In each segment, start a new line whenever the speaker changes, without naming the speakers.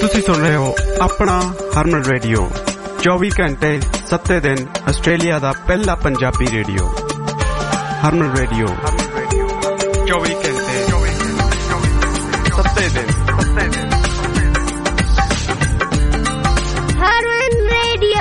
ਤੁਸੀਂ ਸੁਣ ਰਹੇ ਹੋ ਆਪਣਾ ਹਰਮਨ ਰੇਡੀਓ 24 ਘੰਟੇ 7 ਦਿਨ ਆਸਟ੍ਰੇਲੀਆ ਦਾ ਪਹਿਲਾ ਪੰਜਾਬੀ ਰੇਡੀਓ ਹਰਮਨ ਰੇਡੀਓ 24 ਘੰਟੇ 7 ਦਿਨ
ਹਰਮਨ ਰੇਡੀਓ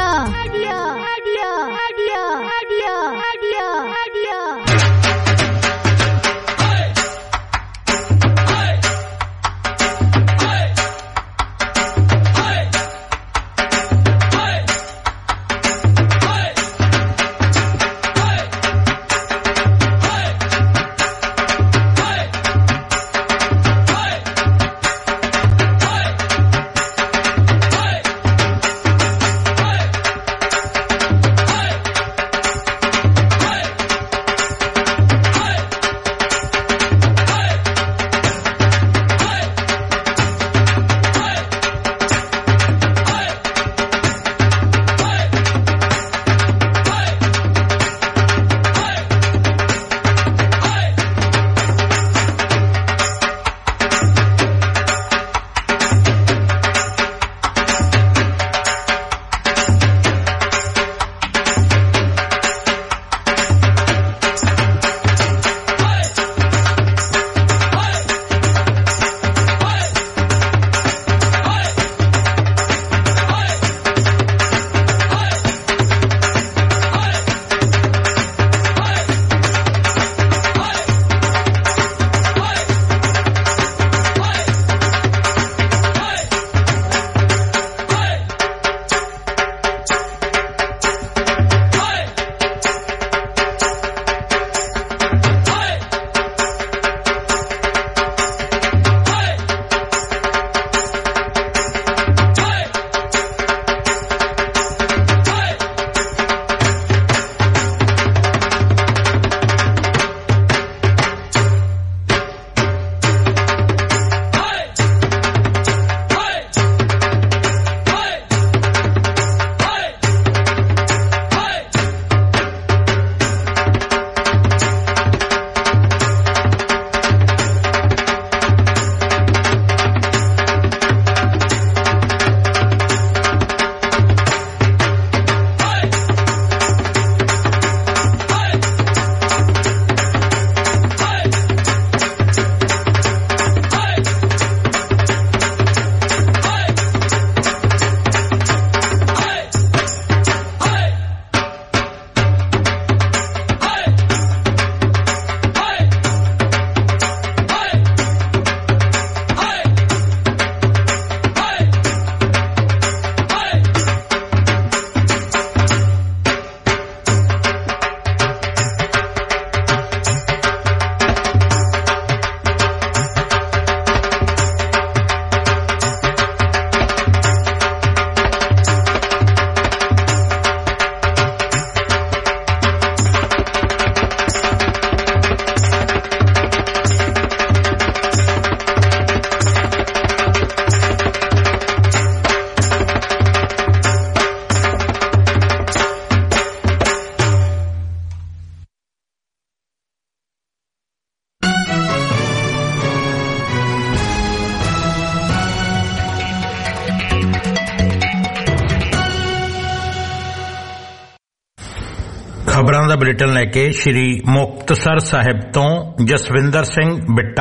ਖਬਰਾਂ ਦਾ ਬੁਲੇਟਿਨ ਲੈ ਕੇ ਸ਼੍ਰੀ ਮੁਕਤਸਰ ਸਾਹਿਬ ਤੋਂ ਜਸਵਿੰਦਰ ਸਿੰਘ ਬਿੱਟਾ।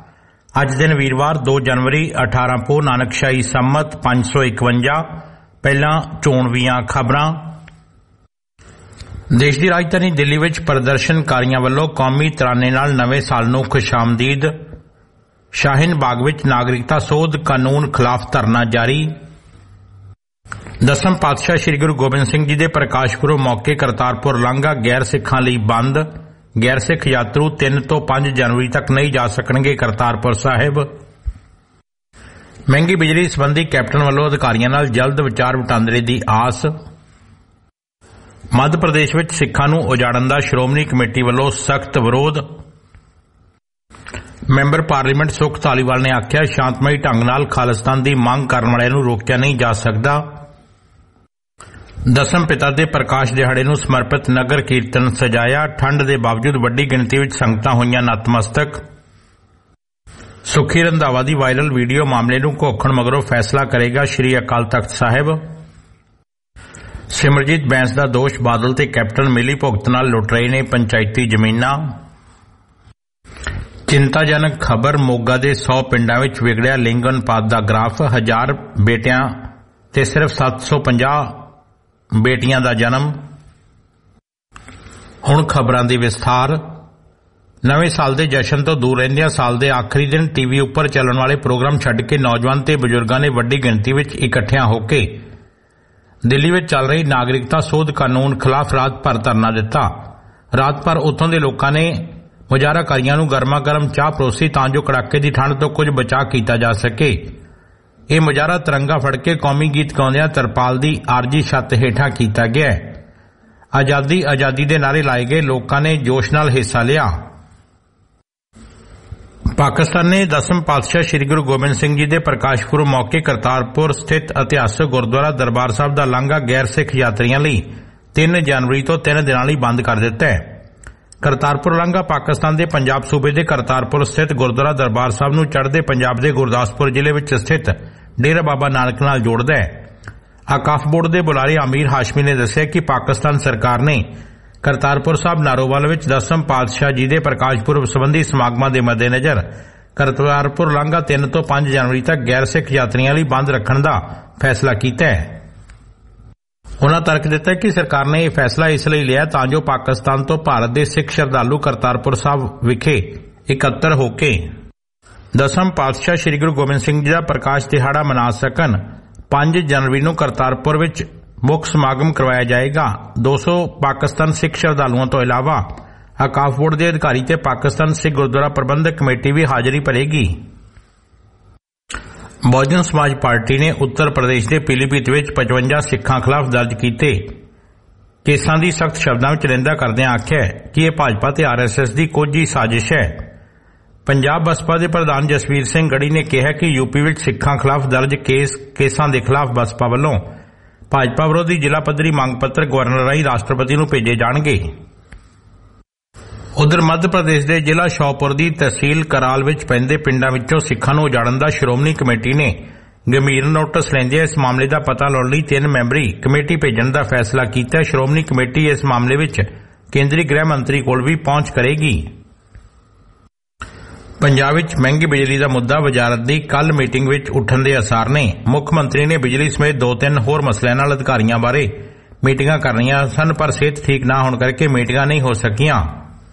ਅੱਜ ਦਿਨ ਵੀਰਵਾਰ 2 ਜਨਵਰੀ 18 ਪੋ ਨਾਨਕਸ਼ਾਹੀ ਸੰਮਤ 551। ਪਹਿਲਾਂ ਚੋਣਵੀਆਂ ਖਬਰਾਂ। ਦੇਸ਼ ਦੀ ਰਾਜਧਾਨੀ ਦਿੱਲੀ ਵਿੱਚ ਪ੍ਰਦਰਸ਼ਨਕਾਰੀਆਂ ਵੱਲੋਂ ਕੌਮੀ ਤਰਾਨੇ ਨਾਲ ਨਵੇਂ ਸਾਲ ਨੂੰ ਖੁਸ਼ਾਮਦੀਦ। ਸ਼ਾਹੀਨ ਬਾਗ ਵਿੱਚ ਨਾਗਰਿਕਤਾ ਸੋਧ ਕਾਨੂੰਨ ਖਿਲਾਫ ਧਰਨਾ ਜਾਰੀ। ਦਸਮ ਪਾਤਸ਼ਾਹ ਸ੍ਰੀ ਗੁਰੂ ਗੋਬਿੰਦ ਸਿੰਘ ਜੀ ਦੇ ਪ੍ਰਕਾਸ਼ ਪੁਰਬ ਮੌਕੇ ਕਰਤਾਰਪੁਰ ਲਾਂਘਾ ਗੈਰ ਸਿੱਖਾਂ ਲਈ ਬੰਦ। ਗੈਰ ਸਿੱਖ ਯਾਤਰੂ 3 ਤੋਂ 5 ਜਨਵਰੀ ਤੱਕ ਨਹੀਂ ਜਾ ਸਕਣਗੇ ਕਰਤਾਰਪੁਰ ਸਾਹਿਬ। ਮਹਿੰਗੀ ਬਿਜਲੀ ਸੰਬੰਧੀ ਕੈਪਟਨ ਵੱਲੋਂ ਅਧਿਕਾਰੀਆਂ ਨਾਲ ਜਲਦ ਵਿਚਾਰ ਵਟਾਂਦਰੇ ਦੀ ਆਸ। ਮੱਧ ਪ੍ਰਦੇਸ਼ ਵਿੱਚ ਸਿੱਖਾਂ ਨੂੰ ਉਜਾੜਨ ਦਾ ਸ਼੍ਰੋਮਣੀ ਕਮੇਟੀ ਵੱਲੋਂ ਸਖਤ ਵਿਰੋਧ। ਮੈਂਬਰ ਪਾਰਲੀਮੈਂਟ ਸੁਖ ਧਾਲੀਵਾਲ ਨੇ ਆਖਿਆ, ਸ਼ਾਂਤਮਈ ਢੰਗ ਨਾਲ ਖਾਲਿਸਤਾਨ ਦੀ ਮੰਗ ਕਰਨ ਵਾਲਿਆਂ ਨੂੰ ਰੋਕਿਆ ਨਹੀਂ ਜਾ ਸਕਦਾ। ਦਸਮ ਪਿਤਾ ਦੇ ਪ੍ਰਕਾਸ਼ ਦਿਹਾੜੇ ਨੂੰ ਸਮਰਪਿਤ ਨਗਰ ਕੀਰਤਨ ਸਜਾਇਆ। ਠੰਡ ਦੇ ਬਾਵਜੂਦ ਵੱਡੀ ਗਿਣਤੀ ਵਿੱਚ ਸੰਗਤਾਂ ਹੋਈਆਂ ਨਤਮਸਤਕ। ਸੁਖੀ ਰੰਧਾਵਾ ਦੀ ਵਾਇਰਲ ਵੀਡੀਓ ਮਾਮਲੇ ਨੂੰ ਘੋਖਣ ਮਗਰੋਂ ਫੈਸਲਾ ਕਰੇਗਾ ਸ਼੍ਰੀ ਅਕਾਲ ਤਖਤ ਸਾਹਿਬ। ਸਿਮਰਜੀਤ ਬੈਂਸ ਦਾ ਦੋਸ਼ ਬਾਦਲ ਤੇ ਕੈਪਟਨ ਮਿਲੀ ਭੁਗਤ ਨਾਲ ਲੁੱਟ ਰਹੇ ਨੇ ਪੰਚਾਇਤੀ ਜ਼ਮੀਨਾਂ। ਚਿੰਤਾਜਨਕ ਖਬਰ, ਮੋਗਾ ਦੇ 100 ਪਿੰਡਾਂ ਵਿੱਚ ਵਿਗੜਿਆ ਲਿੰਗ ਅਨੁਪਾਤ ਦਾ ਗ੍ਰਾਫ। 1000 ਬੇਟਿਆਂ ਤੇ ਸਿਰਫ 750 ਬੇਟੀਆਂ ਦਾ ਜਨਮ। ਹੁਣ ਖਬਰਾਂ ਦੀ ਵਿਸਥਾਰ। ਨਵੇਂ ਸਾਲ ਦੇ ਜਸ਼ਨ ਤੋਂ ਦੂਰ ਰਹਿੰਦਿਆਂ ਸਾਲ ਦੇ ਆਖਰੀ ਦਿਨ ਟੀਵੀ ਉੱਪਰ ਚੱਲਣ ਵਾਲੇ ਪ੍ਰੋਗਰਾਮ ਛੱਡ ਕੇ ਨੌਜਵਾਨ ਤੇ ਬਜ਼ੁਰਗਾਂ ਨੇ ਵੱਡੀ ਗਿਣਤੀ ਵਿੱਚ ਇਕੱਠਿਆਂ ਹੋ ਕੇ ਦਿੱਲੀ ਵਿੱਚ ਚੱਲ ਰਹੀ ਨਾਗਰਿਕਤਾ ਸੋਧ ਕਾਨੂੰਨ ਖਿਲਾਫ ਰਾਤ ਭਰ ਧਰਨਾ ਦਿੱਤਾ। ਰਾਤ ਭਰ ਉੱਥੋਂ ਦੇ ਲੋਕਾਂ ਨੇ ਮੁਜ਼ਾਹਰਾਕਾਰੀਆਂ ਨੂੰ ਗਰਮਾ ਗਰਮ ਚਾਹ ਪਰੋਸੀ ਤਾਂ ਜੋ ਕੜਾਕੇ ਦੀ ਠੰਡ ਤੋਂ ਕੁਝ ਬਚਾਅ ਕੀਤਾ ਜਾ ਸਕੇ। ਇਹ ਮੁਜ਼ਾਹਰਾ ਤਿਰੰਗਾ ਫੜ ਕੇ ਕੌਮੀ ਗੀਤ ਗਾਉਂਦਿਆਂ ਤਰਪਾਲ ਦੀ ਆਰਜੀ ਛੱਤ ਹੇਠਾਂ ਕੀਤਾ ਗਿਆ। ਆਜ਼ਾਦੀ ਆਜ਼ਾਦੀ ਦੇ ਨਾਅਰੇ ਲਾਏ ਗਏ, ਲੋਕਾਂ ਨੇ ਜੋਸ਼ ਨਾਲ ਹਿੱਸਾ ਲਿਆ। ਪਾਕਿਸਤਾਨ ਨੇ 10ਵੇਂ ਪਾਤਸ਼ਾਹ ਸ੍ਰੀ ਗੁਰੂ ਗੋਬਿੰਦ ਸਿੰਘ ਜੀ ਦੇ ਪ੍ਰਕਾਸ਼ ਪੁਰਬ ਮੌਕੇ ਕਰਤਾਰਪੁਰ ਸਥਿਤ ਇਤਿਹਾਸਕ ਗੁਰਦੁਆਰਾ ਦਰਬਾਰ ਸਾਹਿਬ ਦਾ ਲਾਂਘਾ ਗੈਰ ਸਿੱਖ ਯਾਤਰੀਆਂ ਲਈ 3 ਜਨਵਰੀ ਤੋਂ 3 ਦਿਨਾਂ ਲਈ ਬੰਦ ਕਰ ਦਿੱਤਾ ਹੈ। ਕਰਤਾਰਪੁਰ ਲਾਂਘਾ ਪਾਕਿਸਤਾਨ ਦੇ ਪੰਜਾਬ ਸੂਬੇ ਦੇ ਕਰਤਾਰਪੁਰ ਸਥਿਤ ਗੁਰਦੁਆਰਾ ਦਰਬਾਰ ਸਾਹਿਬ ਨੂੰ ਚੜ੍ਹਦੇ ਪੰਜਾਬ ਦੇ ਗੁਰਦਾਸਪੁਰ ਜ਼ਿਲ੍ਹੇ ਵਿੱਚ ਸਥਿਤ ਡੇਰਾ ਬਾਬਾ ਨਾਨਕ ਨਾਲ ਜੋੜਦਾ ਹੈ। ਆਕਾਫ ਬੋਰਡ ਦੇ ਬੁਲਾਰੇ ਅਮੀਰ ਹਾਸ਼ਮੀ ਨੇ ਦੱਸਿਆ ਕਿ ਪਾਕਿਸਤਾਨ ਸਰਕਾਰ ਨੇ ਕਰਤਾਰਪੁਰ ਸਾਹਿਬ ਨਾਰੋਵਾਲ ਵਿੱਚ 10ਵੇਂ ਪਾਤਸ਼ਾਹ ਜੀ ਦੇ ਪ੍ਰਕਾਸ਼ ਪੁਰਬ ਸੰਬੰਧੀ ਸਮਾਗਮਾਂ ਦੇ ਮੱਦੇਨਜ਼ਰ ਕਰਤਾਰਪੁਰ ਲਾਂਘਾ 3 ਤੋਂ 5 ਜਨਵਰੀ ਤੱਕ ਗੈਰ ਸਿੱਖ ਯਾਤਰੀਆਂ ਲਈ ਬੰਦ ਰੱਖਣ ਦਾ ਫੈਸਲਾ ਕੀਤਾ ਹੈ। ਉਨ੍ਹਾਂ ਤਰਕ ਦਿੱਤਾ ਕਿ ਸਰਕਾਰ ਨੇ ਇਹ ਫੈਸਲਾ ਇਸ ਲਈ ਲਿਆ ਤਾਂ ਜੋ ਪਾਕਿਸਤਾਨ ਤੋਂ ਭਾਰਤ ਦੇ ਸਿੱਖ ਸ਼ਰਧਾਲੂ ਕਰਤਾਰਪੁਰ ਸਾਹਿਬ ਵਿਖੇ ਇਕੱਤਰ ਹੋ ਕੇ 10ਵੇਂ ਪਾਤਸ਼ਾਹ ਸ੍ਰੀ ਗੁਰੂ ਗੋਬਿੰਦ ਸਿੰਘ ਜੀ ਦਾ ਪ੍ਰਕਾਸ਼ ਦਿਹਾੜਾ ਮਨਾ ਸਕਣ। 5 ਜਨਵਰੀ ਨੂੰ ਕਰਤਾਰਪੁਰ ਵਿੱਚ ਮੁੱਖ ਸਮਾਗਮ ਕਰਵਾਇਆ ਜਾਏਗਾ। 200 ਪਾਕਿਸਤਾਨ ਸਿੱਖ ਸ਼ਰਧਾਲੂਆਂ ਤੋਂ ਇਲਾਵਾ ਆਕਾਫ ਬੋਰਡ ਦੇ ਅਧਿਕਾਰੀ ਤੇ ਪਾਕਿਸਤਾਨ ਸਿੱਖ ਗੁਰਦੁਆਰਾ ਪ੍ਰਬੰਧਕ ਕਮੇਟੀ ਵੀ ਹਾਜ਼ਰੀ ਭਰੇਗੀ। ਬਹੁਜਨ ਸਮਾਜ ਪਾਰਟੀ ਨੇ ਉੱਤਰ ਪ੍ਰਦੇਸ਼ ਦੇ ਪੀਲੀਭੀਤ ਵਿੱਚ 55 ਸਿੱਖਾਂ ਖਿਲਾਫ ਦਰਜ ਕੀਤੇ ਕੇਸਾਂ ਦੀ ਸਖਤ ਸ਼ਬਦਾਂ ਵਿੱਚ ਨਿੰਦਾ ਕਰਦਿਆਂ ਆਖਿਆ ਕਿ ਇਹ ਭਾਜਪਾ ਤੇ RSS ਦੀ ਕੋਝੀ ਸਾਜ਼ਿਸ਼ ਹੈ। ਪੰਜਾਬ ਬਸਪਾ ਦੇ ਪ੍ਰਧਾਨ ਜਸਵੀਰ ਸਿੰਘ ਗੜੀ ਨੇ ਕਿਹਾ ਕਿ ਯੂਪੀ ਵਿੱਚ ਸਿੱਖਾਂ ਖਿਲਾਫ ਦਰਜ ਕੇਸਾਂ ਦੇ ਖਿਲਾਫ ਬਸਪਾ ਵੱਲੋਂ ਭਾਜਪਾ ਵਿਰੋਧੀ ਜ਼ਿਲ੍ਹਾ ਪੱਧਰੀ ਮੰਗ ਪੱਤਰ ਗਵਰਨਰ ਰਾਹੀਂ ਰਾਸ਼ਟਰਪਤੀ ਨੂੰ ਭੇਜੇ ਜਾਣਗੇ। ਉਧਰ ਮੱਧ ਪ੍ਰਦੇਸ਼ ਦੇ ਜ਼ਿਲ੍ਹਾ ਸ਼ੌਪੁਰ ਦੀ ਤਹਿਸੀਲ ਕਰਾਲ ਵਿੱਚ ਪੈਂਦੇ ਪਿੰਡਾਂ ਵਿੱਚੋਂ ਸਿੱਖਾਂ ਨੂੰ ਉਜਾੜਨ ਦਾ ਸ਼੍ਰੋਮਣੀ ਕਮੇਟੀ ਨੇ ਗੰਭੀਰ ਨੋਟਿਸ ਲੈਂਦਿਆਂ ਇਸ ਮਾਮਲੇ ਦਾ ਪਤਾ ਲਾਉਣ ਲਈ 3 ਮੈਂਬਰੀ ਕਮੇਟੀ ਭੇਜਣ ਦਾ ਫੈਸਲਾ ਕੀਤਾ। ਸ਼੍ਰੋਮਣੀ ਕਮੇਟੀ ਇਸ ਮਾਮਲੇ ਵਿੱਚ ਕੇਂਦਰੀ ਗ੍ਰਹਿ ਮੰਤਰੀ ਕੋਲ ਵੀ ਪਹੁੰਚ ਕਰੇਗੀ। ਪੰਜਾਬ ਵਿੱਚ ਮਹਿੰਗੀ ਬਿਜਲੀ ਦਾ ਮੁੱਦਾ ਵਜ਼ਾਰਤ ਦੀ ਕੱਲ੍ਹ ਮੀਟਿੰਗ ਵਿੱਚ ਉੱਠਣ ਦੇ ਆਸਾਰ ਨੇ। ਮੁੱਖ ਮੰਤਰੀ ਨੇ ਬਿਜਲੀ ਸਮੇਤ 2-3 ਹੋਰ ਮਸਲਿਆਂ ਨਾਲ ਅਧਿਕਾਰੀਆਂ ਬਾਰੇ ਮੀਟਿੰਗਾਂ ਕਰਨੀਆਂ ਸਨ, ਪਰ ਸਿਹਤ ਠੀਕ ਨਾ ਹੋਣ ਕਰਕੇ ਮੀਟਿੰਗਾਂ ਨਹੀਂ ਹੋ ਸਕੀਆਂ।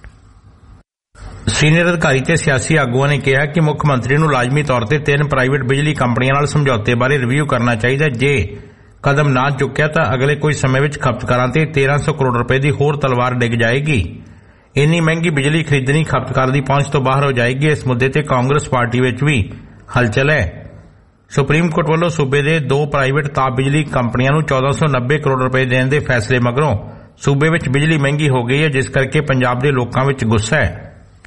ਸੀਨੀਅਰ ਅਧਿਕਾਰੀ ਤੇ ਸਿਆਸੀ ਆਗੂਆਂ ਨੇ ਕਿਹਾ ਕਿ ਮੁੱਖ ਮੰਤਰੀ ਨੂੰ ਲਾਜ਼ਮੀ ਤੌਰ ਤੇ 3 ਪ੍ਰਾਈਵੇਟ ਬਿਜਲੀ ਕੰਪਨੀਆਂ ਨਾਲ ਸਮਝੌਤੇ ਬਾਰੇ ਰਿਵਿਊ ਕਰਨਾ ਚਾਹੀਦਾ। ਜੇ ਕਦਮ ਨਾ ਚੁੱਕਿਆ ਤਾਂ ਅਗਲੇ ਕੁਝ ਸਮੇਂ ਵਿੱਚ ਖਪਤਕਾਰਾਂ ਤੇ 1300 ਕਰੋੜ ਰੁਪਏ ਦੀ ਹੋਰ ਤਲਵਾਰ ਡਿੱਗ ਜਾਏਗੀ। ਇੰਨੀ ਮਹਿੰਗੀ ਬਿਜਲੀ ਖਰੀਦਣੀ ਖਪਤਕਾਰ ਦੀ ਪਹੁੰਚ ਤੋਂ ਬਾਹਰ ਹੋ ਜਾਏਗੀ। ਇਸ ਮੁੱਦੇ ਤੇ ਕਾਂਗਰਸ ਪਾਰਟੀ ਵਿੱਚ ਵੀ ਹਲਚਲ ਹੈ। ਸੁਪਰੀਮ ਕੋਰਟ ਵੱਲੋਂ ਸੂਬੇ ਦੇ 2 ਪ੍ਰਾਈਵੇਟ ਤਾਪ ਬਿਜਲੀ ਕੰਪਨੀਆਂ ਨੂੰ 1490 ਕਰੋੜ ਰੁਪਏ ਦੇਣ ਦੇ ਫੈਸਲੇ ਮਗਰੋਂ ਸੂਬੇ ਵਿੱਚ ਬਿਜਲੀ ਮਹਿੰਗੀ ਹੋ ਗਈ ਹੈ, ਜਿਸ ਕਰਕੇ ਪੰਜਾਬ ਦੇ ਲੋਕਾਂ ਵਿੱਚ ਗੁੱਸਾ ਹੈ।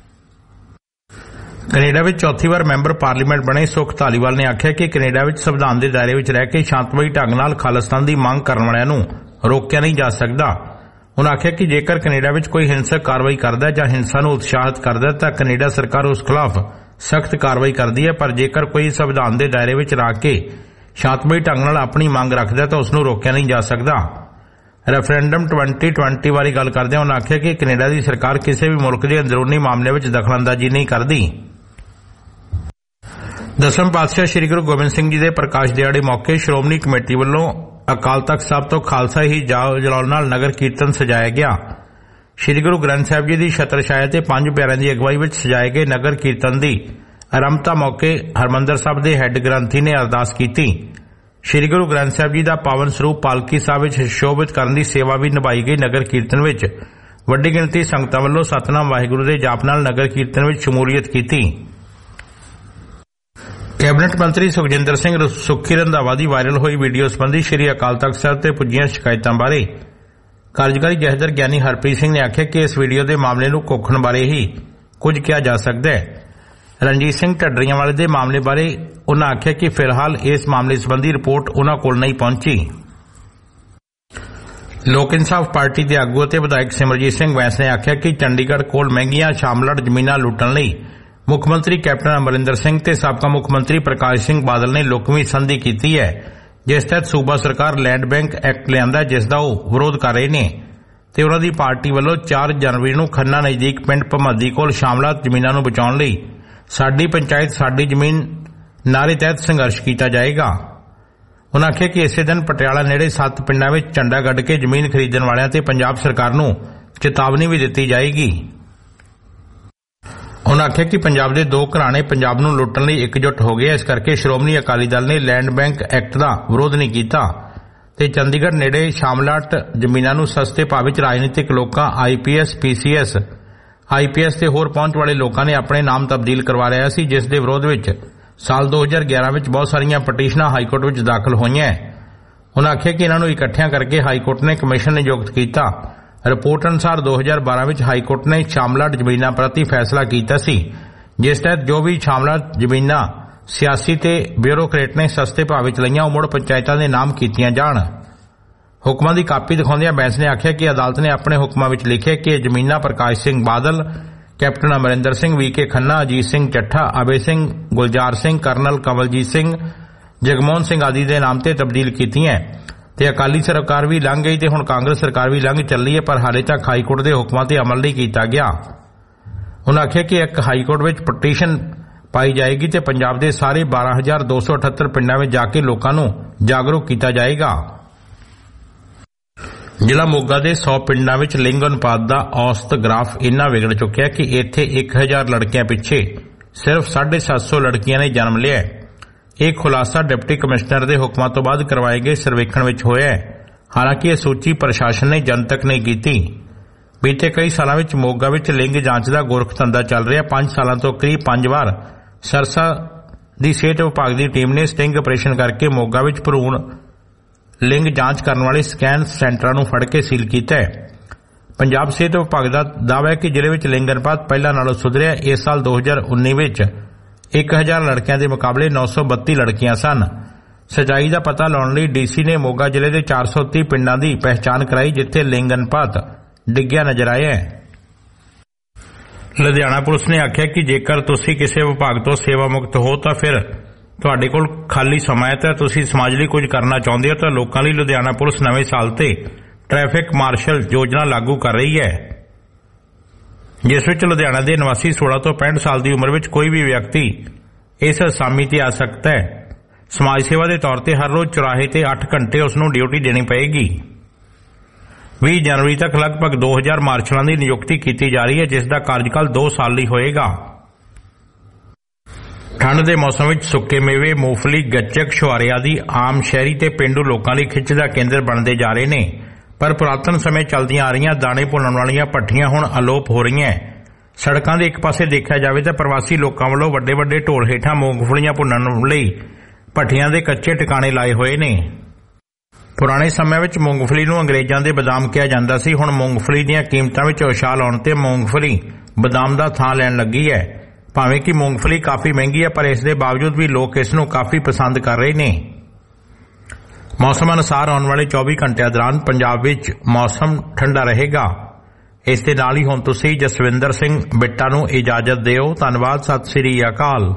ਕੈਨੇਡਾ ਵਿੱਚ ਚੌਥੀ ਵਾਰ ਮੈਂਬਰ ਪਾਰਲੀਮੈਂਟ ਬਣੇ ਸੁਖ ਧਾਲੀਵਾਲ ਨੇ ਆਖਿਆ ਕਿ ਕੈਨੇਡਾ ਵਿੱਚ ਸੰਵਿਧਾਨ ਦੇ ਦਾਇਰੇ ਵਿੱਚ ਰਹਿ ਕੇ ਸ਼ਾਂਤਮਈ ਢੰਗ ਨਾਲ ਖਾਲਿਸਤਾਨ ਦੀ ਮੰਗ ਕਰਨ ਵਾਲਿਆਂ ਨੂੰ ਰੋਕਿਆ ਨਹੀਂ ਜਾ ਸਕਦਾ। ਉਨ੍ਹਾਂ ਆਖਿਆ ਕਿ ਜੇਕਰ ਕੈਨੇਡਾ ਵਿੱਚ ਕੋਈ ਹਿੰਸਕ ਕਾਰਵਾਈ ਕਰਦਾ ਜਾਂ ਹਿੰਸਾ ਨੂੰ ਉਤਸ਼ਾਹਿਤ ਕਰਦਾ ਤਾਂ ਕੈਨੇਡਾ ਸਰਕਾਰ ਉਸ ਖਿਲਾਫ ਸਖਤ ਕਾਰਵਾਈ ਕਰਦੀ ਹੈ, ਪਰ ਜੇਕਰ ਕੋਈ ਸੰਵਿਧਾਨ ਦੇ ਦਾਇਰੇ ਵਿੱਚ ਰਹਿ ਕੇ ਸ਼ਾਂਤਮਈ ਢੰਗ ਨਾਲ ਆਪਣੀ ਮੰਗ ਰੱਖਦਾ ਤਾਂ ਉਸ ਨੂੰ ਰੋਕਿਆ ਨਹੀਂ ਜਾ ਸਕਦਾ। ਰੈਫਰੈਂਡਮ 2020 ਬਾਰੇ ਗੱਲ ਕਰਦਿਆਂ ਉਨ੍ਹਾਂ ਆਖਿਆ ਕਿ ਕੈਨੇਡਾ ਦੀ ਸਰਕਾਰ ਕਿਸੇ ਵੀ ਮੁਲਕ ਦੇ ਅੰਦਰੂਨੀ ਮਾਮਲੇ ਵਿੱਚ ਦਖਲਅੰਦਾਜ਼ੀ ਨਹੀਂ ਕਰਦੀ। 10ਵੇਂ ਪਾਤਸ਼ਾਹ ਸ੍ਰੀ ਗੁਰੂ ਗੋਬਿੰਦ ਸਿੰਘ ਜੀ ਦੇ ਪ੍ਰਕਾਸ਼ ਦਿਹਾੜੇ ਮੌਕੇ ਸ਼੍ਰੋਮਣੀ ਕਮੇਟੀ ਵੱਲੋਂ ਅਕਾਲ ਤਖਤ ਸਾਹਿਬ ਤੋਂ ਖਾਲਸਾ ਹੀ ਜਲਾਉਣ ਨਾਲ ਨਗਰ ਕੀਰਤਨ ਸਜਾਇਆ ਗਿਆ। ਸ੍ਰੀ ਗੁਰੂ ਗ੍ਰੰਥ ਸਾਹਿਬ ਜੀ ਦੀ ਛਤਰਛਾਇਆ ਤੇ 5 ਪਿਆਰਿਆਂ ਦੀ ਅਗਵਾਈ ਵਿੱਚ ਸਜਾਏ ਗਏ ਨਗਰ ਕੀਰਤਨ ਦੀ ਆਰੰਭਤਾ ਮੌਕੇ ਹਰਮੰਦਰ ਸਾਹਿਬ ਦੇ ਹੈੱਡ ਗ੍ਰੰਥੀ ਨੇ ਅਰਦਾਸ ਕੀਤੀ। ਸ੍ਰੀ ਗੁਰੂ ਗ੍ਰੰਥ ਸਾਹਿਬ ਜੀ ਦਾ ਪਾਵਨ ਸਰੂਪ ਪਾਲਕੀ ਸਾਹਿਬ ਵਿੱਚ ਸ਼ੋਭਿਤ ਕਰਨ ਦੀ ਸੇਵਾ ਵੀ ਨਿਭਾਈ ਗਈ। ਨਗਰ ਕੀਰਤਨ ਵਿੱਚ ਵੱਡੀ ਗਿਣਤੀ ਸੰਗਤਾਂ ਵੱਲੋਂ ਸਤਿਨਾਮ ਵਾਹਿਗੁਰੂ ਦੇ ਜਾਪ ਨਾਲ ਨਗਰ ਕੀਰਤਨ ਵਿੱਚ ਸ਼ਮੂਲੀਅਤ ਕੀਤੀ। ਕੈਬਨਿਟ ਮੰਤਰੀ ਸੁਖਜਿੰਦਰ ਸਿੰਘ ਸੁਖੀ ਰੰਧਾਵਾ ਦੀ ਵਾਇਰਲ ਹੋਈ ਵੀਡੀਓ ਸੰਬੰਧੀ ਸ੍ਰੀ ਅਕਾਲ ਤਖਤ ਸਾਹਿਬ ਤੇ ਪੁੱਜੀਆਂ ਸ਼ਿਕਾਇਤਾਂ ਬਾਰੇ ਕਾਰਜਕਾਰੀ ਜਥੇਦਾਰ ਗਿਆਨੀ ਹਰਪ੍ਰੀਤ ਸਿੰਘ ਨੇ ਆਖਿਆ ਕਿ ਇਸ ਵੀਡੀਓ ਦੇ ਮਾਮਲੇ ਨੂੰ ਘੋਖਣ ਬਾਰੇ ਹੀ ਕੁਝ ਕਿਹਾ ਜਾ ਸਕਦਾ ਹੈ। ਰਣਜੀਤ ਸਿੰਘ ਢੱਡਰੀਆਂ ਵਾਲੇ ਦੇ ਮਾਮਲੇ ਬਾਰੇ ਉਨ੍ਹਾਂ ਆਖਿਆ ਕਿ ਫਿਲਹਾਲ ਇਸ ਮਾਮਲੇ ਸੰਬੰਧੀ ਰਿਪੋਰਟ ਉਨ੍ਹਾਂ ਕੋਲ ਨਹੀਂ ਪਹੁੰਚੀ। ਲੋਕ ਇਨਸਾਫ ਪਾਰਟੀ ਦੇ ਆਗੂ ਅਤੇ ਵਿਧਾਇਕ ਸਿਮਰਜੀਤ ਸਿੰਘ ਬੈਂਸ ਨੇ ਆਖਿਆ ਕਿ ਚੰਡੀਗੜ੍ਹ ਕੋਲ ਮਹਿੰਗੀਆਂ ਸ਼ਾਮਲਾਟ ਜ਼ਮੀਨਾਂ ਲੁੱਟਣ ਲਈ ਮੁੱਖ ਮੰਤਰੀ ਕੈਪਟਨ ਅਮਰਿੰਦਰ ਸਿੰਘ ਤੇ ਸਾਬਕਾ ਮੁੱਖ ਮੰਤਰੀ ਪ੍ਰਕਾਸ਼ ਸਿੰਘ ਬਾਦਲ ਨੇ ਲੁਕਵੀਂ ਸੰਧੀ ਕੀਤੀ ਹੈ, ਜਿਸ ਤਹਿਤ ਸੂਬਾ ਸਰਕਾਰ ਲੈਂਡ ਬੈਂਕ ਐਕਟ ਲਿਆਂਦਾ, ਜਿਸ ਦਾ ਉਹ ਵਿਰੋਧ ਕਰ ਰਹੇ ਨੇ ਤੇ ਉਹਨਾਂ ਦੀ ਪਾਰਟੀ ਵੱਲੋਂ 4 ਜਨਵਰੀ ਨੂੰ ਖੰਨਾ ਨਜ਼ਦੀਕ ਪਿੰਡ ਭਮੱਦੀ ਕੋਲ ਸ਼ਾਮਲਾਤ ਜ਼ਮੀਨਾਂ ਨੂੰ ਬਚਾਉਣ ਲਈ ਸਾਡੀ ਪੰਚਾਇਤ ਸਾਡੀ ਜ਼ਮੀਨ ਨਾਅਰੇ ਤਹਿਤ ਸੰਘਰਸ਼ ਕੀਤਾ ਜਾਏਗਾ। ਉਨ੍ਹਾਂ ਆਖਿਆ ਕਿ ਇਸੇ ਦਿਨ ਪਟਿਆਲਾ ਨੇੜੇ 7 ਪਿੰਡਾਂ ਵਿੱਚ ਝੰਡਾ ਗੱਡ ਕੇ ਜ਼ਮੀਨ ਖਰੀਦਣ ਵਾਲਿਆਂ ਤੇ ਪੰਜਾਬ ਸਰਕਾਰ ਨੂੰ ਚੇਤਾਵਨੀ ਵੀ ਦਿੱਤੀ ਜਾਏਗੀ। ਉਨ੍ਹਾਂ ਆਖਿਆ ਕਿ ਪੰਜਾਬ ਦੇ 2 ਘਰਾਣੇ ਪੰਜਾਬ ਨੂੰ ਲੁੱਟਣ ਲਈ ਇਕਜੁੱਟ ਹੋ ਗਏ, ਇਸ ਕਰਕੇ ਸ਼੍ਰੋਮਣੀ ਅਕਾਲੀ ਦਲ ਨੇ ਲੈਂਡ ਬੈਂਕ ਐਕਟ ਦਾ ਵਿਰੋਧ ਨਹੀਂ ਕੀਤਾ ਤੇ ਚੰਡੀਗੜ੍ਹ ਨੇੜੇ ਸ਼ਾਮਲਾਟ ਜ਼ਮੀਨਾਂ ਨੂੰ ਸਸਤੇ ਭਾਅ ਵਿੱਚ ਰਾਜਨੀਤਿਕ ਲੋਕਾਂ, IPS, PCS, IPS ਤੇ ਹੋਰ ਪਹੁੰਚ ਵਾਲੇ ਲੋਕਾਂ ਨੇ ਆਪਣੇ ਨਾਮ ਤਬਦੀਲ ਕਰਵਾ ਲਿਆ ਸੀ, ਜਿਸ ਦੇ ਵਿਰੋਧ ਵਿੱਚ ਸਾਲ 2011 ਵਿੱਚ ਬਹੁਤ ਸਾਰੀਆਂ ਪਟੀਸ਼ਨਾਂ ਹਾਈਕੋਰਟ ਵਿੱਚ ਦਾਖਲ ਹੋਈਆਂ। ਉਨ੍ਹਾਂ ਆਖਿਆ ਕਿ ਇਹਨਾਂ ਨੂੰ ਇਕੱਠਿਆਂ ਕਰਕੇ ਹਾਈਕੋਰਟ ਨੇ ਕਮਿਸ਼ਨ ਨਿਯੁਕਤ ਕੀਤਾ। ਰਿਪੋਰਟ ਅਨੁਸਾਰ 2012 ਵਿੱਚ ਹਾਈਕੋਰਟ ਨੇ ਸ਼ਾਮਲਾਟ ਜ਼ਮੀਨਾਂ ਪ੍ਰਤੀ ਫੈਸਲਾ ਕੀਤਾ ਸੀ, ਜਿਸ ਤਹਿਤ ਜੋ ਵੀ ਸ਼ਾਮਲਾਟ ਜ਼ਮੀਨਾਂ ਸਿਆਸੀ ਤੇ ਬਿਊਰੋਕਰੇਟ ਨੇ ਸਸਤੇ ਭਾਅ ਵਿੱਚ ਲਈਆਂ ਉਹ ਮੁੜ ਪੰਚਾਇਤਾਂ ਦੇ ਨਾਮ ਕੀਤੀਆਂ ਜਾਣ। ਹੁਕਮਾਂ ਦੀ ਕਾਪੀ ਦਿਖਾਉਂਦਿਆਂ ਬੈਂਸ ਨੇ ਆਖਿਆ ਕਿ ਅਦਾਲਤ ਨੇ ਆਪਣੇ ਹੁਕਮਾਂ ਵਿੱਚ ਲਿਖਿਆ ਕਿ ਇਹ ਜ਼ਮੀਨਾਂ Prakash Singh Badal, captain Amarinder Singh, VK Khanna, Ajit Singh Chattha, Abhay Singh, Gulzar Singh, colonel Kamaljit Singh, Jagmohan Singh ਆਦਿ ਦੇ ਨਾਮ ਤੇ ਤਬਦੀਲ ਕੀਤੀਆਂ ਤੇ ਅਕਾਲੀ ਸਰਕਾਰ ਵੀ ਲੰਘ ਗਈ ਤੇ ਹੁਣ ਕਾਂਗਰਸ ਸਰਕਾਰ ਵੀ ਲੰਘ ਚੱਲੀ ਹੈ, ਪਰ ਹਾਲੇ ਤੱਕ ਹਾਈਕੋਰਟ ਦੇ ਹੁਕਮਾਂ ਤੇ ਅਮਲ ਨਹੀਂ ਕੀਤਾ ਗਿਆ। ਉਨ੍ਹਾਂ ਆਖਿਆ ਕਿ ਇੱਕ ਹਾਈਕੋਰਟ ਵਿੱਚ ਪਟੀਸ਼ਨ ਪਾਈ ਜਾਏਗੀ ਤੇ ਪੰਜਾਬ ਦੇ ਸਾਰੇ 12,278 ਪਿੰਡਾਂ ਵਿੱਚ ਜਾ ਕੇ ਲੋਕਾਂ ਨੂੰ ਜਾਗਰੂਕ ਕੀਤਾ ਜਾਏਗਾ। ਜ਼ਿਲ੍ਹਾ ਮੋਗਾ ਦੇ 100 ਪਿੰਡਾਂ ਵਿੱਚ ਲਿੰਗ ਅਨੁਪਾਤ ਦਾ ਔਸਤ ਗ੍ਰਾਫ ਇੰਨਾ ਵਿਗੜ ਚੁੱਕਿਆ ਕਿ ਇੱਥੇ 1000 ਲੜਕਿਆਂ ਪਿੱਛੇ ਸਿਰਫ 750 ਲੜਕੀਆਂ ਨੇ ਜਨਮ ਲਿਆ। ਇਹ ਖੁਲਾਸਾ ਡਿਪਟੀ ਕਮਿਸ਼ਨਰ ਦੇ ਹੁਕਮਾਂ ਤੋਂ ਬਾਅਦ ਕਰਵਾਏ ਗਏ ਸਰਵੇਖਣ ਵਿੱਚ ਹੋਇਆ। ਹਾਲਾਂਕਿ ਇਹ ਸੂਚੀ ਪ੍ਰਸ਼ਾਸਨ ਨੇ ਜਨਤਕ ਨਹੀਂ ਕੀਤੀ। ਬੀਤੇ ਕਈ ਸਾਲਾਂ ਵਿੱਚ ਮੋਗਾ ਵਿੱਚ ਲਿੰਗ ਜਾਂਚ ਦਾ ਗੋਰਖ ਧੰਦਾ ਚੱਲ ਰਿਹਾ। 5 ਸਾਲਾਂ ਤੋਂ ਕਰੀਬ 5 ਵਾਰ ਸਰਸਾ ਦੀ ਸਿਹਤ ਵਿਭਾਗ ਦੀ ਟੀਮ ਨੇ ਸਟਿੰਗ ਆਪਰੇਸ਼ਨ ਕਰਕੇ ਮੋਗਾ ਵਿੱਚ ਭਰੂਣ ਲਿੰਗ ਜਾਂਚ ਕਰਨ ਵਾਲੇ ਸਕੈਨ ਸੈਂਟਰਾਂ ਨੂੰ ਫੜ ਕੇ ਸੀਲ ਕੀਤਾ ਹੈ। ਪੰਜਾਬ ਸਿਹਤ ਵਿਭਾਗ ਦਾ ਦਾਅਵਾ ਹੈ ਕਿ ਜ਼ਿਲ੍ਹੇ ਵਿੱਚ ਲਿੰਗ ਅਨੁਪਾਤ ਪਹਿਲਾਂ ਨਾਲੋਂ ਸੁਧਰਿਆ। ਇਸ ਸਾਲ 2019 ਵਿੱਚ 1000 ਲੜਕਿਆਂ ਦੇ ਮੁਕਾਬਲੇ 932 ਲੜਕੀਆਂ ਸਨ। ਸੱਚਾਈ ਦਾ ਪਤਾ ਲਾਉਣ ਲਈ DC ਨੇ ਮੋਗਾ ਜ਼ਿਲ੍ਹੇ ਦੇ 430 ਪਿੰਡਾਂ ਦੀ ਪਹਿਚਾਣ ਕਰਾਈ, ਜਿੱਥੇ ਲਿੰਗ ਅਨੁਪਾਤ ਡਿੱਗਿਆ ਨਜ਼ਰ ਆਇਆ ਹੈ। ਲੁਧਿਆਣਾ ਪੁਲਿਸ ਨੇ ਆਖਿਆ ਕਿ ਜੇਕਰ ਤੁਸੀਂ ਕਿਸੇ ਵਿਭਾਗ ਤੋਂ ਸੇਵਾ ਮੁਕਤ ਹੋ ਤਾਂ ਫਿਰ ਤੁਹਾਡੇ ਕੋਲ ਖਾਲੀ ਸਮਾਂ ਹੈ ਤਾਂ ਤੁਸੀਂ ਸਮਾਜ ਲਈ ਕੁਝ ਕਰਨਾ ਚਾਹੁੰਦੇ ਹੋ ਤਾਂ ਲੋਕਾਂ ਲਈ ਲੁਧਿਆਣਾ ਪੁਲਿਸ ਨਵੇਂ ਸਾਲ ਤੇ ਟ੍ਰੈਫਿਕ ਮਾਰਸ਼ਲ ਯੋਜਨਾ ਲਾਗੂ ਕਰ ਰਹੀ ਹੈ, ਜਿਸ ਵਿੱਚ ਲੁਧਿਆਣਾ ਦੇ ਨਿਵਾਸੀ 16 ਤੋਂ 65 ਸਾਲ ਦੀ ਉਮਰ ਵਿੱਚ ਕੋਈ ਵੀ ਵਿਅਕਤੀ ਇਸ ਅਸਾਮੀ ਤੇ ਆ ਸਕਦਾ ਹੈ। ਸਮਾਜ ਸੇਵਾ ਦੇ ਤੌਰ ਤੇ ਹਰ ਰੋਜ਼ ਚੁਰਾਹੇ ਤੇ 8 ਘੰਟੇ ਉਸ ਨੂੰ ਡਿਊਟੀ ਦੇਣੀ ਪਏਗੀ। 20 ਜਨਵਰੀ ਤੱਕ ਲਗਭਗ 2000 ਮਾਰਸ਼ਲਾਂ ਦੀ ਨਿਯੁਕਤੀ ਕੀਤੀ ਜਾ ਰਹੀ ਹੈ, ਜਿਸ ਦਾ ਕਾਰਜਕਾਲ 2 ਸਾਲ ਲਈ ਹੋਏਗਾ। ਠੰਡ ਦੇ ਮੌਸਮ ਵਿੱਚ ਸੁੱਕੇ ਮੇਵੇ, ਮੂੰਗਫਲੀ, ਗੱਚਕ, ਛੁਹਾਰੇ ਆਦਿ ਆਮ ਸ਼ਹਿਰੀ ਤੇ ਪੇਂਡੂ ਲੋਕਾਂ ਲਈ ਖਿੱਚ ਦਾ ਕੇਂਦਰ ਬਣਦੇ ਜਾ ਰਹੇ ਨੇ, ਪਰ ਪੁਰਾਤਨ ਸਮੇਂ ਚੱਲਦੀਆਂ ਆ ਰਹੀਆਂ ਦਾਣੇ ਭੁੰਨਣ ਵਾਲੀਆਂ ਭੱਠੀਆਂ ਹੁਣ ਅਲੋਪ ਹੋ ਰਹੀਆਂ। ਸੜਕਾਂ ਦੇ ਇੱਕ ਪਾਸੇ ਦੇਖਿਆ ਜਾਵੇ ਤਾਂ ਪ੍ਰਵਾਸੀ ਲੋਕਾਂ ਵੱਲੋਂ ਵੱਡੇ ਵੱਡੇ ਢੋਲ ਹੇਠਾਂ ਮੂੰਗਫਲੀਆਂ ਭੁੰਨਣ ਲਈ ਭੱਠੀਆਂ ਦੇ ਕੱਚੇ ਟਿਕਾਣੇ ਲਾਏ ਹੋਏ ਨੇ। ਪੁਰਾਣੇ ਸਮਿਆਂ ਵਿੱਚ ਮੂੰਗਫਲੀ ਨੂੰ ਅੰਗਰੇਜ਼ਾਂ ਦੇ ਬਦਾਮ ਕਿਹਾ ਜਾਂਦਾ ਸੀ। ਹੁਣ ਮੂੰਗਫਲੀ ਦੀਆਂ ਕੀਮਤਾਂ ਵਿੱਚ ਉਛਾਲ ਆਉਣ ਤੇ ਮੂੰਗਫਲੀ ਬਦਾਮ ਦਾ ਥਾਂ ਲੈਣ ਲੱਗੀ ਹੈ। ਭਾਵੇਂ ਕਿ ਮੂੰਗਫਲੀ ਕਾਫੀ ਮਹਿੰਗੀ ਹੈ, ਪਰ ਇਸ ਦੇ ਬਾਵਜੂਦ ਵੀ ਲੋਕ ਇਸ ਨੂੰ ਕਾਫੀ ਪਸੰਦ ਕਰ ਰਹੇ ਨੇ। ਮੌਸਮ ਅਨੁਸਾਰ ਆਉਣ ਵਾਲੇ 24 ਘੰਟਿਆਂ ਦੌਰਾਨ ਪੰਜਾਬ ਵਿੱਚ ਮੌਸਮ ਠੰਡਾ ਰਹੇਗਾ। ਇਸ ਦੇ ਨਾਲ ਹੀ ਹੁਣ ਤੁਸੀਂ ਜਸਵਿੰਦਰ ਸਿੰਘ ਬਿੱਟਾ ਨੂੰ ਇਜਾਜ਼ਤ ਦਿਓ। ਧੰਨਵਾਦ। ਸਤਿ ਸ੍ਰੀ ਅਕਾਲ।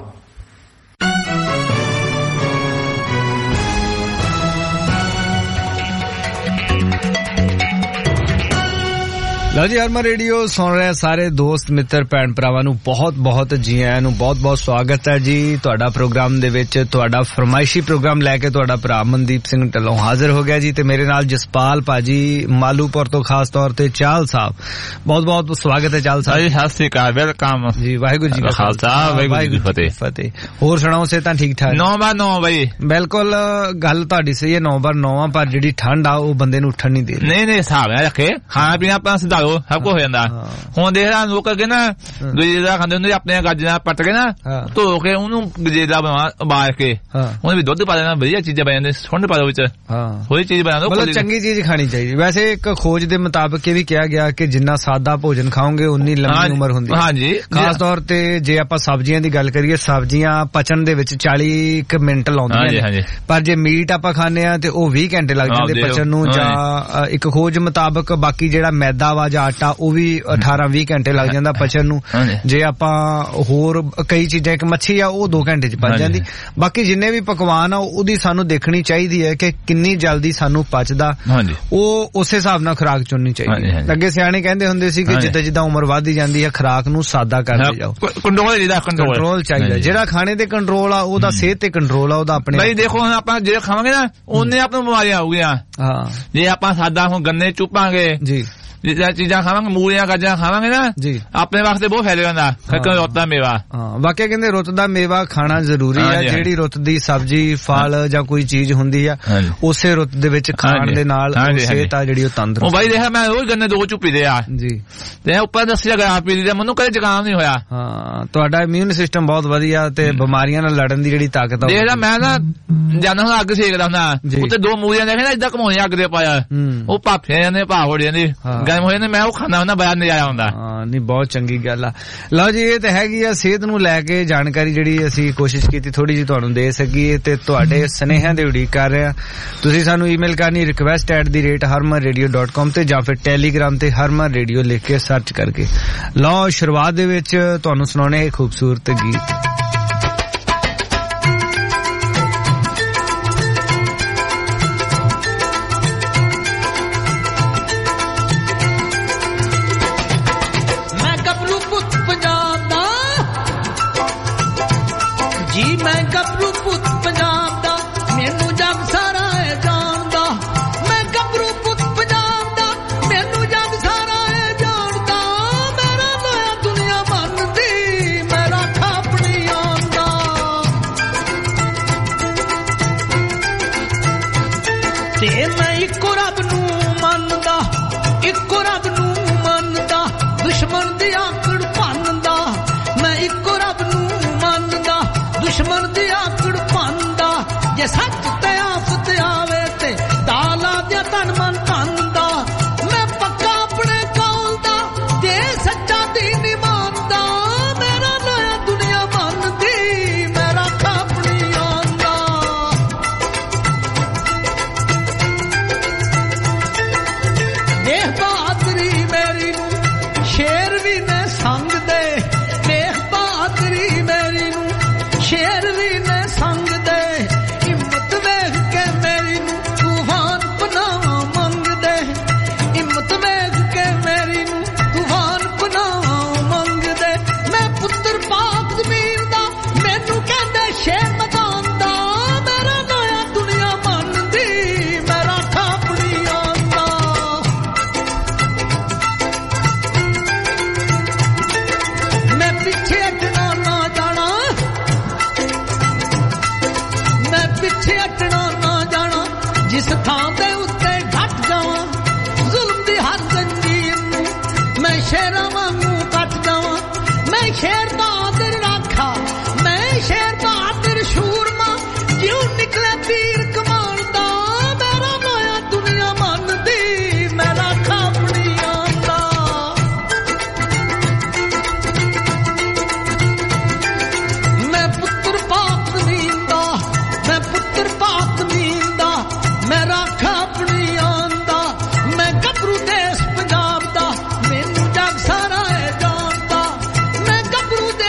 ਲਓ ਜੀ, ਹਰਮਨ ਰੇਡੀਓ ਸੁਣ ਰਹੇ ਸਾਰੇ ਦੋਸਤ ਮਿੱਤਰ ਭੈਣ ਭਰਾਵਾਂ ਨੂੰ ਬਹੁਤ ਬਹੁਤ ਜੀ ਆਇਆਂ ਨੂੰ ਬਹੁਤ ਬਹੁਤ ਸਵਾਗਤ ਹੈ ਜੀ ਤੁਹਾਡਾ ਪ੍ਰੋਗਰਾਮ ਦੇ ਵਿੱਚ। ਤੁਹਾਡਾ ਫਰਮਾਇਸ਼ੀ ਪ੍ਰੋਗਰਾਮ ਲੈ ਕੇ ਤੁਹਾਡਾ ਭਰਾ ਮਨਦੀਪ ਸਿੰਘ ਢੱਲੋਂ ਹਾਜ਼ਰ ਹੋ ਗਿਆ ਜੀ, ਤੇ ਮੇਰੇ ਨਾਲ ਜਸਪਾਲ ਭਾਜੀ ਮਾਲੂਪੁਰ ਤੋਂ ਖਾਸ ਤੌਰ ਤੇ ਚਾਲ ਸਾਹਿਬ। ਬਹੁਤ ਬਹੁਤ ਸਵਾਗਤ ਹੈ ਚਾਲ ਸਾਹਿਬ ਜੀ।
ਸਤਿ ਸ੍ਰੀ ਅਕਾਲ, ਵੈਲਕਮ ਜੀ। ਵਾਹਿਗੁਰੂ ਜੀ ਕਾ ਖਾਲਸਾ, ਵਾਹਿਗੁਰੂ ਜੀ ਕੀ ਫਤਿਹ।
ਹੋਰ ਸੁਣਾਓ, ਸੇ ਤਾਂ ਠੀਕ ਠਾਕ?
9/9 ਬਈ ਬਿਲਕੁਲ
ਗੱਲ ਤੁਹਾਡੀ ਸਹੀ ਹੈ, 9/9 ਆ, ਪਰ ਜਿਹੜੀ ਠੰਡ ਆ ਉਹ ਬੰਦੇ ਨੂੰ ਉੱਠਣ ਨਹੀਂ ਦੇ।
ਨਹੀਂ ਹਿਸਾਬ ਨਾਲ ਰੱਖੇ, ਖਾਣਾ ਪੀਣਾ ਆਪਣਾ ਸਿੱਧਾ ਸਭ ਕੁਝ ਹੋ ਜਾਂਦਾ। ਹੁਣ ਦੇਖ ਲਾ ਲੋਕ ਅੱਗੇ ਨਾ ਗਜੇਰਾ ਖਾਂਦੇ ਹੁੰਦੇ ਆਪਣੇ ਗਾਜਰਾਂ ਪੱਟ ਕੇ ਨਾ ਧੋ ਕੇ ਉਹਨੂੰ ਗਜੇਰਾ ਉਬਾਲ ਕੇ ਉਹਨੇ ਵੀ ਦੁੱਧ ਪਾ ਦੇਣਾ, ਵਧੀਆ ਚੀਜ਼ਾਂ ਪੈ ਜਾਂਦੇ, ਸੁੰਡ ਪਾ ਦੋ ਵਿੱਚ, ਉਹੀ ਚੀਜ਼ ਬਣਾ ਦੋ।
ਮਤਲਬ ਚੰਗੀ ਚੀਜ਼ ਖਾਣੀ ਚਾਹੀਦੀ। ਵੈਸੇ ਇੱਕ ਖੋਜ ਦੇ ਮੁਤਾਬਕ ਇਹ ਵੀ ਕਿਹਾ ਗਿਆ ਕਿ ਜਿੰਨਾ ਸਾਦਾ ਭੋਜਨ ਖਾਓਗੇ ਉਨੀ ਲੰਮੀ ਉਮਰ ਹੁੰਦੀ ਹੈ। ਹਾਂਜੀ, ਖਾਸ ਤੌਰ ਤੇ ਜੇ ਆਪਾਂ ਸਬਜ਼ੀਆਂ ਦੀ ਗੱਲ ਕਰੀਏ, ਸਬਜ਼ੀਆਂ ਪਚਣ ਦੇ ਵਿੱਚ 40 ਮਿੰਟ ਲਾਉਂਦੀਆਂ ਨੇ, ਪਰ ਜੇ ਮੀਟ ਆਪਾਂ ਖਾਂਦੇ ਆ ਤੇ ਉਹ 20 ਘੰਟੇ ਲੱਗ ਜਾਂਦੇ ਪਚਣ ਨੂੰ। ਜਾਂ ਇੱਕ ਖੋਜ ਮੁਤਾਬਕ ਬਾਕੀ ਜਿਹੜਾ ਮੈਦਾ ਵਾ ਜਾਂ ਆਟਾ ਉਹ ਵੀ 18-20 ਘੰਟੇ ਲੱਗ ਜਾਂਦਾ ਪਚਣ ਨੂੰ। ਜੇ ਆਪਾਂ ਹੋਰ ਕਈ ਚੀਜ਼ਾਂ, ਇੱਕ ਮੱਛੀ ਆ ਉਹ 2 ਘੰਟੇ ਚ ਪਚ ਜਾਂਦੀ। ਬਾਕੀ ਜਿੰਨੇ ਵੀ ਪਕਵਾਨ ਆ ਉਹਦੀ ਸਾਨੂੰ ਦੇਖਣੀ ਚਾਹੀਦੀ ਹੈ ਕਿ ਕਿੰਨੀ ਜਲਦੀ ਸਾਨੂੰ ਪਚਦਾ, ਉਹ ਉਸੇ ਹਿਸਾਬ ਨਾਲ ਖੁਰਾਕ ਚੁਣਨੀ ਚਾਹੀਦੀ। ਅੱਗੇ ਸਿਆਣੇ ਕਹਿੰਦੇ ਹੁੰਦੇ ਸੀ ਕਿ ਜਿੱਦਾਂ ਜਿੱਦਾਂ ਉਮਰ ਵੱਧਦੀ ਜਾਂਦੀ ਹੈ ਖੁਰਾਕ ਨੂੰ ਸਾਦਾ ਕਰਦੇ ਜਾਓ। ਕੰਟਰੋਲ ਚਾਹੀਦਾ, ਜਿਹੜਾ ਖਾਣੇ ਤੇ ਕੰਟਰੋਲ ਆ ਉਹਦਾ ਸਿਹਤ ਤੇ ਕੰਟਰੋਲ ਆ ਉਹਦਾ ਆਪਣੇ। ਬਈ ਦੇਖੋ ਹੁਣ ਆਪਾਂ ਜੇ ਖਾਵਾਂਗੇ ਨਾ ਉਹਨੇ ਆਪਾਂ ਨੂੰ ਬਿਮਾਰੀਆਂ ਆਉਗੀਆਂ। ਜੇ ਆਪਾਂ ਸਾਦਾ ਹੁਣ ਗੰਨੇ ਚੁੱਪਾਂਗੇ ਜੀ, ਚੀਜ਼ਾਂ ਖਾਵਾਂਗੇ, ਮੂਲੀਆਂ ਗਾਜਰਾਂ ਖਾਵਾਂਗੇ ਨਾ ਜੀ, ਆਪਣੇ ਵਾਸਤੇ ਬਹੁਤ ਫਾਇਦੇ ਹੁੰਦਾ। ਰੁੱਤ ਦਾ ਮੇਵਾ, ਵਾਕਿਆ ਕਹਿੰਦੇ ਰੁੱਤ ਦਾ ਮੇਵਾ ਖਾਣਾ ਜ਼ਰੂਰੀ ਆ। ਜਿਹੜੀ ਰੁੱਤ ਦੀ ਸਬਜ਼ੀ, ਫਲ ਜਾਂ ਕੋਈ ਚੀਜ਼ ਹੁੰਦੀ ਆ ਉਸੇ ਰੁੱਤ ਦੇ ਵਿੱਚ ਖਾਣ ਦੇ ਨਾਲ ਸਿਹਤ ਆ ਜਿਹੜੀ ਉਹ ਤੰਦਰੁਸਤ। ਬਾਈ ਦੇਖਿਆ ਮੈਂ ਰੋਜ਼ ਗੰਨੇ 2 ਚੁੱਪੀ ਦੇ ਆ ਜੀ, ਤੇ ਉੱਪਰ ਦੱਸਿਆ ਗਿਆ ਪੀ ਲਈ, ਮੈਨੂੰ ਕਦੇ ਜ਼ੁਕਾਮ ਨਹੀਂ ਹੋਇਆ। ਹਾਂ, ਤੁਹਾਡਾ ਇਮਿਊਨ ਸਿਸਟਮ ਬਹੁਤ ਵਧੀਆ ਤੇ ਬਿਮਾਰੀਆਂ ਨਾਲ ਲੜਨ ਦੀ ਜਿਹੜੀ ਤਾਕਤ ਆ। ਦੇਖਦਾ ਮੈਂ ਨਾ ਜਾਂਦਾ ਹੁਣ ਅੱਗ ਸੇਕਦਾ ਹੁੰਦਾ, ਉੱਤੇ 2 ਮੂਲੀਆਂ ਦੇਖੇ ਨਾ ਏਦਾਂ ਘਮਾਉਣੇ ਅੱਗ ਦੇ ਪਾਇਆ, ਉਹ ਭਾਫੇ ਜਾਂਦੇ, ਭਾਫ ਹੋ ਜਾਂਦੀ, ਗਰਮ ਹੋ ਜਾਂਦੇ, ਮੈਂ ਉਹ ਖਾਂਦਾ ਹੁੰਦਾ, ਬਾਹਰ ਨਹੀਂ ਆਇਆ ਹੁੰਦਾ। ਨਹੀਂ, ਬਹੁਤ ਚੰਗੀ ਗੱਲ ਆ। ਲਓ ਜੀ, ਇਹ ਤਾਂ ਹੈਗੀ ਆ ਸਿਹਤ ਨੂੰ ਲੈ ਕੇ ਜਾਣਕਾਰੀ ਜਿਹੜੀ ਅਸੀਂ ਕੋਸ਼ਿਸ਼ ਕੀਤੀ ਥੋੜੀ ਜਿਹੀ ਤੁਹਾਨੂੰ ਦੇ ਸਕੀਏ, ਤੇ ਤੁਹਾਡੇ ਸੁਨੇਹਿਆਂ ਦੀ ਉਡੀਕ ਕਰ ਰਹੇ ਹਾਂ। ਤੁਸੀਂ ਸਾਨੂੰ ਈਮੇਲ ਕਰਨੀ request@harmanradio.com ਤੇ ਜਾਂ ਫਿਰ ਟੈਲੀਗ੍ਰਾਮ ਤੇ ਹਰਮਨ ਰੇਡੀਓ ਲਿਖ ਕੇ ਸਰਚ ਕਰਕੇ। ਲਓ, ਸ਼ੁਰੂਆਤ ਦੇ ਵਿੱਚ ਤੁਹਾਨੂੰ ਸੁਣਾਉਣੇ ਖੂਬਸੂਰਤ ਗੀਤ।
ਦੇਸ਼ ਪੰਜਾਬ ਦਾ ਮੈਨੂੰ ਜਗ ਸਾਰਾ ਜਾਣਦਾ, ਮੈਂ ਗੱਭਰੂ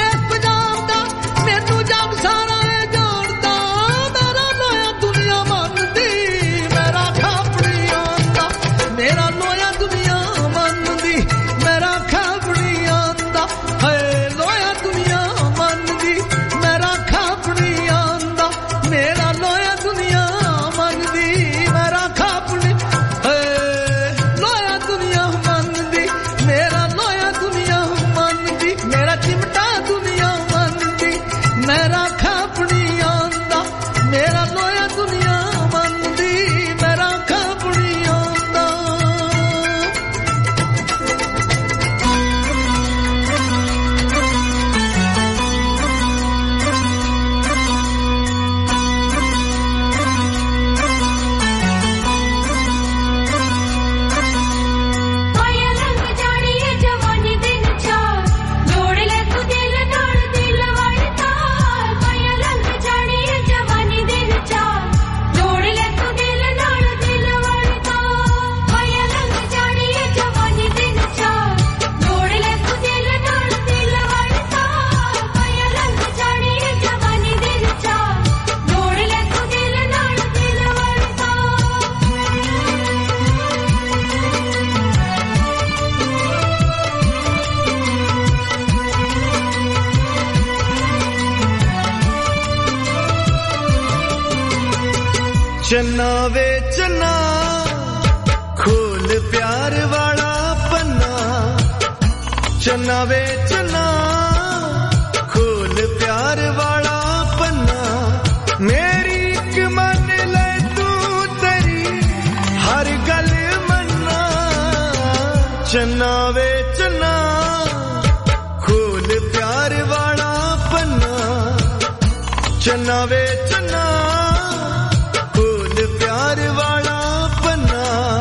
चन्ना वे चन्ना खोल प्यार वाला पन्ना चन्ना वे चन्ना खोल प्यार वाला पन्ना मेरी एक मन ले तू तेरी हर गल मन्ना चन्ना वे चन्ना खोल प्यार वाला पन्ना चन्ना वे चन्ना खोल प्यार वाला पन्ना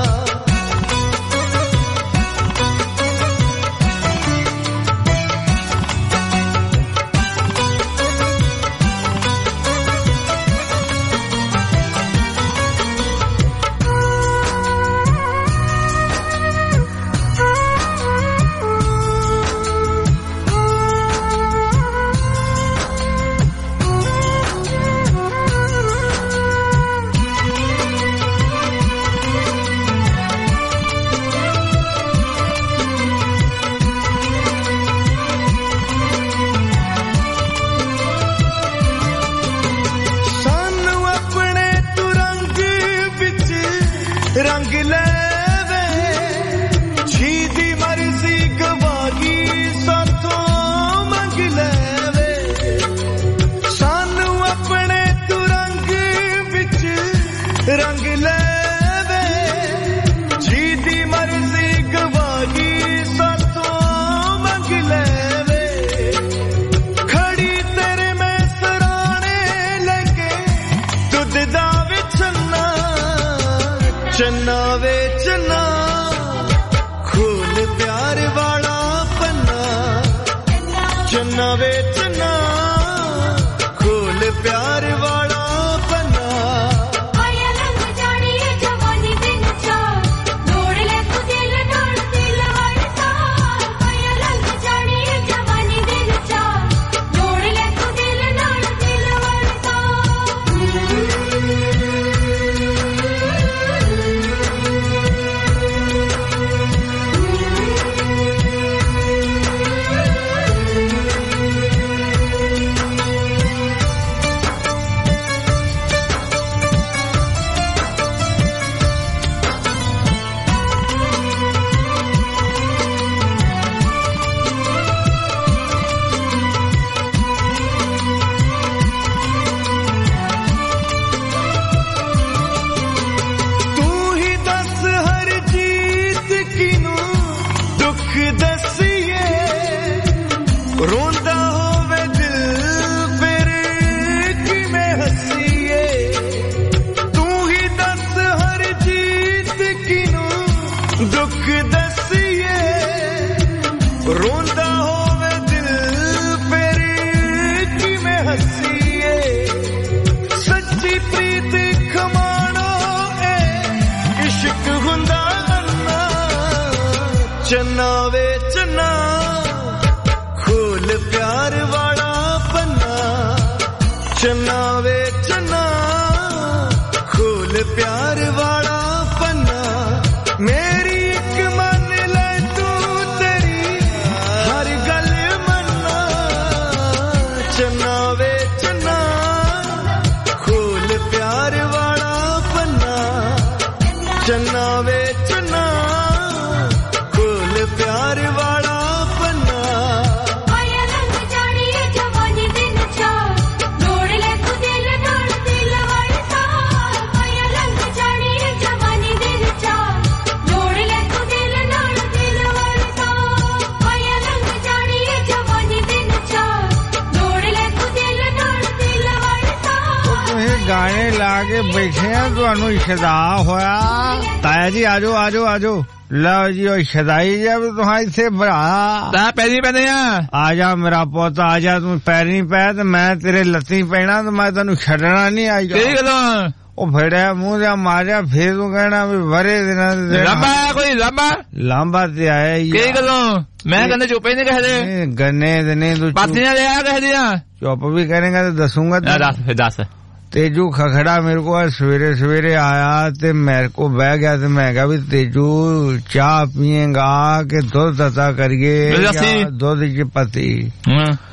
रंग लेवे छीदी मर्जी गवागी साथों मंग लेवे सानू अपने तू रंग विच रंग लेवे छीदी मर्जी गवागी साथों मंग लेवे खड़ी तेरे में सराने लगे दुध दा विछना चन्ना वे चन्ना खोल प्यार वाला पन्ना चन्ना वे चन्ना खोल प्यार वाला पन्ना
आया लंग जानी ये जवानी दिन चार जोड़ ले तू दिल नाल दिल वाली सार आया लंग जानी ये जवानी दिन चार जोड़ ले तू दिल नाल दिल वाली
तू ही दस हर जीत किनू दुख दसिए रोंदा होवे दिल फिर किवें हसीए तू ही दस हर जीत किनू दुख दसिए रोंदा होवे दिल फिर किवें हसीए सच्ची प्रीत खमाणो ए इश्क हुंदा अन्ना चन्ना वे चन्ना खोल प्यार वाला पन्ना चन्ना वे चन्ना खोल प्यार वाला पन्ना मेरी एक मन ले तू तेरी हर गल मन्ना चन्ना वे चन्ना खोल प्यार वाला पन्ना चन्ना वे चन्ना खोल प्यार वाला पन्ना
आया लंग जानी ये जवानी दिन चार जोड़ ले तू दिल नाल दिल वाली सार आया लंग जानी ये जवानी दिन चार जोड़ ले तू दिल नाल दिल वाली सार आया लंग जानी ये जवानी दिन चार जोड़ ले तू दिल नाल दिल वाली सार
ਤੁਸੀਂ ਗਾਣੇ ਲਾ ਕੇ ਬੈਠੇ ਆ ਤੁਹਾਨੂੰ ਸ਼ਦਾ ਹੋਇਆ ਤਾਇਆ ਜੀ ਆਜੋ ਆਜੋ ਆਜੋ ਲਓ ਜੀ ਉਹ ਸ਼ਦਾਈ ਜਬ ਤੁਹਾਂ ਇੱਥੇ ਭਰਾ
ਤਾਂ ਪੈਰੀ ਪੈਨੇ
ਆ ਜਾ ਮੇਰਾ ਪੁੱਤ ਆ ਜਾ ਤੂੰ ਪੈਰੀ ਪੈ ਤੇ ਮੈਂ ਤੇਰੇ ਲੱਤੀ ਪੈਣਾ ਤੇ ਮੈਂ ਤੈਨੂੰ ਛੱਡਣਾ ਨਹੀਂ ਆਈ
ਕਿਹੜੀ ਗੱਲੋਂ
ਉਹ ਫੜਿਆ ਮੂੰਹ ਜਾਂ ਮਾਰਿਆ ਫੇਰ ਤੂੰ ਕਹਿਣਾ ਵੀ ਵਰੇ ਦਿਨਾਂ ਦੇ
ਲਾਂਬਾ ਕੋਈ ਲਾਂਬਾ
ਲਾਂਬਾ ਤੇ ਆਇਆ ਹੀ
ਕਿਹੜੀ ਗੱਲੋਂ ਮੈਂ ਕਹਿੰਦਾ ਚੁੱਪ ਹੀ ਨਹੀਂ ਕਹਦੇ
ਗੰਨੇ ਦਿਨੇ ਤੂੰ
ਪਾਤੀਆਂ ਲਿਆ ਕਹਦੀਆਂ
ਚੁੱਪ ਵੀ ਕਰੇਗਾ ਤੇ ਦੱਸੂਗਾ
ਦੱਸ
तेजू खखड़ा मेरे को सवेरे सवेरे आया ते मेरे को बह गया ते मैं कहा भी तेजू चाह पिएगा कि दूध तता करिए दूध की पत्ती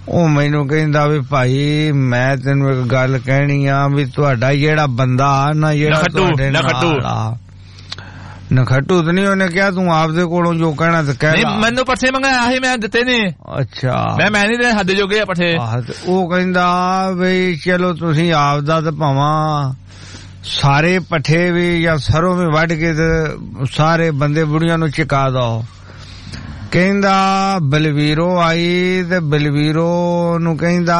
ਉਹ ਮੈਨੂੰ ਕਹਿੰਦਾ ਵੀ ਭਾਈ ਮੈਂ ਤੈਨੂੰ ਇੱਕ ਗੱਲ ਕਹਿਣੀ ਆ ਵੀ ਤੁਹਾਡਾ ਜਿਹੜਾ ਬੰਦਾ ਨਾ ਜਿਹੜਾ ਤੁਹਾਡੇ ਨਾਲ ਨਖੱਟੂ ਤਾਂ ਨਹੀਂ ਉਹਨੇ ਕਿਹਾ ਤੂੰ ਆਪਦੇ ਕੋਲੋਂ ਜੋ ਕਹਿਣਾ ਤੇ ਕਹਿ ਲਾ
ਮੈਨੂੰ ਪੱਠੇ ਮੰਗਾਇਆ ਸੀ ਮੈਂ ਦਿੱਤੇ ਨੇ ਅੱਛਾ ਮੈਂ ਨਹੀਂ ਦੇ ਹੱਦ ਜੋਗੇ ਆ ਪੱਠੇ
ਉਹ ਕਹਿੰਦਾ ਵੀ ਚਲੋ ਤੁਸੀਂ ਆਪਦਾ ਤੇ ਭਾਵਾਂ ਸਾਰੇ ਪੱਠੇ ਵੀ ਜਾਂ ਸਰੋਂ ਵੀ ਵੱਢ ਕੇ ਤੇ ਸਾਰੇ ਬੰਦੇ ਬੁੜੀਆਂ ਨੂੰ ਚਿਕਾ ਦੋ ਕਹਿੰਦਾ ਬਲਵੀਰੋ ਆਈ ਤੇ ਬਲਵੀਰੋ ਨੂੰ ਕਹਿੰਦਾ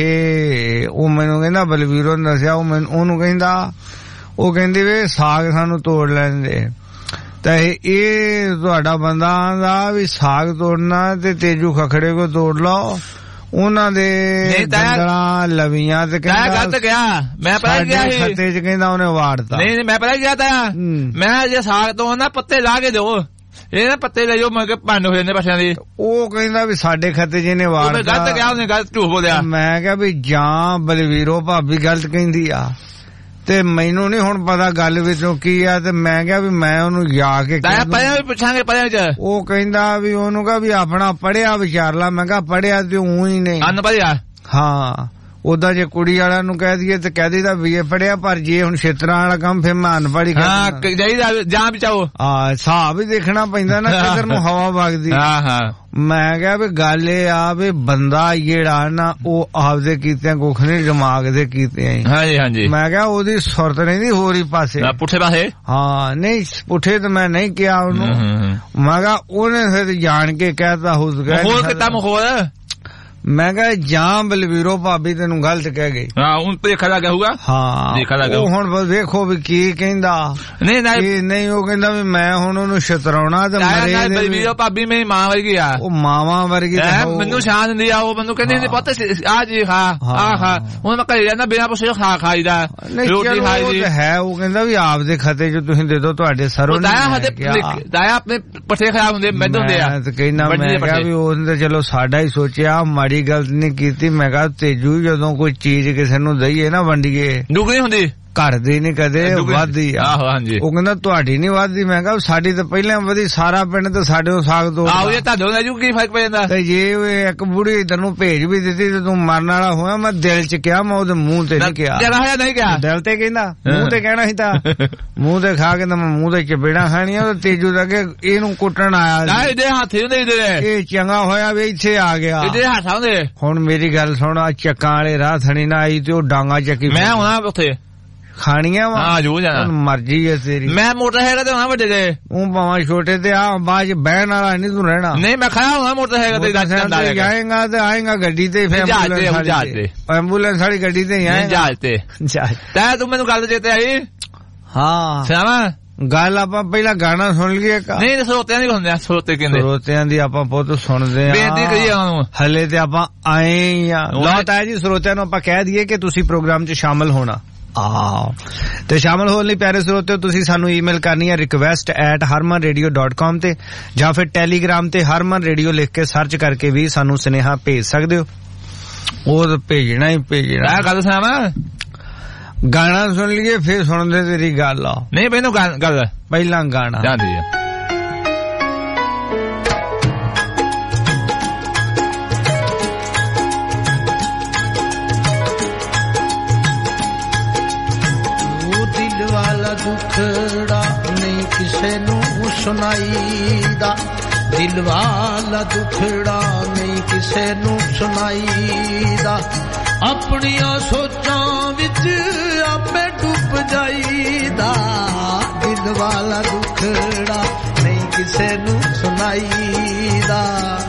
ਉਹ ਮੈਨੂੰ ਕਹਿੰਦਾ ਬਲਵੀਰੋ ਨੇ ਦੱਸਿਆ ਉਹਨੂੰ ਕਹਿੰਦਾ ਉਹ ਕਹਿੰਦੀ ਵੇ ਸਾਗ ਸਾਨੂੰ ਤੋੜ ਲੈਂਦੇ ਤਾਂ ਇਹ ਤੁਹਾਡਾ ਬੰਦਾ ਆਂਦਾ ਵੀ ਸਾਗ ਤੋੜਨਾ ਤੇ ਤੇਜੂ ਖਖੜੇ ਕੋ ਤੋੜ ਲਓ ਉਹਨਾਂ ਦੇ ਡੰਗਰਾਂ ਲਵੀਆਂ ਤੇ ਕਹਿੰਦਾ
ਗਲਤ ਗਿਆ ਮੈਂ ਪਤਾ ਗਿਆ ਸੀ
ਖੱਤੇ ਚ ਕਹਿੰਦਾ ਉਹਨੇ ਵਾੜਤਾ ਨਹੀਂ
ਮੈਂ ਪਤਾ ਗਿਆ ਤਾਂ ਮੈਂ ਜੇ ਸਾਗ ਤੋਂ ਨਾ ਪੱਤੇ ਲਾ ਕੇ ਦਿਓ ਇਹ ਨਾ ਪੱਤੇ ਲੈ ਜਾਓ ਮੈਂ ਕਿ ਭੰਡ ਹੋ ਜਾਂਦੇ ਪੱਛਿਆਂ ਦੀ ਉਹ
ਕਹਿੰਦਾ ਵੀ ਸਾਡੇ ਖੱਤੇ ਜਿਹਨੇ ਵਾੜਤਾ
ਗਲਤ ਗਿਆ ਉਹਨੇ ਗਲਤ ਝੂਠ ਬੋਲਿਆ ਮੈਂ
ਕਿਹਾ ਵੀ ਜਾਂ ਬਲਵੀਰੋ ਭਾਬੀ ਗਲਤ ਕਹਿੰਦੀ ਆ ਤੇ ਮੈਨੂੰ ਨਹੀਂ ਹੁਣ ਪਤਾ ਗੱਲ ਵਿੱਚੋਂ ਕੀ ਆ ਤੇ ਮੈਂ ਕਿਹਾ ਵੀ ਮੈਂ ਉਹਨੂੰ ਜਾ ਕੇ
ਪੁੱਛਾਂਗੇ
ਉਹ ਕਹਿੰਦਾ ਵੀ ਉਹਨੂੰ ਕਹਾ ਵੀ ਆਪਣਾ ਪੜਿਆ ਵਿਚਾਰ ਲਾ ਮੈਂ ਕਿਹਾ ਪੜਿਆ ਤੇ ਊਂ ਹੀ ਨਹੀਂ
ਅਨਪੜਿਆ
ਹਾਂ ਉਹਦਾ ਜੇ ਕੁੜੀ ਵਾਲਿਆਂ ਨੂੰ ਕਹਿ ਦਈਏ ਤੇ ਕਹਿ ਦਈਦਾ ਵੀ ਇਹ ਪੜਿਆ ਪਰ ਜੇ ਹੁਣ ਛੇਤਰਾਂ ਵਾਲਾ ਕੰਮ ਫਿਰ ਮੈਂ ਅਨਪੜ੍ਹ
ਹੀ ਜਾਂ ਬਚਾਓ
ਹਿਸਾਬ ਵੀ ਦੇਖਣਾ ਪੈਂਦਾ ਨਾ ਕਿਧਰ ਨੂੰ ਹਵਾ ਵਗਦੀ ਮੈਂ ਕਿਹਾ ਵੀ ਗੱਲ ਇਹ ਆ ਵੀ ਬੰਦਾ ਜਿਹੜਾ ਨਾ ਉਹ ਆਪਦੇ ਕੀਤਿਆਂ ਕੁੱਖ ਨਹੀਂ ਦਿਮਾਗ ਦੇ ਕੀਤਿਆਂ ਹੀ
ਹਾਂਜੀ
ਮੈਂ ਕਿਹਾ ਉਹਦੀ ਸੁਰਤ ਨਹੀਂ ਹੋ ਰਹੀ ਪਾਸੇ
ਪੁੱਠੇ ਪਾਸੇ
ਹਾਂ ਨਹੀਂ ਪੁੱਠੇ ਤੇ ਮੈਂ ਨਹੀਂ ਕਿਹਾ ਉਹਨੂੰ ਮੈਂ ਕਿਹਾ ਉਹਨੇ ਫਿਰ ਜਾਣ ਕੇ ਕਹਿਤਾ
ਹੋਰ ਕਿਤਾ ਮਖੌਲ
ਮੈਂ ਕਿਹਾ ਜਾਂ ਬਲਵੀਰੋ ਭਾਬੀ ਤੈਨੂੰ ਗਲਤ ਕਹਿ ਗਈ
ਹੁਣ ਦੇਖਾ ਲੱਗਾ ਹੋਊਗਾ
ਦੇਖਾ ਲੱਗਾ ਉਹ ਹੁਣ ਵੇਖੋ ਵੀ ਕੀ ਕਹਿੰਦਾ ਨਹੀਂ ਉਹ ਕਹਿੰਦਾ ਵੀ ਮੈਂ ਹੁਣ ਉਹਨੂੰ ਛਤਰਾਉਣਾ ਤੇ ਮਰੇ
ਬਲਵੀਰੋ ਭਾਬੀ ਮੇਰੀ ਮਾਂ ਵਰਗੀ ਆ
ਉਹ ਮਾਵਾਂ ਵਰਗੀ
ਮੈਨੂੰ ਸ਼ਾਨ ਦਿੰਦੀ ਆ ਉਹ ਮੈਨੂੰ ਕਹਿੰਦੀ ਪੁੱਤ ਆ ਜੀ ਖਾ ਹੁਣ ਮੈਂ ਘਰੇ ਜਾਂਦਾ ਬਿਨਾਂ ਪੁੱਛੇ ਖਾਈਦਾ ਰੋਟੀ ਖਾਈਦੀ
ਹੈ ਉਹ ਕਹਿੰਦਾ ਵੀ ਆਪਦੇ ਖਤੇ ਚ ਤੁਸੀਂ ਦੇ ਦਿਓ ਤੁਹਾਡੇ ਸਰੋਂ
ਦਾਇਆ ਆਪਣੇ ਪੱਠੇ ਖਰਾਬ ਹੁੰਦੇ ਮੈਦ ਹੁੰਦੇ ਆ
ਤੇ ਕਹਿੰਦਾ ਮੈਂ ਕਿਹਾ ਵੀ ਉਹਨੇ ਚਲੋ ਸਾਡਾ ਹੀ ਸੋਚਿਆ ਮਾੜੀ ਗਲਤ ਨਹੀਂ ਕੀਤੀ ਮੈਂ ਕਿਹਾ ਤੇਜੂ ਜਦੋਂ ਕੋਈ ਚੀਜ਼ ਕਿਸੇ ਨੂੰ ਦਈਏ ਨਾ ਵੰਡੀਏ
ਦੁੱਗਣੀ ਹੁੰਦੀ
ਘਰ ਦੀ ਨੀ ਕਦੇ ਵੱਧਦੀ ਉਹ ਕਹਿੰਦਾ ਤੁਹਾਡੀ ਨੀ ਵੱਧਦੀ ਮੈਂ ਕਿਹਾ ਸਾਡੀ ਤਾਂ ਪਹਿਲਾਂ ਵਧੀ ਸਾਰਾ ਪਿੰਡ ਤੇ ਸਾਡੇ ਸਾਗ ਤੋਂ
ਕੀ ਫਰਕ ਪੈ ਜਾਂਦਾ
ਤੇ ਜੇ ਇੱਕ ਬੁੜੀ ਇਧਰ ਨੂੰ ਭੇਜ ਵੀ ਦਿੱਤੀ ਤੇ ਤੂੰ ਮਰਨ ਵਾਲਾ ਹੋਇਆ ਮੈਂ ਦਿਲ ਚ ਕਿਹਾ ਮੈਂ ਉਹਦੇ ਮੂੰਹ ਤੇ ਨਹੀਂ ਕਿਹਾ ਦਿਲ ਤੇ ਕਹਿੰਦਾ ਮੂੰਹ ਤੇ ਕਹਿਣਾ ਸੀ ਤਾਂ ਮੂੰਹ ਤੇ ਖਾ ਕੇ ਤਾਂ ਮੈਂ ਮੂੰਹ ਤੇ ਚਪੇੜਾਂ ਖਾਣੀਆਂ ਤੇਜੂ ਦਾ ਕਿ ਇਹਨੂੰ ਕੁੱਟਣ ਆਇਆ ਇਹ ਚੰਗਾ ਹੋਇਆ ਵੀ ਇੱਥੇ ਆ ਗਿਆ ਹੁਣ ਮੇਰੀ ਗੱਲ ਸੁਣ ਚੱਕਾਂ ਵਾਲੇ ਰਾਹ ਥਣੀ ਨਾ ਆਈ ਤੇ ਉਹ ਡਾਂਗਾ ਚੱਕੀ
ਮੈਂ ਹੋਣਾ ਉੱਥੇ
ਖਾਣੀਆਂ ਵਾ
ਜੋ ਜਾਣਾ
ਮਰਜੀ ਹੈ ਤੇਰੀ ਮੈਂ
ਮੋਟਰ ਹੈਗਾ ਤੇ ਹੋਣਾ ਵੱਡੇ ਤੇ
ਉਹ ਭਾਵੇਂ ਛੋਟੇ ਤੇ ਆ ਬਾਅਦ ਚ ਬਹਿਣ ਵਾਲਾ ਨਹੀਂ ਤੂੰ ਰਹਿਣਾ
ਨਹੀਂ ਮੈਂ ਖੜਾ ਹੋਣਾ ਮੋਟਰ ਹੈਗਾ ਤੇ
ਜਾਏਗਾ ਤੇ ਆਏਗਾ ਗੱਡੀ ਤੇ ਐਂਬੂਲੈਂਸ ਵਾਲੀ ਗੱਡੀ ਤੇ
ਜਹਾਜ਼ ਤੇ ਤੈ ਤੂੰ ਮੈਨੂੰ ਗੱਲ ਚੇਤੇ ਆਈ
ਹਾਂ
ਸਿਆਵਾ
ਗੱਲ ਆਪਾਂ ਪਹਿਲਾਂ ਗਾਣਾ ਸੁਣ ਲਈਏ
ਨਹੀਂ ਸਰੋਤਿਆਂ ਦੀ ਹੁੰਦੇ ਆ
ਸਰੋਤਿਆਂ ਦੀ ਆਪਾਂ ਬਹੁਤ ਸੁਣਦੇ ਆ
ਬੇਨਤੀ ਕਰੀਏ ਉਹਨੂੰ
ਹਲੇ ਤੇ ਆਪਾਂ ਆਏ ਆ ਲੌਟ ਆਇਆ ਜੀ ਸਰੋਤਿਆਂ ਨੂੰ ਆਪਾਂ ਕਹਿ ਦਈਏ ਕਿ ਤੁਸੀਂ ਪ੍ਰੋਗਰਾਮ 'ਚ ਸ਼ਾਮਲ ਹੋਣਾ ਤੇ ਸ਼ਾਮਲ ਹੋਣ ਲਈ ਪਿਆਰੇ ਸਰੋਤਿਓ ਤੁਸੀਂ ਸਾਨੂੰ ਈਮੇਲ ਕਰਨੀ ਹੈ request@harmanradio.com ਤੇ ਜਾਂ ਫਿਰ ਟੈਲੀਗ੍ਰਾਮ ਤੇ ਹਰਮਨ ਰੇਡੀਓ ਲਿਖ ਕੇ ਸਰਚ ਕਰਕੇ ਵੀ ਸਾਨੂੰ ਸੁਨੇਹਾ ਭੇਜ ਸਕਦੇ ਹੋ ਉਹ ਭੇਜਣਾ ਹੀ ਭੇਜਣਾ
ਗੱਲ ਸੁਣਾਵਾਂ
ਗਾਣਾ ਸੁਣ ਲਈਏ ਫਿਰ ਸੁਣਦੇ ਤੇਰੀ ਗੱਲ ਆ
ਨਹੀਂ ਮੈਨੂੰ ਗੱਲ
ਪਹਿਲਾਂ ਗਾਣਾ
ਜਾਂਦੀ ਆ
ਦੁਖੜਾ ਨਹੀਂ ਕਿਸੇ ਨੂੰ ਸੁਣਾਈਦਾ ਦਿਲ ਵਾਲਾ ਦੁਖੜਾ ਨਹੀਂ ਕਿਸੇ ਨੂੰ ਸੁਣਾਈਦਾ ਆਪਣੀਆਂ ਸੋਚਾਂ ਵਿੱਚ ਆਪੇ ਡੁੱਬ ਜਾਈਦਾ ਦਿਲ ਵਾਲਾ ਦੁਖੜਾ ਨਹੀਂ ਕਿਸੇ ਨੂੰ ਸੁਣਾਈਦਾ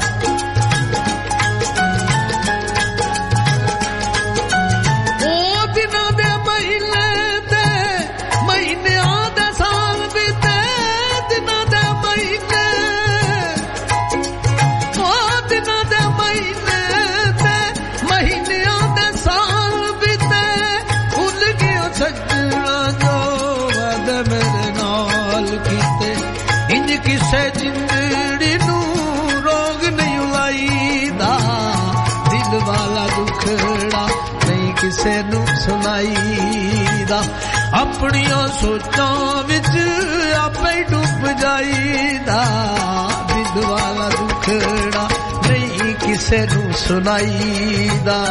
ਕਿਸੇ ਜਿੰਦੜੀ ਨੂੰ ਰੋਗ ਨਹੀਂ ਲਾਈਦਾ ਦਿਲ ਵਾਲਾ ਦੁਖੜਾ ਨਹੀਂ ਕਿਸੇ ਨੂੰ ਸੁਣਾਈਦਾ ਆਪਣੀਆਂ ਸੋਚਾਂ ਵਿੱਚ ਆਪੇ ਡੁੱਬ ਜਾਈਦਾ ਦਿਲ ਵਾਲਾ ਦੁਖੜਾ ਨਹੀਂ ਕਿਸੇ ਕਿਸੇ ਨੂੰ ਸੁਣਾਈਦਾ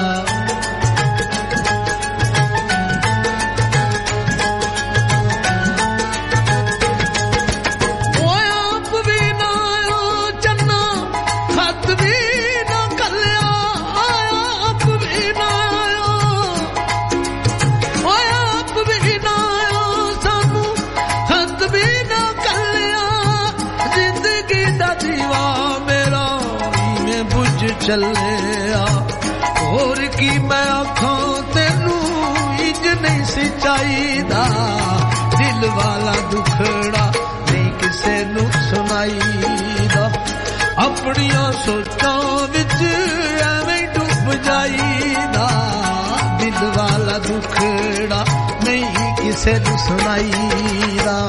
ਚੱਲਿਆ ਹੋਰ ਕੀ ਮੈਂ ਆਖਾਂ ਤੈਨੂੰ ਇੰਜ ਨਹੀਂ ਸੀ ਚਾਹੀਦਾ ਦਿਲ ਵਾਲਾ ਦੁਖੜਾ ਨਹੀਂ ਕਿਸੇ ਨੂੰ ਸੁਣਾਈਦਾ ਆਪਣੀਆਂ ਸੋਚਾਂ ਵਿੱਚ ਐਵੇਂ ਡੁੱਬ ਜਾਈਦਾ ਦਿਲ ਵਾਲਾ ਦੁਖੜਾ ਨਹੀਂ ਕਿਸੇ ਨੂੰ ਸੁਣਾਈਦਾ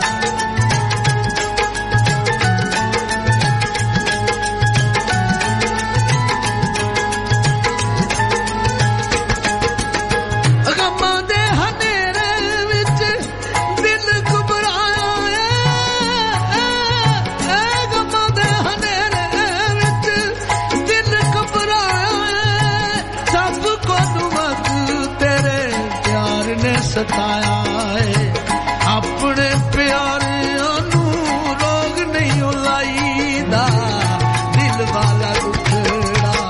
ਸਤਾਇਆ ਏ ਆਪਣੇ ਪਿਆਰਿਆਂ ਨੂੰ ਰੋਗ ਨਹੀਂ ਲਾਈਦਾ ਦਿਲ ਵਾਲਾ ਦੁਖੜਾ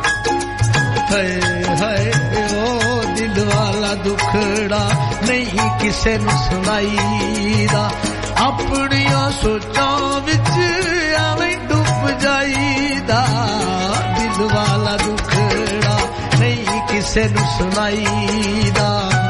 ਹਾਏ ਹਾਏ ਓ ਦਿਲ ਵਾਲਾ ਦੁਖੜਾ ਨਹੀਂ ਕਿਸੇ ਨੂੰ ਸੁਣਾਈਦਾ ਆਪਣੀਆਂ ਸੋਚਾਂ ਵਿੱਚ ਐਵੇਂ ਡੁੱਬ ਜਾਈਦਾ ਦਿਲ ਵਾਲਾ ਦੁਖੜਾ ਨਹੀਂ ਕਿਸੇ ਨੂੰ ਸੁਣਾਈਦਾ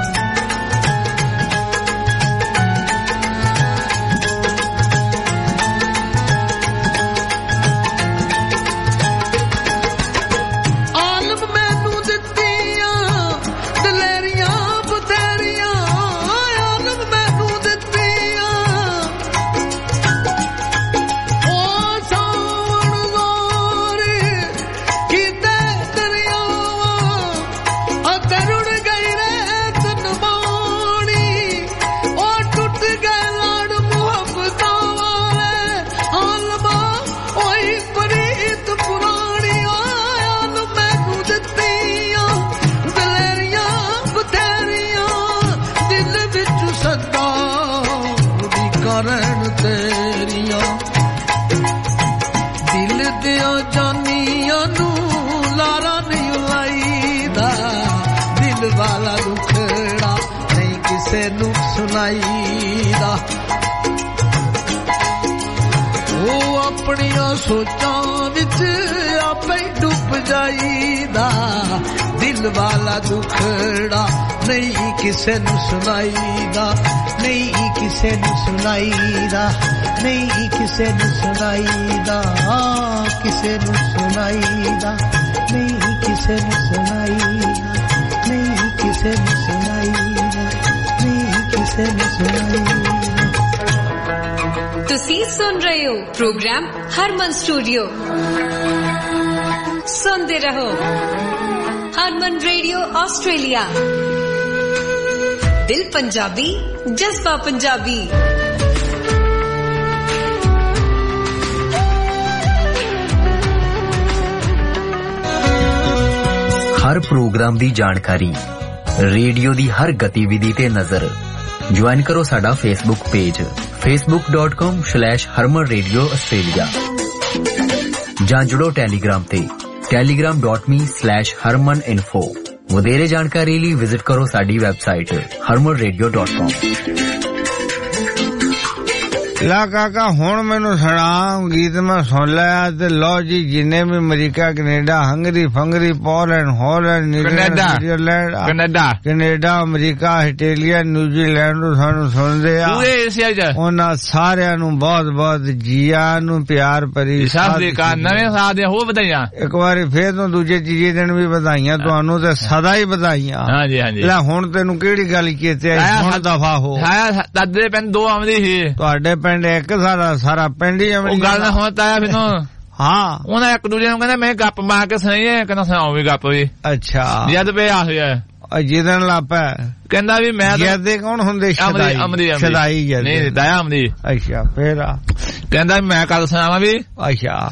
ਸੁਣਾਈਦਾ ਉਹ ਆਪਣੀਆਂ ਸੋਚਾਂ ਵਿੱਚ ਆਪੇ ਡੁੱਬ ਜਾਈਦਾ ਦਿਲ ਵਾਲਾ ਦੁਖੜਾ ਨਹੀਂ ਕਿਸੇ ਨੂੰ ਸੁਣਾਈਦਾ ਨਹੀਂ ਕਿਸੇ ਨੂੰ ਸੁਣਾਈਦਾ ਨਹੀਂ ਕਿਸੇ ਨੂੰ ਸੁਣਾਈਦਾ ਕਿਸੇ ਨੂੰ ਸੁਣਾਈਦਾ ਨਹੀਂ ਕਿਸੇ ਨੂੰ ਸੁਣਾਈਦਾ ਨਹੀਂ ਕਿਸੇ ਨੂੰ ਸੁਣਾਈਦਾ
ਤੁਸੀਂ ਸੁਣ ਰਹੇ ਹੋ ਪ੍ਰੋਗਰਾਮ ਹਰਮਨ ਸਟੂਡੀਓ ਸੁਣਦੇ ਰਹੋ ਹਰਮਨ ਰੇਡੀਓ ਆਸਟ੍ਰੇਲੀਆ ਦਿਲ ਪੰਜਾਬੀ ਜਜ਼ਬਾ ਪੰਜਾਬੀ
ਹਰ ਪ੍ਰੋਗਰਾਮ ਦੀ ਜਾਣਕਾਰੀ ਰੇਡੀਓ ਦੀ ਹਰ ਗਤੀਵਿਧੀ ਤੇ ਨਜ਼ਰ ज्वाइन करो साडा Facebook page facebook.com/Harman Radio Australia ਜਾਂ ਜੁੜੋ ਟੈਲੀਗ੍ਰਾਮ ਤੇ telegram.me/harmaninfo ਵਧੇਰੇ ਜਾਣਕਾਰੀ ਲਈ ਵਿਜ਼ਿਟ ਕਰੋ ਸਾਡੀ ਵੈਬਸਾਈਟ harmanradio.com
ਲਾ ਕਾਕਾ ਹੁਣ ਮੈਨੂੰ ਸੁਣਾ ਗੀਤ ਮੈਂ ਸੁਣ ਲਿਆ ਤੇ ਲਓ ਜੀ ਜਿੰਨੇ ਵੀ ਅਮਰੀਕਾ ਕੈਨੇਡਾ ਹੰਗਰੀ ਫੰਗਰੀ Poland Holland Canada America Australia New Zealand ਨੂੰ ਸਾਨੂੰ ਸੁਣਦੇ ਆ ਉਹਨਾਂ ਸਾਰਿਆਂ ਨੂੰ ਬਹੁਤ ਬਹੁਤ ਜੀਆਂ ਨੂੰ ਪਿਆਰ ਭਰੀ
ਨਵੇਂ ਸਾਲ ਦੀਆਂ ਹੋਰ ਵਧਾਈਆਂ
ਇੱਕ ਵਾਰੀ ਫੇਰ ਤੋਂ ਦੂਜੇ ਤੀਜੇ ਦਿਨ ਵੀ ਵਧਾਈਆਂ ਤੁਹਾਨੂੰ ਤੇ ਸਦਾ ਹੀ ਵਧਾਈਆਂ
ਹਾਂਜੀ ਹਾਂਜੀ
ਲੈ ਹੁਣ ਤੈਨੂੰ ਕਿਹੜੀ ਗੱਲ ਕੀਤੀ ਹੁਣ ਦਫਾ ਹੋ
ਦਾਦੇ ਪਿੰਡ ਦੋ ਆਉਂਦੀ ਸੀ
ਤੁਹਾਡੇ ਪਿੰਡ ਇੱਕ ਸਾਰਾ ਪਿੰਡ ਹੀ
ਉਹ ਗੱਲ ਹੁਣ ਤਾਂ ਆਇਆ ਮੈਨੂੰ
ਹਾਂ
ਉਹਨਾਂ ਇੱਕ ਦੂਜੇ ਨੂੰ ਕਹਿੰਦਾ ਮੈਂ ਗੱਪ ਮਾਰ ਕੇ ਸੁਣਾਈਏ ਕਹਿੰਦਾ ਸੁਣਾਓ ਵੀ ਗੱਪ ਵੀ
ਅੱਛਾ
ਜਦ ਪਿਆ ਹੋਇਆ
ਜਿੱਦਣ ਲਾਪਾ
ਕਹਿੰਦਾ ਵੀ ਮੈਂ
ਜਦੇ ਕੌਣ ਹੁੰਦੇ ਸ਼ਦਾਈ
ਨਹੀਂ ਦਾਇਆ ਅਮਦੀ
ਅੱਛਾ ਫੇਰ
ਕਹਿੰਦਾ ਮੈਂ ਕੱਲ ਸੁਣਾਵਾਂ ਵੀ
ਅੱਛਾ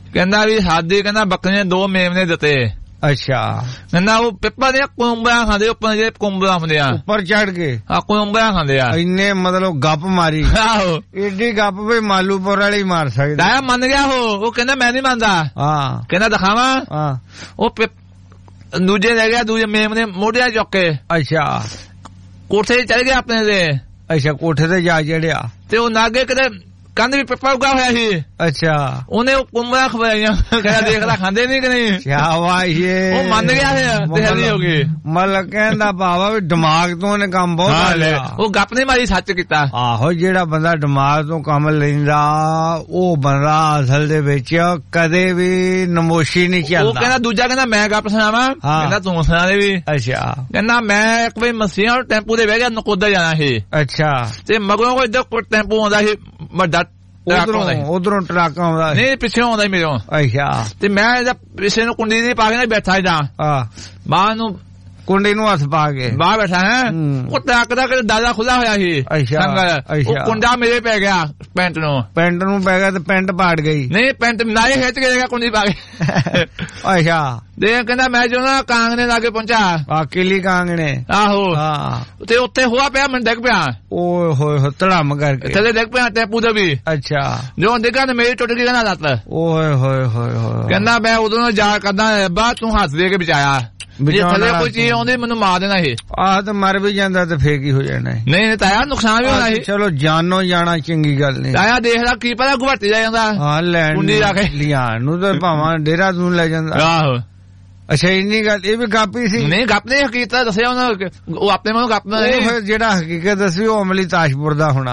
ਕਹਿੰਦਾ ਵੀ ਸਾਡੀ ਕਹਿੰਦਾ ਬੱਕਰੀਆਂ 2 ਮੇਮਨੇ ਦਿੱਤੇ।
ਅੱਛਾ
ਕਹਿੰਦਾ ਉਹ ਪਿੱਪਲ ਦੀਆਂ ਕੁੰਬਲਾਂ ਖਾਂਦੇ ਉੱਪਰ ਜਿਹੜੇ ਕੁੰਬਲਾਂ ਹੁੰਦੇ ਆ
ਉੱਪਰ ਚੜ ਕੇ
ਕੁੰਬਲਾਂ ਖਾਂਦੇ ਆ
ਇੰਨੇ ਮਤਲਬ ਗੱਪ ਮਾਰੀ।
ਆਹੋ
ਏਡੀ ਗੱਪ ਵੀ ਮਾਲੂਪੁਰ ਵਾਲੀ ਮਾਰ ਸਕਦਾ।
ਤਾਇਆ ਮੰਨ ਗਿਆ ਉਹ ਕਹਿੰਦਾ ਮੈਂ ਨਹੀਂ ਮੰਨਦਾ।
ਹਾਂ
ਕਹਿੰਦਾ ਦਿਖਾਵਾਂ।
ਹਾਂ
ਉਹ ਦੂਜੇ ਲੈ ਗਿਆ ਦੂਜੇ ਮੇਮਨੇ ਮੋਢਿਆਂ ਚੁੱਕ ਕੇ।
ਅੱਛਾ
ਕੋਠੇ ਚੜ ਗਿਆ ਆਪਣੇ ਦੇ। ਅੱਛਾ
ਕੋਠੇ ਤੇ ਜਾ ਚੜਿਆ
ਤੇ ਉਹ ਨਾਗੇ ਕਿਤੇ ਕੰਧ ਵੀ ਪਿੱਪਲ ਉਗਾ ਹੋਇਆ ਸੀ।
ਅੱਛਾ ਉਹਨੇ
ਉਹ ਕੁੰਬਲਾਂ ਖਵਾਈਆਂ। ਕਹਿੰਦਾ ਦੇਖਦਾ ਖਾਂਦੇ ਨਹੀਂ ਕਿ ਨਹੀਂ।
ਸ਼ਾਬਾਸ਼
ਉਹ ਮੰਨ ਗਿਆ ਤੇ ਹਲੀ ਹੋ ਗਈ।
ਮਤਲਬ ਕਹਿੰਦਾ ਭਾਵਾ ਵੀ ਦਿਮਾਗ ਤੋਂ ਉਹਨੇ ਕੰਮ ਬਹੁਤ ਲਿਆ।
ਉਹ ਗੱਪ ਨਹੀਂ ਮਾਰੀ ਸੱਚ ਕੀਤਾ।
ਆਹੋ ਜਿਹੜਾ ਬੰਦਾ ਦਿਮਾਗ ਤੋਂ ਕੰਮ ਲੈਂਦਾ ਉਹ ਬੰਦਾ ਅਸਲ ਦੇ ਵਿੱਚ ਕਦੇ ਵੀ ਨਮੋਸ਼ੀ ਨਹੀਂ ਚੱਲਦਾ।
ਉਹ ਕਹਿੰਦਾ ਦੂਜਾ ਕਹਿੰਦਾ ਮੈਂ ਗੱਪ ਸੁਣਾਵਾਂ। ਕਹਿੰਦਾ ਤੂੰ ਸੁਣਾ ਦੇ ਵੀ।
ਅੱਛਾ
ਕਹਿੰਦਾ ਮੈਂ ਇੱਕ ਵਾਰੀ ਮਸੀਹਾਂ ਟੈਂਪੂ ਦੇ ਬਹਿ ਗਿਆ ਨਕੋਦਰ ਜਾਣਾ ਸੀ।
ਅੱਛਾ ਤੇ
ਮਗਰੋਂ ਕੋਈ ਇੱਧਰ ਟੈਂਪੂ ਆਉਂਦਾ ਸੀ ਵੱਡਾ
ਉਧਰੋਂ ਟਰੱਕ ਆਉਂਦਾ
ਨਹੀਂ ਪਿੱਛੇ ਆਉਂਦਾ ਮੇਰੋਂ।
ਅੱਛਾ ਤੇ
ਮੈਂ ਇਹਦਾ ਪਿੱਛੇ ਨੂੰ ਕੁੰਡੀ ਦੀ ਪਾ ਕੇ ਬੈਠਾ ਇਹਦਾ ਬਾਹਰ ਨੂੰ
ਕੁੰਡੀ ਨੂੰ ਹੱਥ ਪਾ ਕੇ
ਬਾਹਰ ਬੈਠਾ ਹੈ। ਉਹ ਟਰੱਕ ਦਾ ਦਾਦਾ ਖੁੱਲਾ ਹੋਇਆ ਸੀ। ਉਹ ਕੁੰਡਾ ਮੇਰੇ ਪੈ ਗਿਆ ਪੈਂਟ ਨੂੰ ਪੈ ਗਿਆ ਤੇ ਪੈਂਟ ਪਾੜ ਗਈ। ਨਹੀਂ ਪੈਂਟ ਨਾਲੇ ਖਿੱਚ ਕੇ ਕੁੰਡੀ ਪਾ ਕੇ।
ਅੱਛਾ
ਦੇ ਕਹਿੰਦਾ ਮੈਂ ਜੋ ਨਾ ਕਾਂਗਣੇ ਲਾਗੇ ਪਹੁੰਚਾ
ਕਿਲੀ ਕਾਂਗਣੇ।
ਆਹੋ ਤੇ ਉੱਥੇ ਹੋਆ ਪਿਆ ਮੈਂ ਡਿੱਗ ਪਿਆ।
ਓਏ ਹੋਏ ਧੜਮ ਕਰਕੇ
ਥੱਲੇ ਡਿੱਗ ਪਿਆ ਟੈਂਪੂ ਦਾ ਵੀ।
ਅੱਛਾ
ਜੋ ਦੇਖਾ ਤੇ ਮੇਰੀ ਟੁੱਟ ਗਈ ਕਹਿੰਦਾ ਲੱਤ।
ਓਏ ਹੋਏ ਹੋਏ
ਕਹਿੰਦਾ ਮੈਂ ਉਦੋਂ ਜਾ ਕਰਦਾ ਅੱਬਾ ਤੂੰ ਹੱਥ ਦੇ ਕੇ ਬਚਾਇਆ। ਜੇ ਥੱਲੇ ਕੋਈ ਚੀਜ਼ ਆਉਂਦੀ ਮੈਨੂੰ ਮਾਰ ਦੇਣਾ ਇਹ। ਆਹ ਤੇ ਮਰ ਵੀ ਜਾਂਦਾ ਤੇ ਫੇਰ ਕੀ ਹੋ ਜਾਣਾ। ਨਹੀਂ ਤਾਇਆ ਨੁਕਸਾਨ ਵੀ ਹੋਣਾ ਸੀ। ਚਲੋ ਜਾਨੋਂ ਜਾਣਾ ਚੰਗੀ ਗੱਲ ਨਹੀਂ। ਤਾਇਆ ਦੇਖ ਲੈ ਕੀ ਪਤਾ ਗੁਵਾਟੀ ਜਾ ਜਾਂਦਾ। ਹਾਂ ਲੈਣ ਕੁੰਡੀ ਰੱਖ ਲਿਆਣ ਨੂੰ ਤੇ ਭਾਵਾਂ ਡੇਰਾ ਤੂੰ ਲੈ ਜਾਂਦਾ। ਆਹੋ ਅੱਛਾ ਇੰਨੀ ਗੱਲ ਇਹ ਵੀ ਗੱਪ ਹੀ ਸੀ। ਨਹੀਂ ਗੱਪ ਨਹੀਂ ਹਕੀਕਤ ਦੱਸਿਆ ਉਹਨਾਂ ਉਹ ਆਪਣੇ ਮਨੋਂ ਗੱਪ ਨਹੀਂ। ਜਿਹੜਾ ਹਕੀਕਤ ਦੱਸੀ ਉਹ ਅਮਲੀ ਤਾਸ਼ਪੁਰ ਦਾ ਹੋਣਾ।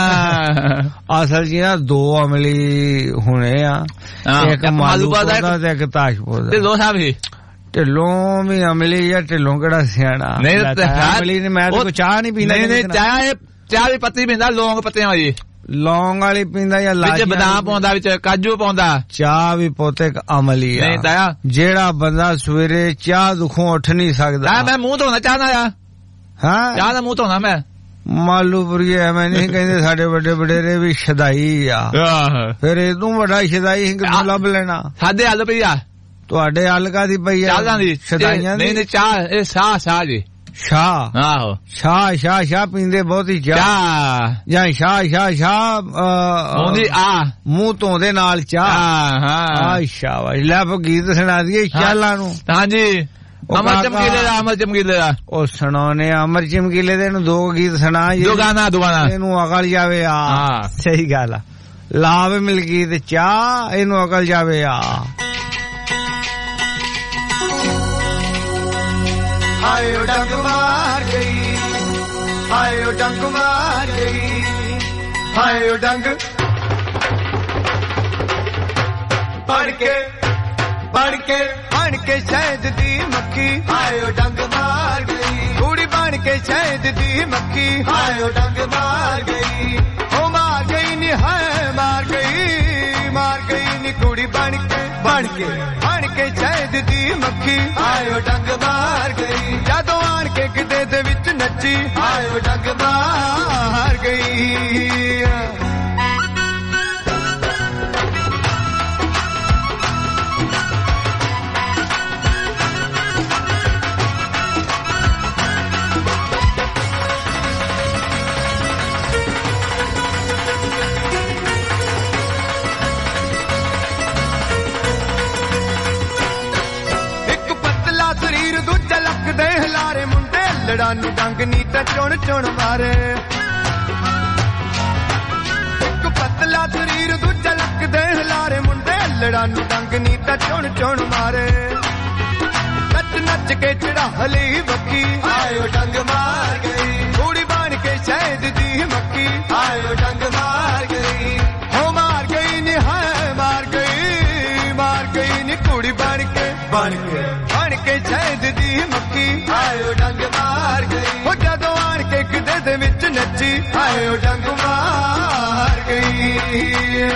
ਅਸਲ ਜੀ ਨਾ 2 ਅਮਲੀ ਹੋਣੇ ਆ ਇੱਕ ਮਾਲੂਪੁਰ ਦਾ ਤੇ ਇੱਕ ਤਾਸ਼ਪੁਰ ਦਾ। ਢਿੱਲੋਂ ਸਾਹਿਬ ਹੀ ਢਿੱਲੋਂ ਵੀ ਅਮਲੀ ਜਾਂ ਢਿੱਲੋਂ ਕਿਹੜਾ ਸਿਆਣਾ। ਅਮਲੀ ਨੇ ਮੈਂ ਤਾਂ ਚਾਹ ਨਹੀਂ ਪੀਂਦਾ। ਨਹੀਂ ਚਾਹ ਵੀ ਪੱਤੀ ਪੀਂਦਾ ਲੌਂਗ ਪੱਤਿਆਂ ਵਾਲੀ। ਲੌਂਗ ਵਾਲੀ ਪੀਂਦਾ ਜਾਂ ਵਿੱਚ ਬਦਾਮ ਪਾਉਂਦਾ ਵਿੱਚ ਕਾਜੂ ਪਾਉਂਦਾ। ਚਾਹ ਵੀ ਪੁੱਤ ਇੱਕ ਅਮਲੀ ਆ। ਨਹੀਂ ਤਾਇਆ ਜਿਹੜਾ ਬੰਦਾ ਸਵੇਰੇ ਚਾਹ ਦੁਖੋਂ ਉੱਠ ਨਹੀਂ ਸਕਦਾ। ਮੈਂ ਮੂੰਹ ਧੋਣਾ ਚਾਹ ਨਾਲ ਆ। ਹਾਂ ਚਾਹ ਦਾ ਮੂੰਹ ਧੋਣਾ ਮੈਂ। ਮਾਲੂਪੁਰੀ ਐਵੇਂ ਨਹੀਂ ਕਹਿੰਦੇ ਸਾਡੇ ਵੱਡੇ ਵਡੇਰੇ ਵੀ ਸ਼ਦਾਈ ਆ। ਫਿਰ ਇਹਦੋਂ ਵੱਡਾ ਸ਼ਦਾਈ ਲੱਭ ਲੈਣਾ। ਸਾਡੇ ਹੱਲ ਪਈ ਆ ਤੁਹਾਡੇ ਹਲਕਾ ਦੀ ਪਈ ਆ ਸ਼ਦਾਈਆਂ ਦੀ। ਨਹੀਂ ਚਾਹ ਇਹ ਸਾਹ ਜੀ ਸ਼ਾਹ। ਆਹੋ ਸ਼ਾਹ ਪੀਂਦੇ ਬਹੁਤੀ ਚਾਹ ਜਾਂ ਸ਼ਾਹ ਉਹਦੀ ਮੂੰਹ ਧੋਂਦੇ ਨਾਲ ਚਾਹ। ਸ਼ਾਬਾਸ਼ ਲੈ ਗੀਤ ਸੁਣਾ ਦਈਏ ਚਾਲਾਂ ਨੂੰ। ਹਾਂਜੀ ਅਮਰ ਚਮਕੀਲੇ ਦਾ ਉਹ ਸੁਣਾਉਣੇ ਅਮਰ ਚਮਕੀਲੇ ਦੇ ਨੂੰ 2 ਗੀਤ ਸੁਣਾ। ਦੋ ਗਾਣਾ ਇਹਨੂੰ ਅਕਲ ਜਾਵੇ ਆ। ਸਹੀ ਗੱਲ ਆ ਲਾਵੇ ਮਿਲ ਗੀਤ ਚਾਹ ਇਹਨੂੰ ਅਕਲ ਜਾਵੇ ਆ।
ਹਾਏ ਉਹ ਡੰਗ ਮਾਰ ਗਈ ਹਾਏ ਉਹ ਡੰਗ ਮਾਰ ਗਈ ਹਾਏ ਉਹ ਡੰਗ ਬਣ ਕੇ ਸ਼ਹਿਦ ਦੀ ਮੱਖੀ। ਹਾਏ ਉਹ ਡੰਗ ਮਾਰ ਗਈ ਕੁੜੀ ਬਣ ਕੇ ਸ਼ਹਿਦ ਦੀ ਮੱਖੀ। ਹਾਏ ਉਹ ਡੰਗ ਮਾਰ ਗਈ ਉਹ ਮਾਰ ਗਈ ਨੀ ਹਾਏ ਮਾਰ ਗਈ ਨੀ ਕੁੜੀ ਬਣ ਕੇ ਸ਼ਹਿਦ ਦੀ ਮੱਖੀ। ਹਾਏ ਉਹ ਡੰਗ ਮਾਰ ਗਈ ਜਦੋਂ ਆਣ ਕੇ ਗਿੱਧੇ ਦੇ ਵਿੱਚ ਨੱਚੀ। ਹਾਏ ਉਹ ਡੰਗ ਮਾਰ ਗਈ। ਦੇ ਹਲਾਰੇ ਮੁੰਡੇ ਲੜਾਂ ਨੂੰ ਡੰਗ ਨੀ ਤਾਂ ਚੁਣ ਮਾਰੇ। ਇੱਕ ਪਤਲਾ ਸਰੀਰ ਦੂਜਾ ਲੱਕਦੇ ਹਲਾਰੇ ਮੁੰਡੇ ਲੜਾਂ ਨੂੰ ਡੰਗ ਨੀ ਤਾਂ ਚੁਣ ਮਾਰੇ। ਨੱਚ ਕੇ ਚੜਾ ਲਈ ਬੱਕੀ। ਆਇਓ ਡੰਗ ਮਾਰ ਗਈ ਕੁੜੀ ਬਣ ਕੇ ਸ਼ਹਿਦ ਦੀ ਮੱਕੀ। ਆਇਓ ਡੰਗ ਮਾਰ ਗਈ ਹੋ ਮਾਰ ਗਈ ਨੀ ਹਾਏ ਮਾਰ ਗਈ ਨੀ ਕੁੜੀ ਬਣ ਕੇ ਸ਼ਹਿਦ ਦੀ ਮੱਕੀ। ਆਇਓ ਡੰਗ ਮਾਰ ਗਈ ਉਹ ਜਦੋਂ ਆਣ ਕੇ ਗਿੱਧੇ ਦੇ ਵਿੱਚ ਨੱਚੀ। ਆਇਓ ਡੰਗ ਮਾਰ ਗਈ।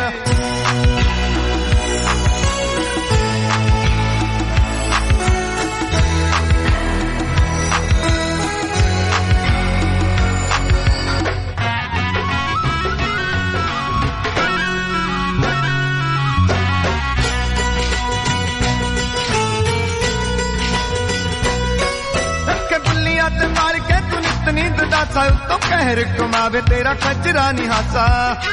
ਗੰਡਾਸਾ ਉੱਤੋਂ ਕਹਿਰ ਕਮਾਵੇ ਤੇਰਾ ਖੱਜਰਾ ਨੀ ਹਾਸਾ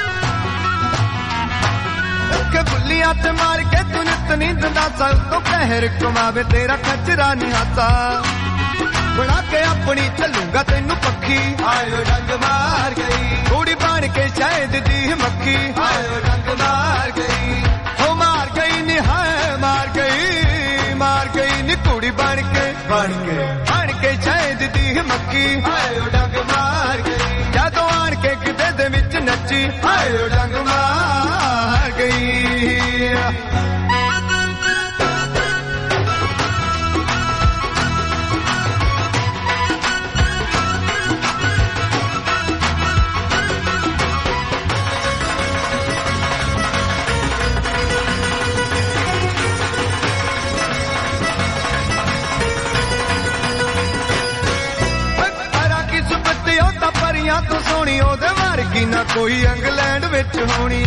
ਅੱਖ ਬੁੱਲੀਆਂ ਤੇ ਮਾਰ ਕੇ ਤੂੰ ਨਿਤ ਨੀ ਦੰਦਾਸਾ ਉੱਤੋਂ ਕਹਿਰ ਕਮਾਵੇ ਤੇਰਾ ਖੱਜਰਾ ਨੀ ਹਾਸਾ ਬਣਾ ਕੇ ਆਪਣੀ ਚੱਲੂਗਾ ਤੈਨੂੰ ਪੱਖੀ ਆਇਓ ਡੰਗ ਮਾਰ ਗਈ ਕੁੜੀ ਬਣ ਕੇ ਸ਼ਾਇਦ ਦੀ ਮੱਖੀ ਆਇਓ ਡੰਗ ਮਾਰ ਗਈ ਹੋ ਮਾਰ ਗਈ ਨੀ ਹਾਏ ਮਾਰ ਗਈ ਨੀ ਕੁੜੀ ਬਣ ਕੇ ਸ਼ਾਇਦ ਦੀ ਮੱਖੀ ਆਇਓ ਡੰਗ ਮਾਰ ਗਈ ਜਦੋਂ ਆਣ ਕੇ ਕਿਤੇ ਦੇ ਵਿੱਚ ਨੱਚੀ ਆਇਓ ਡੰਗ ਮਾਰ ਗਈ ਤੂੰ ਸੋਹਣੀ ਉਹਦੇ ਵਰਗੀ ਨਾ ਕੋਈ ਇੰਗਲੈਂਡ ਵਿੱਚ ਹੋਣੀ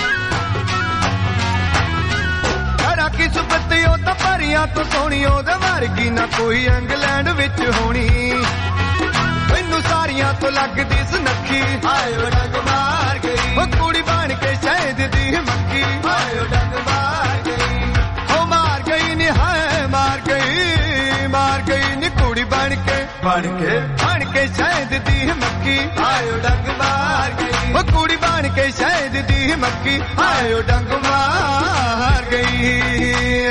ਖੜਾ ਕੀ ਸੁਪਤੀ ਉਹ ਤਾਂ ਪਰੀਆਂ ਤੂੰ ਸੋਹਣੀ ਉਹਦੇ ਵਰਗੀ ਨਾ ਕੋਈ ਇੰਗਲੈਂਡ ਵਿੱਚ ਹੋਣੀ ਮੈਨੂੰ ਸਾਰੀਆਂ ਤੋਂ ਲੱਗਦੀ ਸੁਨੱਖੀ ਆਇਓ ਡੰਗ ਮਾਰ ਗਈ ਉਹ ਕੁੜੀ ਬਣ ਕੇ ਸ਼ਾਇਦ ਦੀ ਮੱਖੀ ਆਇਓ ਡੰਗ ਮਾਰ ਗਈ ਹੋ ਮਾਰ ਗਈ ਨੀ ਹਾਏ ਮਾਰ ਗਈ ਨੀ ਕੁੜੀ ਬਣ ਕੇ ਸ਼ਾਇਦ ਦੀ ਮੱਖੀ ਆਇਓ ਡੰਗ ਮਾਰ ਗਈ ਉਹ ਕੁੜੀ ਬਣ ਕੇ ਸ਼ਾਇਦ ਦੀ ਮੱਖੀ ਆਇਓ ਡੰਗ ਮਾਰ ਗਈ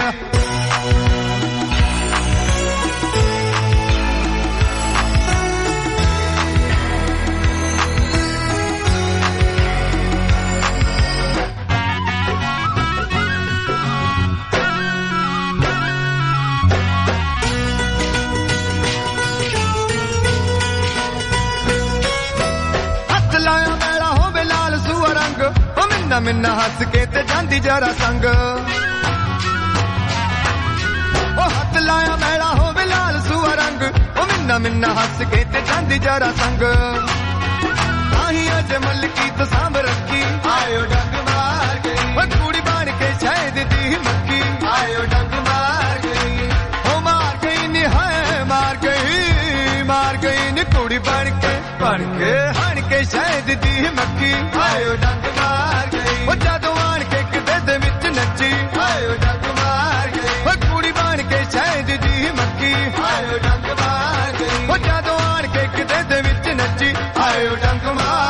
ਮਿੰਨਾ ਹੱਸ ਕੇ ਤੇ ਜਾਂਦੀ ਜਰਾ ਸੰਗ ਉਹ ਹੱਥ ਲਾਇਆ ਮੈਲਾ ਹੋਵੇ ਲਾਲ ਸੂਆ ਰੰਗ ਉਹ ਮਿੰਨਾ ਹੱਸ ਕੇ ਤੇ ਜਾਂਦੀ ਜਰਾ ਸੰਗ ਆਹੀ ਅਜ ਮਲਕੀ ਤੋਂ ਸਾਂਭ ਰੱਖੀ ਆਇਓ ਡੰਗ ਮਾਰ ਗਈ ਉਹ ਕੁੜੀ ਬਣ ਕੇ ਸ਼ਾਇਦ ਦੀ ਮੱਖੀ ਆਇਓ ਡੰਗ ਮਾਰ ਗਈ ਉਹ ਮਾਰ ਗਈ ਨੀ ਹਾਏ ਮਾਰ ਗਈ ਨੀ ਕੁੜੀ ਬਣ ਕੇ ਸ਼ਾਇਦ ਦੀ ਮੱਖੀ ਆਇਓ ਡੰਗ ਮਾਰ ਗਈ ਉਹ ਜਦੋਂ ਆਣ ਕੇ ਕਿਤੇ ਦੇ ਵਿੱਚ ਨੱਚੀ ਆਇਓ ਡੰਗ ਮਾਰ ਗਈ ਉਹ ਕੁੜੀ ਬਣ ਕੇ ਸ਼ਾਇਦ ਦੀ ਮੱਖੀ ਆਇਓ ਡੰਗ ਮਾਰ ਗਈ ਉਹ ਜਦੋਂ ਆਣ ਕੇ ਕਿਤੇ ਦੇ ਵਿੱਚ ਨੱਚੀ ਆਇਓ ਡੰਗ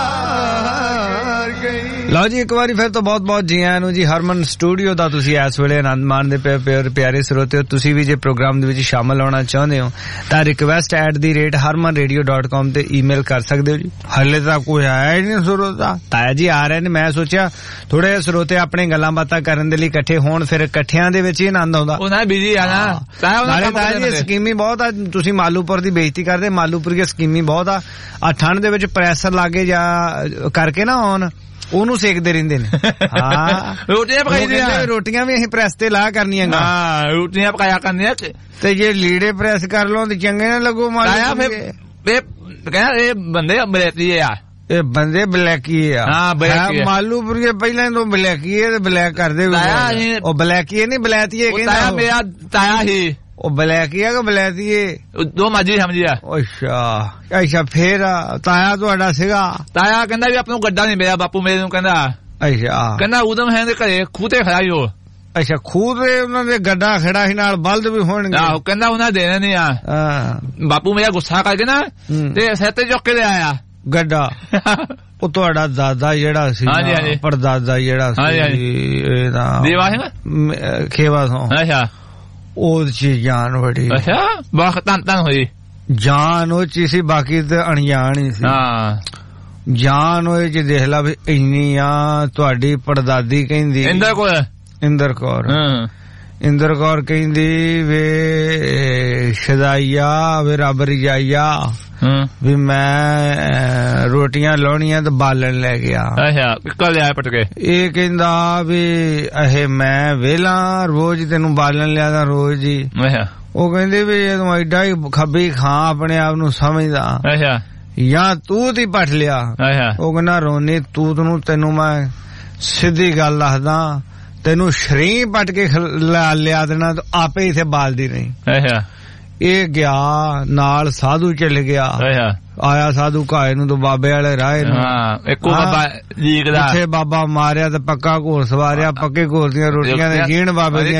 ਮਾਰ ਗਈ
ਲਓ ਜੀ ਇੱਕ ਵਾਰੀ ਫਿਰ ਤੋਂ ਬਹੁਤ ਬਹੁਤ ਜੀ ਆਇਆਂ ਨੂੰ ਜੀ ਹਰਮਨ ਸਟੂਡੀਓ ਦਾ ਤੁਸੀਂ ਇਸ ਵੇਲੇ ਆਨੰਦ ਮਾਣਦੇ ਪਏ ਪਿਆਰੇ ਸਰੋਤਿਓ ਤੁਸੀਂ ਵੀ ਜੇ ਪ੍ਰੋਗਰਾਮ ਦੇ ਵਿੱਚ ਸ਼ਾਮਲ ਹੋਣਾ ਚਾਹੁੰਦੇ ਹੋ ਤਾਂ request@harmanradio.com ਤੇ ਈਮੇਲ ਕਰ ਸਕਦੇ ਹੋ ਜੀ ਹਲੇ ਤਾਂ ਕੋਈ ਆਇਆ ਹੀ ਨਹੀਂ ਸਰੋਤਾ ਤਾਇਆ ਜੀ ਆ ਰਹੇ ਨੇ ਮੈਂ ਸੋਚਿਆ ਥੋੜੇ ਜਿਹੇ ਸਰੋਤੇ ਆਪਣੇ ਗੱਲਾਂ ਬਾਤਾਂ ਕਰਨ ਦੇ ਲਈ ਇਕੱਠੇ ਹੋਣ ਫਿਰ ਇਕੱਠਿਆਂ ਦੇ ਵਿੱਚ ਹੀ ਆਨੰਦ ਆਉਂਦਾ
ਉਹਨਾਂ ਬਿਜੀ ਆ ਨਾ
ਤਾਇਆ ਜੀ ਸਕੀਮੀ ਬਹੁਤ ਆ ਤੁਸੀਂ ਮਾਲੂਪੁਰ ਦੀ ਬੇਇੱਜ਼ਤੀ ਕਰਦੇ ਮਾਲੂਪੁਰ ਦੀ ਸਕੀਮੀ ਬਹੁਤ ਆ ਠੰਡ ਦੇ ਵਿੱਚ ਪ੍ਰੈਸ਼ਰ ਲਾਗੇ ਜਾ ਕਰਕੇ ਨਾ ਆਉਣ ਉਹਨੂੰ ਸੇਕਦੇ ਰਹਿੰਦੇ ਨੇ ਹਾਂ
ਰੋਟੀਆਂ ਪਕਾਈਆਂ
ਰੋਟੀਆਂ ਵੀ ਅਸੀਂ ਪ੍ਰੈਸ ਤੇ ਲਾ ਕਰਨੀਆਂ
ਹਾਂ ਰੋਟੀਆਂ ਪਕਾਇਆ ਕਰਨੀਆਂ
ਤੇ ਜੇ ਲੀੜੇ ਪ੍ਰੈਸ ਕਰ ਲਓ ਤੇ ਚੰਗੇ ਨਾ ਲੱਗੋ
ਮਾਰਿਆ ਫਿਰ ਇਹ ਬੰਦੇ ਬਲੈਕੀ ਆ
ਇਹ ਬੰਦੇ ਬਲੈਕੀ ਆ
ਹਾਂ ਬਲੈਕੀ
ਮਾਲੂਪੁਰ ਦੇ ਪਹਿਲਾਂ ਤੋਂ ਬਲੈਕੀ ਤੇ ਬਲੈਕ ਕਰਦੇ ਉਹ ਬਲੈਕੀ ਨਹੀਂ ਬਲੈਤੀਏ
ਕਹਿੰਦਾ ਮੇਰਾ ਤਾਇਆ ਹੀ
ਉਹ ਬਲੈਕੀਆ ਕਿ ਬਲੈਤੀਏ
ਦੋ ਮਾਜੀ ਸਮਝਿਆ
ਅੱਛਾ ਫੇਰ ਤਾਇਆ ਤੁਹਾਡਾ ਸੀਗਾ
ਤਾਇਆ ਕਹਿੰਦਾ ਵੀ ਆਪਣਾ ਗੱਡਾ ਨਹੀਂ ਮਿਲਿਆ ਬਾਪੂ ਮੇਰੇ ਨੂੰ ਕਹਿੰਦਾ
ਅੱਛਾ
ਕਹਿੰਦਾ ਉਦਮ ਹੈ ਦੇ ਘਰੇ ਖੂਹ ਤੇ ਖੜਾ ਹੋ
ਅੱਛਾ ਖੂਹ ਤੇ ਉਹਨਾਂ ਦੇ ਗੱਡਾ ਖੜਾ ਸੀ ਨਾਲ ਬਲਦ ਵੀ ਹੋਣਗੇ
ਆਹੋ ਕਹਿੰਦਾ ਉਹਨਾਂ ਦੇਣਾ ਨਹੀਂ ਆ ਬਾਪੂ ਮੇਰਾ ਗੁੱਸਾ ਕਰਕੇ ਨਾ ਤੇ ਸਿਰ ਤੇ ਚੁੱਕ ਕੇ ਲਿਆਇਆ ਗੱਡਾ ਉਹ ਤੁਹਾਡਾ ਦਾਦਾ ਜਿਹੜਾ ਸੀ ਪਰਦਾਦਾ ਜਿਹੜਾ ਸੀ ਇਹਦਾ ਦੇਵਾ ਸਿੰਘ ਖੇਵਾ ਤੋਂ ਅੱਛਾ ਉਹ ਚ ਜਾਨ ਵੜੀ ਅੱਛਾ ਬਾਖ ਤਨ ਹੋਈ ਜਾਨ ਉਹ ਚ ਸੀ ਬਾਕੀ ਤੇ ਅਣਜਾਣ ਹੀ ਸੀ ਹਾਂ ਜਾਨ ਉਹ ਚ ਦੇਖ ਲਾ ਵੀ ਇੰਨੀ ਆ ਤੁਹਾਡੀ ਪੜਦਾਦੀ ਕਹਿੰਦੀ ਇੰਦਰ ਕੌਰ ਕਹਿੰਦੀ ਵੇ ਸ਼ਦਾਈਆ ਵੇ ਰੱਬ ਰਜਾਈਆ ਵੀ ਮੈਂ ਰੋਟੀਆਂ ਲਾਉਣੀਆਂ ਤੇ ਬਾਲਣ ਲੈ ਗਿਆ ਅੱਛਾ ਕੱਲ ਆਇਆ ਪਟ ਕੇ ਇਹ ਕਹਿੰਦਾ ਵੀ ਇਹ ਮੈਂ ਵੇਲਾ ਰੋਜ਼ ਤੈਨੂੰ ਬਾਲਣ ਲਿਆਦਾ ਰੋਜ਼ ਹੀ ਉਹ ਕਹਿੰਦੇ ਵੀ ਤੂੰ ਐਡਾ ਹੀ ਖੱਬੀ ਖਾਂ ਆਪਣੇ ਆਪ ਨੂੰ ਸਮਝਦਾ ਅੱਛਾ ਜਾਂ ਤੂੰ ਤੀ ਪੱਟ ਲਿਆ ਉਹ ਕਹਿੰਦਾ ਰੋਨੀ ਤੂੰ ਤੈਨੂੰ ਮੈਂ ਸਿੱਧੀ ਗੱਲ ਦੱਸਦਾ ਤੈਨੂੰ ਸ਼ਰੀਂ ਪੱਟ ਕੇ ਲਿਆ ਦੇਣਾ ਆਪੇ ਇਥੇ ਬਾਲਦੀ ਰਹੀ ਅੱਛਾ
ਇਹ ਗਿਆ ਨਾਲ ਸਾਧੂ ਚੱਲ ਗਿਆ ਆਇਆ ਸਾਧੂ ਘਾਏ ਨੂੰ ਤੇ ਬਾਬੇ ਵਾਲੇ ਰਾਹ ਨੂੰ
ਇੱਕੋ ਬਾਬਾ ਲੀਕਦਾ
ਜਿੱਥੇ ਬਾਬਾ ਮਾਰਿਆ ਤੇ ਪੱਕਾ ਘੋਰ ਸਵਾਰਿਆ ਪੱਕੇ ਘੋਰ ਦੀਆਂ ਰੋਟੀਆਂ ਤੇ ਜੀਣ ਬਾਬੇ ਦੀਆਂ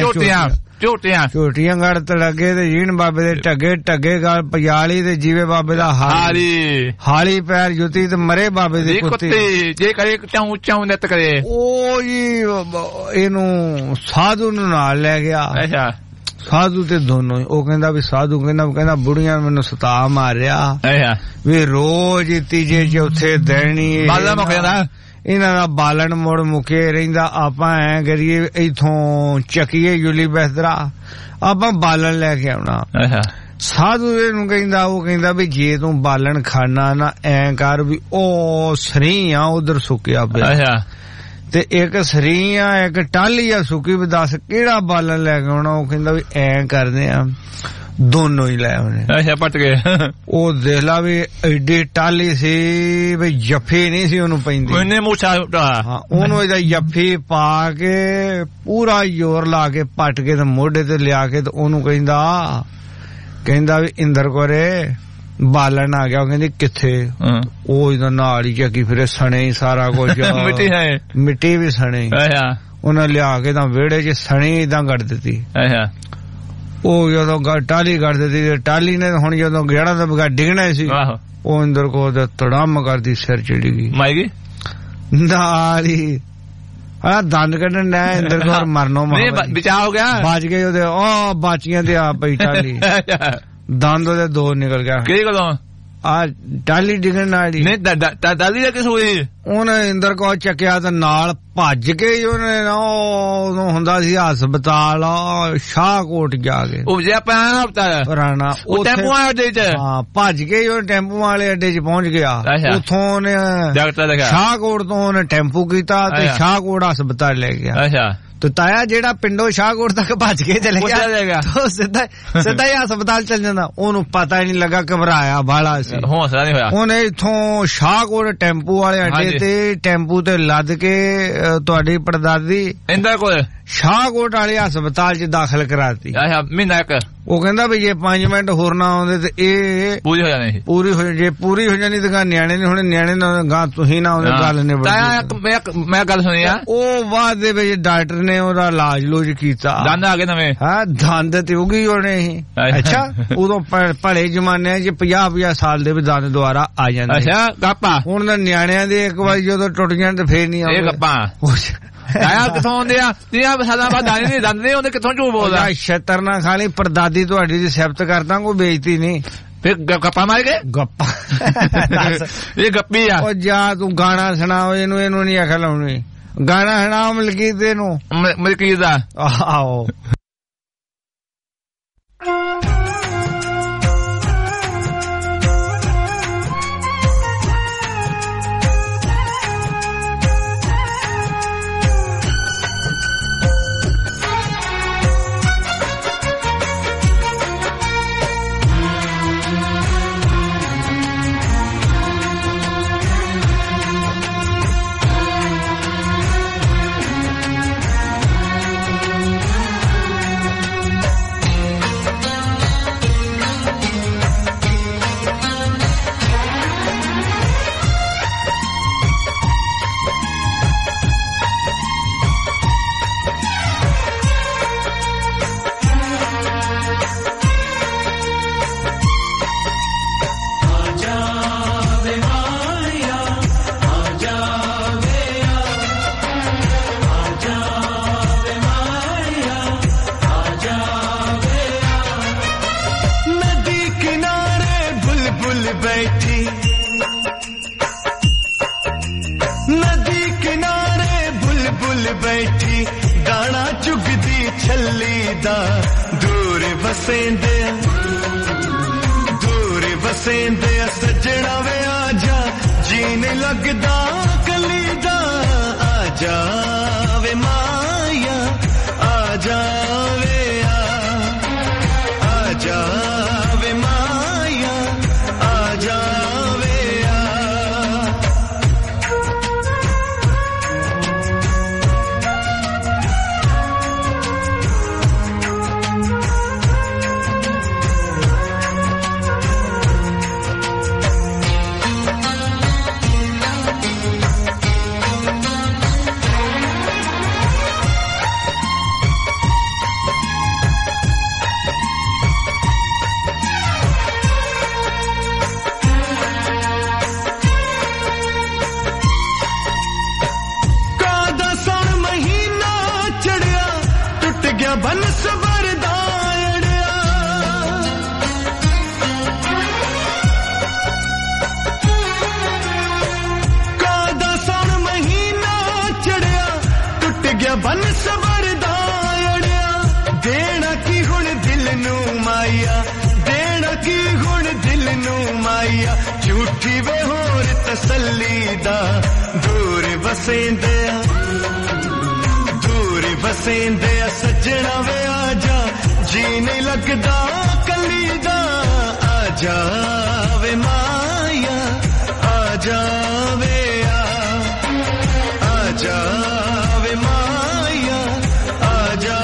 ਝੋਟੀਆਂ ਗੜ ਤੜਗੇ ਤੇ ਜੀਣ ਬਾਬੇ ਦੇ ਢੱਗੇ ਗਲ ਪਜਾਲੀ ਤੇ ਜੀਵੇ ਬਾਬੇ ਦਾ ਹਾਲੀ ਪੈਰ ਜੁੱਤੀ ਤੇ ਮਰੇ ਬਾਬੇ ਦੀ ਕੁੱਤੀ
ਜੇ ਕਰੇ ਚਾਉ ਨੱਤ ਕਰੇ
ਉਹ ਜੀ ਇਹਨੂੰ ਸਾਧੂ ਨੂੰ ਨਾਲ ਲੈ ਗਿਆ ਸਾਧੂ ਤੇ ਦੋਨੋਂ ਹੀ ਉਹ ਕਹਿੰਦਾ ਵੀ ਸਾਧੂ ਕਹਿੰਦਾ ਬੁੜੀਆਂ ਮੈਨੂੰ ਸਤਾ ਮਾਰਿਆ ਵੀ ਰੋਜ਼ ਤੀਜੇ ਚੌਥੇ ਦੇਣੀ ਇਹਨਾਂ ਦਾ ਬਾਲਣ ਮੁੜ ਮੁਕੇ ਰਹਿੰਦਾ ਆਪਾਂ ਐ ਕਰੀਏ ਇਥੋਂ ਚੱਕੀਏ ਜੁਲੀ ਬਿਸਤਰਾ ਆਪਾਂ ਬਾਲਣ ਲੈ ਕੇ ਆਉਣਾ ਸਾਧੂ ਨੂੰ ਕਹਿੰਦਾ ਉਹ ਕਹਿੰਦਾ ਵੀ ਜੇ ਤੂੰ ਬਾਲਣ ਖਾਣਾ ਨਾ ਐ ਕਰ ਵੀ ਉਹ ਸਰੀ ਆ ਉਧਰ ਸੁੱਕਿਆ ਪਿਆ ਤੇ ਇੱਕ ਸਰੀ ਆ ਇੱਕ ਟਾਹਲੀ ਆ ਸੁੱਕੀ ਵੀ ਦੱਸ ਕਿਹੜਾ ਬਾਲਣ ਲੈ ਕੇ ਆਉਣਾ ਉਹ ਕਹਿੰਦਾ ਵੀ ਐ ਕਰਦੇ ਆ ਦੋਨੋਂ ਹੀ ਲੈ ਆਉਣੇ
ਪੱਟ ਗਏ
ਉਹ ਦੇਖ ਲਾ ਵੀ ਐਡੀ ਟਾਹਲੀ ਸੀ ਵੀ ਜੱਫੀ ਨਹੀਂ ਸੀ ਉਹਨੂੰ ਪੈਂਦੀ ਉਹਨੂੰ ਇਹਦਾ ਜੱਫੀ ਪਾ ਕੇ ਪੂਰਾ ਜ਼ੋਰ ਲਾ ਕੇ ਪੱਟ ਕੇ ਤੇ ਮੋਢੇ ਤੇ ਲਿਆ ਕੇ ਤੇ ਉਹਨੂੰ ਕਹਿੰਦਾ ਵੀ ਇੰਦਰ ਕੋਰੇ ਬਾਲਣ ਆ ਗਿਆ ਉਹ ਕਹਿੰਦੀ ਕਿੱਥੇ ਉਹ ਇਹਦਾ ਨਾਲ ਹੀ ਚੱਕੀ ਫਿਰੇ ਸਣੇ ਹੀ ਸਾਰਾ ਕੁਝ ਮਿੱਟੀ ਵੀ ਸਣੇ ਉਹਨਾਂ ਲਿਆ ਕੇ ਤਾਂ ਵਿਹੜੇ 'ਚ ਸਣੀ ਏਦਾਂ ਕੱਢ ਦਿੱਤੀ ਉਹ ਜਦੋਂ ਟਾਹਲੀ ਕੱਢ ਦਿੱਤੀ ਟਾਹਲੀ ਨੇ ਹੁਣ ਜਦੋਂ ਗੇੜਾ ਦਾ ਬਗਾ ਡਿੱਗਣਾ ਸੀ ਉਹ ਇੰਦਰ ਕੋ ਤੜਮ ਕਰਦੀ ਸਿਰ ਚੜੀ ਗਈ ਨਾਲ ਹੀ ਦੰਦ ਕੱਢਣ ਡਿਆ ਇੰਦਰ ਕੌਰ ਮਰਨੋਂ
ਬਚਾ ਹੋ ਗਿਆ
ਬਚ ਗਏ ਉਹਦੇ ਉਹ ਬਾਚੀਆਂ ਤੇ ਆ ਪਈ ਟਾਹਲੀ ਦੰਦ ਉਹਦੇ ਦੋ ਨਿਕਲ ਗਿਆ
ਕਿਹੜੀ ਗੱਲੋਂ
ਆ ਟਾਹਲੀ ਡਿੱਗਣ ਨਾਲ ਹੀ
ਨਹੀਂ ਟਾਹਲੀ ਦਾ ਕਿਸ ਹੋਈ
ਉਹਨੇ ਇੰਦਰ ਕੌਰ ਚੱਕਿਆ ਤੇ ਨਾਲ ਭੱਜ ਕੇ ਉਹਨੇ ਉਦੋਂ ਹੁੰਦਾ ਸੀ ਹਸਪਤਾਲ ਸ਼ਾਹਕੋਟ ਜਾ ਕੇ
ਉਹ ਜੇ
ਪੁਰਾਣਾ ਭੱਜ ਕੇ ਉਹ ਟੈਂਪੂ ਵਾਲੇ ਅੱਡੇ 'ਚ ਪਹੁੰਚ ਗਿਆ ਉੱਥੋਂ ਉਹਨੇ ਸ਼ਾਹਕੋਟ ਤੋਂ ਉਹਨੇ ਟੈਂਪੂ ਕੀਤਾ ਤੇ ਸ਼ਾਹਕੋਟ ਹਸਪਤਾਲ ਲੈ ਗਿਆ ਤੇ ਤਾਇਆ ਜਿਹੜਾ ਪਿੰਡੋਂ ਸ਼ਾਹਕੋਟ ਤੱਕ ਭੱਜ ਕੇ ਚਲੇ ਗਿਆ ਸਿੱਧਾ ਹੀ ਹਸਪਤਾਲ ਚੱਲ ਜਾਂਦਾ ਉਹਨੂੰ ਪਤਾ ਹੀ ਨਹੀਂ ਲੱਗਾ ਘਬਰਾਇਆ ਬਾਲਾ ਸੀ
ਹੌਸਲਾ ਨਹੀਂ ਹੋਇਆ
ਉਹਨੇ ਇੱਥੋਂ ਸ਼ਾਹਕੋਟ ਟੈਂਪੂ ਵਾਲੇ ਅੱਡੇ ਤੇ ਟੈਂਪੂ ਤੇ ਲੱਦ ਕੇ ਤੁਹਾਡੀ ਪੜਦਾਦੀ
ਇੰਦਰ ਕੋਲ
ਸ਼ਾਹਕੋਟ ਵਾਲੇ ਹਸਪਤਾਲ 'ਚ ਦਾਖਲ ਕਰਾਤੀ
ਮਹੀਨਾ ਇੱਕ
ਉਹ ਕਹਿੰਦਾ ਵੀ ਜੇ 5 ਮਿੰਟ ਹੋਰ ਨਾ ਆਉਂਦੇ ਤੇ ਇਹ
ਪੂਰੀ ਹੋ ਜਾਣੀ
ਜੇ ਪੂਰੀ ਹੋ ਜਾਣੀ ਤਾਂ ਨਿਆਣੇ ਨੇ ਹੁਣ ਨਿਆਣੇ ਨਾਲ ਗਾਂ ਤੁਸੀਂ ਨਾ ਉਹਨੇ ਗੱਲ ਨੇ
ਮੈਂ ਗੱਲ ਸੁਣੀ ਆ
ਉਹ ਬਾਅਦ ਦੇ ਵਿੱਚ ਡਾਕਟਰ ਨੇ ਉਹਦਾ ਇਲਾਜ ਲੂਜ ਕੀਤਾ
ਦੰਦ ਆ ਗਏ ਨਵੇਂ
ਦੰਦ ਤੇ ਉਹ ਗਈ ਹੋਣੇ ਸੀ ਅੱਛਾ ਉਦੋਂ ਭਲੇ ਜ਼ਮਾਨੇ 'ਚ 50 ਸਾਲ ਦੇ ਵੀ ਦੰਦ ਦੁਆਰਾ ਆ ਜਾਂਦੇ
ਅੱਛਾ ਗੱਪਾ ਹੁਣ
ਤਾਂ ਨਿਆਣਿਆਂ ਦੇ ਇੱਕ ਵਾਰੀ ਜਦੋਂ ਟੁੱਟ ਜਾਣ ਤੇ ਫੇਰ ਨਹੀਂ ਆਉਂਦੇ
ਗੱਪਾ ਆਇਆ ਕਿੱਥੋਂ ਆਉਂਦੇ ਆ 30 ਸਾਲਾਂ ਬਾਅਦ ਦਾਣੇ ਨਹੀਂ ਦੰਦ ਨਹੀਂ ਆਉਂਦੇ ਕਿੱਥੋਂ ਝੂਠ ਬੋਲਦਾ
ਛੱਤਰ ਨਾ ਖਾਲੀ ਪਰਦਾਦੀ ਤੁਹਾਡੀ ਦੀ ਸਿਫਤ ਕਰਦਾ ਕੋਈ ਬੇਇੱਜ਼ਤੀ ਨਹੀਂ
ਫਿਰ ਗੱਪਾ ਮਾਰ ਗਏ ਗੱਪਾ ਇਹ ਗੱਪੀ ਆ
ਉਹ ਜਾ ਤੂੰ ਗਾਣਾ ਸੁਣਾਓ ਇਹਨੂੰ ਨਹੀਂ ਅਕਲ ਆਉਣੀ ਗਾਣਾ ਸੁਣਾਓ ਮਲਕੀਤ ਨੂੰ
ਮਲਕੀਤ ਦਾ
ਆਹੋ
सजना वे आजा जीने लगदा कली दा आजा वे माया आजा वे आजा वे माया आजा वे ਗਿਆ ਬਨਸਬਰ ਦਾ ਅੜਿਆ ਕਾਦਾ ਸਣ ਮਹੀਨਾ ਚੜਿਆ ਟੁੱਟ ਗਿਆ ਬਨਸਬਰ ਦਾ ਅੜਿਆ ਦੇਣਾ ਕੀ ਹੁਣ ਦਿਲ ਨੂੰ ਮਾਇਆ ਦੇਣਾ ਕੀ ਹੁਣ ਦਿਲ ਨੂੰ ਮਾਇਆ ਝੂਠੀ ਵੇ ਹੋਰ ਤਸੱਲੀ ਦਾ ਦੂਰ ਵਸੇਂਦਿਆ ਦੂਰ ਵਸੇਂਦਿਆ ਸੱਜਣਾ ਵੇ ਆ ਜਾ ਜੀ ਨਹੀਂ ਲੱਗਦਾ ਕੱਲੀ ਦਾ ਆ ਜਾ ਵੇ ਮਾਇਆ ਆ ਜਾ ਵੇ ਆ ਜਾ ਵੇ ਮਾਇਆ ਆ ਜਾ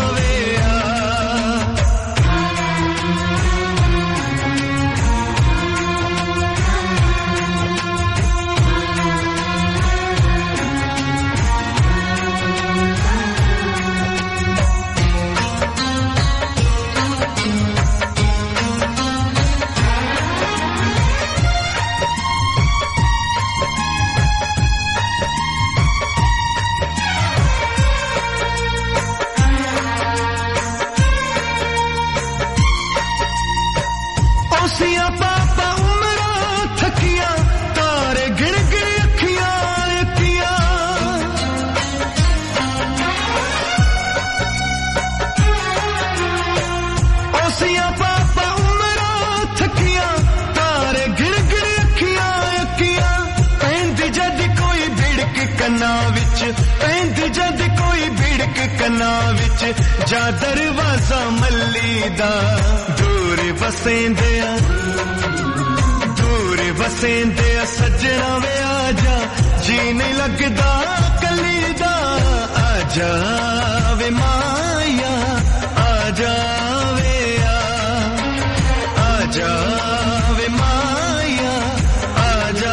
ਪੈਂਦੀ ਜਦ ਕੋਈ ਭਿੜਕ ਕੰਨਾਂ ਵਿੱਚ ਜਾ ਦਰਵਾਜ਼ਾ ਮੱਲੀ ਦਾ ਦੂਰ ਵਸੇਂਦਿਆ ਸੱਜਣਾ ਵੇ ਆ ਜਾ ਜੀ ਨਹੀਂ ਲੱਗਦਾ ਕੱਲੀ ਦਾ ਆ ਜਾ ਵੇ ਮਾਇਆ ਆ ਜਾ ਵੇ ਆ ਜਾ ਵੇ ਮਾਇਆ ਆ ਜਾ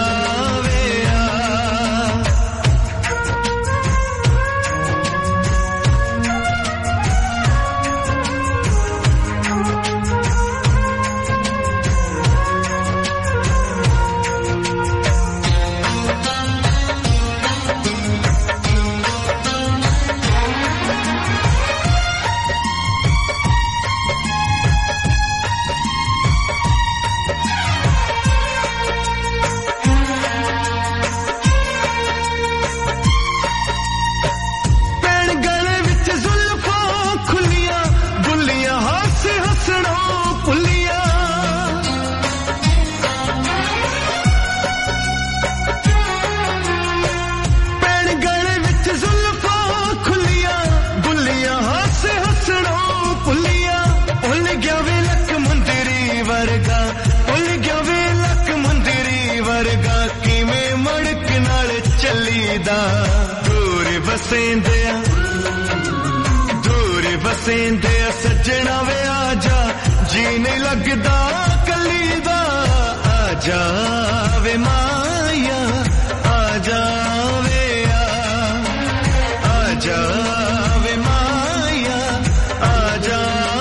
ਦੂਰ ਵਸੇਂਦਿਆ ਸੱਜਣਾ ਵੇ ਆ ਜਾ ਜੀ ਨਹੀਂ ਲੱਗਦਾ ਕੱਲੀ ਦਾ ਆ ਜਾ ਵੇ ਮਾਇਆ ਆ ਜਾ ਵੇ ਆ ਜਾ ਵੇ ਮਾਇਆ ਆ ਜਾ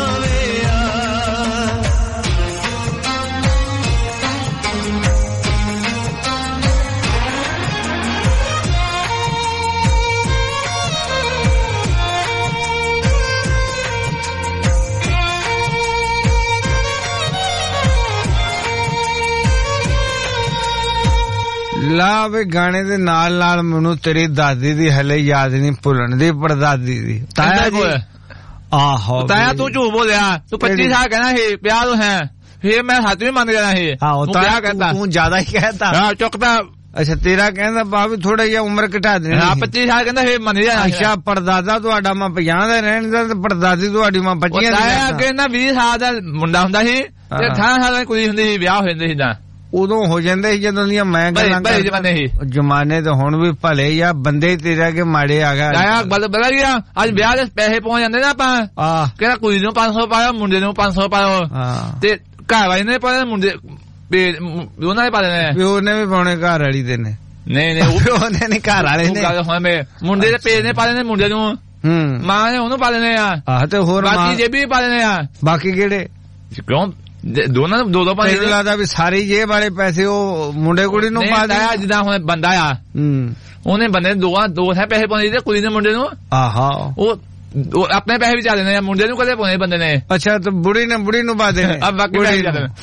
ਲਾ ਵੇ ਗਾਣੇ ਦੇ ਨਾਲ ਨਾਲ ਮੈਨੂੰ ਤੇਰੀ ਦਾਦੀ ਦੀ ਹਲੇ ਯਾਦ ਨਹੀਂ ਭੁੱਲਣ ਦੀ ਪੜਦਾਦੀ ਦੀ ਤਾਇਆ ਜੀ ਆਹੋ
ਤਾਇਆ ਤੂੰ ਝੂਠ ਬੋਲਿਆ ਤੂੰ 25 ਸਾਲ ਕਹਿਣਾ ਸੀ ਪਿਆ ਤੂੰ ਹੈ ਫੇਰ ਮੈਂ ਹੱਥ ਵੀ ਮੰਨ ਜਾਣਾ ਸੀ
ਆਹੋ ਤਾਇਆ ਕਹਿੰਦਾ ਤੂੰ ਜ਼ਿਆਦਾ ਹੀ ਕਹਿਤਾ
ਹਾਂ ਚੁੱਕਦਾ
ਅੱਛਾ ਤੇਰਾ ਕਹਿੰਦਾ ਬਾ ਵੀ ਥੋੜਾ ਜਿਹਾ ਉਮਰ ਘਟਾ ਦੇਣੀ
ਹਾਂ 25 ਸਾਲ ਕਹਿੰਦਾ ਫੇਰ ਮੰਨ ਜਾਣਾ
ਅੱਛਾ ਪੜਦਾਦਾ ਤੁਹਾਡਾ ਮੈਂ 50 ਦਾ ਰਹਿਣ ਦਾ ਤੇ ਪੜਦਾਦੀ ਤੁਹਾਡੀ ਮੈਂ 25 ਦਾ
ਤਾਇਆ ਕਹਿੰਦਾ 20 ਸਾਲ ਦਾ ਮੁੰਡਾ ਹੁੰਦਾ ਸੀ ਤੇ 18 ਸਾਲ ਦੀ ਕੁੜੀ ਹੁੰਦੀ ਸੀ ਵਿਆਹ ਹੋ ਜਾਂਦੇ ਸੀ ਤਾਂ
ਉਦੋਂ ਹੋ ਜਾਂਦੇ ਸੀ ਜਦੋਂ ਦੀਆਂ ਮੈਂ ਗੱਲਾਂ ਜਮਾਨੇ ਤੇ ਹੁਣ ਵੀ ਭਲੇ ਆ ਬੰਦੇ ਤੇਰਾ ਕੇ ਮਾੜੇ ਆ ਗਿਆ
ਤਾਇਆ ਬਦਲ ਗਿਆ ਅੱਜ ਵਿਆਹ ਦੇ ਪੈਸੇ ਪਹੁੰਚ ਜਾਂਦੇ ਨਾ ਆਪਾਂ ਕਹਿੰਦਾ ਕੁੜੀ ਨੂੰ 500 ਪਾਇਓ ਮੁੰਡੇ ਨੂੰ 500 ਪਾਇਓ ਤੇ ਘਰ ਵਾਲੇ ਨੇ ਪਾਇਆ ਮੁੰਡੇ ਉਹਨਾਂ ਨੇ ਪਾ ਦੇਣੇ
ਪਿਓ ਨੇ ਵੀ ਪਾਉਣੇ ਘਰ ਵਾਲੀ ਦੇ ਨੇ ਨਹੀਂ ਨਹੀਂ ਪਿਓ ਨੇ ਨਹੀਂ ਘਰ ਵਾਲੇ ਨੇ
ਮੁੰਡੇ ਦੇ ਪੇਜ ਨੇ ਪਾ ਦੇਣੇ ਮੁੰਡੇ ਨੂੰ ਮਾਂ ਨੇ ਉਹਨੂੰ ਪਾ ਦੇਣੇ ਆ
ਤੇ ਹੋਰ
ਬਾਕੀ ਜੇ ਵੀ ਪਾ ਦੇਣੇ ਆ
ਬਾਕੀ ਕਿਹੜੇ
ਕਿਉਂ ਦੋਨਾਂ ਨੂੰ ਦੋ ਪੈਸੇ
ਲੱਗਦਾ ਵੀ ਸਾਰੀ ਜੇਬ ਵਾਲੇ ਪੈਸੇ ਉਹ ਮੁੰਡੇ ਕੁੜੀ ਨੂੰ ਪਾ ਦੇ
ਜਿੱਦਾਂ ਹੁਣ ਬੰਦਾ ਆ ਉਹਨੇ ਬੰਦੇ ਨੇ ਦੋ ਪੈਸੇ ਪਾਉਂਦੇ ਤੇ ਕੁੜੀ ਨੇ ਮੁੰਡੇ ਨੂੰ
ਆਹਾ ਉਹ
ਆਪਣੇ ਪੈਸੇ ਵੀ ਚੱਲਦੇ ਨੇ ਮੁੰਡੇ ਨੂੰ ਕਦੇ ਪਾਉਣੇ ਬੰਦੇ ਨੇ।
ਅੱਛਾ ਤੇ ਬੁੜੀ ਨੂੰ ਪਾ ਦੇਣੇ
ਬਾਕੀ ਪੈਸੇ ਵੀ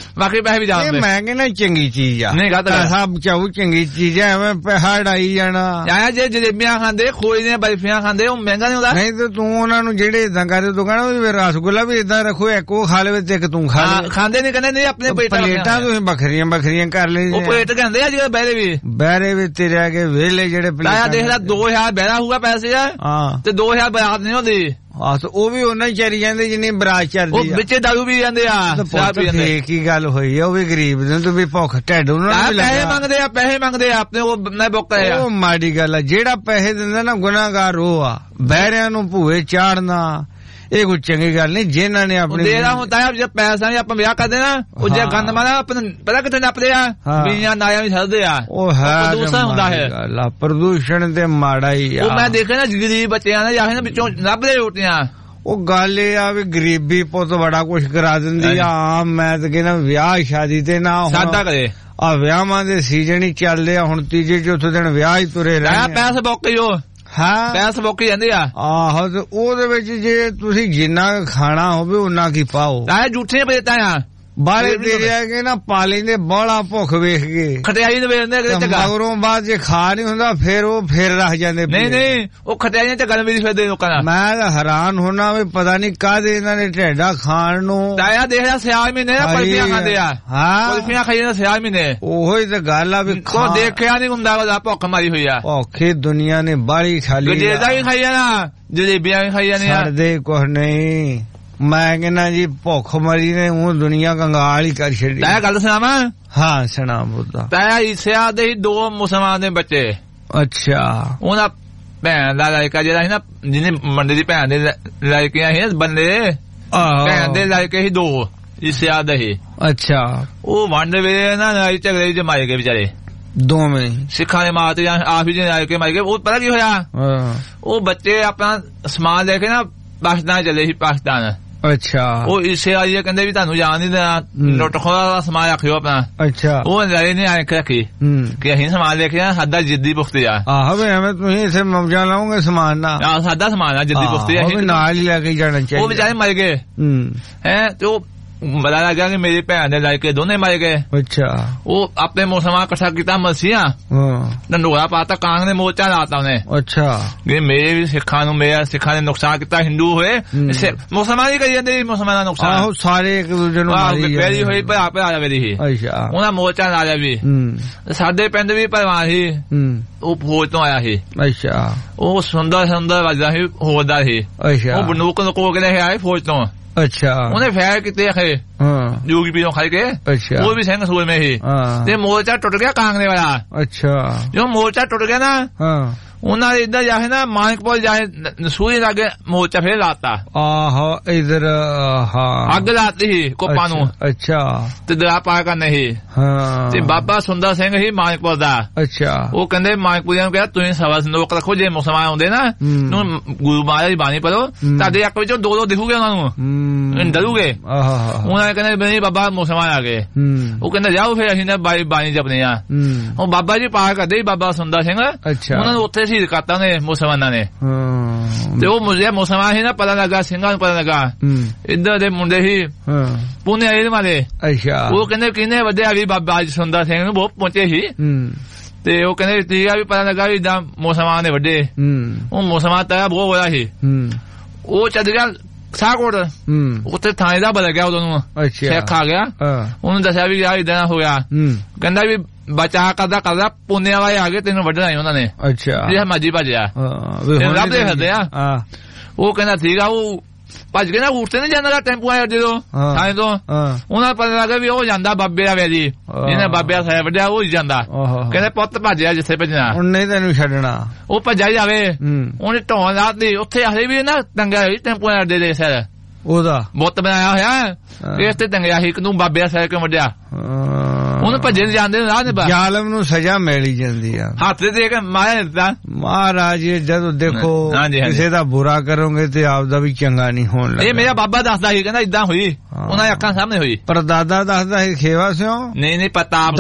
ਚੱਲਦੇ।
ਮੈਂ ਕਹਿੰਦਾ ਚੰਗੀ ਚੀਜ਼ ਆ,
ਨਹੀਂ ਗੱਲ
ਸਭ ਚਾਹੂ ਚੰਗੀ ਚੀਜ਼ ਆ, ਐਵੇਂ ਪੈਸਾ ਡਾਈ ਜਾਣਾ।
ਜੇ ਜਲੇਬੀਆਂ ਖਾਂਦੇ, ਖੋਏ ਦੀਆਂ ਬਰਫੀਆਂ ਖਾਂਦੇ, ਉਹ ਮਹਿੰਗਾ ਨਹੀਂ ਹੁੰਦਾ।
ਨਹੀਂ ਤੇ ਤੂੰ ਉਹਨਾਂ ਨੂੰ ਜਿਹੜੇ ਏਦਾਂ ਕਰਦੇ ਤੂੰ ਕਹਿਣਾ ਰਸਗੁੱਲਾ ਵੀ ਏਦਾਂ ਰੱਖੋ, ਇੱਕ ਉਹ ਖਾ ਲਵੇ ਤੇ ਇੱਕ ਤੂੰ ਖਾ ਲੈ।
ਖਾਂਦੇ ਨਹੀਂ ਕਹਿੰਦੇ ਨਹੀਂ ਆਪਣੇ
ਪਲੇਟਾਂ ਤੁਸੀਂ ਵੱਖਰੀਆਂ ਕਰ ਲਈ।
ਉਹ ਪਲੇਟ ਕਹਿੰਦੇ ਅੱਜ ਬਹਿਰੇ ਵੀ
ਤੇਰੇ ਆ ਕੇ ਵਿਹਲੇ ਜਿਹੜੇ
ਪਲੇਟ ਦੇਖ ਲੈ 2000 ਬਹਿਰਾ ਹੋਊਗਾ ਪੈਸੇ ਆ ਤੇ 2000 ਬਰਾਤ ਨਹੀਂ ਹੁੰਦੀ।
ਉਹ ਵੀ ਉਹਨਾਂ ਹੀ ਚਰੀ ਜਾਂਦੇ ਜਿੰਨੀ ਬਰਾਤ ਚੱਲਦੀ ਆ,
ਵਿੱਚ ਦਾਰੂ ਵੀ ਜਾਂਦੇ ਆ।
ਕੀ ਗੱਲ ਹੋਈ ਆ, ਉਹ ਵੀ ਗਰੀਬ ਨੇ, ਤੂੰ ਵੀ ਭੁੱਖ ਢਿੱਡ ਉਹਨਾਂ ਨੂੰ
ਪੈਸੇ ਮੰਗਦੇ ਆ ਆਪਣੇ। ਉਹ ਬੁੱਕ ਉਹ
ਮਾੜੀ ਗੱਲ ਆ, ਜਿਹੜਾ ਪੈਸੇ ਦਿੰਦਾ ਨਾ ਗੁਨਾਹਗਾਰ ਉਹ ਆ। ਬਹਿਰਿਆਂ ਨੂੰ ਭੂਏ ਚਾੜਨਾ ਇਹ ਕੋਈ ਚੰਗੀ ਗੱਲ ਨਹੀਂ। ਜਿਨ੍ਹਾਂ ਨੇ ਆਪਣੇ
ਦੇਣਾ ਹੁੰਦਾ ਹੈ ਜੇ ਪੈਸਾ ਵੀ ਆਪਾਂ ਵਿਆਹ ਕਰਦੇ ਨਾ, ਉਹ ਜੇ ਗੰਦ ਮਾਰਾ ਆਪਣਾ ਪਤਾ ਕਿੱਥੇ ਨੱਪਦੇ ਆ, ਬੀਆਂ ਨਾਇਆਂ ਵੀ ਛੱਡਦੇ ਆ। ਉਹ ਹੈ ਪ੍ਰਦੂਸ਼ਣ ਹੁੰਦਾ ਹੈ,
ਪ੍ਰਦੂਸ਼ਣ ਤੇ ਮਾੜਾ ਹੀ ਆ।
ਉਹ ਮੈਂ ਦੇਖਿਆ ਨਾ ਗਰੀਬ ਬੱਚਿਆਂ ਨੇ ਜਾਹੇ ਨਾ ਵਿੱਚੋਂ ਲੱਭਦੇ ਰੋਟੀਆਂ।
ਉਹ ਗੱਲ ਇਹ ਆ ਵੀ ਗਰੀਬੀ ਪੁੱਤ ਬੜਾ ਕੁਛ ਕਰਾ ਦਿੰਦੀ ਆ। ਮੈਂ ਤਾਂ ਕਹਿੰਦਾ ਵਿਆਹ ਸ਼ਾਦੀ ਤੇ ਨਾ
ਸਾਦਾ ਕਰੇ
ਆ, ਵਿਆਹਾਂ ਦੇ ਸੀਜ਼ਨ ਹੀ ਚੱਲਦੇ ਆ ਹੁਣ, ਤੀਜੇ ਚੌਥੇ ਦਿਨ ਵਿਆਹ ਹੀ ਤੁਰੇ ਰਹੇ।
ਪੈਸੇ ਬੁੱਕ ਹੀ ਉਹ ਪੈਸੇ ਬੁੱਕ ਜਾਂਦੇ ਆ।
ਆਹੋ ਤੇ ਉਹਦੇ ਵਿੱਚ ਜੇ ਤੁਸੀਂ ਜਿੰਨਾ ਖਾਣਾ ਹੋਵੇ ਉਹਨਾਂ ਕੀ ਪਾਓ।
ਝੂਠੀਆਂ ਪਲੇਟਾਂ ਆ
ਬਾਰੇ ਤੇਰੇ ਆਗੇ ਨਾ ਪਾ ਲੈਂਦੇ ਬਾਹਲਾ ਭੁੱਖ ਵੇਖ ਕੇ,
ਖਟਿਆਈ ਦੇ ਵੇਖਦੇ
ਮਗਰੋਂ ਬਾਅਦ ਜੇ ਖਾ ਨਹੀਂ ਹੁੰਦਾ ਫਿਰ ਰੱਖ ਜਾਂਦੇ।
ਨਹੀਂ ਉਹ ਖਟਿਆਈਆਂ ਚ ਗਰਮ ਵੀ ਫਿਰਦੇ ਲੋਕਾਂ ਦਾ। ਮੈਂ
ਤਾਂ ਹੈਰਾਨ ਹੋਣਾ ਵੀ ਪਤਾ ਨਹੀਂ ਕਾਹਦੇ ਇਹਨਾਂ ਨੇ ਢੇਡਾ ਖਾਣ ਨੂੰ।
ਤਾਇਆ ਦੇਖ ਰਿਹਾ ਸਿਆਲ ਮਹੀਨੇ ਕੁਲਫੀਆਂ ਖਾਂਦੇ ਆ। ਕੁਲਫੀਆਂ ਖਾਈ ਜਾਂਦੇ ਸਿਆਲ ਮਹੀਨੇ। ਉਹੀ
ਤੇ ਗੱਲ ਆ ਵੀ
ਦੇਖਿਆ ਨੀ ਹੁੰਦਾ ਉਹਦਾ ਭੁੱਖ ਮਾਰੀ ਹੋਈ ਆ।
ਭੁੱਖੇ ਦੁਨੀਆ ਨੇ ਬਾਹਲੀ ਖਾਲੀ।
ਗਜੇਦਾ ਵੀ ਖਾਈ ਜਾਣਾ, ਜਲੇਬੀਆਂ ਵੀ ਖਾਈ ਜਾਂਦੀਆਂ।
ਛੱਡਦੇ ਕੁਛ ਨਹੀਂ। ਮੈਂ ਕਹਿੰਦਾ ਜੀ ਭੁੱਖ ਮਰੀ ਨੇ ਉਹ ਦੁਨੀਆ ਕੰਗਾਲ ਹੀ ਕਰ ਛੱਡੀ।
ਤਾਇਆ ਗੱਲ ਸੁਣਾਵਾਂ?
ਹਾਂ ਸੁਣਾ ਬੁੱਧਾ।
ਤਾਇਆ ਈਸਿਆ ਦੇ 2 ਮੁਸਲਮਾਨ ਦੇ ਬੱਚੇ।
ਅੱਛਾ।
ਉਹਨਾਂ ਭੈਣ ਦਾ ਲਾਇਕਾ ਜਿਹੜਾ ਸੀ ਨਾ, ਜਿਹਨੇ ਮੁੰਡੇ ਦੀ ਭੈਣ ਦੇ ਲਾਇਕੀਆਂ ਸੀ ਬੰਦੇ, ਭੈਣ ਦੇ ਲਾਇਕੇ ਸੀ 2 ਈਸਿਆ ਦੇ ਹੀ।
ਅੱਛਾ।
ਉਹ ਵੰਡ ਵੇਲੇ ਨਾ ਲੜਾਈ ਝਗੜੇ ਚ ਮਾਰੇ ਗਏ ਵਿਚਾਰੇ
ਦੋਵੇਂ।
ਸਿੱਖਾਂ ਦੇ ਮਾਂ ਤੇ ਆਪ ਹੀ ਆ ਕੇ ਮਾਰੇ ਗਏ। ਉਹ ਪਤਾ ਕੀ ਹੋਇਆ, ਉਹ ਬੱਚੇ ਆਪਣਾ ਸਮਾਨ ਲੈ ਕੇ ਨਾ ਪਾਕਿਸਤਾਨ ਚਲੇ ਸੀ। ਪਾਕਿਸਤਾਨ।
ਅੱਛਾ।
ਉਹ ਇਸੇ ਆਈਏ ਕਹਿੰਦੇ ਵੀ ਤੁਹਾਨੂੰ ਜਾਣ ਨਹੀਂ ਦੇਣਾ, ਲੁੱਟ ਖੋਹ ਦਾ ਸਮਾਨ ਰੱਖਿਓ ਆਪਣਾ।
ਅੱਛਾ।
ਉਹ ਨਜ਼ਾਰੇ ਨੇ ਆਏ ਰੱਖੀ ਕਿ ਅਸੀਂ ਸਮਾਨ ਲੈ ਕੇ ਆ, ਸਾਡਾ ਜਿੱਦੀ ਪੁਖਤੇ ਆ।
ਆਹੋ ਵੀ ਐਵੇਂ ਤੁਸੀਂ ਇਸੇ ਮੌਜਾਂ ਲਾਓਗੇ ਸਮਾਨ ਨਾਲ।
ਸਾਡਾ ਸਮਾਨ ਆ ਜਿੱਦੀ ਪੁਖਤੇ ਆ,
ਨਾਲ ਹੀ ਲੈ ਕੇ ਜਾਣਾ ਚਾਹੀਦਾ।
ਉਹ ਵਿਚਾਰੇ ਮਰ ਗਏ ਹੈ ਤੇ ਉਹ ਪਤਾ ਲੱਗਾ ਕਿ ਮੇਰੀ ਭੈਣ ਦੇ ਲਾਇਕੇ ਦੋਨੇ ਮਰ ਗਏ।
ਅੱਛਾ।
ਉਹ ਆਪਣੇ ਮੁਸਲਮਾਨ ਇਕੱਠਾ ਕੀਤਾ ਮਸੀਹਾ ਢੰਡੋਰਾ ਪਾਤਾ, ਕਾਂਗ ਨੇ ਮੋਰਚਾ ਲਾਤਾ ਉਹਨੇ।
ਅੱਛਾ।
ਮੇਰੇ ਵੀ ਸਿੱਖਾਂ ਨੂੰ, ਮੇਰਾ ਸਿੱਖਾਂ ਨੇ ਨੁਕਸਾਨ ਕੀਤਾ, ਹਿੰਦੂ ਹੋਏ ਮੁਸਲਮਾਨ ਹੀ ਕਰੀ ਜਾਂਦੇ ਮੁਸਲਮਾਨਾਂ ਦਾ ਨੁਕਸਾਨ।
ਆਹੋ ਸਾਰੇ ਇੱਕ ਦੂਜੇ ਨੂੰ
ਮਾਰੀ ਹੋਈ ਭਰਾ ਜਾਵੇ ਸੀ।
ਅੱਛਾ।
ਉਹਨਾਂ ਮੋਰਚਾ ਲਾ ਲਿਆ ਵੀ। ਸਾਡੇ ਪਿੰਡ ਵੀ ਭਰਵਾਨ ਸੀ, ਉਹ ਫੌਜ ਤੋਂ ਆਇਆ ਸੀ।
ਅੱਛਾ।
ਉਹ ਸੁੰਦਰ ਵੱਜਦਾ ਸੀ, ਹੋਦਾ ਸੀ।
ਅੱਛਾ।
ਉਹ ਬੰਦੂਕ ਲੁਕੋ ਕੇ ਆਏ ਫੌਜ ਤੋਂ।
ਅੱਛਾ।
ਉਹਨੇ ਫੈਰ ਕੀਤੇ ਆਖੇ ਜੋਗੀ ਪੀਰੋਂ ਖਾਈ ਕੇ।
ਅੱਛਾ।
ਉਹ ਵੀ ਸਿੰਘ ਸੂਏ ਮੇ ਹੀ ਤੇ ਮੋਰਚਾ ਟੁੱਟ ਗਿਆ ਕਾਂਗੜੇ ਵਾਲਾ।
ਅੱਛਾ।
ਜੋ ਮੋਰਚਾ ਟੁੱਟ ਗਿਆ ਨਾ, ਉਹਨਾਂ ਦੇ ਇੱਧਰ ਜਾਏ ਨਾ ਮਾਨਕਪੁਰ ਜਾਏ ਸੂਈ ਲਾਗੇ ਮੋਰਚਾ ਫੇਰ ਲਾਤਾ।
ਆਹੋ ਇਧਰ
ਅੱਗ ਲਾਤੀ ਸੀ ਕੋਪਾਂ ਨੂੰ।
ਅੱਛਾ। ਤੇ
ਦਰਿਆ ਪਾਰ ਕਰਨੇ ਸੀ। ਤੇ ਬਾਬਾ ਸੁੰਦਰ ਸਿੰਘ ਸੀ ਮਾਨਕਪੁਰ ਦਾ।
ਅੱਛਾ।
ਉਹ ਕਹਿੰਦੇ ਮਾਨਕਪੁਰੀਆਂ ਨੂੰ ਕਿਹਾ ਤੁਸੀਂ ਸਵਾ ਸੰਦੋਖ ਰੱਖੋ, ਜੇ ਮੁਸਲਮਾਨ ਆਉਂਦੇ ਨਾ ਗੁਰੂ ਮਹਾਰਾਜ ਦੀ ਬਾਣੀ ਪੜੋ, ਤੁਹਾਡੇ ਅੱਖ ਵਿੱਚੋਂ 2 ਦਿਖੂਗੇ ਉਹਨਾਂ ਨੂੰ, ਡਰੂਗੇ। ਉਹਨਾਂ ਨੇ ਕਹਿੰਦੇ ਨਹੀਂ ਬਾਬਾ ਮੁਸਲਮਾਨ ਆ ਗਏ। ਉਹ ਕਹਿੰਦੇ ਜਾਓ ਫੇਰ ਅਸੀਂ ਨਾ ਬਾਣੀ ਜਪਦੇ ਆ। ਉਹ ਬਾਬਾ ਜੀ ਪਾਰ ਕਰਦੇ ਸੀ ਬਾਬਾ ਸੁੰਦਰ ਸਿੰਘ। ਉਹਨਾਂ ਨੂੰ ਉੱਥੇ ਸ਼ਹੀਦ ਕਰਤਾ ਨੇ ਮੁਸਲਮਾਨਾਂ ਨੇ। ਤੇ ਉਹ ਮੁਸਲਮਾਨ ਸੀ ਨਾ, ਪਤਾ ਲੱਗਾ ਸਿੰਘਾਂ ਨੂੰ ਪਤਾ ਲੱਗਾ ਇੱਧਰ ਦੇ ਮੁੰਡੇ ਸੀ ਪੁਣੇ ਆਏ ਵਾਲੇ।
ਅੱਛਾ।
ਉਹ ਕਹਿੰਦੇ ਕਿੰਨੇ ਵਧਿਆ ਵੀ ਬਾਬਾ ਸੁੰਦਰ ਸਿੰਘ ਨੂੰ ਬਹੁਤ ਪਹੁੰਚੇ ਸੀ। ਤੇ ਉਹ ਕਹਿੰਦੇ ਤੀਆ ਵੀ ਪਤਾ ਲੱਗਾ ਵੀ ਇਦਾਂ ਮੁਸਲਮਾਨ ਦੇ ਵੱਡੇ। ਉਹ ਮੁਸਲਮਾਨ ਤਾਂ ਬਹੁਤ ਹੋਇਆ ਸੀ। ਉਹ ਚੱਲ ਗਿਆ ਸਾਹਕੋਟ, ਉੱਥੇ ਥਾਣੇ ਦਾ ਬਦਲ ਗਿਆ ਉਦੋਂ ਨੂੰ। ਸਿੱਖ ਆ ਗਿਆ, ਉਹਨੂੰ ਦੱਸਿਆ ਵੀ ਯਾਰ ਇਦਾਂ ਹੋ ਗਿਆ। ਕਹਿੰਦਾ ਵੀ ਬਚਾ ਕਰਦਾ ਪੁੰਨੇ ਵਾਲੇ ਆ ਗਏ, ਤੈਨੂੰ ਵੱਢਣਾ ਉਹਨਾਂ ਨੇ।
ਅੱਛਾ।
ਜੇ ਮਰਜੀ ਭੱਜਿਆ ਲੱਭਦੇ ਫਿਰਦੇ ਆ। ਉਹ ਕਹਿੰਦਾ ਠੀਕ ਆ, ਉਹ ਭੱਜ ਕੇ ਨਾ ਉੱਠਦੇ ਨੀ ਜਾਂਦਾ ਟੈਂਪੂ ਆਇਆ ਜਦੋਂ ਥਾਣੇ ਤੋਂ। ਉਹਨਾਂ ਪਤਾ ਲੱਗਾ ਵੀ ਉਹ ਜਾਂਦਾ ਬਾਬੇ ਦਾ ਵੈਜੀ, ਜਿਹਨੇ ਬਾਬੇ ਦਾ ਸਾਇਆ ਵੱਢਿਆ ਉਹ ਹੀ ਜਾਂਦਾ। ਕਹਿੰਦੇ ਪੁੱਤ ਭੱਜਿਆ ਜਿੱਥੇ ਭੱਜਣਾ,
ਉਹਨੇ ਤੈਨੂੰ ਛੱਡਣਾ।
ਉਹ ਭੱਜਾ ਹੀ ਜਾਵੇ। ਉਹਨੇ ਢੋਣ ਲਾਤੀ ਉੱਥੇ, ਹਲੇ ਵੀ ਨਾ ਟੰਗਿਆ ਹੋਈ ਟੈਂਪੂ ਅੱਡੇ ਦੇ ਸਿਰ ਉਹਦਾ ਬੁੱਤ ਬਣਾਇਆ ਹੋਇਆ, ਇਸ ਤੇ ਟੰਗਿਆ ਸੀ, ਇੱਕ ਨੂੰ ਬਾਬੇ ਦਾ ਸਾਇਆ ਕਿਉਂ ਵੱਢਿਆ। ਉਹਨੂੰ ਭੱਜੇ ਜਾਂਦੇ ਰਾਹ ਨੇ
ਜ਼ਾਲਮ ਨੂੰ ਸਜ਼ਾ ਮਿਲ ਹੀ ਜਾਂਦੀ ਆ,
ਹੱਥ ਦੇ ਕੇ ਮਾਰਿਆ ਦਿੱਤਾ
ਮਹਾਰਾਜ। ਜਦੋਂ ਦੇਖੋ ਕਿਸੇ ਦਾ ਬੁਰਾ ਕਰੋਗੇ ਤੇ ਆਪਦਾ ਵੀ ਚੰਗਾ ਨਹੀਂ ਹੋਣ ਲੱਗਾ।
ਇਹ ਮੇਰਾ ਬਾਬਾ ਦੱਸਦਾ ਸੀ, ਕਹਿੰਦਾ ਇਦਾਂ ਹੋਈ, ਉਹਨਾਂ ਦੀ ਅੱਖਾਂ ਸਾਹਮਣੇ ਹੋਈ।
ਪਰਦਾਦਾ ਦੱਸਦਾ ਸੀ ਖੇਵਾ ਸਿਓ? ਨਹੀਂ
ਪ੍ਰਤਾਪ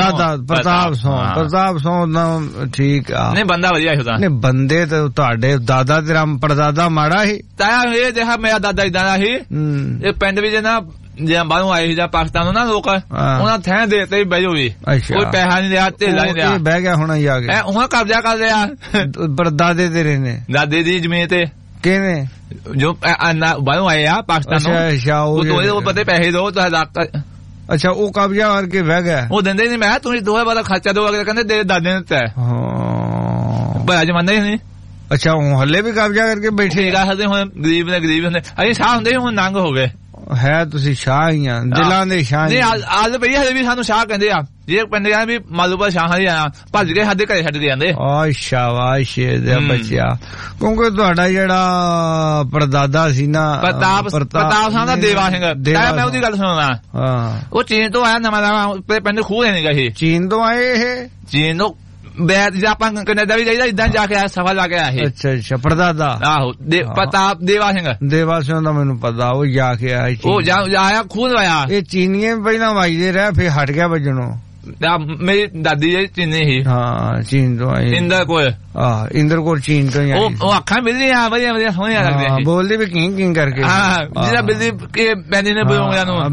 ਸੋਂ ਠੀਕ ਆ।
ਨਹੀਂ ਬੰਦਾ ਵਧੀਆ ਸੀ।
ਨਹੀਂ ਬੰਦੇ ਤੇ ਤੁਹਾਡੇ ਦਾਦਾ ਤੇਰਾ ਪਰਦਾਦਾ ਮਾੜਾ ਸੀ?
ਤਾਇਆ ਇਹ ਦੇਖਾ ਮੇਰਾ ਦਾਦਾ ਇਦਾਂ ਦਾ ਸੀ। ਇਹ ਪਿੰਡ ਵਿੱਚ ਨਾ ਜੇ ਬਾਹਰੋਂ ਆਏ ਸੀ ਜਾਂ ਪਾਕਿਸਤਾਨ ਨੂੰ ਨਾ ਲੋਕ, ਉਹਨਾਂ ਥੈਂ ਦੇਤੇ ਬਹਿ ਜਾਓ ਵੀ, ਕੋਈ ਪੈਸਾ ਨਹੀਂ ਦਿਆ, ਢੇਲਾ ਨਹੀਂ ਦਿਆ,
ਬਹਿ ਗਿਆ ਹੁਣ ਆ ਗਿਆ।
ਹੁਣ ਕਬਜ਼ਾ ਕਰ ਲਿਆ
ਪਰਦਾਦੇ ਤੇਰੇ ਨੇ,
ਦਾਦੇ ਦੀ ਜ਼ਮੀਨ ਤੇ।
ਕਿਹਨੇ?
ਜੋ ਬਾਹਰੋਂ ਆਏ ਆ ਪਾਕਿਸਤਾਨ ਨੂੰ, ਉਹ ਪਤੇ ਪੈਸੇ ਦੋ।
ਅੱਛਾ, ਉਹ ਕਬਜ਼ਾ ਕਰਕੇ ਬਹਿ ਗਿਆ।
ਉਹ ਦਿੰਦੇ ਨਹੀਂ। ਮੈਂ ਤੁਸੀਂ ਦੋਹੇ ਵਾਲਾ ਖਰਚਾ ਦੋ, ਕਹਿੰਦੇ ਦੇ ਦਾਦੇ ਨੇ ਦਿੱਤਾ। ਬੜਾ ਜਮਾਨਾ ਹੀ ਨਹੀਂ।
ਅੱਛਾ, ਉਹ ਹੱਲੇ ਵੀ ਕਬਜ਼ਾ ਕਰਕੇ ਬੈਠੇ
ਹਦੇ। ਹੁਣ ਗਰੀਬ ਨੇ ਗਰੀਬ ਹੁੰਦੇ, ਅਸੀਂ ਸ਼ਾਹ ਹੁੰਦੇ, ਹੁਣ ਨੰਗ ਹੋ ਗਏ।
ਹੈ ਤੁਸੀਂ ਸ਼ਾਹ ਹੀ ਆ, ਦਿਲਾਂ ਦੇ ਸ਼ਾਹ।
ਨਹੀਂ ਅੱਜ ਭਈ ਹਲੇ ਵੀ ਸਾਨੂੰ ਸ਼ਾਹ ਕਹਿੰਦੇ ਆ। ਜੇ ਪਿੰਡ ਆ ਵੀ ਮਾਲੂਪੁਰ ਸ਼ਾਹਾਂ ਦੀ ਆ, ਭੱਜ ਕੇ ਸਾਡੇ ਘਰੇ ਛੱਡ ਕੇ ਜਾਂਦੇ।
ਸ਼ਾਬਾਸ਼ ਦੇ ਬੱਚਿਆ। ਕਿਉਂਕਿ ਤੁਹਾਡਾ ਜਿਹੜਾ ਪਰਦਾਦਾ ਸੀ ਨਾ
ਪ੍ਰਤਾਪ ਸਿੰਘ ਦਾ ਦੇਵਾ ਸਿੰਘ, ਮੈਂ ਉਹਦੀ ਗੱਲ ਸੁਣਦਾ। ਉਹ ਚੀਨ ਤੋਂ ਆਇਆ, ਨਵਾਂ ਪਿੰਡ ਖੂਹ ਨਹੀਂ ਸੀ।
ਚੀਨ ਤੋਂ ਆਏ ਇਹ?
ਚੀਨ ਤੋਂ ਆਪਾਂ ਕੈਨੇਡਾ ਵੀ ਜਾਈਦਾ, ਇਦਾਂ ਜਾ ਕੇ ਆਇਆ, ਸਫਰ ਲਾ ਕੇ ਆਇਆ।
ਅੱਛਾ, ਪਰਦਾਦਾ।
ਆਹੋ, ਪ੍ਰਤਾਪ ਦੇਵਾ ਸਿੰਘ
ਦਾ ਮੈਨੂੰ ਪਤਾ, ਉਹ ਜਾ ਕੇ ਆਇਆ।
ਉਹ ਆਇਆ ਖੂਹ ਆਇਆ।
ਇਹ ਚੀਨੀਏ ਪਹਿਲਾਂ ਵੱਜਦੇ ਰਹੇ, ਫਿਰ ਹਟ ਗਿਆ ਵੱਜਣੋਂ।
ਮੇਰੀ ਦਾਦੀ ਜੀ ਚੀਨੀ ਸੀ।
ਹਾਂ, ਚੀਨ ਤੋਂ ਆਈ।
ਇੰਦਰ ਕੋਲ
ਚੀਨ ਤੋਂ ਹੀ।
ਉਹ ਅੱਖਾਂ ਮਿਲਦੀਆਂ ਵਧੀਆ ਵਧੀਆ ਸੋਹਣੀਆਂ ਲੱਗਦੀਆਂ,
ਬੋਲਦੀ ਵੀ ਕਿੰਗ ਕਰਕੇ।
ਜਿਹੜਾ ਬਿੱਲੀ ਪੈਂਦੀ ਨੇ ਬੋਲਿਆ ਨੂੰ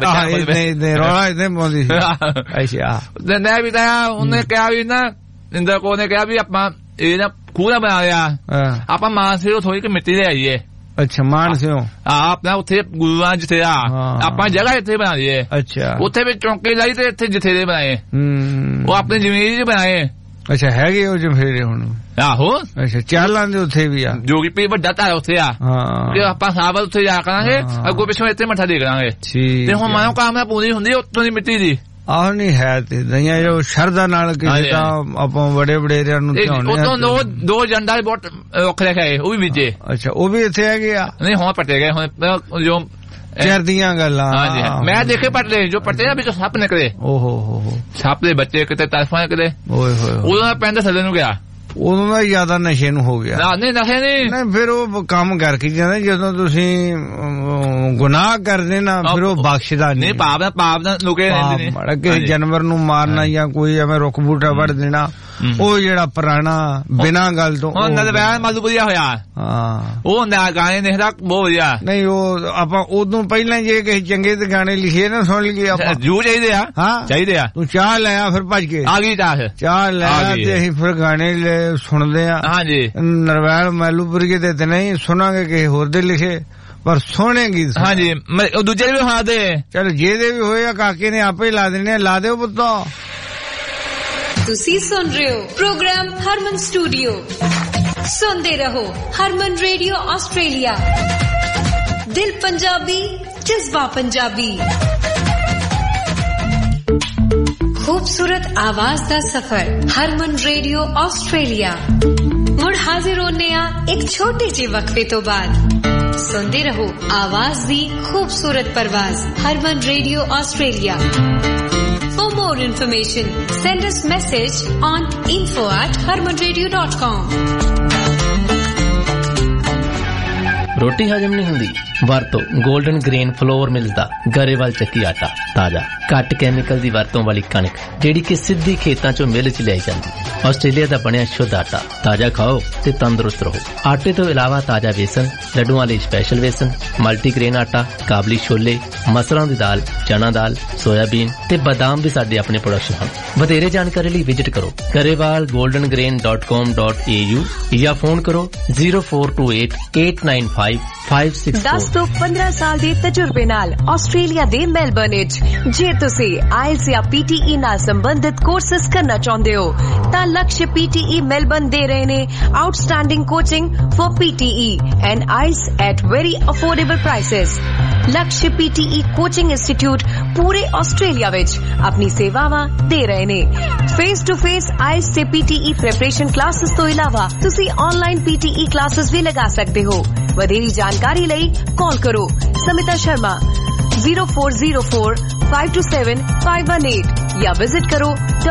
ਰੌਲਾ ਇਦਾਂ ਪਾਉਂਦੀ ਸੀ। ਅੱਛਾ,
ਮੈਂ ਵੀ ਤਾਂ ਉਹਨੇ ਕਿਹਾ ਵੀ ਨਾ, ਇੰਦਰ ਕੋਲ ਨੇ ਕਿਹਾ ਵੀ ਆਪਾਂ ਇਹ ਨਾ ਖੂਹ ਨਾ ਬਣਾ ਲਿਆ, ਆਪਾਂ ਮਾਨਸਿਓ ਥੋੜੀ ਕਿ ਮਿੱਟੀ ਲੈ ਆਈਏ।
ਅੱਛਾ, ਮਾਨਸਿਓ
ਆਪਣਾ ਉੱਥੇ ਗੁਰੂਆਂ ਜਿੱਥੇ ਆ, ਆਪਾਂ ਜਗ੍ਹਾ ਇੱਥੇ ਬਣਾ ਲਈਏ।
ਅੱਛਾ,
ਉੱਥੇ ਵੀ ਚੌਂਕੇ ਲਾਈ ਤੇ ਇੱਥੇ ਜਿੱਥੇ ਦੇ ਬਣਾਏ, ਉਹ ਆਪਣੀ ਜ਼ਮੀਨ ਚ ਬਣਾਏ।
ਅੱਛਾ, ਹੈਗੇ ਉਹ ਜਫੇਰੇ ਹੁਣ?
ਆਹੋ।
ਅੱਛਾ, ਚਾਲਾਂ ਦੇ ਉੱਥੇ ਵੀ ਆ?
ਜੋਗੀ ਪੀ ਵੱਡਾ ਧਾਰਾ ਉੱਥੇ ਆ, ਆਪਾਂ ਸਾਬਲ ਉੱਥੇ ਜਾ ਕਰਾਂਗੇ, ਅੱਗੋਂ ਪਿੱਛੋਂ ਇੱਥੇ ਮੱਥਾ ਟੇਕ ਲਾਂਗੇ। ਤੇ ਹੁਣ ਮਾਨੋ ਕਾਮਨਾ ਪੂਰੀ ਹੁੰਦੀ ਉੱਥੋਂ ਦੀ ਮਿੱਟੀ ਦੀ।
ਆਹ ਨਹੀਂ ਹੈ ਤੇ ਦਈਆਂ ਜੋ ਸ਼ਰਧਾ ਨਾਲ ਕਿਸੇ ਦਾ ਆਪਾਂ ਬੜੇ ਵਡੇਰਿਆਂ ਨੂੰ ਧਿਆਉਂਦੇ ਆ।
ਦੋ ਜੰਡਾ ਬਹੁਤ ਔਖੇ ਰੱਖੇ, ਉਹ ਵੀ ਵਿੱਚੇ।
ਅੱਛਾ, ਉਹ ਵੀ ਇੱਥੇ ਹੈਗੇ ਆ?
ਨਹੀਂ, ਹੁਣ ਪੱਟੇ ਗਏ। ਹੁਣ ਜੋ
ਚਿਰਦੀਆਂ ਗੱਲਾਂ
ਮੈਂ ਦੇਖੇ ਪੱਟੇ, ਜੋ ਪੱਟੇ ਨਾ ਵਿੱਚੋਂ ਸੱਪ ਨਿਕਲੇ।
ਓਹੋ,
ਸੱਪ ਦੇ ਬੱਚੇ ਕਿਤੇ ਤਰਫਾਂ ਕਿਤੇ। ਉਹਦਾ ਪੈਂਦਾ ਥੱਲੇ ਨੂੰ ਗਿਆ।
ਉਦੋਂ ਦਾ ਜ਼ਿਆਦਾ ਨਸ਼ੇ ਨੂੰ ਹੋ ਗਿਆ।
ਨਹੀਂ, ਨਸ਼ੇ ਨਹੀਂ,
ਫਿਰ ਉਹ ਕੰਮ ਕਰਕੇ ਜਾਂਦਾ। ਜਦੋਂ ਤੁਸੀਂ ਗੁਨਾਹ ਕਰਦੇ ਨਾ, ਫਿਰ ਉਹ ਬਖਸ਼ਦਾ ਨਹੀਂ।
ਪਾਪ ਦਾ ਲੁਕੇ ਰਹਿੰਦੇ ਨੇ।
ਕਿਸੇ ਜਾਨਵਰ ਨੂੰ ਮਾਰਨਾ ਜਾਂ ਕੋਈ ਐਵੇਂ ਰੁੱਖ ਬੂਟਾ ਵੱਢ ਦੇਣਾ, ਉਹ ਜਿਹੜਾ ਪੁਰਾਣਾ ਬਿਨਾਂ ਗੱਲ ਤੋਂ
ਮਾਲੂ ਵਧੀਆ ਹੋਇਆ। ਉਹ ਹੁੰਦਾ ਗਾਣੇ ਦੇਖਦਾ ਬਹੁਤ ਵਧੀਆ।
ਨਹੀਂ, ਉਹ ਆਪਾਂ ਉਦੋਂ ਪਹਿਲਾਂ ਜੇ ਕਿਸੇ ਚੰਗੇ ਤੇ ਗਾਣੇ ਲਿਖੇ ਨਾ ਸੁਣ ਲਈਏ ਆਪਾਂ।
ਜੂ ਚਾਹੀਦੇ ਆ। ਚਾਹੀਦੇ ਆ।
ਤੂੰ ਚਾਹ ਲਿਆ, ਫਿਰ ਭੱਜ ਕੇ
ਆ ਗਈ
ਚਾਹ ਲਿਆ ਤੇ ਅਸੀਂ ਫਿਰ ਗਾਣੇ ਸੁਣਦੇ ਆ।
ਹਾਂਜੀ,
ਨਰਵੈਲ ਮੈਲੂਪੁਰੀ ਦੇ ਤੇ ਨਹੀਂ ਸੁਣਾਂਗੇ ਕਿਸੇ ਹੋਰ ਦੇ ਲਿਖੇ, ਪਰ ਸੋਹਣੇ ਗੀਤ।
ਹਾਂਜੀ, ਦੂਜੇ ਵੀ ਹਾਂ ਦੇ।
ਚਲ ਜਿਹਦੇ ਵੀ ਹੋਏ ਆ, ਕਾਕੇ ਨੇ ਆਪੇ ਲਾ ਦੇਣੇ। ਲਾ ਦਿਓ ਪੁੱਤੋ।
ਤੁਸੀਂ ਸੁਣ ਰਹੇ ਹੋ ਪ੍ਰੋਗਰਾਮ ਹਰਮਨ ਸਟੂਡੀਓ। ਸੁਣਦੇ ਰਹੋ ਹਰਮਨ ਰੇਡੀਓ ਆਸਟ੍ਰੇਲੀਆ। ਦਿਲ ਪੰਜਾਬੀ, ਜਜ਼ਬਾ ਪੰਜਾਬੀ। खूबसूरत आवाज दा सफर हरमन रेडियो ऑस्ट्रेलिया। मुड़ हाजिर होने एक छोटे जे वक्फे तो बाद। सुनते रहो आवाज दी खूबसूरत परवाज Harman radio Australia. For more information, send us message on info@harmanradio.com।
ਰੋਟੀ ਹਜਮ ਨਹੀਂ ਹੁੰਦੀ? ਵਰਤੋ 골ਡਨ ਗ੍ਰੇਨ ਫਲੋਰ ਮਿਲਸ ਦਾ ਗਰੇਵਾਲ ਚੱਕੀ ਆਟਾ। ਤਾਜ਼ਾ, ਘੱਟ ਕੈਮੀਕਲ ਦੀ ਵਰਤੋਂ ਵਾਲੀ ਕਣਕ ਜਿਹੜੀ ਕਿ ਸਿੱਧੀ ਖੇਤਾਂ ਚੋਂ ਮਿਲ ਚ ਲਿਆਈ ਜਾਂਦੀ। ਆਸਟ੍ਰੇਲੀਆ ਦਾ ਬਣਿਆ ਸ਼ੁੱਧ ਆਟਾ। ਤਾਜ਼ਾ ਖਾਓ ਤੇ ਤੰਦਰੁਸਤ ਰਹੋ। ਆਟੇ ਤੋਂ ਇਲਾਵਾ ਤਾਜ਼ਾ ਵੇਸਣ, ਲੱਡੂਆਂ ਲਈ ਸਪੈਸ਼ਲ ਵੇਸਣ, ਮਲਟੀਗ੍ਰੇਨ ਆਟਾ, ਕਾਬਲੀ ਛੋਲੇ, ਮਸਰਾਂ ਦੀ ਦਾਲ, ਚਨਾ ਦਾਲ, ਸੋਇਆਬੀਨ ਤੇ ਬਦਾਮ ਵੀ ਸਾਡੇ ਆਪਣੇ ਪ੍ਰੋਡਕਸ਼ਨ ਹਨ। ਵਧੇਰੇ ਜਾਣਕਾਰੀ ਲਈ ਵਿਜ਼ਿਟ ਕਰੋ garewalgoldengrain.com.au ਜਾਂ ਫੋਨ ਕਰੋ 0428-895-564।
10 ਤੋਂ 15 ਸਾਲ ਦੇ ਤਜਰਬੇ ਨਾਲ ਆਸਟ੍ਰੇਲੀਆ ਦੇ ਮੈਲਬਰਨ ਵਿੱਚ ਜੇ ਤੁਸੀਂ ਆਇਲਸ ਜਾਂ PTE ਨਾਲ ਸੰਬੰਧਿਤ ਕੋਰਸਸ ਕਰਨਾ ਚਾਹੁੰਦੇ ਹੋ ਤਾਂ ਲਕਸ਼ PTE ਮੈਲਬਰਨ ਦੇ ਰਹੇ ਨੇ outstanding coaching for PTE and IELTS at very affordable prices. Laksh PTE coaching institute ਪੂਰੇ ਆਸਟ੍ਰੇਲੀਆ ਵਿੱਚ ਆਪਣੀ ਸੇਵਾਵਾਂ ਦੇ ਰਹੇ ਨੇ। ਫੇਸ ਟੂ ਫੇਸ ਆਇਲਸ ਤੇ PTE ਪ੍ਰੈਪਰੇਸ਼ਨ ਕਲਾਸਿਸ ਤੋਂ ਇਲਾਵਾ ਤੁਸੀਂ ਆਨਲਾਈਨ PTE ਕਲਾਸਿਸ ਵੀ ਲਗਾ ਸਕਦੇ ਹੋ। ਵਧੇਰੀ ਜਾਣਕਾਰੀ ਲਈ ਕਾਲ ਕਰੋ ਸਮਿਤਾ ਸ਼ਰਮਾ 0404 527 518 या विजिट करो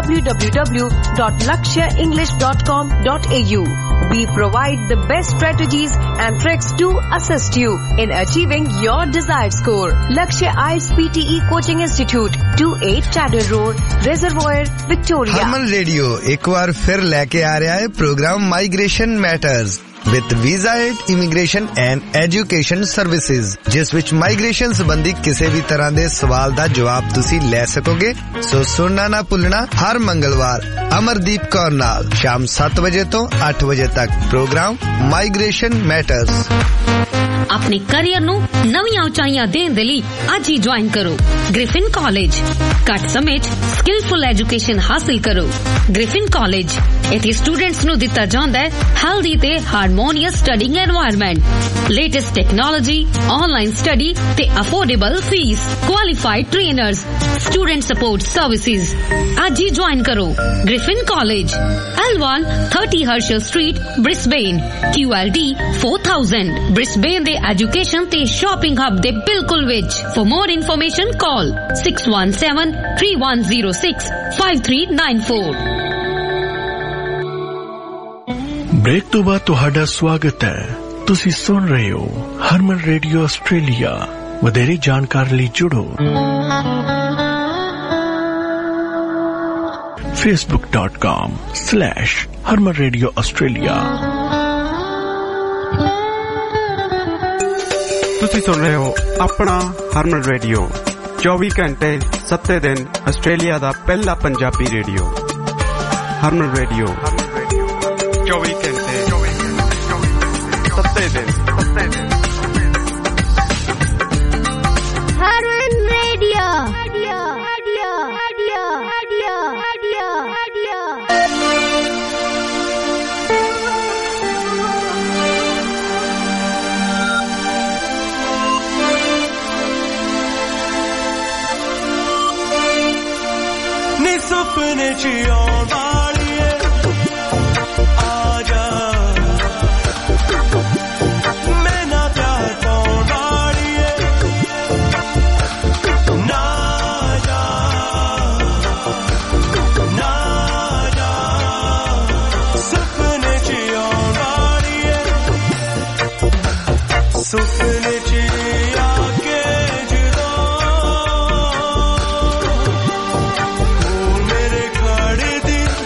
www.lakshaenglish.com.au. We provide the best strategies and tricks to assist you in achieving your desired score. Lakshya IELTS PTE Coaching Institute, 28 Chadder Road, Reservoir, Victoria.
Harman radio एक बार फिर लेके आ रहा है programme migration matters with visa aid immigration and education services, जिस विच migration संबंधी किसी भी तरह के सवाल का जवाब तुसी ले सकोगे। सो सुनना ना भुलना हर मंगलवार अमरदीप कौर नाल शाम 7 बजे तो 8 बजे तक प्रोग्राम माइग्रेशन मैटर्स।
अपने करियर ਨੂੰ ਨਵੀਆਂ ਉਚਾਈਆਂ ਦੇਣ ਦੇ ਲਈ ਅੱਜ ਹੀ ਜੁਆਇਨ ਕਰੋ ਗ੍ਰਿਫਿਨ ਕਾਲਜ। ਘੱਟ ਸਮੇਂ 'ਚ ਸਕਿਲਫੁਲ ਐਜੂਕੇਸ਼ਨ ਹਾਸਲ ਕਰੋ। ਗ੍ਰਿਫਿਨ ਕਾਲਜ ਇੱਥੇ ਸਟੂਡੈਂਟਸ ਨੂੰ ਦਿੱਤਾ ਜਾਂਦਾ ਹੈ ਹੈਲਦੀ ਤੇ harmonious studying environment, latest technology, online study ਤੇ affordable fees, qualified trainers, student support services. ਅੱਜ ਹੀ ਜੁਆਇਨ ਕਰੋ Griffin college, L1 30 Herschel Street, Brisbane, QLD 4000, Brisbane ਦੇ ਐਜੂਕੇਸ਼ਨ ਤੇ ਸ਼ਾਪਿੰਗ ਹੱਬ ਦੇ ਬਿਲਕੁਲ ਵਿੱਚ। For more information call 617-3106-5394।
Break तो बाद तुहाडा स्वागत है। तुसी सुन रहे हो हरमन रेडियो ऑस्ट्रेलिया। वधेरी जानकारी ਲਈ जुड़ो facebook.com/Harman Radio Australia।
ਤੁਸੀਂ ਸੁਣ ਰਹੇ ਹੋ ਆਪਣਾ ਹਰਮਨ ਰੇਡੀਓ 24 ਘੰਟੇ 7 ਦਿਨ ਆਸਟ੍ਰੇਲੀਆ ਦਾ ਪਹਿਲਾ ਪੰਜਾਬੀ ਰੇਡੀਓ। ਹਰਮਨ ਰੇਡੀਓ 24 ਘੰਟੇ 7 ਦਿਨ।
ਹਰਮਨ ਰੇਡੀਓ
ਨੀ ਸੁਪਨੇ 'ਚ ਆਉਣ ਵਾਲੀਏ ਆ ਜਾ, ਮੈਂ ਨਾ ਪਿਆਰ ਪਾਉਣ ਵਾਲੀਏ ਨਾ ਜਾ, ਨਾ ਜਾ, ਸੁਪਨੇ 'ਚ ਆਉਣ ਵਾਲੀਏ, ਸੁਪਨੇ 'ਚ ਆ ਕੇ ਜਦੋਂ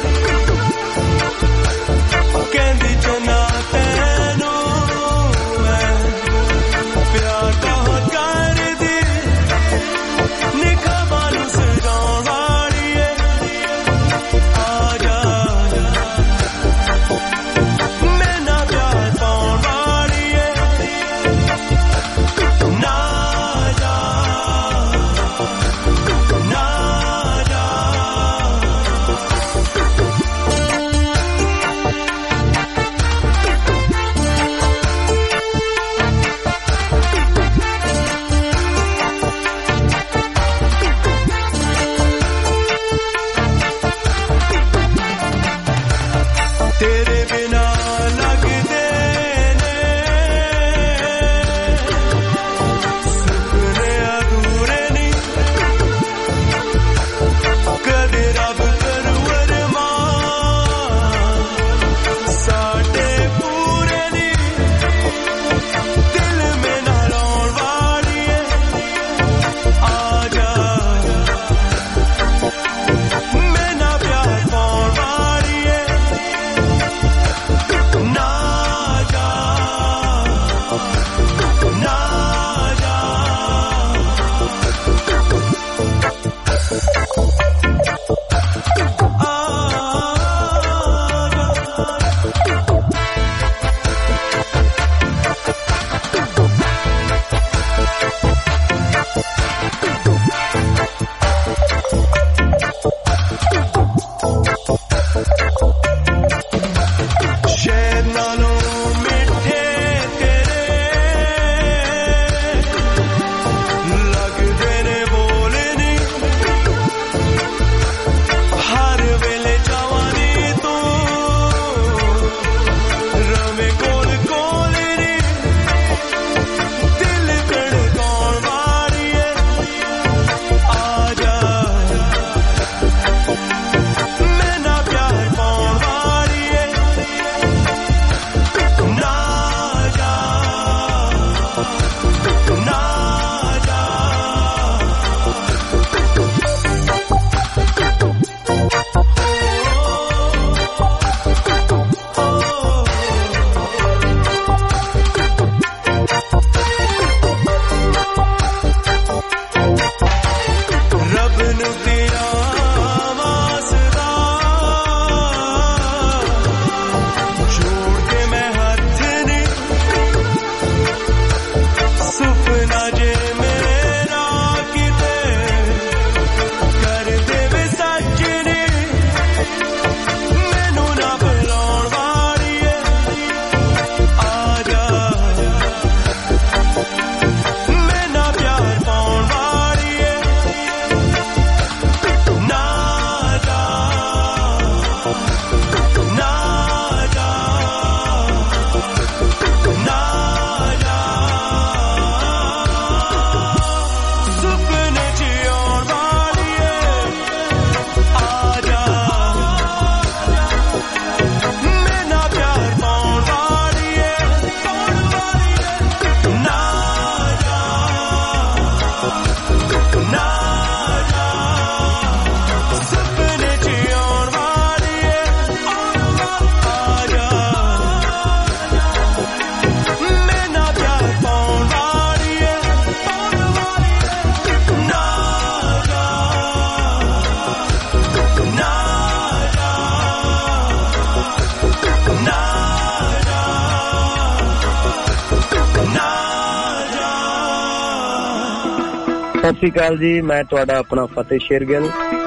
ਸਤਿ ਸ਼੍ਰੀ ਅਕਾਲ ਜੀ, ਮੈਂ ਤੁਹਾਡਾ ਆਪਣਾ ਫਤਿਹ ਸ਼ੇਰਗਿੱਲ।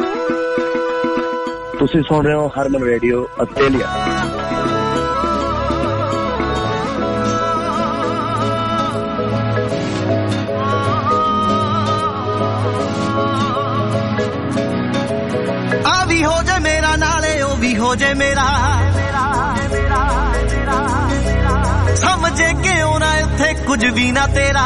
ਤੁਸੀਂ ਸੁਣ ਰਹੇ ਹੋ ਹਰਮਨ ਰੇਡੀਓ ਆਸਟ੍ਰੇਲੀਆ।
ਆ ਵੀ ਹੋ ਜੇ ਮੇਰਾ ਨਾਲੇ ਉਹ ਵੀ ਹੋ ਜੇ ਮੇਰਾ, ਸਮਝੇ ਕਿਉਂ ਨਾ ਇੱਥੇ ਕੁਝ ਵੀ ਨਾ ਤੇਰਾ।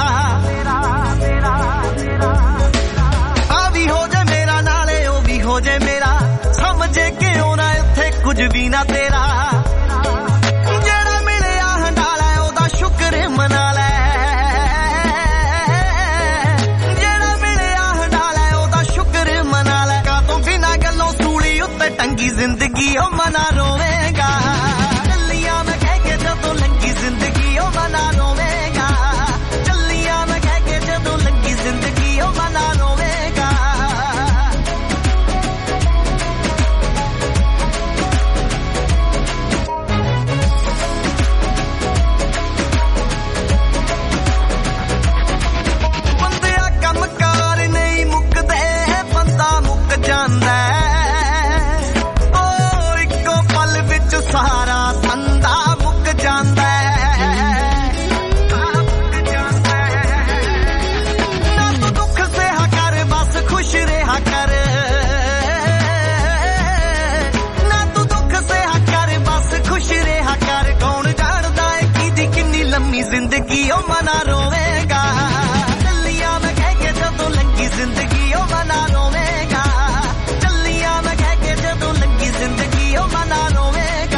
ਆ ਵੀ ਹੋ ਜੇ ਮੇਰਾ ਨਾਲੇ ਉਹ ਵੀ ਹੋ ਜੇ ਮੇਰਾ, ਸਮਝੇ ਕਿਉਂ ਨਾ ਇੱਥੇ ਕੁਝ ਵੀ ਨਾ ਤੇਰਾ। ਜਿਹੜਾ ਮਿਲਿਆ ਹੰਡਾਲਾ ਉਹਦਾ ਸ਼ੁਕਰ ਮਨਾ ਲੈ, ਜਿਹੜਾ ਮਿਲਿਆ ਹੰਡਾਲਾ ਉਹਦਾ ਸ਼ੁਕਰ ਮਨਾ ਲੈ। ਕਾਤੋਂ ਬਿਨਾਂ ਗੱਲੋਂ ਸੂਲੀ ਉੱਤੇ ਟੰਗੀ ਜ਼ਿੰਦਗੀ ਉਹ ਮਨਾ ਰੋਵੇਗਾ। ਚੱਲੀਆਂ ਮੈਂ ਕਹਿ ਕੇ ਜਦੋਂ ਲੰਗੀ ਜ਼ਿੰਦਗੀ ਉਹ ਮਨਾ ਰੋਵੇਗਾ। ਚੱਲੀਆਂ ਮੈਂ ਕਹਿ ਕੇ ਜਦੋਂ ਲੰਗੀ ਜ਼ਿੰਦਗੀ ਉਹ ਮਨਾ ਰੋਵੇਗਾ। ਬੰਦਿਆ ਕੰਮਕਾਰ ਨਹੀਂ ਮੁੱਕਦੇ, ਬੰਦਾ ਮੁੱਕ ਜਾਂਦਾ। ਉਹ ਇੱਕੋ ਪਲ ਵਿੱਚ ਸਾਰਾ ਧੰਦਾ ਮੁੱਕ ਜਾਂਦਾ। ਨਾ ਤੂੰ ਦੁੱਖ ਸਹਿ ਕਰ, ਬਸ ਖੁਸ਼ ਰਿਹਾ ਕਰ। ਨਾ ਤੂੰ ਦੁੱਖ ਸਹਿ ਕਰ, ਬਸ ਖੁਸ਼ ਰਿਹਾ ਕਰ। ਕੌਣ ਜਾਣਦਾ ਏ ਕਿਹਦੀ ਕਿੰਨੀ ਲੰਮੀ ਜ਼ਿੰਦਗੀ ਉਹ ਮਨਾ ਰੋਵੇਗਾ। ਚੱਲੀਆਂ ਮੈਂ ਕਹਿ ਕੇ ਜਦੋਂ ਲੰਗੀ ਜ਼ਿੰਦਗੀ ਉਹ ਮਨਾ ਰੋਵੇਗਾ। ਚੱਲੀਆਂ ਮੈਂ ਕਹਿ ਕੇ ਜਦੋਂ ਲੰਗੀ ਜ਼ਿੰਦਗੀ ਉਹ ਮਨਾ ਰੋਵੇਗਾ।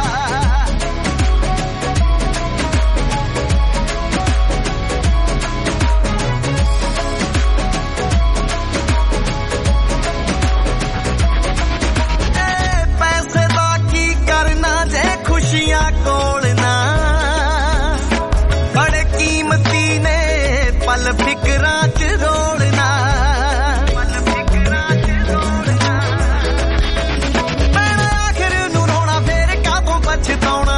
ਪੈਸੇ ਦਾ ਕੀ ਕਰਨਾ ਜੇ ਖੁਸ਼ੀਆਂ ਕੋਲ ਨਾ। ਬੜੇ ਕੀਮਤੀ ਨੇ ਪਲ ਫਿਕਰਾਂ ਚ ਰੋਲਣਾ। ਪੈਣਾ ਆਖਿਰ ਨੂੰ ਰੋਣਾ, ਫੇਰ ਕਾਹਤੋਂ ਪਛਤਾਉਣਾ।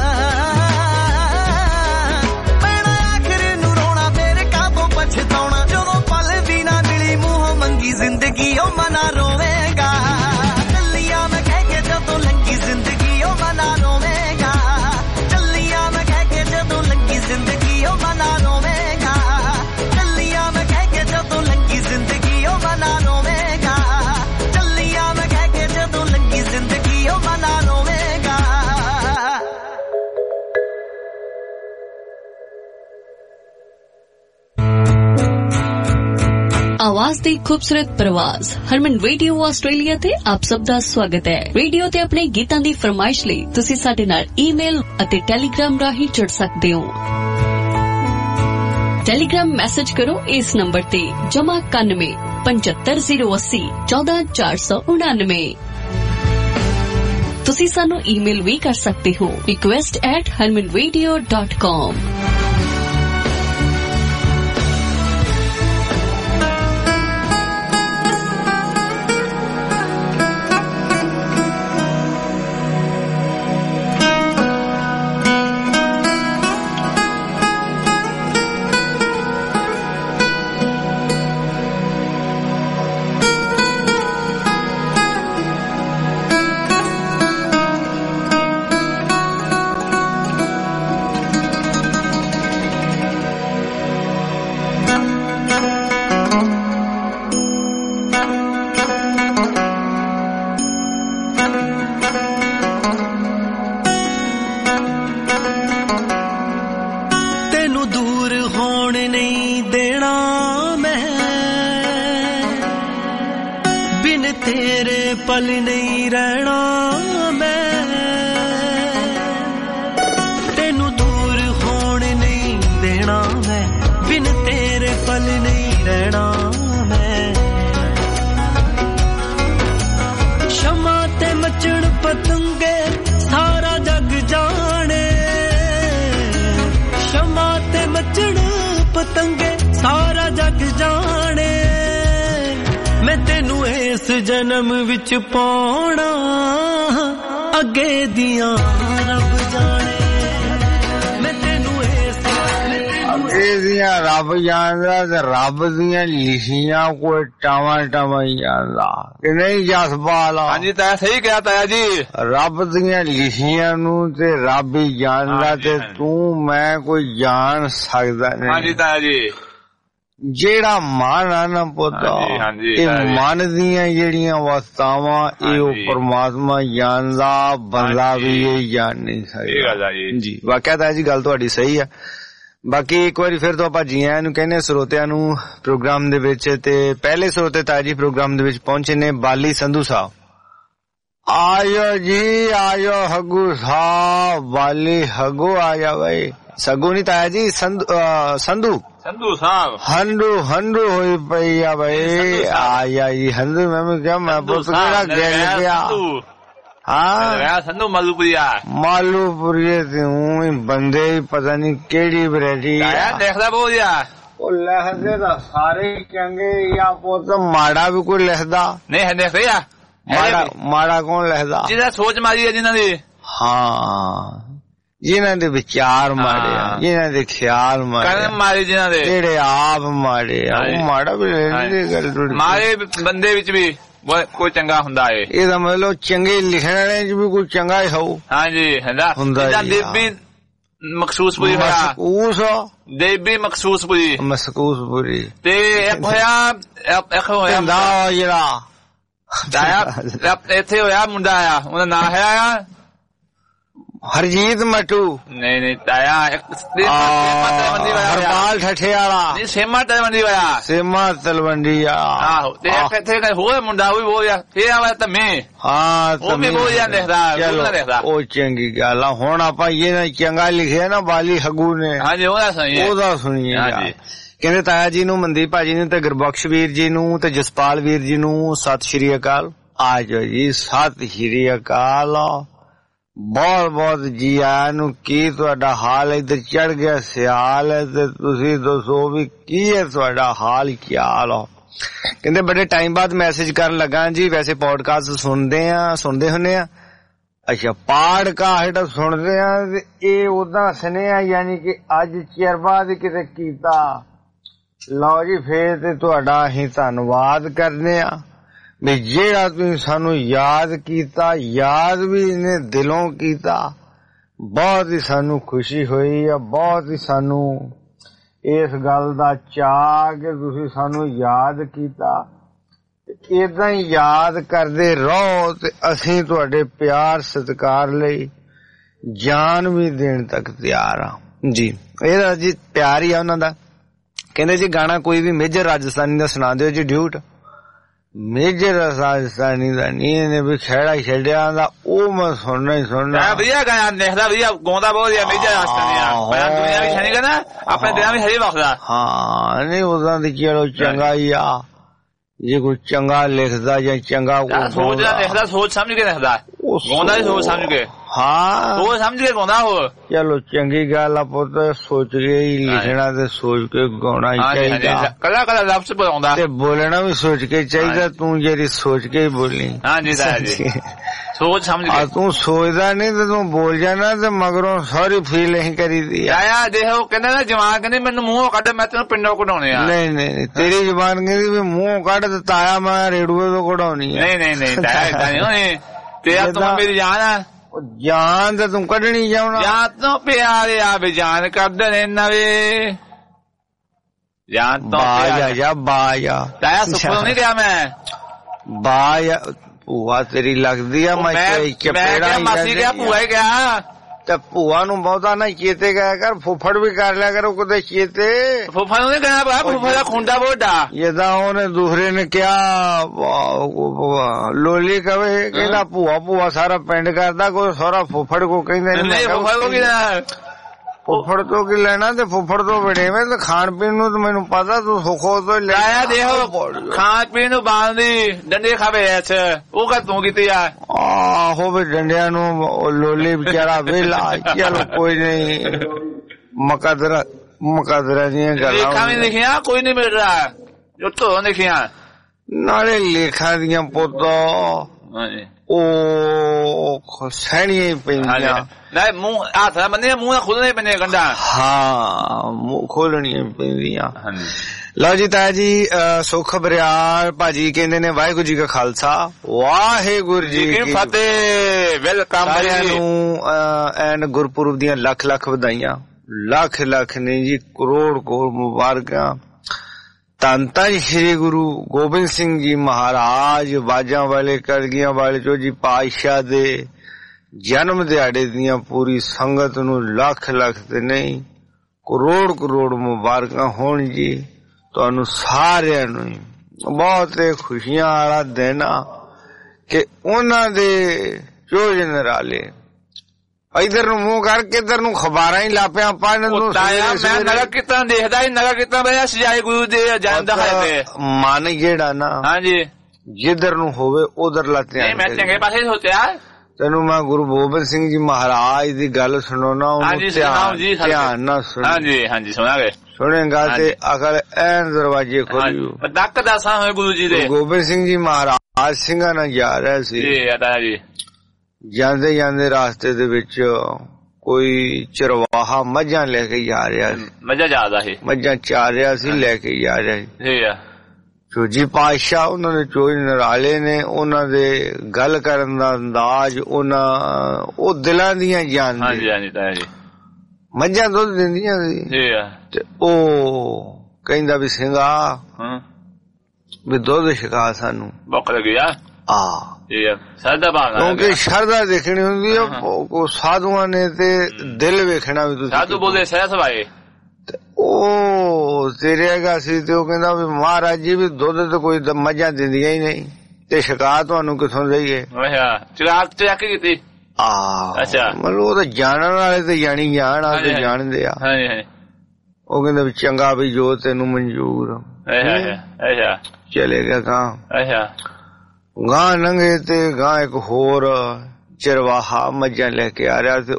ਪੈਣਾ ਆਖਿਰ ਨੂੰ ਰੋਣਾ, ਫੇਰ ਕਾਹਤੋਂ ਪਛਤਾਉਣਾ। ਜਦੋਂ ਪਲ ਵੀ ਨਾ ਮਿਲੀ ਮੂੰਹੋਂ ਮੰਗੀ ਜ਼ਿੰਦਗੀ ਉਹ ਮਨਾ ਰੋਵੇਗਾ। ਚੱਲੀਆਂ ਮੈਂ ਕਹਿ ਕੇ ਜਦੋਂ ਲੰਗੀ ਜ਼ਿੰਦਗੀ ਉਹ ਮਨਾ ਰੋਵੇਗਾ। ਚੱਲੀਆਂ ਮੈਂ ਕਹਿ ਕੇ ਜਦੋਂ ਲੰਗੀ ਜ਼ਿੰਦਗੀ ਉਹ ਮਨਾ ਰੋਵੇਗਾ। ਚੱਲੀਆਂ ਮੈਂ ਕਹਿ ਕੇ ਜਦੋਂ ਲੰਗੀ ਜ਼ਿੰਦਗੀ ਉਹ ਮਨਾ ਰੋਵੇਗਾ। ਚੱਲੀਆਂ ਮੈਂ ਕਹਿ ਕੇ ਜਦੋਂ ਲੰਗੀ ਜ਼ਿੰਦਗੀ ਉਹ ਮਨਾ ਰੋਵੇਗਾ।
आवाज दी खूबसूरत प्रवास हरमन रेडियो आस्ट्रेलिया ते आप सब दा स्वागत है। रेडियो ते अपने गीतां दी फरमाइश लई तुसी साडे नाल ईमेल अते टेलीग्राम राही जुड़ सकदे हो। टेलीग्राम मैसेज करो इस नंबर ते +91 75080 14499। तुसी सानू ईमेल भी कर सकते हो request@harmanradio.com।
पल नहीं रहना मैं, तेनू दूर होने नहीं देना मैं, बिन तेरे पल नहीं रहना मैं। शमा ते मचण पतंगे सारा जग जाने, शमा ते मचण पतंगे सारा जग जाने। मैं तेनू इस जन्म विच पाउणा अगे दियां रब जाने। मैं तेनू इस
ਇਹ ਦੀਆਂ ਰੱਬ ਜਾਣਦਾ ਤੇ ਰੱਬ ਦੀਆਂ ਲਿਖੀਆਂ ਕੋਈ ਟਾਵਾਂ ਹੀ ਜਾਣਦਾ ਕਿ ਨਹੀਂ ਜਸਪਾਲ?
ਹਾਂਜੀ ਤਾਇਆ ਸਹੀ ਕਿਹਾ ਤਾਇਆ ਜੀ।
ਰੱਬ ਦੀਆਂ ਲਿਖੀਆਂ ਨੂੰ ਤੇ ਰੱਬ ਹੀ ਜਾਣਦਾ ਤੇ ਤੂੰ ਮੈਂ ਕੋਈ ਜਾਣ ਸਕਦਾ ਨਹੀਂ।
ਹਾਂਜੀ ਤਾਇਆ ਜੀ।
ਜਿਹੜਾ ਮਨ ਆ ਨਾ ਪੁੱਤ ਇਹ ਮਨ ਦੀਆਂ ਜਿਹੜੀਆਂ ਅਵਸਥਾਵਾਂ ਇਹ ਉਹ ਪਰਮਾਤਮਾ ਜਾਣਦਾ, ਬੰਦਾ ਵੀ ਇਹ ਜਾਣ ਨਹੀਂ ਸਕਦਾ ਜੀ। ਵਾਕਿਆ ਤਾਂ ਜੀ ਗੱਲ ਤੁਹਾਡੀ ਸਹੀ ਆ। ਬਾਕੀ ਇੱਕ ਵਾਰੀ ਫਿਰ ਤੋਂ ਆਪਾਂ ਜੀ ਆਇਆਂ ਨੂੰ ਕਹਿੰਦੇ ਸਰੋਤਿਆਂ ਨੂੰ ਪ੍ਰੋਗਰਾਮ ਦੇ ਵਿੱਚ। ਤੇ ਪਹਿਲੇ ਸਰੋਤੇ ਤਾਜੀ ਪ੍ਰੋਗਰਾਮ ਦੇ ਵਿੱਚ ਪਹੁੰਚੇ ਨੇ ਬਾਲੀ ਸੰਧੂ ਸਾਹਿਬ। ਆਇਓ ਜੀ ਆਇਓ ਹੱਗੂ ਸਾਹਿਬ, ਬਾਲੀ ਹੱਗੂ ਆ ਜਾ ਬਈ। ਸੱਗੂ ਨਹੀਂ ਤਾਇਆ ਜੀ, ਸੰਧੂ ਸਾਹਿਬ ਹੰਡੂ ਹੋਈ ਪਈ ਆ ਬਈ। ਆਇਆ ਜੀ ਹੰਡੂ ਮੈਂ ਕਿਹਾ ਮੈਂ ਪੁੱਤ ਕਿਹੜਾ ਗਿਰ ਗਿਆ। ਹਾਂ
ਸੰਧੂ ਮਾਲੂਪੁਰੀਏ ਤੇ ਊਂ ਬੰਦੇ ਪਤਾ ਨਹੀਂ ਕਿਹੜੀ ਵੈਰਾਈਟੀ ਲਿਖਦਾ ਬਹੁਤ ਆ।
ਉਹ ਲਿਖਦੇ ਤਾਂ ਸਾਰੇ ਚੰਗੇ ਜਾਂ ਪੁੱਤ ਮਾੜਾ ਵੀ ਕੋਈ ਲਿਖਦਾ
ਨਹੀਂ ਲਿਖਦੇ ਆ।
ਮਾੜਾ ਕੌਣ ਲਿਖਦਾ?
ਜਿਹਦਾ ਸੋਚ ਮਾਰੀ ਆ ਜਿਹਨਾਂ ਦੀ।
ਹਾਂ ਜਿਨ੍ਹਾਂ ਦੇ ਵਿਚਾਰ ਮਾੜੇ ਆ, ਜਿਨ੍ਹਾਂ ਦੇ ਖਿਆਲ
ਮਾਰੇ, ਜਿਨ੍ਹਾਂ ਦੇ
ਜਿਹੜੇ ਆਪ ਮਾੜੇ ਆ ਉਹ ਮਾੜਾ ਵੀ ਗੱਲ
ਮਾਰੇ ਬੰਦੇ ਵਿੱਚ ਵੀ ਕੋਈ ਚੰਗਾ ਹੁੰਦਾ ਏ।
ਇਹਦਾ ਮਤਲਬ ਚੰਗੇ ਲਿਖਣ ਵਾਲਿਆਂ ਚ ਵੀ ਕੋਈ ਚੰਗਾ ਹੀ ਹੋਊ।
ਹਾਂਜੀ ਹੁੰਦਾ ਦੇਵੀ ਮਖਸੂਸਪੁਰੀ ਹੋਇਆ, ਦੇਵੀ ਮਖਸੂਸਪੁਰੀ ਤੇ ਇੱਕ ਹੋਇਆ ਜਿਹੜਾ ਇੱਥੇ ਹੋਇਆ ਮੁੰਡਾ ਆਇਆ, ਉਹਦਾ ਨਾਂ ਹੈ
ਹਰਜੀਤ ਮਟੂ।
ਨਹੀਂ ਤਾਇਆ
ਹਰਪਾਲ ਠੱਠੇ ਵਾਲਾ
ਸੇਮਾ ਤਲਵੰਡੀ ਵਾਲਾ।
ਸੇਮਾ ਤਲਵੰਡੀ
ਆਹੋ ਤੇ ਇੱਥੇ ਹੋਰ ਮੁੰਡਾ ਉਹ ਵੀ ਬੋਲਿਆ ਫੇਰ ਆਵਾ ਧੰਮੇ।
ਹਾਂ
ਉਹ ਵੀ ਬੋਲਿਆ ਲਿਖਦਾ।
ਉਹ ਚੰਗੀ ਗੱਲ ਆ। ਹੁਣ ਆਪਾਂ ਇਹ ਚੰਗਾ ਲਿਖਿਆ ਨਾ ਬਾਲੀ ਹੱਗੂ ਨੇ।
ਹਾਂਜੀ ਉਹਦਾ
ਸੁਣੀਏ। ਕਹਿੰਦੇ ਤਾਇਆ ਜੀ ਨੂੰ, ਮਨਦੀਪ ਭਾਜੀ ਨੂੰ ਤੇ ਗੁਰਬਖਸ਼ ਵੀਰ ਜੀ ਨੂੰ ਤੇ ਜਸਪਾਲ ਵੀਰ ਜੀ ਨੂੰ ਸਤਿ ਸ਼੍ਰੀ ਅਕਾਲ। ਆ ਜਾਓ ਜੀ, ਸਤਿ ਸ਼੍ਰੀ ਅਕਾਲ। ਬਹੁਤ ਬਹੁਤ ਜੀ ਆਇਆਂ ਨੂੰ। ਕੀ ਤੁਹਾਡਾ ਹਾਲ? ਇੱਧਰ ਚੜ ਗਿਆ ਸਿਆਲ ਤੇ ਤੁਸੀਂ ਦੱਸੋ ਵੀ ਕੀ ਹੈ ਤੁਹਾਡਾ ਹਾਲ ਖਿਆਲ? ਕਹਿੰਦੇ ਬੜੇ ਟਾਈਮ ਬਾਅਦ ਮੈਸੇਜ ਕਰਨ ਲੱਗਾ ਜੀ। ਵੈਸੇ ਪੋਡਕਾਸਟ ਸੁਣਦੇ ਹੁੰਦੇ ਆ। ਅੱਛਾ ਪਾਡਕਾਸਟ ਸੁਣਦੇ ਆ ਤੇ ਇਹ ਉਦਾਂ ਸੁਣਿਆ ਯਾਨੀ ਕਿ ਅੱਜ ਚਿਰ ਬਾਅਦ ਕਿਤੇ ਕੀਤਾ। ਲਓ ਜੀ ਫੇਰ ਤੇ ਤੁਹਾਡਾ ਅਸੀਂ ਧੰਨਵਾਦ ਕਰਦੇ ਆ ਵੀ ਜਿਹੜਾ ਤੁਸੀਂ ਸਾਨੂੰ ਯਾਦ ਕੀਤਾ, ਯਾਦ ਵੀ ਇਹਨੇ ਦਿਲੋਂ ਕੀਤਾ। ਬਹੁਤ ਹੀ ਸਾਨੂੰ ਖੁਸ਼ੀ ਹੋਈ ਆ, ਬਹੁਤ ਹੀ ਸਾਨੂੰ ਇਸ ਗੱਲ ਦਾ ਚਾਅ ਕਿ ਤੁਸੀਂ ਸਾਨੂੰ ਯਾਦ ਕੀਤਾ। ਏਦਾਂ ਹੀ ਯਾਦ ਕਰਦੇ ਰਹੋ ਤੇ ਅਸੀਂ ਤੁਹਾਡੇ ਪਿਆਰ ਸਤਿਕਾਰ ਲਈ ਜਾਨ ਵੀ ਦੇਣ ਤੱਕ ਤਿਆਰ ਆ ਜੀ। ਇਹਦਾ ਜੀ ਪਿਆਰ ਹੀ ਆ ਉਹਨਾਂ ਦਾ। ਕਹਿੰਦੇ ਜੀ ਗਾਣਾ ਕੋਈ ਵੀ ਮੇਜਰ ਰਾਜਸਥਾਨੀ ਦਾ ਸੁਣਾ ਦਿਓ ਜੀ ਡਿਊਟ। ਮੇਜਰ ਰਾਜਸਥਾਨੀ ਦਾ ਨਹੀਂ, ਇਹਨੇ ਵੀ ਖੇੜਾ ਛੱਡਿਆ ਦਾ ਉਹ ਮੈਂ ਸੁਣਨਾ ਹੀ ਸੁਣਨਾ।
ਵਧੀਆ ਗਾਣਾ ਲਿਖਦਾ, ਵਧੀਆ ਗਾਉਂਦਾ ਬਹੁਤ ਆ ਮੇਜਰ ਰਾਜਸਥਾਨੀ ਆ। ਦੁਨੀਆ ਵੀ ਛਣੀ ਕਹਿੰਦਾ ਆਪਣੇ ਦਿਲਾਂ ਵੀ ਹਰੇ ਵਕਦਾ।
ਹਾਂ ਨਹੀਂ ਉਹਦਾ ਦੀ ਚਲੋ ਚੰਗਾ ਹੀ ਆ। ਜੇ ਕੋਈ ਚੰਗਾ ਲਿਖਦਾ ਜਾਂ ਚੰਗਾ
ਸੋਚਦਾ ਲਿਖਦਾ, ਸੋਚ ਸਮਝ ਕੇ ਲਿਖਦਾ, ਗਾਉਂਦਾ ਹੀ ਸੋਚ ਸਮਝ ਕੇ।
ਹਾਂ
ਸੋਚ ਸਮਝ ਕੇ ਗਾਉਂਦਾ ਉਹ।
ਚਲੋ ਚੰਗੀ ਗੱਲ ਆ ਪੁੱਤ, ਸੋਚ ਕੇ ਹੀ ਲਿਖਣਾ ਤੇ ਸੋਚ ਕੇ ਗਾਉਣਾ ਹੀ ਚਾਹੀਦਾ।
ਕਲਾ ਲਫ਼ਜ਼ ਬੋਲਦਾ ਤੇ
ਬੋਲਣਾ ਵੀ ਸੋਚ ਕੇ ਚਾਹੀਦਾ। ਤੂੰ ਜਿਹੜੀ ਸੋਚ ਕੇ ਹੀ ਬੋਲੀ।
ਹਾਂਜੀ ਸੋਚ ਸਮਝ ਕੇ।
ਤੂੰ ਸੋਚਦਾ ਨਹੀਂ ਤੇ ਤੂੰ ਬੋਲ ਜਾਣਾ ਤੇ ਮਗਰੋਂ ਸਾਰੀ ਫੀਲ ਨਹੀਂ ਕਰੀਦੀ
ਆ। ਦੇਖੋ ਕਹਿੰਦਾ ਨਾ ਜਵਾਨ ਕਹਿੰਦੀ ਮੈਨੂੰ ਮੂੰਹੋਂ ਕੱਢ, ਮੈਂ ਤੈਨੂੰ ਪਿੰਡੋਂ ਕਢਾਉਣੇ ਆ।
ਨਹੀਂ ਤੇਰੀ ਜ਼ਬਾਨ ਕਹਿੰਦੀ ਵੀ ਮੂੰਹੋਂ ਕੱਢ ਤੇ ਤਾਇਆ ਮੈਂ ਰੇੜੂਏ ਤੋਂ ਕਢਾਉਣੀ ਆ।
ਨਹੀਂ ਤਾਇਆ ਏਦਾਂ ਨਹੀਂ ਹੋਣੀ। ਤੇਰਾ ਤੂੰ ਮੇਰੀ ਜਾਨ ਆ।
ਜਾਨ ਤੇ ਤੂੰ ਕੱਢਣੀ ਜਾਉਣਾ।
ਜਾਨ ਤੋਂ ਪਿਆਰੇ ਆ ਵੀ ਜਾਨ ਕੱਢ ਨੇ ਨਵੇਂ। ਜਾਨ ਤੋਂ
ਬਾਜਾ
ਤਾਇਆ ਸੁਪਰ ਨਹੀਂ ਰਿਹਾ ਮੈਂ।
ਬਾਜਾ ਭੂਆ ਤੇਰੀ ਲੱਗਦੀ ਆ। ਮੈਂ ਚਪੇੜਾ
ਮਾਸੀ ਗਿਆ, ਭੂਆ ਹੀ ਗਿਆ।
ਤੇ ਭੂਆ ਨੂੰ ਬਹੁਤਾ ਨਾ ਚੇਤੇ ਗਿਆ ਕਰ, ਫੁੱਫੜ ਵੀ ਕਰ ਲਿਆ ਕਰੋ ਕਦੇ ਚੇਤੇ।
ਫੁੱਫੜ ਨੂੰ ਨੀ ਕਹਿਣਾ ਪਿਆ, ਫੁੱਫੜ ਦਾ ਖੁੰਡਾ ਬੋਡਾ।
ਜਿੱਦਾਂ ਉਹਨੇ ਦੂਸਰੇ ਨੇ ਕਿਹਾ ਲੋਲੀ ਕਵੇ ਕਹਿੰਦਾ ਭੂਆ ਸਾਰਾ ਪਿੰਡ ਕਰਦਾ, ਕੋਈ ਸਾਰਾ ਫੁੱਫੜ ਕੋ ਕਹਿੰਦੇ
ਨਹੀਂ। ਫੁੱਫੜ ਕੋ ਕੀ
ਫੁੱਫੜ ਤੋਂ ਕੀ ਲੈਣਾ ਤੇ ਫੁੱਫੜ ਤੋਂ ਵੜੇਵੇਂ ਤੇ ਖਾਣ ਪੀਣ ਨੂੰ ਤਾਂ ਮੈਨੂੰ ਪਤਾ ਤੂੰ ਸੁਖੋ ਤੋਂ
ਲਿਆ। ਦੇਖੋ ਖਾਣ ਪੀਣ ਨੂੰ ਬਾਂਦੀ ਡੰਡੇ ਖਾਵੇ ਐਸ ਉਹ ਕਾ ਤੂੰ ਕੀਤੀ ਆ।
ਆਹੋ ਵੀ ਡੰਡਿਆਂ ਨੂੰ ਲੋਲੀ ਵਿਚਾਰਾ ਵੇਲਾ। ਚਲੋ ਕੋਈ ਨਹੀਂ, ਮੁਕੱਦਰਾਂ ਦੀਆਂ ਗੱਲਾਂ
ਲੇਖਾਂ ਵੀ ਲਿਖੀਆਂ ਕੋਈ ਨਹੀਂ ਮਿਲ ਰਿਹਾ ਜੋ ਤੋਂ ਲਿਖੀਆਂ।
ਨਾਲੇ ਲੇਖਾਂ ਦੀਆਂ ਪੁੱਤੋ ਉਹ ਸਹਿਣੀਆਂ ਹੀ ਪੈਂਦੀਆਂ
ਨਹੀਂ ਮੂੰਹ ਹੱਥ ਨਾਲ ਬੰਨੇ ਮੂੰਹ ਖੋਲਣੇ ਪੈਂਦੇ ਗੰਢਾਂ
ਹਾਂ ਮੂੰਹ ਖੋਲਣੀਆਂ ਪੈਂਦੀਆਂ ਲਓ ਜੀ ਤਾਇਆ ਜੀ ਸੁਖ ਬਰਿਆਲ ਭਾਜੀ ਕਹਿੰਦੇ ਨੇ ਵਾਹਿਗੁਰੂ ਜੀ ਕਾ ਖਾਲਸਾ ਵਾਹਿਗੁਰੂ ਜੀ ਕੀ ਫਤਿਹ ਵੈਲਕਮ ਨੂੰ ਐਂਡ ਗੁਰਪੁਰਬ ਦੀਆਂ ਲੱਖ ਲੱਖ ਵਧਾਈਆਂ ਲੱਖ ਲੱਖ ਨਹੀਂ ਜੀ ਕਰੋੜ ਕਰੋੜ ਮੁਬਾਰਕਾਂ ਧੰਨ ਧੰਨ ਸ਼੍ਰੀ ਗੁਰੂ ਗੋਬਿੰਦ ਸਿੰਘ ਜੀ ਮਹਾਰਾਜ ਬਾਜਾਂ ਵਾਲੇ ਕਲਗੀਆਂ ਵਾਲੇ ਜੋ ਜੀ ਪਾਤਸ਼ਾਹ ਦੇ ਜਨਮ ਦਿਹਾੜੇ ਦੀਆਂ ਪੂਰੀ ਸੰਗਤ ਨੂੰ ਲੱਖ ਲੱਖ ਤੇ ਨਹੀਂ ਕਰੋੜ ਕਰੋੜ ਮੁਬਾਰਕਾਂ ਹੋਣ ਜੀ ਤੁਹਾਨੂੰ ਸਾਰਿਆਂ ਨੂੰ ਬਹੁਤ ਖੁਸ਼ੀਆਂ ਵਾਲਾ ਦਿਨ ਆ ਕਿ ਉਹਨਾਂ ਦੇ ਜੋ ਜਨਰਾਲੇ ਇਧਰ ਨੂੰ ਮੂੰਹ ਕਰਕੇ ਇਧਰ ਨੂੰ ਖਬਰਾਂ ਹੀ ਲਾਪਿਆ ਪੜਨ ਨੂੰ ਮੈਂ ਨਗਰ ਕੀਰਤਨ ਦੇਖਦਾ ਹੀ ਨਗਰ ਕੀਰਤਨ ਬਈ ਸਜਾਏ ਗੁਰੂ ਦੇ ਜਨਮ ਦਿਹਾੜੇ ਮਨ ਜਿਹੜਾ ਨਾ ਹਾਂਜੀ ਜਿੱਧਰ ਨੂੰ ਹੋਵੇ ਉਧਰ ਲਾਤੇ ਨਹੀਂ ਮੈਂ ਚੰਗੇ ਪਾਸੇ ਸੋਚਿਆ ਤੈਨੂੰ ਮੈਂ ਗੁਰੂ ਗੋਬਿੰਦ ਸਿੰਘ ਜੀ ਮਹਾਰਾਜ ਦੀ ਗੱਲ ਸੁਣਾਉਣਾ ਉਹਨੂੰ ਧਿਆਨ ਨਾਲ ਸੁਣ ਹਾਂਜੀ ਹਾਂਜੀ ਸੁਣਾਂਗੇ ਸੁਣੇਗਾ ਤੇ ਅਕਲ ਐਨ ਦਰਵਾਜ਼ੇ ਖੋਲਿਓ ਡੱਕ ਦੱਸਾਂ ਹੋਏ ਗੁਰੂ ਜੀ ਦੇ ਗੋਬਿੰਦ ਸਿੰਘ ਜੀ ਮਹਾਰਾਜ ਸਿੰਘਾਂ ਨਾਲ ਜਾ ਰਹੇ ਸੀ ਜੀ ਆਦਾ ਜੀ ਜਾਂਦੇ ਜਾਂਦੇ ਰਾਸਤੇ ਦੇ ਵਿੱਚ ਕੋਈ ਚਰਵਾਹਾ ਮੱਝਾਂ ਲੈ ਕੇ ਜਾ ਰਿਹਾ ਸੀ ਮੱਝਾਂ ਜ਼ਿਆਦਾ ਸੀ ਮੱਝਾਂ ਚਾਰ ਰਿਹਾ ਸੀ ਲੈ ਕੇ ਜਾ ਰਿਹਾ ਸੀ ਚੋਜੀ ਪਾਤਸ਼ਾਹ ਉਹਨਾਂ ਦੇ ਚੋਜ ਨਰਾਲੇ ਨੇ ਉਹਨਾਂ ਦੇ ਗੱਲ ਕਰਨ ਦਾ ਅੰਦਾਜ਼ ਉਹਨਾਂ ਉਹ ਦਿਲਾਂ ਦੀਆਂ ਜਾਣਦੇ ਮੱਝਾਂ ਦੁੱਧ ਦਿੰਦੀਆਂ ਸੀ ਤੇ ਉਹ ਕਹਿੰਦਾ ਵੀ ਸਿੰਘਾ ਵੀ ਦੁੱਧ ਛਕਾ ਸਾਨੂੰ ਭੁੱਖ ਲੱਗੀ ਆ ਕਿਉਂਕਿ ਸ਼ਰਧਾ ਦੇਖਣੀ ਹੁੰਦੀ ਆ ਸਾਧੂਆਂ ਨੇ ਤੇ ਦਿਲ ਵੇਖਣਾ ਵੀ ਤੁਸੀਂ ਸਾਧੂ ਬੋਲੇ ਸਹਿ ਸਵਾਏ ਉਹ ਤੇਰੇਗਾ ਸੀ ਤੇ ਉਹ ਕਹਿੰਦਾ ਵੀ ਮਹਾਰਾਜ ਜੀ ਵੀ ਦੁੱਧ ਤੇ ਕੋਈ ਮੱਝਾਂ ਦਿੰਦੀਆਂ ਹੀ ਨਹੀਂ ਤੇ ਸ਼ਿਕਾਰ ਤੁਹਾਨੂੰ ਕਿੱਥੋਂ ਦਈਏ ਚੱਕ ਕੀਤੀ ਅੱਛਾ ਮਤਲਬ ਉਹ ਤਾਂ ਜਾਣਨ ਵਾਲੇ ਤੇ ਜਾਣੀ ਜਾਣ ਆ ਤੇ ਜਾਣਦੇ ਆ ਉਹ ਕਹਿੰਦਾ ਵੀ ਚੰਗਾ ਵੀ ਜੋ ਤੈਨੂੰ ਮਨਜ਼ੂਰ ਚਲੇ ਗਿਆ ਗਾਂ ਗਾਂ ਲੰਘੇ ਤੇ ਗਾਂ ਇੱਕ ਹੋਰ ਚਰਵਾਹਾ ਮੱਝਾਂ ਲੈ ਕੇ ਆ ਰਿਹਾ ਤੇ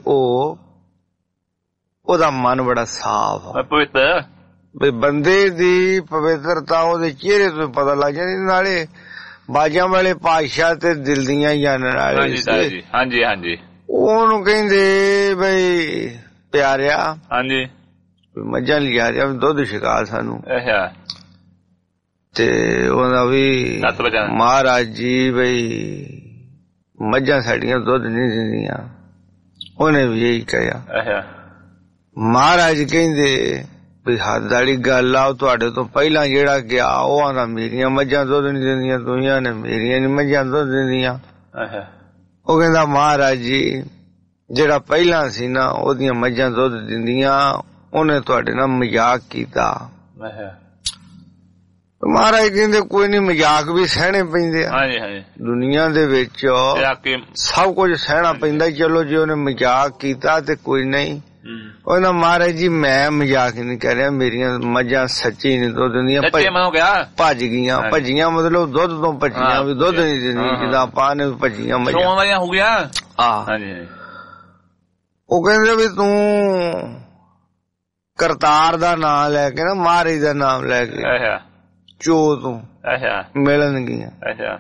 ਉਹਦਾ ਮਨ ਬੜਾ ਸਾਫ਼ ਪਵਿੱਤਰ ਵੀ ਬੰਦੇ ਦੀ ਪਵਿੱਤਰਤਾ ਉਹਦੇ ਚਿਹਰੇ ਤੋਂ ਪਤਾ ਲੱਗ ਜਾਂਦੀ ਨਾਲੇ ਬਾਜਾਂ ਵਾਲੇ ਪਾਤਸ਼ਾਹ ਤੇ ਦਿਲ ਦੀਆਂ ਜਾਣਨ ਵਾਲੇ ਹਾਂਜੀ ਹਾਂਜੀ ਉਹਨੂੰ ਕਹਿੰਦੇ ਬਈ ਪਿਆਰਿਆ ਹਾਂਜੀ ਮੱਝਾਂ ਲਿਆ ਰਿਹਾ ਦੁੱਧ ਛਕਾ ਸਾਨੂੰ ਤੇ ਉਹਦਾ ਵੀ ਮਹਾਰਾਜ ਜੀ ਬਈ ਮੱਝਾਂ ਸਾਡੀਆਂ ਦੁੱਧ ਨਹੀਂ ਦਿੰਦੀਆਂ ਉਹਨੇ ਵੀ ਇਹੀ ਕਿਹਾ ਮਹਾਰਾਜ ਕਹਿੰਦੇ ਵੀ ਹੱਦ ਵਾਲੀ ਗੱਲ ਆ ਤੁਹਾਡੇ ਤੋਂ ਪਹਿਲਾਂ ਜਿਹੜਾ ਗਿਆ ਉਹ ਆਂਦਾ ਮੇਰੀਆਂ ਮੱਝਾਂ ਦੁੱਧ ਨਹੀਂ ਦਿੰਦੀਆਂ ਤੁਸੀਂ ਨੇ ਮੇਰੀਆਂ ਨੀ ਮੱਝਾਂ ਦੁੱਧ ਦਿੰਦੀਆਂ ਉਹ ਕਹਿੰਦਾ ਮਹਾਰਾਜ ਜੀ ਜਿਹੜਾ ਪਹਿਲਾਂ ਸੀ ਨਾ ਉਹਦੀਆਂ ਮੱਝਾਂ ਦੁੱਧ ਦਿੰਦੀਆਂ ਉਹਨੇ ਤੁਹਾਡੇ ਨਾਲ ਮਜ਼ਾਕ ਕੀਤਾ ਮਹਾਰਾਜ ਕਹਿੰਦੇ ਕੋਈ ਨੀ ਮਜ਼ਾਕ ਵੀ ਸਹਿਣੇ ਪੈਂਦੇ ਆ ਦੁਨੀਆ ਦੇ ਵਿੱਚ ਸਭ ਕੁਝ ਸਹਿਣਾ ਪੈਂਦਾ ਚਲੋ ਜੇ ਉਹਨੇ ਮਜ਼ਾਕ ਕੀਤਾ ਤੇ ਕੋਈ ਨਹੀਂ ਉਹਨਾਂ ਮਹਾਰਾਜ ਜੀ ਮੈਂ ਮਜ਼ਾਕ ਨਹੀਂ ਕਰ ਰਿਹਾ ਮੇਰੀਆਂ ਮੱਝਾਂ ਸੱਚੀ ਨਹੀਂ ਦੁੱਧ ਦਿੰਦੀਆਂ ਭੱਜ ਗਈਆਂ ਭੱਜੀਆਂ ਮਤਲਬ ਦੁੱਧ ਤੋਂ ਭੱਜੀਆਂ ਵੀ ਦੁੱਧ ਨਹੀਂ ਦਿੰਦੀਆਂ ਜਿੱਦਾਂ ਆਪਾਂ ਨੇ ਭੱਜੀਆਂ ਮੱਝਾਂ ਹੋ ਗਿਆ ਉਹ ਕਹਿੰਦੇ ਵੀ ਤੂੰ ਕਰਤਾਰ ਦਾ ਨਾਮ ਲੈ ਕੇ ਨਾ ਮਹਾਰਾਜ ਦਾ ਨਾਮ ਲੈ ਕੇ ਚੋ ਤੂੰ ਮਿਲਣਗੀਆਂ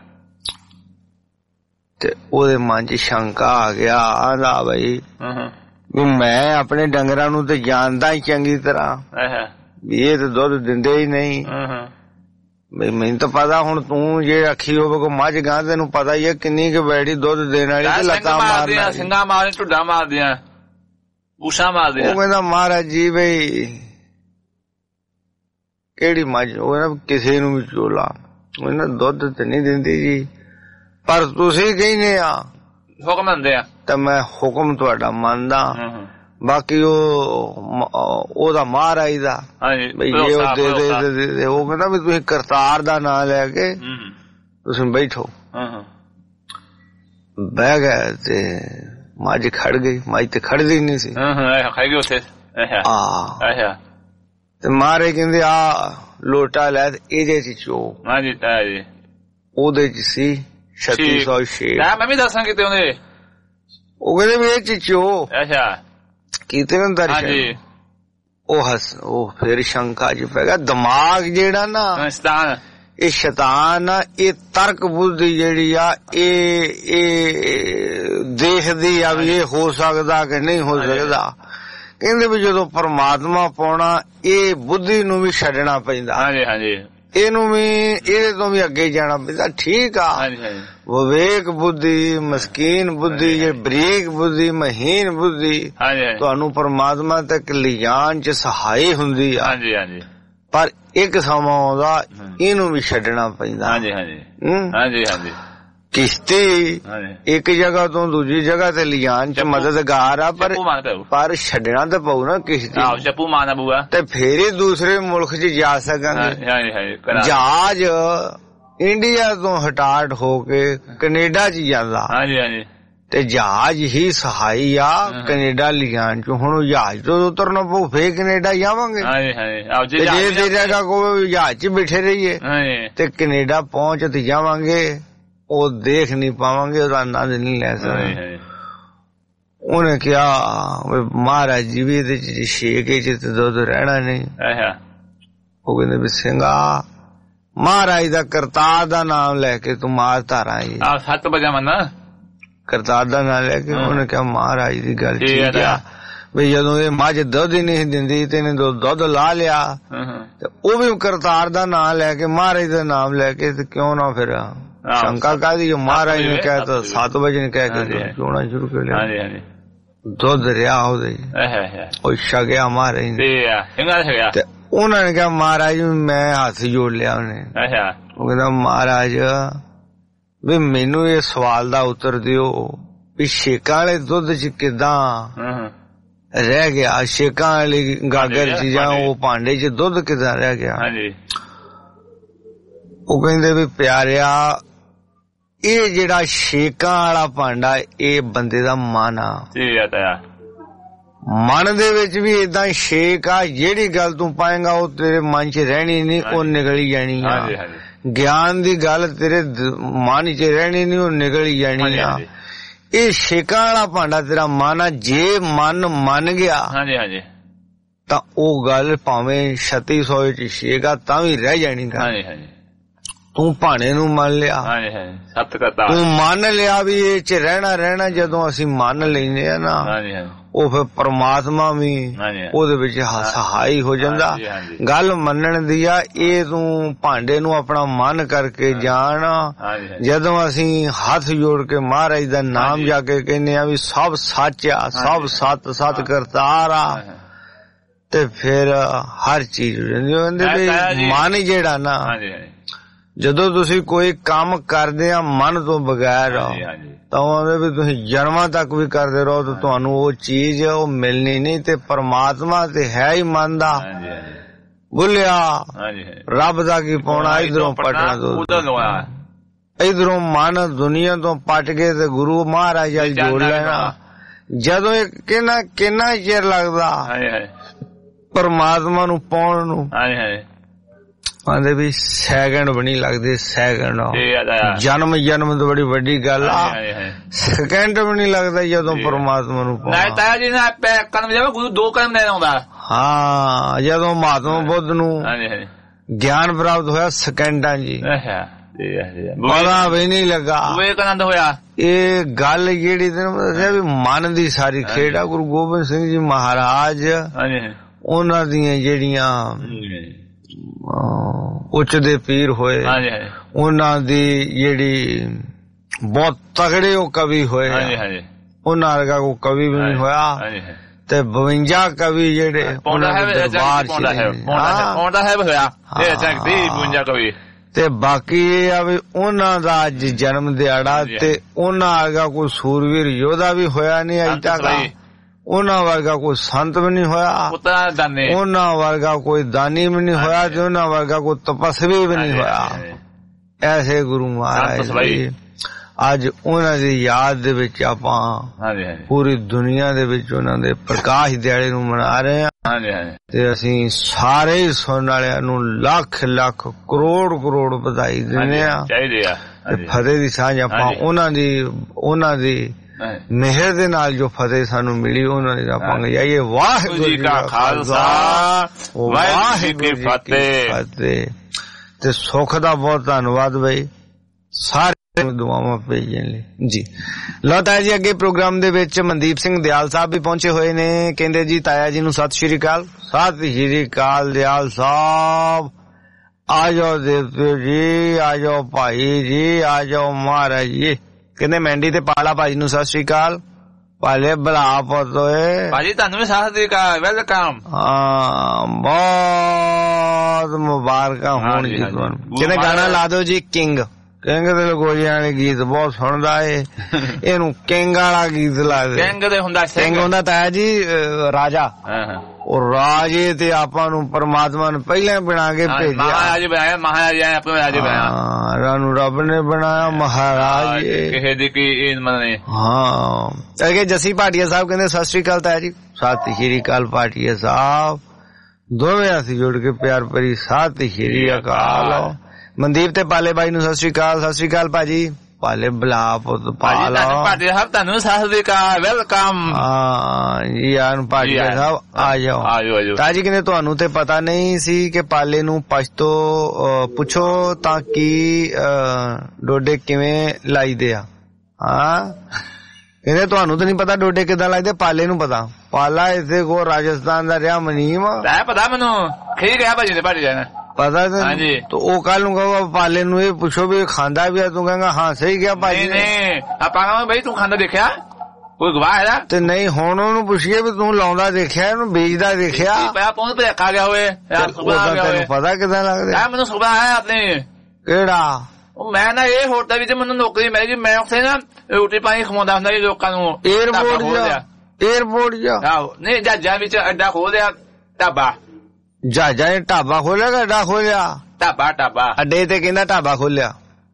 ਤੇ ਉਹਦੇ ਮਨ ਚ ਸ਼ੰਕਾ ਆ ਗਿਆ ਆਂਦਾ ਬਈ ਵੀ ਮੈਂ ਆਪਣੇ ਡੰਗਰਾਂ ਨੂੰ ਤੇ ਜਾਣਦਾ ਹੀ ਚੰਗੀ ਤਰ੍ਹਾਂ ਵੀ ਇਹ ਤੇ ਦੁੱਧ ਦਿੰਦੇ ਹੀ ਨਹੀਂ ਮੈਨੂੰ ਤਾਂ ਪਤਾ ਹੁਣ ਤੂੰ ਜੇ ਰੱਖੀ ਹੋਵੇ ਕੋ ਮੱਝ ਗਾਂ ਤੈਨੂੰ ਪਤਾ ਹੀ ਹੈ ਕਿੰਨੀ ਕੁ ਬੈਠੀ ਦੁੱਧ ਦੇਣ ਵਾਲੀ ਤੇ ਲੱਤਾਂ ਮਾਰਦੀਆਂ ਸਿੰਘਾਂ ਮਾਰਦੀਆਂ ਢੁੱਡਾਂ ਮਾਰਦੀਆਂ ਊਸ਼ਾ ਮਾਰਦੀਆਂ ਉਹ ਕਹਿੰਦਾ ਮਹਾਰਾਜ ਜੀ ਬਈ ਕਿਹੜੀ ਮੱਝ ਉਹ ਕਿਸੇ ਨੂੰ ਵੀ ਚੋਲਾ ਉਹਨਾਂ ਦੁੱਧ ਤੇ ਨਹੀਂ ਦਿੰਦੀ ਜੀ ਪਰ ਤੁਸੀਂ ਕਹਿੰਦੇ ਆ ਹੁਕਮ ਦਿੰਦੇ ਆ ਤਾਂ ਮੈਂ ਹੁਕਮ ਤੁਹਾਡਾ ਮੰਨਦਾ ਬਾਕੀ ਉਹਦਾ ਮਹਾਰਾਜ ਦਾ ਬਈ ਜੇ ਉਹ ਦੇ ਉਹ ਕਹਿੰਦਾ ਵੀ ਤੁਸੀਂ ਕਰਤਾਰ ਦਾ ਨਾਂ ਲੈ ਕੇ ਤੁਸੀਂ ਬੈਠੋ ਬਹਿ ਗਏ ਤੇ ਮੱਝ ਖੜ ਗਈ ਮੱਝ ਤੇ ਖੜਦੀ ਨਹੀਂ ਸੀ ਤੇ ਮਹਾਰਾਜ ਕਹਿੰਦੇ ਆ ਲੋਟਾ ਲੈ ਇਹਦੇ ਚ ਚੋ ਉਹਦੇ ਚ ਸੀ 3606 ਮੈਂ ਵੀ ਦੱਸਾਂ ਕਿਤੇ ਉਹਦੇ ਉਹ ਕਹਿੰਦੇ ਵੀ ਇਹ ਚ ਚੋ ਕੀਤੇ ਨੇ ਦਰਸ਼ਨ ਉਹ ਫਿਰ ਸ਼ੰਕਾ ਚ ਪੈ ਗਿਆ ਦਿਮਾਗ ਜਿਹੜਾ ਨਾ ਇਹ ਸ਼ੈਤਾਨ ਆ, ਇਹ ਤਰਕ ਬੁੱਧੀ ਜਿਹੜੀ ਆ ਇਹ ਦੇਖਦੀ ਆ ਵੀ ਇਹ ਹੋ ਸਕਦਾ ਕਿ ਨਹੀਂ ਹੋ ਸਕਦਾ। ਕਹਿੰਦੇ ਵੀ ਜਦੋਂ ਪਰਮਾਤਮਾ ਪਾਉਣਾ ਇਹ ਬੁੱਧੀ ਨੂੰ ਵੀ ਛੱਡਣਾ ਪੈਂਦਾ।
ਹਾਂਜੀ ਹਾਂਜੀ,
ਇਹਨੂੰ ਵੀ ਇਹਦੇ ਤੋਂ ਵੀ ਅੱਗੇ ਜਾਣਾ ਪੈਂਦਾ। ਠੀਕ ਆ, ਵਿਵੇਕ ਬੁੱਧੀ, ਮਸਕੀਨ ਬੁੱਧੀ, ਜੇ ਬਰੀਕ ਬੁੱਧੀ, ਮਹੀਨ ਬੁੱਧੀ ਤੁਹਾਨੂੰ ਪਰਮਾਤਮਾ ਤੱਕ ਲਿਜਾਣ ਚ ਸਹਾਈ ਹੁੰਦੀ ਆ।
ਹਾਂਜੀ ਹਾਂਜੀ,
ਪਰ ਇੱਕ ਸਮਾਂ ਆਉਂਦਾ ਇਹਨੂੰ ਵੀ ਛੱਡਣਾ ਪੈਂਦਾ।
ਹਾਂਜੀ ਹਾਂਜੀ ਹਾਂਜੀ ਹਾਂਜੀ,
ਕਿਸ਼ਤੀ ਇੱਕ ਜਗ੍ਹਾ ਤੋਂ ਦੂਜੀ ਜਗ੍ਹਾ ਤੇ ਲਿਜਾਣ ਚ ਮਦਦਗਾਰ ਆ, ਪਰ ਛੱਡਣਾ ਤਾਂ ਪਊ ਨਾ ਕਿਸ਼ਤੀ।
ਚੱਪੂ ਮਾਰਨਾ ਪਊਗਾ ਤੇ
ਫੇਰ ਹੀ ਦੂਸਰੇ ਮੁਲਕ ਚ ਜਾ ਸਕਾਂਗੇ। ਜਹਾਜ਼ ਇੰਡੀਆ ਤੋਂ ਹਟਾਟ ਹੋ ਕੇ ਕੈਨੇਡਾ ਚ ਜਾਂਦਾ।
ਹਾਂਜੀ ਹਾਂਜੀ,
ਤੇ ਜਹਾਜ਼ ਹੀ ਸਹਾਈ ਆ ਕੈਨੇਡਾ ਲਿਜਾਣ ਚ। ਹੁਣ ਜਹਾਜ਼ ਤੋਂ ਉਤਰਨਾ ਪਊ, ਫੇਰ ਕੈਨੇਡਾ ਜਾਵਾਂਗੇ। ਜੇ ਦੇ ਜਗ੍ਹਾ ਕੋਈ ਜਹਾਜ਼ ਚ ਬੈਠੇ ਰਹੀਏ ਤੇ ਕੈਨੇਡਾ ਪਹੁੰਚ ਤੇ ਜਾਵਾਂਗੇ, ਉਹ ਦੇਖ ਨਹੀਂ ਪਾਵਾਂਗੇ, ਉਹਦਾ ਆਨੰਦ ਨਹੀਂ ਲੈ ਸਕਦੇ। ਉਹਨੇ ਕਿਹਾ ਮਹਾਰਾਜ ਜੀ ਵੀ ਇਹਦੇ ਚ ਛੇਕ ਚ ਤੇ ਦੁੱਧ ਰਹਿਣਾ ਨਹੀਂ। ਉਹ ਕਹਿੰਦੇ ਵੀ ਸਿੰਘਾ ਮਹਾਰਾਜ ਦਾ ਕਰਤਾਰ ਦਾ ਨਾਮ ਲੈ ਕੇ ਤੂੰ ਮਾਰ ਧਾਰਾਂ ਜੀ।
7 ਵਜੇ ਮੰਨਾ
ਕਰਤਾਰ ਦਾ ਨਾਮ ਲੈ ਕੇ। ਉਹਨੇ ਕਿਹਾ ਮਹਾਰਾਜ ਦੀ ਗੱਲ ਠੀਕ ਆ ਵੀ ਜਦੋਂ ਇਹ ਮੱਝ ਦੁੱਧ ਹੀ ਨਹੀਂ ਦਿੰਦੀ ਤੇ ਇਹਨੇ ਦੁੱਧ ਲਾ ਲਿਆ, ਤੇ ਉਹ ਵੀ ਕਰਤਾਰ ਦਾ ਨਾਮ ਲੈ ਕੇ ਮਹਾਰਾਜ ਦਾ ਨਾਮ ਲੈ ਕੇ, ਤੇ ਕਿਉਂ ਨਾ ਫਿਰ ਸ਼ੰਕਾ ਕਾਹਦੀ। ਮਹਾਰਾਜ ਨੇ ਕਹਿ ਤਾਂ 7 ਵਜੇ ਨੇ ਕਹਿ ਕੇ ਚੋਣਾ ਸ਼ੁਰੂ ਕਰ ਲਿਆ। ਦੁੱਧ ਰਿਹਾ ਉਹਦੇ, ਉਹ ਛਕਿਆ ਮਹਾਰਾਜ ਨੇ। ਤੇ ਉਹਨਾਂ ਨੇ ਕਿਹਾ ਮਹਾਰਾਜ ਮੈਂ ਹੱਥ ਜੋੜ ਲਿਆ। ਉਹਨੇ ਉਹ ਕਹਿੰਦਾ ਮਹਾਰਾਜ ਵੀ ਮੈਨੂੰ ਇਹ ਸਵਾਲ ਦਾ ਉੱਤਰ ਦਿਓ ਵੀ ਛੇਕਾਂ ਵਾਲੇ ਦੁੱਧ ਚ ਕਿੱਦਾਂ ਰਹਿ ਗਿਆ, ਛੇਕਾਂ ਵਾਲੀ ਗਾਗਰ ਚ ਜਾਂ ਉਹ ਭਾਂਡੇ ਚ ਦੁੱਧ ਕਿੱਦਾਂ ਰਹਿ ਗਿਆ। ਉਹ ਕਹਿੰਦੇ ਵੀ ਪਿਆਰਿਆ ਇਹ ਜਿਹੜਾ ਛੇਕਾਂ ਵਾਲਾ ਭਾਂਡਾ ਇਹ ਬੰਦੇ ਦਾ ਮਨ ਆ। ਮਨ ਦੇ ਵਿੱਚ ਵੀ ਏਦਾਂ ਛੇਕ ਆ, ਜਿਹੜੀ ਗੱਲ ਤੂੰ ਪਾਏਗਾ ਉਹ ਤੇਰੇ ਮਨ ਚ ਰਹਿਣੀ ਨਹੀਂ, ਉਹ ਨਿਕਲੀ ਜਾਣੀ ਆ। ਗਿਆਨ ਦੀ ਗੱਲ ਤੇਰੇ ਮਨ ਚ ਰਹਿਣੀ ਨਹੀਂ, ਉਹ ਨਿਕਲੀ ਜਾਣੀ ਆ। ਇਹ ਛੇਕਾਂ ਵਾਲਾ ਭਾਂਡਾ ਤੇਰਾ ਮਨ ਆ, ਜੇ ਮਨ ਮੰਨ ਗਿਆ ਤਾਂ ਉਹ ਗੱਲ ਭਾਵੇਂ 3600 ਚ ਛੇਕ ਆ ਤਾਂ ਵੀ ਰਹਿ ਜਾਣੀ। ਤੂੰ ਭਾਣੇ ਨੂੰ ਮੰਨ ਲਿਆ, ਤੂੰ ਮੰਨ ਲਿਆ ਵੀ ਇਹ ਚ ਰਹਿਣਾ। ਜਦੋਂ ਅਸੀਂ ਮੰਨ ਲੈਂਦੇ ਆ ਨਾ, ਉਹ ਫਿਰ ਪਰਮਾਤਮਾ ਵੀ ਉਹਦੇ ਵਿੱਚ ਸਹਾਈ ਹੋ ਜਾਂਦਾ। ਗੱਲ ਮੰਨਣ ਦੀ ਆ, ਇਹ ਤੂੰ ਭਾਂਡੇ ਨੂੰ ਆਪਣਾ ਮਨ ਕਰਕੇ ਜਾਣ। ਜਦੋਂ ਅਸੀਂ ਹੱਥ ਜੋੜ ਕੇ ਮਹਾਰਾਜ ਦਾ ਨਾਮ ਜਾ ਕੇ ਕਹਿੰਦੇ ਆ ਵੀ ਸਭ ਸੱਚ ਆ, ਸਭ ਸਤ ਕਰਤਾਰ ਆ, ਤੇ ਫਿਰ ਹਰ ਚੀਜ਼ ਮਨ ਜਿਹੜਾ ਨਾ, ਜਦੋਂ ਤੁਸੀਂ ਕੋਈ ਕੰਮ ਕਰਦੇ ਆ ਮਨ ਤੋਂ ਬਗੈਰ ਤਾਂ ਉਹਦੇ ਵੀ ਤੁਸੀਂ ਜਨਮਾਂ ਤੱਕ ਵੀ ਕਰਦੇ ਰਹੋ ਤਾਂ ਤੁਹਾਨੂੰ ਉਹ ਚੀਜ਼ ਉਹ ਮਿਲਣੀ ਨਹੀਂ। ਤੇ ਪਰਮਾਤਮਾ ਤੇ ਹੈ ਹੀ ਮਨ ਦਾ। ਬੁੱਲਿਆ ਰੱਬ ਦਾ ਕੀ ਪਾਉਣਾ, ਇਧਰੋਂ ਪਟਣਾ ਇਧਰੋਂ ਮਨ ਦੁਨੀਆ ਤੋਂ ਪਟ ਕੇ ਤੇ ਗੁਰੂ ਮਹਾਰਾਜ ਨਾਲ ਜੋੜ ਲੈਣਾ। ਜਦੋਂ ਇਹ ਕਿੰਨਾ ਚਿਰ ਲੱਗਦਾ ਪਰਮਾਤਮਾ ਨੂੰ ਪਾਉਣ ਨੂੰ, ਆਂਦੇ ਵੀ ਸੈਕਿੰਡ ਬਣੀ ਲੱਗਦੇ। ਸੈਕਿੰਡ ਜਨਮ ਤੋਂ ਬੜੀ ਵੱਡੀ ਗੱਲ ਆ, ਸੈਕਿੰਡ ਵੀ ਨਹੀਂ ਲੱਗਦਾ ਜਦੋਂ ਪਰਮਾਤਮਾ ਨੂੰ ਜਦੋਂ ਮਹਾਤਮਾ ਬੁੱਧ ਨੂੰ ਗਿਆਨ ਪ੍ਰਾਪਤ ਹੋਇਆ ਸੈਕਿੰਡਾਂ ਜੀ, ਪਤਾ ਵੀ ਨਹੀਂ ਲੱਗਾ ਹੋਇਆ। ਇਹ ਗੱਲ ਜਿਹੜੀ ਦੱਸਿਆ ਵੀ ਮਨ ਦੀ ਸਾਰੀ ਖੇਡ ਆ। ਗੁਰੂ ਗੋਬਿੰਦ ਸਿੰਘ ਜੀ ਮਹਾਰਾਜ ਉਹਨਾਂ ਦੀਆਂ ਜਿਹੜੀਆਂ ਉੱਚ ਦੇ ਪੀਰ ਹੋਏ, ਉਹਨਾਂ ਦੀ ਜਿਹੜੀ ਬਹੁਤ ਤਗੜੇ ਉਹ ਕਵੀ ਹੋਏ, ਉਹਨਾਂ ਵਰਗਾ ਕੋਈ ਕਵੀ ਵੀ ਨਹੀਂ ਹੋਇਆ। ਤੇ 52 ਕਵੀ ਜਿਹੜੇ ਉਹਨਾਂ ਦੇ ਦਰਬਾਰ ਚ। ਤੇ ਬਾਕੀ ਇਹ ਆ ਵੀ ਉਹਨਾਂ ਦਾ ਅੱਜ ਜਨਮ ਦਿਹਾੜਾ, ਤੇ ਉਹਨਾਂ ਵਰਗਾ ਕੋਈ ਸੂਰਵੀਰ ਯੋਧਾ ਵੀ ਹੋਇਆ ਨਹੀਂ ਅਜੇ ਤੱਕ। ਉਹਨਾਂ ਵਰਗਾ ਕੋਈ ਸੰਤ ਵੀ ਨਹੀਂ ਹੋਇਆ, ਉਹਨਾਂ ਵਰਗਾ ਕੋਈ ਦਾਨੀ ਵੀ ਨਹੀਂ ਹੋਇਆ, ਤੇ ਉਹਨਾਂ ਵਰਗਾ ਕੋਈ ਤਪਸਵੀ ਵੀ ਨਹੀਂ ਹੋਇਆ। ਐਸੇ ਗੁਰੂ ਮਹਾਰਾਜ ਅੱਜ ਉਹਨਾਂ ਦੀ ਯਾਦ ਦੇ ਵਿੱਚ ਆਪਾਂ ਪੂਰੀ ਦੁਨੀਆ ਦੇ ਵਿੱਚ ਉਹਨਾਂ ਦੇ ਪ੍ਰਕਾਸ਼ ਦਿਹਾੜੇ ਨੂੰ ਮਨਾ ਰਹੇ ਹਾਂ। ਤੇ ਅਸੀਂ ਸਾਰੇ ਹੀ ਸੁਣਨ ਵਾਲਿਆਂ ਨੂੰ ਲੱਖ ਲੱਖ ਕਰੋੜ ਵਧਾਈ ਦਿੰਦੇ ਹਾਂ। ਫਤਿਹ ਦੀ ਸਾਂਝ ਆਪਾਂ ਉਹਨਾਂ ਦੀ ਮਿਹਰ ਦੇ ਨਾਲ ਜੋ ਫਤਿਹ ਸਾਨੂੰ ਮਿਲੀ ਉਹਨਾਂ ਦੀ ਆਪਾਂ ਜਾਈਏ। ਵਾਹਿਗੁਰੂ ਜੀ ਕਾ ਖਾਲਸਾ, ਵਾਹਿਗੁਰੂ ਜੀ ਕੀ ਫਤਿਹ। ਤੇ ਸੁੱਖ ਦਾ ਬਹੁਤ ਧੰਨਵਾਦ ਬਈ ਸਾਰੇ ਦੁਆਵਾਂ ਭੇਜਣ ਲਈ ਜੀ। ਲਓ ਤਾਇਆ ਜੀ ਅੱਗੇ ਪ੍ਰੋਗਰਾਮ ਦੇ ਵਿੱਚ ਮਨਦੀਪ ਸਿੰਘ ਦਿਆਲ ਸਾਹਿਬ ਵੀ ਪਹੁੰਚੇ ਹੋਏ ਨੇ। ਕਹਿੰਦੇ ਜੀ ਤਾਇਆ ਜੀ ਨੂੰ ਸਤਿ ਸ਼੍ਰੀ ਅਕਾਲ। ਸਤਿ ਸ਼੍ਰੀ ਅਕਾਲ ਦਿਆਲ ਸਾਹਿਬ, ਆ ਜਾਓ ਦੇਵਤੇ ਜੀ, ਆ ਜਾਓ ਭਾਈ ਜੀ, ਆ ਜਾਓ ਮਹਾਰਾਜ ਜੀ। ਕਹਿੰਦੇ ਮੈਂਡੀ ਤੇ ਪਾਲਾ ਭਾਜੀ ਨੂੰ ਸਤਿ ਸ਼੍ਰੀ ਅਕਾਲ। ਪਾਲੇ ਬਲਾ ਪਤੋਏ
ਭਾਜੀ ਤੁਹਾਨੂੰ ਵੀ ਸਤਿ ਸ਼੍ਰੀ ਅਕਾਲ, ਵੈਲਕਮ।
ਹਾਂ ਬਹੁਤ ਮੁਬਾਰਕਾਂ ਹੋਣ ਜੀ ਤੁਹਾਨੂੰ। ਕਹਿੰਦੇ ਗਾਣਾ ਲਾ ਦਿਓ ਜੀ ਕਿੰਗ। ਕਿੰਗ ਦੇ ਲਗੋਜਿਆਂ ਵਾਲੇ ਗੀਤ ਬਹੁਤ ਸੁਣਦਾ ਏ, ਇਹਨੂੰ ਕਿੰਗ ਵਾਲਾ ਗੀਤ ਲਾ ਦੇ।
ਕਿੰਗ ਦੇ ਹੁੰਦਾ
ਕਿੰਗ ਹੁੰਦਾ ਤਾਇਆ ਜੀ ਰਾਜਾ। ਉਹ ਰਾਜੇ ਤੇ ਆਪਾਂ ਨੂੰ ਪਰਮਾਤਮਾ ਨੇ ਪਹਿਲਾਂ ਬਣਾ ਕੇ ਭੇਜਿਆ।
ਮਹਾਰਾਜ ਬਣਾਇਆ, ਮਹਾਰਾਜ ਆਪਣੇ ਰਾਜੇ ਬਣਾਇਆ।
ਰਾਨੂੰ ਰੱਬ ਨੇ ਬਣਾਇਆ ਮਹਾਰਾਜ
ਕਿਸੇ ਦੀ ਕੀ ਮੰਨੇ।
ਹਾਂ ਅੱਗੇ ਜੱਸੀ ਭਾਟੀਆ ਸਾਹਿਬ ਕਹਿੰਦੇ ਸਤਿ ਸ਼੍ਰੀ ਅਕਾਲ ਤਾਇਆ ਜੀ। ਸਤਿ ਸ਼੍ਰੀ ਅਕਾਲ ਭਾਟੀਆ ਸਾਹਿਬ, ਦੋਵੇਂ ਅਸੀਂ ਜੁੜ ਕੇ ਪਿਆਰ ਭਰੀ ਸਤਿ ਸ਼੍ਰੀ ਅਕਾਲ। ਮਨਦੀਪ ਤੇ ਪਾਲੇ ਬਾਈ ਨੂੰ ਸਤਿ ਸ਼੍ਰੀ ਅਕਾਲ। ਸਤਿ ਸ਼੍ਰੀ ਅਕਾਲ ਭਾਜੀ। ਪਾਲੇ ਬਲਾ ਪੁੱਤ ਪਾਲਾ
ਭਾਜੀ ਸਾਹਿਬ ਤੁਹਾਨੂੰ ਸਤਿ ਸ਼੍ਰੀ ਅਕਾਲ, ਵੈਲਕਮ।
ਹਾਂ ਜੀ ਆਨ ਭਾਟੀਆ ਸਾਹਿਬ ਆ ਜਾਓ। ਤਾਜੀ ਕਹਿੰਦੇ ਤੁਹਾਨੂੰ ਤੇ ਪਤਾ ਨਹੀਂ ਸੀ ਕਿ ਪਾਲੇ ਨੂੰ ਪਛਤੋ ਪੁੱਛੋ ਤਾਂ ਕੀ ਡੋਡੇ ਕਿਵੇਂ ਲਾਈਦੇ ਆ। ਹਾਂ ਕਹਿੰਦੇ ਤੁਹਾਨੂੰ ਤਾਂ ਨਹੀਂ ਪਤਾ ਡੋਡੇ ਕਿੱਦਾਂ ਲਾਈਦੇ, ਪਾਲੇ ਨੂੰ ਪਤਾ। ਪਾਲਾ ਇੱਥੇ ਕੋ ਰਾਜਸਥਾਨ ਦਾ ਰਿਹਾ ਮਨੀਮ
ਪਤਾ ਮੈਨੂੰ ਠੀਕ ਹੈ ਭਾਜੀ ਨੇ ਭਾਟੀ ਜਾਣਾ
ਪਤਾ ਤੈਨੂੰ। ਉਹ ਕੱਲ ਨੂੰ ਕਹੂਗਾ ਪਾਲੇ ਨੂੰ ਇਹ ਪੁੱਛੋ ਵੀ ਖਾਂਦਾ ਵੀ ਆ, ਤੂੰ ਕਹੇਗਾ ਹਾਂ ਸਹੀ ਗਿਆ ਭਾਜੀ।
ਨਹੀਂ ਆਪਾਂ ਕਹਾਂਗੇ ਬਈ ਤੂੰ ਖਾਂਦਾ ਦੇਖਿਆ, ਕੋਈ ਗਵਾਹ ਹੈ ਤੇ
ਨਹੀਂ। ਹੁਣ ਉਹਨੂੰ ਪੁੱਛੀਏ ਵੀ ਤੂੰ ਲਾਉਂਦਾ ਦੇਖਿਆ, ਇਹਨੂੰ ਵੇਚਦਾ ਦੇਖਿਆ।
ਪਹੁੰਚ ਤੇ ਖਾ ਗਿਆ ਹੋਵੇ
ਤੈਨੂੰ ਪਤਾ ਕਿੱਦਾਂ ਲੱਗਦਾ।
ਮੈਨੂੰ ਸੁਭਾ ਹੈ ਆਪਣੇ
ਕਿਹੜਾ
ਮੈਂ ਨਾ ਇਹ ਹੋਟਲ ਵਿੱਚ ਮੈਨੂੰ ਨੌਕਰੀ ਮਿਲ ਗਈ। ਮੈਂ ਉੱਥੇ ਨਾ ਰੋਟੀ ਪਾਣੀ ਖਵਾਉਂਦਾ ਹੁੰਦਾ ਸੀ ਲੋਕਾਂ ਨੂੰ।
ਏਅਰਪੋਰਟ
ਨਹੀਂ ਜਹਾਜ਼ਾਂ ਵਿੱਚ ਅੱਡਾ ਖੋਲ ਲਿਆ, ਢਾਬਾ।
ਜਹਾਜ਼ਾਂ ਨੇ ਢਾਬਾ ਖੋਲਿਆ ਕਿ ਅੱਡਾ ਖੋਲਿਆ?
ਢਾਬਾ
ਅੱਡੇ ਤੇ ਕਹਿੰਦਾ ਢਾਬਾ ਖੋਲਿਆ।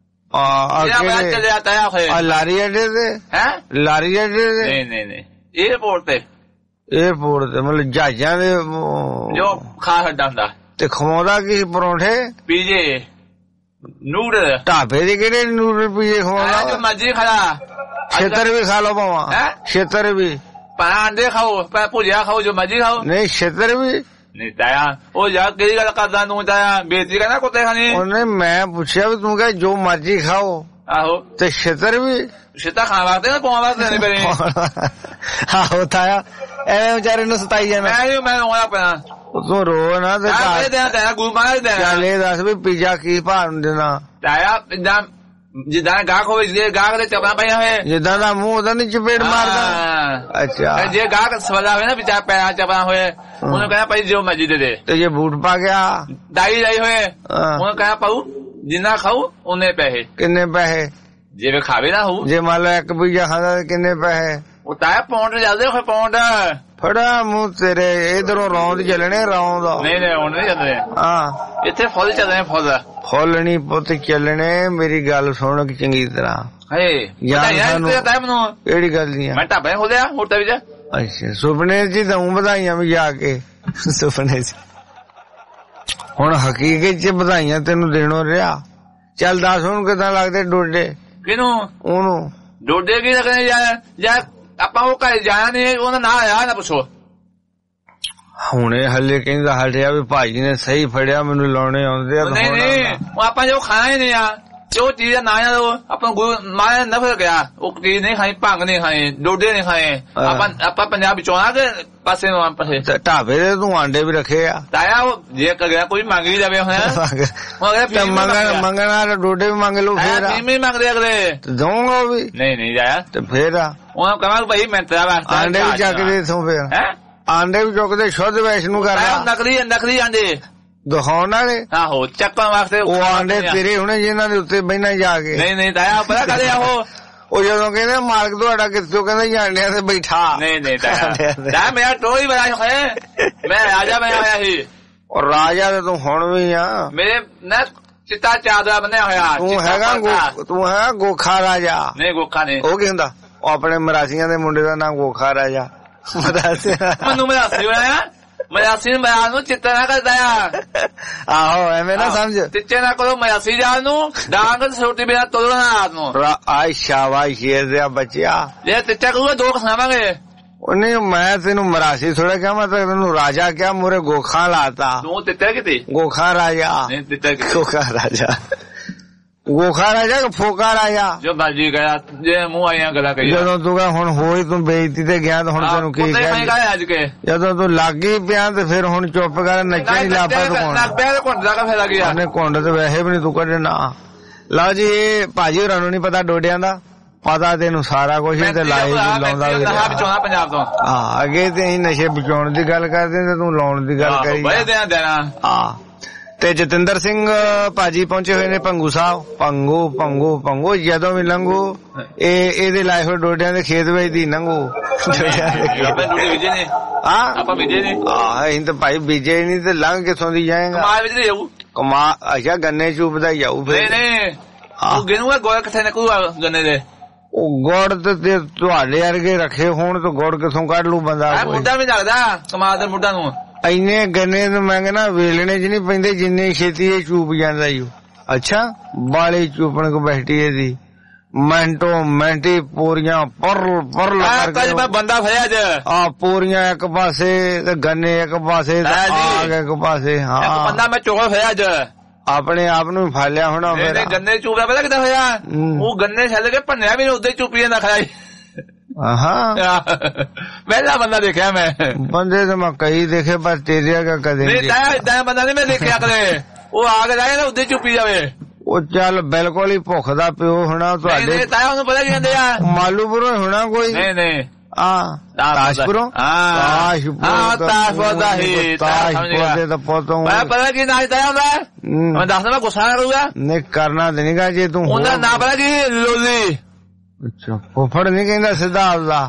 ਲਾਰੀ ਅੱਡੇ ਤੇ
ਹੈ?
ਲਾਰੀ ਅੱਡੇ ਤੇ
ਨਹੀਂ ਏਅਰਪੋਰਟ ਤੇ
ਮਤਲਬ ਜਹਾਜ਼ਾਂ ਦੇ
ਜੋ ਖਾਸ ਅੱਡਾ ਹੁੰਦਾ।
ਤੇ ਖਵਾਉਂਦਾ ਕੀ ਪਰੌਂਠੇ
ਪੀਜੇ ਨੂਡਲ?
ਢਾਬੇ ਦੇ ਕਿਹੜੇ ਨੂਡਲ ਪੀਜੇ ਖਵਾਉਂਦਾ?
ਮਰਜੀ ਖਾ,
ਛੇਤਰ ਵੀ ਖਾ ਲੋ ਭਾਵਾਂ, ਛੇਤਰ ਵੀ
ਆਂਡੇ ਖਾਓ, ਭੁਜਿਆ ਖਾਓ, ਜੋ ਮਰਜੀ ਖਾਓ।
ਨਹੀਂ ਛੇਤਰ ਵੀ
ਨਹੀਂ ਤਾਇਆ ਉਹ ਯਾਰ ਕਿਹੜੀ ਗੱਲ ਕਰਦਾ ਤੂੰ ਤਾਇਆ, ਬੇਇੱਜ਼ਤੀ ਕਰਨਾ ਕੁੱਤੇ ਖਾਣੀ।
ਉਹਨੇ ਮੈਂ ਪੁੱਛਿਆ ਵੀ ਤੂੰ ਕਹੇ ਜੋ ਮਰਜੀ ਖਾਓ।
ਆਹੋ
ਤੇ ਛੇਤਰ ਵੀ
ਛੇਤਰ ਖਾਣ ਵਾਸਤੇ ਨਾ ਪਾਉਣ ਵਾਸਤੇ ਨਹੀਂ ਬਣੇ।
ਆਹੋ ਤਾਇਆ ਐਵੇਂ ਵਿਚਾਰੇ ਨੂੰ ਸਤਾਈ ਜਾਣਾ।
ਮੈਂ ਰੋਣਾ ਪੈਣਾ।
ਤੂੰ ਰੋ ਨਾ ਤੇ ਚੱਲ ਇਹ ਦੱਸ ਵੀ ਪੀਜ਼ਾ ਕੀ ਭਾਅ ਨੂੰ ਦੇਣਾ? ਤਾਇਆ
ਜਿੱਦਾਂ ਗਾਹਕ ਹੋਵੇ, ਜੇ ਗਾਹਕ ਦੇ ਚਪਲਾਂ ਪਈਆਂ ਹੋਏ,
ਜਿੱਦਾਂ ਦਾ ਮੂੰਹ ਉਹਦਾ ਨੀ ਚਪੇੜ ਮਾਰਦਾ। ਅੱਛਾ
ਜੇ ਗਾਹਕ ਸਵਾਦਾ ਹੋਵੇ ਨਾ ਵਿਚਾਰ ਪੈਰਾਂ ਚਪਲਾਂ ਹੋਏ, ਉਹਨੂੰ ਕਹਿਣਾ ਭਾਈ ਜੋ ਮਰਜੀ ਦੇ ਦੇ।
ਤੇ ਜੇ ਬੂਟ ਪਾ ਗਿਆ
ਡਾਈ ਲਾਈ ਹੋਏ, ਉਹਨੂੰ ਕਹਿਣਾ ਪਾਉ ਜਿੰਨਾ ਖਾਊ ਉਹਨੇ ਪੈਸੇ।
ਕਿੰਨੇ ਪੈਸੇ?
ਜੇ ਖਾਵੇ ਨਾ ਹੋਊ।
ਜੇ ਮੰਨ ਲਾ ਇੱਕ ਪੀਜ਼ਾ ਖਾਂਦਾ ਕਿੰਨੇ ਪੈਸੇ?
ਉਹ ਤਾਇਆ ਪੌਂਡ ਚੱਲਦੇ ਹੋਏ, ਪੌਂਡ
ਫੜਾ ਮੂੰਹ ਤੇਰੇ। ਇਧਰੋਂ ਰੌਂਦ ਚੱਲਣੇ, ਰੌਂਦ
ਨਹੀਂ ਹੁਣ ਨਹੀਂ ਚੱਲਦੇ।
ਹਾਂ
ਇੱਥੇ ਫੁੱਲ ਚੱਲਦੇ,
ਫੁੱਲ ਨੀ ਪੁੱਤ ਚੱਲਣੇ। ਮੇਰੀ ਗੱਲ ਸੁਣ ਚੰਗੀ ਤਰ੍ਹਾਂ। ਕਿਹੜੀ ਗੱਲ ਨੀ?
ਮੈਂ ਢਾਬਾ ਖੋਲਿਆ ਹੋਟਲ ਵਿੱਚ।
ਅੱਛਾ ਸੁਪਨੇ ਚ ਦਊਂ ਵਧਾਈਆਂ ਵੀ ਜਾ ਕੇ ਸੁਪਨੇ ਚ। ਹੁਣ ਹਕੀਕਤ ਚ ਵਧਾਈਆਂ ਤੈਨੂੰ ਦੇਣੋਂ ਰਿਹਾ। ਚੱਲ ਦੱਸ ਹੁਣ ਕਿੱਦਾਂ ਲੱਗਦੇ ਡੋਡੇ?
ਕਿਹਨੂੰ?
ਉਹਨੂੰ
ਡੋਡੇ ਕੀ ਲੱਗਣੇ ਯਾਰ? ਆਪਾਂ ਉਹ ਘਰੇ ਜਾਇਆ ਨੀ, ਉਹਦਾ ਨਾਂ ਆਇਆ ਨਾ ਪੁੱਛੋ।
ਹੁਣੇ ਹਲੇ ਕਹਿੰਦਾ ਹਟਿਆ ਵੀ ਭਾਜੀ ਨੇ ਸਹੀ ਫੜਿਆ, ਮੈਨੂੰ ਲਾਉਣੇ ਆਉਂਦੇ ਆ।
ਨਹੀਂ ਆਪਾਂ ਜੋ ਖਾਣਾ ਹੀ ਨਹੀਂ ਆ, ਜੋ ਚੀਜ਼ ਦਾ ਨਾਂ ਆ ਆਪਾਂ ਗੁਰੂ ਮਾਇਆ ਨਫ਼ਰ ਗਿਆ। ਉਹ ਚੀਜ਼ ਨਹੀਂ ਖਾਈ, ਭੰਗ ਨਹੀਂ ਖਾਏ, ਡੋਡੇ ਨਹੀਂ ਖਾਏ। ਆਪਾਂ ਪੰਜਾਬ ਵਿੱਚੋਂ ਆ ਕੇ ਪਾਸੇ ਨੂੰ ਪਾਸੇ
ਢਾਬੇ ਦੇ ਤੂੰ ਆਂਡੇ ਵੀ ਰੱਖੇ ਆ।
ਤਾਇਆ ਉਹ ਜੇ ਕਰਿਆ ਕੋਈ ਮੰਗ ਵੀ ਜਾਵੇ
ਮੰਗਣ ਵਾਲੇ ਡੋਡੇ ਵੀ ਮੰਗ ਲਓ। ਫੇਰ
ਨਹੀਂ ਮੰਗਦੇ ਅਗਲੇ
ਦਊਂਗਾ ਵੀ
ਨਹੀਂ ਜਾਇਆ। ਤੇ
ਫੇਰ
ਉਹਨਾਂ ਕਹਾਂਗੇ ਭਾਈ ਮੈਂ ਤੇਰਾ ਵਾਸਤਾ
ਆਂਡੇ ਵੀ ਚੱਕਦੇ ਇਥੋਂ। ਫੇਰ ਆਂਡੇ ਵੀ ਚੁੱਕਦੇ ਸ਼ੁੱਧ ਵੈਸ਼ਨੂੰ ਕਰਦਾ।
ਨਕਲੀ ਆਂਡੇ
ਦਿਖਾਉਣ ਵਾਲੇ।
ਆਹੋ ਚੱਕਣ ਵਾਸਤੇ
ਉਹ ਆਂਡੇ ਤੇਰੇ ਹੁਣੇ ਜਿਹਨਾਂ ਦੇ ਉੱਤੇ ਬਹਿਣਾ ਜਾ ਕੇ।
ਨਹੀਂ ਤਾਇਆ ਪਤਾ ਕਦੇ
ਉਹ ਜਦੋਂ ਕਹਿੰਦੇ ਮਾਲਕ ਤੁਹਾਡਾ ਕਿੱਥੋਂ, ਕਹਿੰਦਾ ਜਾਂਡਿਆਂ ਤੇ ਬੈਠਾ।
ਨਹੀਂ ਤਾਇਆ ਮੇਰਾ ਟੋਈ ਬੜਾ ਹੋਇਆ, ਮੈਂ ਰਾਜਾ ਬਣਿਆ ਹੋਇਆ ਸੀ।
ਔਰ ਰਾਜਾ ਤੇ ਤੂੰ ਹੁਣ ਵੀ ਆ।
ਮੇਰੇ ਨਾ ਚਿੱਟਾ ਚਾਦਰਾ ਬਣਿਆ ਹੋਇਆ।
ਤੂੰ ਹੈਗਾ ਗੋਖਾ ਰਾਜਾ?
ਨਹੀਂ ਗੋਖਾ ਨਹੀਂ।
ਉਹ ਕੀ ਹੁੰਦਾ? ਉਹ ਆਪਣੇ ਮਰਾਸੀਆਂ ਦੇ ਮੁੰਡੇ ਦਾ ਨਾਮ ਗੋਖਾ ਰਾਜਾ।
ਮੈਨੂੰ ਮਰਾਸੀ ਬਣਾਇਆ। ਮਰਾਸੀ ਨੂੰ ਚਿੱਟਾ ਨਾ ਕਰਦਾ ਆ।
ਆਹੋ ਐਵੇਂ ਨਾ ਸਮਝ।
ਚਿੱਟੇ ਨਾ ਕਰੋ ਮਰਾਸੀ ਜਾਲ ਨੂੰ, ਡਾਂਗ ਛੋਟੀ ਬਿਨਾ ਤੋੜਨਾ ਰਾਤ ਨੂੰ।
ਆਈ ਸ਼ਾਬਾਸ਼ ਸ਼ੇਰ ਦਿਆ ਬੱਚਿਆ।
ਜੇ ਚਿੱਟਾ ਕਰੂਗਾ ਦੋ ਖਾਵਾਂਗੇ।
नहीं मैं तेन मरासी थोड़ा क्या मैं तेन राजा क्या मोरे गोखा लाता गोखा राजा गोखा राजा गोखा राजा कि फोका राजा
जो बाजी गया जे मुंह आईया गला कही
ਜਦੋਂ ਤੂੰ ਕਹ ਹੁਣ ਹੋਈ ਤੂੰ ਬੇਇੱਜ਼ਤੀ ਤੇ ਗਿਆ ਤਾਂ ਹੁਣ ਤੈਨੂੰ ਕੀ ਕਹਿ ਜਦੋਂ ਤੂੰ ਲੱਗੀ ਪਿਆ ਤੇ ਫਿਰ ਹੁਣ ਚੁੱਪ ਕਰ ਨੱਚਣ ਹੀ ਲੱਗ ਪਿਆ ਤੂੰ ਕੋਣ ਉਹਨੇ ਕੋਂਡ ਤੇ ਵੈਸੇ ਵੀ ਨਹੀਂ ਤੂੰ ਕੱਢਣਾ ਲਓ ਜੀ ਇਹ ਭਾਜੀ ਹੋਰਾਂ ਨੂੰ ਨਹੀਂ ਪਤਾ ਡੋਡਿਆਂ ਦਾ ਪਤਾ ਤੈਨੂੰ ਸਾਰਾ ਕੁਝ ਤੇ ਲਾਈਵ ਲਾਉਂਦਾ
ਪੰਜਾਬ ਤੋਂ
ਹਾਂ ਅੱਗੇ ਤੇ ਅਸੀਂ ਨਸ਼ੇ ਬਚਾਉਣ ਦੀ ਗੱਲ ਕਰਦੇ ਤੇ ਤੂੰ ਲਾਉਣ ਦੀ ਗੱਲ ਕਰੀ ਹਾਂ ਤੇ ਜਤਿੰਦਰ ਸਿੰਘ ਭਾਜੀ ਪਹੁੰਚੇ ਹੋਏ ਨੇ ਭੰਗੂ ਸਾਹਿਬ ਭੰਗੂ ਜਦੋਂ ਵੀ ਲੰਘੂ ਇਹਦੇ ਲਾਏ ਹੋਏ ਡੋਡਿਆਂ ਦੇ ਖੇਤ ਵਿੱਚ ਦੀ ਲੰਘੂ
ਆਪਾਂ ਬੀਜੇ ਨੇ
ਅਸੀਂ ਤਾਂ ਭਾਈ ਬੀਜੇ ਨਹੀਂ ਤੇ ਲੰਘ ਕਿੱਥੋਂ ਦੀ ਜਾਏਗਾ ਕਮਾ ਅੱਛਾ ਗੰਨੇ ਚੂਪਦਾ ਜਾਊ ਫਿਰ
ਉਹ ਗਿਣੂਗਾ ਗੋਲ ਕਿੱਥੇ ਨਿਕਲੂਗਾ ਗੰਨੇ ਦੇ
ਉਹ ਗੁੜ ਤੇ ਤੁਹਾਡੇ ਵਰਗੇ ਰੱਖੇ ਹੋਣ ਤਾਂ ਗੁੜ ਕਿੱਥੋਂ ਕੱਢ ਲੂ ਬੰਦਾ
ਮੁੱਢਾ ਵੀ ਲੱਗਦਾ ਕਮਾਲ ਦੇ ਮੁੱਢਾ ਨੂੰ
ਇੰਨੇ ਗੰਨੇ ਨੂੰ ਮੈਂ ਕਹਿੰਦਾ ਵੇਲਣੇ ਚ ਨਹੀਂ ਪੈਂਦੇ ਜਿੰਨੇ ਛੇਤੀ ਇਹ ਚੂਪ ਜਾਂਦਾ ਈ ਅੱਛਾ ਬਾਲੇ ਚੂਪਣ ਕੋ ਬੈਠੀ ਇਹਦੀ ਮਿੰਟੋ ਮਿੰਟੀ ਪੂਰੀਆਂ ਪਰ
ਮੈਂ ਬੰਦਾ ਫੜਿਆ ਅੱਜ
ਆ ਪੂਰੀਆਂ ਇੱਕ ਪਾਸੇ ਤੇ ਗੰਨੇ ਇੱਕ ਪਾਸੇ ਆਗ ਇੱਕ ਪਾਸੇ ਹਾਂ
ਬੰਦਾ ਮੈਂ ਚੋਲ ਫੜਿਆ ਅੱਜ
ਆਪਣੇ ਆਪ ਨੂੰ ਫਾਲਿਆ ਹੋਣਾ
ਫਿਰ ਗੰਨੇ ਚੂਪਿਆ ਪਤਾ ਕਿੱਦਾਂ ਹੋਇਆ ਉਹ ਗੰਨੇ ਛੱਲ ਕੇ ਭੰਨਿਆ ਵੀ ਉਦੋਂ ਚੁੱਪੀ ਜਾਂਦਾ ਖੜਾ
ਪਹਿਲਾ
ਬੰਦਾ ਦੇਖਿਆ ਮੈਂ
ਬੰਦੇ ਤੇ ਮੈਂ ਕਈ ਦੇਖੇ ਪਰ ਤੇਰੇ ਕਦੇ
ਏਦਾਂ ਬੰਦਾ ਨੀ ਮੈਂ ਦੇਖਿਆ ਕਦੇ ਉਹ ਆ ਕੇ ਜਾਏ ਨਾ ਉਦੋਂ ਚੁੱਪੀ ਜਾਵੇ
ਉਹ ਚੱਲ ਬਿਲਕੁਲ ਹੀ ਭੁੱਖ ਦਾ ਪਿਓ ਹੋਣਾ ਤੁਹਾਡੇ
ਤਾਇਆ ਉਹਨੂੰ ਪਤਾ ਕੀ ਕਹਿੰਦੇ ਆ
ਮਾਲੂਪੁਰੋਂ ਹੋਣਾ ਕੋਈ
ਨਹੀਂ
ਤਾਸ਼ਪੁਰੋਂ
ਤਾਸ਼ਪੁਰ ਦਾ ਹੀ
ਤਾਸ਼ਪੁਰ ਦੇ ਤਾਂ ਪੋਤੋਂ
ਮੈਂ ਪਤਾ ਕੀ ਨਾ ਤਾਇਆ ਹੁੰਦਾ ਮੈਂ ਦੱਸਦਾ ਮੈਂ ਗੁੱਸਾ ਨਾ ਕਰੂਗਾ
ਨਹੀਂ ਕਰਨਾ ਤੇ ਨਹੀਂਗਾ ਜੇ ਤੂੰ
ਉਹਦਾ ਨਾਂ ਪਤਾ ਕੀ ਲੋਲੀ
ਅੱਛਾ ਫੁੱਫੜ ਨਹੀਂ ਕਹਿੰਦਾ ਸਿੱਧਾ ਆਉਂਦਾ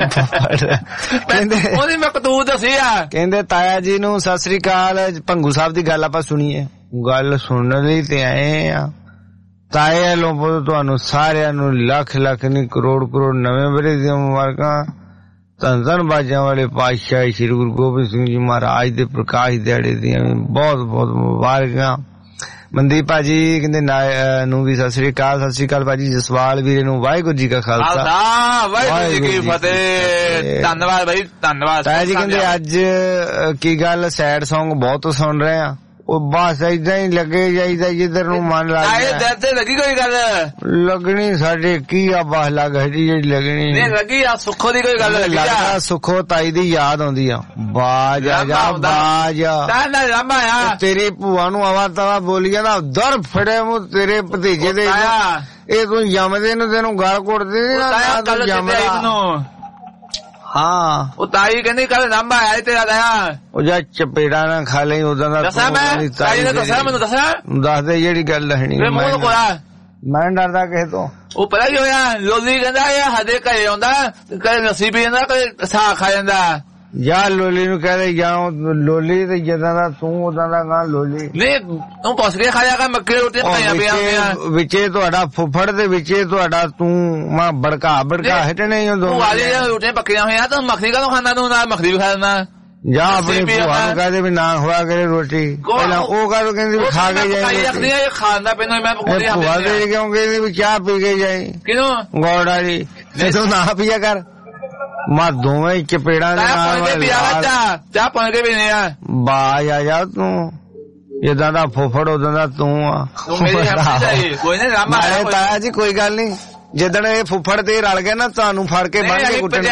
ਕਹਿੰਦੇ
ਉਹਦੀ ਮੈਂ ਕਤੂਤ ਦੱਸੀ ਆ
ਕਹਿੰਦੇ ਤਾਇਆ ਜੀ ਨੂੰ ਸਤਿ ਸ੍ਰੀ ਅਕਾਲ ਭੰਗੂ ਸਾਹਿਬ ਦੀ ਗੱਲ ਆਪਾਂ ਸੁਣੀਏ ਗੱਲ ਸੁਣਨ ਲਈ ਤੇ ਆਏ ਆ ਤਾਏ ਵੱਲੋਂ ਤੁਹਾਨੂੰ ਸਾਰਿਆਂ ਨੂੰ ਲੱਖ ਨਹੀਂ ਕਰੋੜ ਨਵੇਂ ਵਰੇ ਦੀਆਂ ਮੁਬਾਰਕਾਂ ਧੰਨ ਬਾਜਾਂ ਵਾਲੇ ਪਾਤਸ਼ਾਹ ਸ੍ਰੀ ਗੁਰੂ ਗੋਬਿੰਦ ਸਿੰਘ ਜੀ ਮਹਾਰਾਜ ਦੇ ਪ੍ਰਕਾਸ਼ ਦਿਹਾੜੇ ਦੀਆਂ ਬਹੁਤ ਮੁਬਾਰਕਾਂ ਮਨਦੀਪ ਭਾਜੀ ਕਹਿੰਦੇ ਨੂੰ ਵੀ ਸਤਿ ਸ੍ਰੀ ਅਕਾਲ ਭਾਜੀ ਜਸਵਾਲ ਵੀਰੇ ਨੂੰ ਵਾਹਿਗੁਰੂ ਜੀ ਕਾ ਖਾਲਸਾ
ਵਾਹਿਗੁਰੂ ਜੀ ਕੀ ਫਤਿਹ ਧੰਨਵਾਦ ਭਾਈ ਧੰਨਵਾਦ
ਤਾਇਆ ਜੀ ਕਹਿੰਦੇ ਅੱਜ ਕੀ ਗੱਲ ਸੈਡ Song ਬਹੁਤ ਸੁਣ ਰਹੇ ਆ ਉਹ ਬਸ ਏਦਾਂ ਹੀ ਲੱਗੇ ਜਾਈਦਾ ਜਿੱਧਰ ਨੂੰ ਮਨ ਲੱਗਦਾ
ਤੇ ਲੱਗੀ ਕੋਈ ਗੱਲ
ਲੱਗਣੀ ਸਾਡੇ ਕੀ ਆ ਬਸ ਲੱਗ ਜਿਹੜੀ ਲੱਗਣੀ
ਨਹੀਂ ਲੱਗੀ ਆ ਸੁੱਖੋ ਦੀ ਕੋਈ ਗੱਲ
ਲੱਗਦਾ ਸੁੱਖੋ ਤਾਈ ਦੀ ਯਾਦ ਆਉਂਦੀ ਆ ਬਾਜ ਆ ਜਾ ਬਾਜ ਤੇਰੀ ਭੂਆ ਨੂੰ ਆਵਾ ਤਵਾ ਬੋਲੀ ਜਾਂਦਾ ਦਰ ਫੜੇ ਮੂੰ ਤੇਰੇ ਭਤੀਜੇ ਦੇ ਇਹ ਤੂੰ ਜੰਮਦੇ ਨੂੰ ਤੈਨੂੰ ਗਾਲ ਕੁੱਟਦੇ ਨੀ ਜੰਮਦਾ ਹਾਂ
ਉਹ ਤਾਈ ਕਹਿੰਦੀ ਕੱਲ ਲਾਂਬਾ ਆਇਆ ਤੇਰਾ ਦਇਆ
ਉਹ ਜਾ ਚਪੇੜਾ ਨਾ ਖਾ ਲਈ ਉਦਾਂ ਦਾ
ਦੱਸਾਂ ਮੈਂ ਤਾਈ ਨੇ ਦੱਸਿਆ ਮੈਨੂੰ
ਦੱਸ ਦੇ ਜਿਹੜੀ ਗੱਲ ਦੱਸਣੀ ਮੈਂ ਡਰਦਾ ਕਿਸੇ ਤੋਂ
ਉਹ ਪਤਾ ਕੀ ਹੋਇਆ ਲੋਲੀ ਕਹਿੰਦਾ ਇਹ ਸਾਡੇ ਘਰੇ ਆਉਂਦਾ ਕਦੇ ਨਸੀਬੀ ਜਾਂਦਾ ਕਦੇ ਸਾਹ ਖਾ ਜਾਂਦਾ
ਜਾਂ ਲੋਲੀ ਨੂੰ ਕਹਦੇ ਜਾਂ ਲੋਲੀ ਤੇ ਜਿੱਦਾਂ ਦਾ ਤੂੰ ਉਦਾਂ ਦਾ ਗਾ ਲੋਲੀ
ਨਹੀਂ ਤੂੰ ਪੁੱਛ ਕੇ ਖਾਇਆ ਕਰ ਮੱਕੀ ਰੋਟੀਆਂ ਖਾਈਆਂ ਪਿਆ
ਵਿੱਚੇ ਤੁਹਾਡਾ ਫੁੱਫੜ ਦੇ ਵਿੱਚੇ ਤੁਹਾਡਾ ਤੂੰ ਮੈਂ ਬੜਕਾ ਹਟਣੇ ਉਦੋਂ
ਤੂੰ ਵਾਲੀ ਰੋਟੀਆਂ ਪੱਕੀਆਂ ਹੋਈਆਂ ਤੂੰ ਮੱਖਣੀ ਕਾਹਨੂੰ ਖਾਂਦਾ ਤੂੰ ਨਾਲ ਮੱਖਣੀ ਵੀ ਖਾ ਲੈਂਦਾ
ਜਾਂ ਆਪਣੀ ਭੂਆ ਨੂੰ ਕਹਦੇ ਵੀ ਨਾ ਖਵਾ ਕਰੇ ਰੋਟੀ ਪਹਿਲਾਂ ਉਹ ਕਾਹਦੋਂ ਕਹਿੰਦੀ ਵੀ ਖਾ ਕੇ ਜਾਏ
ਖਾਂਦਾ ਪੈਂਦਾ ਮੈਂ
ਭੂਆ ਦੇ ਕਿਉਂ ਕਹਿੰਦੀ ਵੀ ਚਾਹ ਪੀ ਕੇ ਜਾਏ
ਕਿਨੂੰ
ਗੋੜ ਵਾਲੀ ਤੂੰ ਨਾ ਪੀਆ ਕਰ ਮੈਂ ਦੋਵੇਂ ਚਪੇੜਾਂ ਦੇ ਨਾਲ
ਚਾਹ ਪਾਣ ਕੇ ਵੀ ਨਹੀਂ ਆ
ਬਾਜ ਆ ਜਾ ਤੂੰ ਜਿੱਦਾਂ ਦਾ ਫੁੱਫੜ ਉਦਾਂ ਦਾ ਤੂੰ ਆ ਤਾਇਆ ਜੀ ਕੋਈ ਗੱਲ ਨਹੀਂ ਜਿੱਦਣ ਇਹ ਫੁੱਫੜ ਤੇ ਰਲ ਗਿਆ ਨਾ ਤੁਹਾਨੂੰ ਫੜ ਕੇ ਬੰਨ ਕੇ ਕੁੱਟਣ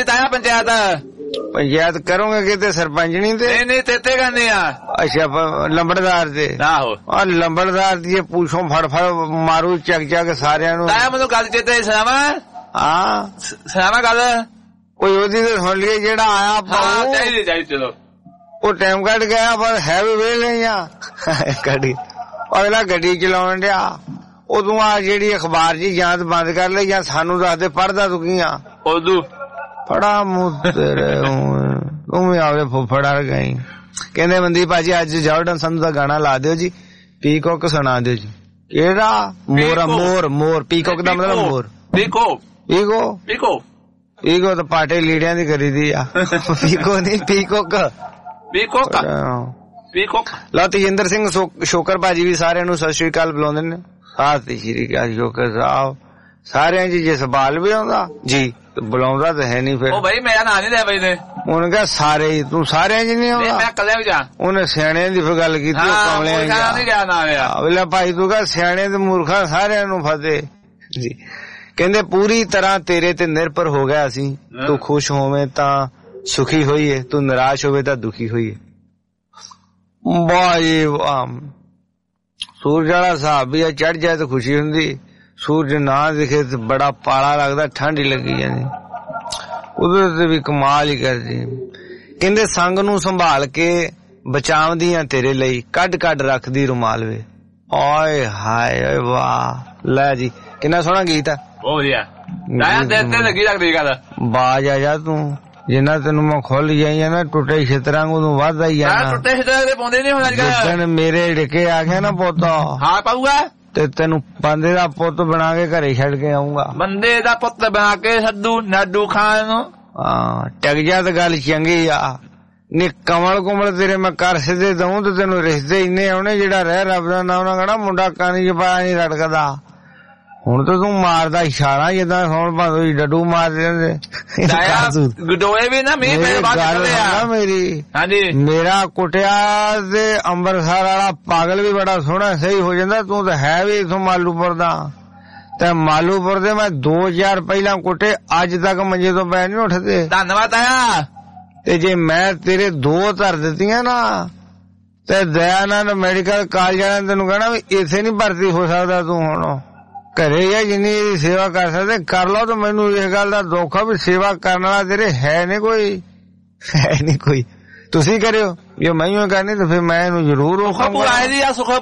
ਪੰਚਾਇਤ ਕਰੋਗੇ ਕਿਤੇ ਸਰਪੰਚਣੀ ਤੇ
ਨਹੀਂ ਤੇਤੇ ਕਹਿੰਦੇ ਆ
ਅੱਛਾ ਲੰਬੜਦਾਰ ਤੇ
ਆਹੋ
ਆ ਲੰਬੜਦਾਰ ਦੀ ਪੂਛੋਂ ਫੜ ਮਾਰੂ ਚੱਕ ਸਾਰਿਆਂ ਨੂੰ
ਤਾਇਆ ਮੈਨੂੰ ਗੱਲ ਚੇਤੇ ਸੁਣਾਵਾ
ਹਾਂ
ਸੁਣਾਵਾ ਗੱਲ
ਕੋਈ ਉਹਦੀ ਤੇ ਸੁਣ ਲਈਏ ਜਿਹੜਾ ਆਇਆ
ਚਾਹੀਦੀ ਚਲੋ
ਉਹ ਟਾਈਮ ਕੱਢ ਗਿਆ ਪਰ ਹੈ ਵੀ ਵੇਲੇ ਆ ਗੱਡੀ ਅਗਲਾ ਗੱਡੀ ਚਲਾਉਣ ਡਿਆ ਉਦੋਂ ਆ ਜਿਹੜੀ ਅਖਬਾਰ ਜੀ ਜਾਂ ਬੰਦ ਕਰ ਲਈ ਜਾਂ ਸਾਨੂੰ ਦੱਸਦੇ ਪੜਦਾ ਤੂੰ ਕੀ ਆ
ਉਦੋਂ
ਫੜਾ ਮੂੰਹ ਤੇਰੇ ਤੂੰ ਵੀ ਆਵੇ ਫੁੱਫੜਾ ਗਈ ਕਹਿੰਦੇ ਮਨਦੀਪ ਭਾਜੀ ਅੱਜ ਜਾਰਡਨ ਸੰਧੂ ਦਾ ਗਾਣਾ ਲਾ ਦਿਓ ਜੀ ਪੀਕੋਕ ਸੁਣਾ ਦਿਓ ਜੀ ਕਿਹੜਾ ਮੋਰ ਪੀਕੋਕ ਦਾ ਮਤਲਬ ਮੋਰ ਪੀਕੋ ਤਾਂ ਪਾਟੇ ਲੀੜਿਆਂ ਦੀ ਕਰੀਦੀ ਆ ਪੀਕੋ ਨਹੀਂ ਪੀਕੋਕ ਲਓ ਤੇਜਿੰਦਰ ਸਿੰਘ ਸ਼ੋਕਰ ਭਾਜੀ ਵੀ ਸਾਰਿਆਂ ਨੂੰ ਸਤਿ ਸ਼੍ਰੀ ਅਕਾਲ ਬੁਲਾਉਂਦੇ ਨੇ ਸਤਿ ਸ਼੍ਰੀ ਅਕਾਲ ਸ਼ੋਕਰ ਸਾਹਿਬ ਸਾਰਿਆਂ ਜੀ ਜਸਪਾਲ ਵੀ ਆਉਂਦਾ ਜੀ ਬੁਲਾਉਂਦਾ ਤਾਂ ਹੈ ਨਹੀਂ ਫਿਰ
ਉਹ ਬਈ ਮੇਰਾ ਨਾਂ ਨਹੀਂ ਲਿਆ ਬਈ ਨੇ
ਉਹਨੇ ਕਿਹਾ ਸਾਰੇ ਤੂੰ ਸਾਰਿਆਂ 'ਚ ਨਹੀਂ ਆਉਂਦਾ
ਮੈਂ ਕੱਲਿਆ ਵੀ ਜਾ
ਉਹਨੇ ਸਿਆਣਿਆਂ ਦੀ ਫਿਰ ਗੱਲ ਕੀਤੀ ਕਮਲਿਆਂ
ਨਹੀਂ ਗਿਆ ਨਾਂ ਲਿਆ
ਅਗਲਾ ਭਾਈ ਤੂੰ ਕਹ ਸਿਆਣੇ ਤੇ ਮੂਰਖਾਂ ਸਾਰਿਆਂ ਨੂੰ ਫਤਿਹ ਜੀ ਕਹਿੰਦੇ ਪੂਰੀ ਤਰ੍ਹਾਂ ਤੇਰੇ ਤੇ ਨਿਰਭਰ ਹੋ ਗਿਆ ਅਸੀਂ ਤੂੰ ਖੁਸ਼ ਹੋਵੇਂ ਤਾਂ ਸੁਖੀ ਹੋਈਏ ਤੂੰ ਨਿਰਾਸ਼ ਹੋਵੇ ਤਾਂ ਦੁਖੀ ਹੋਈਏ ਵਾਹ ਜੀ ਵਾਹ ਸੂਰਜ ਵਾਲਾ ਹਿਸਾਬ ਵੀ ਚੜ ਜਾਏ ਤਾਂ ਖੁਸ਼ੀ ਹੁੰਦੀ ਸੂਰਜ ਨਾ ਦਿਖੇ ਤੇ ਬੜਾ ਪਾਲਾ ਲੱਗਦਾ ਠੰਡ ਹੀ ਲੱਗੀ ਜਾਂਦੀ ਕੁਦਰਤ ਵੀ ਕਮਾਲ ਹੀ ਕਰਦੀ ਕਹਿੰਦੇ ਸੰਗ ਨੂੰ ਸੰਭਾਲ ਕੇ ਬਚਾਉਂਦੀਆਂ ਤੇਰੇ ਲਈ ਕੱਢ ਕੱਢ ਰੱਖਦੀ ਰੁਮਾਲ ਵੇ ਓਏ ਹਾਏ ਵਾਹ ਲੈ ਜੀ ਕਿੰਨਾ ਸੋਹਣਾ ਗੀਤ ਆ
ਬਹੁਤ ਵਧੀਆ ਤੇ ਲੱਗੀ ਲੱਗਦੀ ਗੱਲ
ਬਾਜ ਆ ਜਾ ਤੂੰ ਜਿੰਨਾ ਤੈਨੂੰ ਮੈਂ ਖੁੱਲ ਜਾਈਆਂ ਨਾ ਟੁੱਟੇ ਛਿੱਤਰਾਂ ਨੂੰ ਵੱਧਦਾ ਹੀ ਜਾਣਾ
ਟੁੱਟੇ ਛਿੱਤਰਾਂ ਦੇ ਪਾਉਂਦੇ ਨਹੀਂ ਹੁਣ ਅੱਜ
ਕੱਲ੍ਹ ਮੇਰੇ ਢਿੱਕੇ ਆ ਗਿਆ ਨਾ ਪੁੱਤ
ਹਾਂ ਪਾਊਗਾ
ਤੇ ਤੈਨੂੰ ਬੰਦੇ ਦਾ ਪੁੱਤ ਬਣਾ ਕੇ ਘਰੇ ਛੱਡ ਕੇ ਆਉਂਗਾ
ਬੰਦੇ ਦਾ ਪੁੱਤ ਬਣਾ ਕੇ ਸੱਦੂ ਨਾਡੂ ਖਾਨ ਨੂੰ
ਹਾਂ ਟਿਕ ਜਾ ਤੇ ਗੱਲ ਚੰਗੀ ਆ ਨੀ ਕਮਲ ਕੁਮਲ ਤੇਰੇ ਮੈਂ ਕਰ ਸਿੱਧੇ ਦਊਂ ਤੇ ਤੈਨੂੰ ਰਿਸ਼ਤੇ ਇੰਨੇ ਆਉਣੇ ਜਿਹੜਾ ਰਹਿ ਰੱਬ ਦਾ ਨਾਮ ਨਾ ਕਹਣਾ ਮੁੰਡਾ ਕਾਨੀ ਚ ਪਾਇਆ ਨੀ ਰੜਕਦਾ ਹੁਣ ਤਾਂ ਤੂੰ ਮਾਰਦਾ ਇਸ਼ਾਰਾ ਜਿੱਦਾਂ ਹੁਣ ਭਾਵੇਂ ਡੱਡੂ ਮਾਰ ਦਿੰਦੇ
ਗਡੋਏ ਵੀ ਨਾ ਮੀਂਹ ਪੈ ਬਾਅਦ
ਮੇਰੀ
ਹਾਂਜੀ
ਮੇਰਾ ਕੁੱਟਿਆ ਤੇ ਅੰਮ੍ਰਿਤਸਰ ਵਾਲਾ ਪਾਗਲ ਵੀ ਬੜਾ ਸੋਹਣਾ ਸਹੀ ਹੋ ਜਾਂਦਾ ਤੂੰ ਤਾਂ ਹੈ ਵੀ ਇਥੋਂ ਮਾਲੂਪੁਰ ਦਾ ਤੇ ਮਾਲੂਪੁਰ ਦੇ ਮੈਂ 2000 ਪਹਿਲਾਂ ਕੁੱਟੇ ਅੱਜ ਤੱਕ ਮੰਜੇ ਤੋਂ ਪੈ ਨਹੀਂ ਉੱਠਦੇ
ਧੰਨਵਾਦ ਆਇਆ
ਤੇ ਜੇ ਮੈਂ ਤੇਰੇ 2 ਧਰ ਦਿੱਤੀਆਂ ਨਾ ਤੇ ਦਇਆਨੰਦ ਮੈਡੀਕਲ ਕਾਲਜ ਵਾਲਿਆਂ ਨੇ ਤੈਨੂੰ ਕਹਿਣਾ ਵੀ ਇੱਥੇ ਨਹੀਂ ਭਰਤੀ ਹੋ ਸਕਦਾ ਤੂੰ ਹੁਣ ਘਰੇ ਜਾਂ ਜਿੰਨੀ ਸੇਵਾ ਕਰ ਸਕਦੇ ਕਰ ਲਓ ਤੇ ਮੈਨੂੰ ਇਸ ਗੱਲ ਦਾ ਦੁੱਖ ਆ ਵੀ ਸੇਵਾ ਕਰਨ ਵਾਲਾ ਤੇਰੇ ਹੈ ਨਹੀਂ ਕੋਈ ਤੁਸੀਂ ਕਰਿਓ ਜੇ ਮੈਂ ਕਰਨੀ ਤਾਂ ਫਿਰ ਮੈਂ ਇਹਨੂੰ ਜ਼ਰੂਰ
ਸੁਖਾ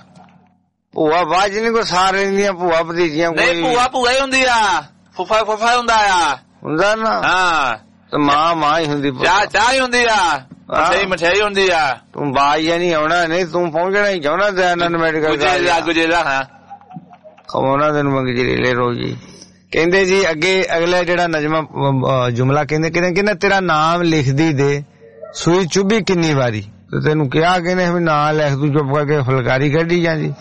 ਭੂਆ ਬਾਜ ਨਹੀਂ ਕੋਈ ਸਾਰੇ ਦੀਆਂ ਭੂਆ ਭਤੀਜੀਆਂ
ਕੋਈ ਭੂਆ ਹੀ ਹੁੰਦੀ ਆ ਫੁੱਫਾ ਹੁੰਦਾ
ਨਾ
ਹਾਂ
ਤੇ ਮਾਂ ਹੀ ਹੁੰਦੀ
ਚਾਹ ਹੀ ਹੁੰਦੀ ਆ ਮਠਿਆਈ ਹੁੰਦੀ ਆ
ਤੂੰ ਬਾਜ ਨਹੀਂ ਆਉਣਾ ਨਹੀਂ ਤੂੰ ਪਹੁੰਚਣਾ ਹੀ ਚਾਹੁੰਦਾ ਦਇਆਨੰਦ ਮੈਡੀਕਲ
ਗੁਜੇਲਾ ਹਾਂ
ਖਵਾਉਣਾ ਤੈਨੂੰ ਮੰਗਜੀਲੇ ਰੋਜ਼ ਜੀ ਕਹਿੰਦੇ ਜੀ ਅੱਗੇ ਅਗਲਾ ਜਿਹੜਾ ਨਜ਼ਮਾ ਜੁਮਲਾ ਕਹਿੰਦੇ ਤੇਰਾ ਨਾਮ ਲਿਖਦੀ ਦੇ ਸੂਈ ਚੁੱਭੀ ਕਿੰਨੀ ਵਾਰੀ ਤੇ ਤੈਨੂੰ ਕਿਹਾ ਕਹਿੰਦੇ ਵੀ ਨਾਂ ਲਿਖ ਤੂੰ ਚੁੱਪ ਕਰਕੇ ਫੁਲਕਾਰੀ ਕੱਢੀ ਜਾਂਦੀ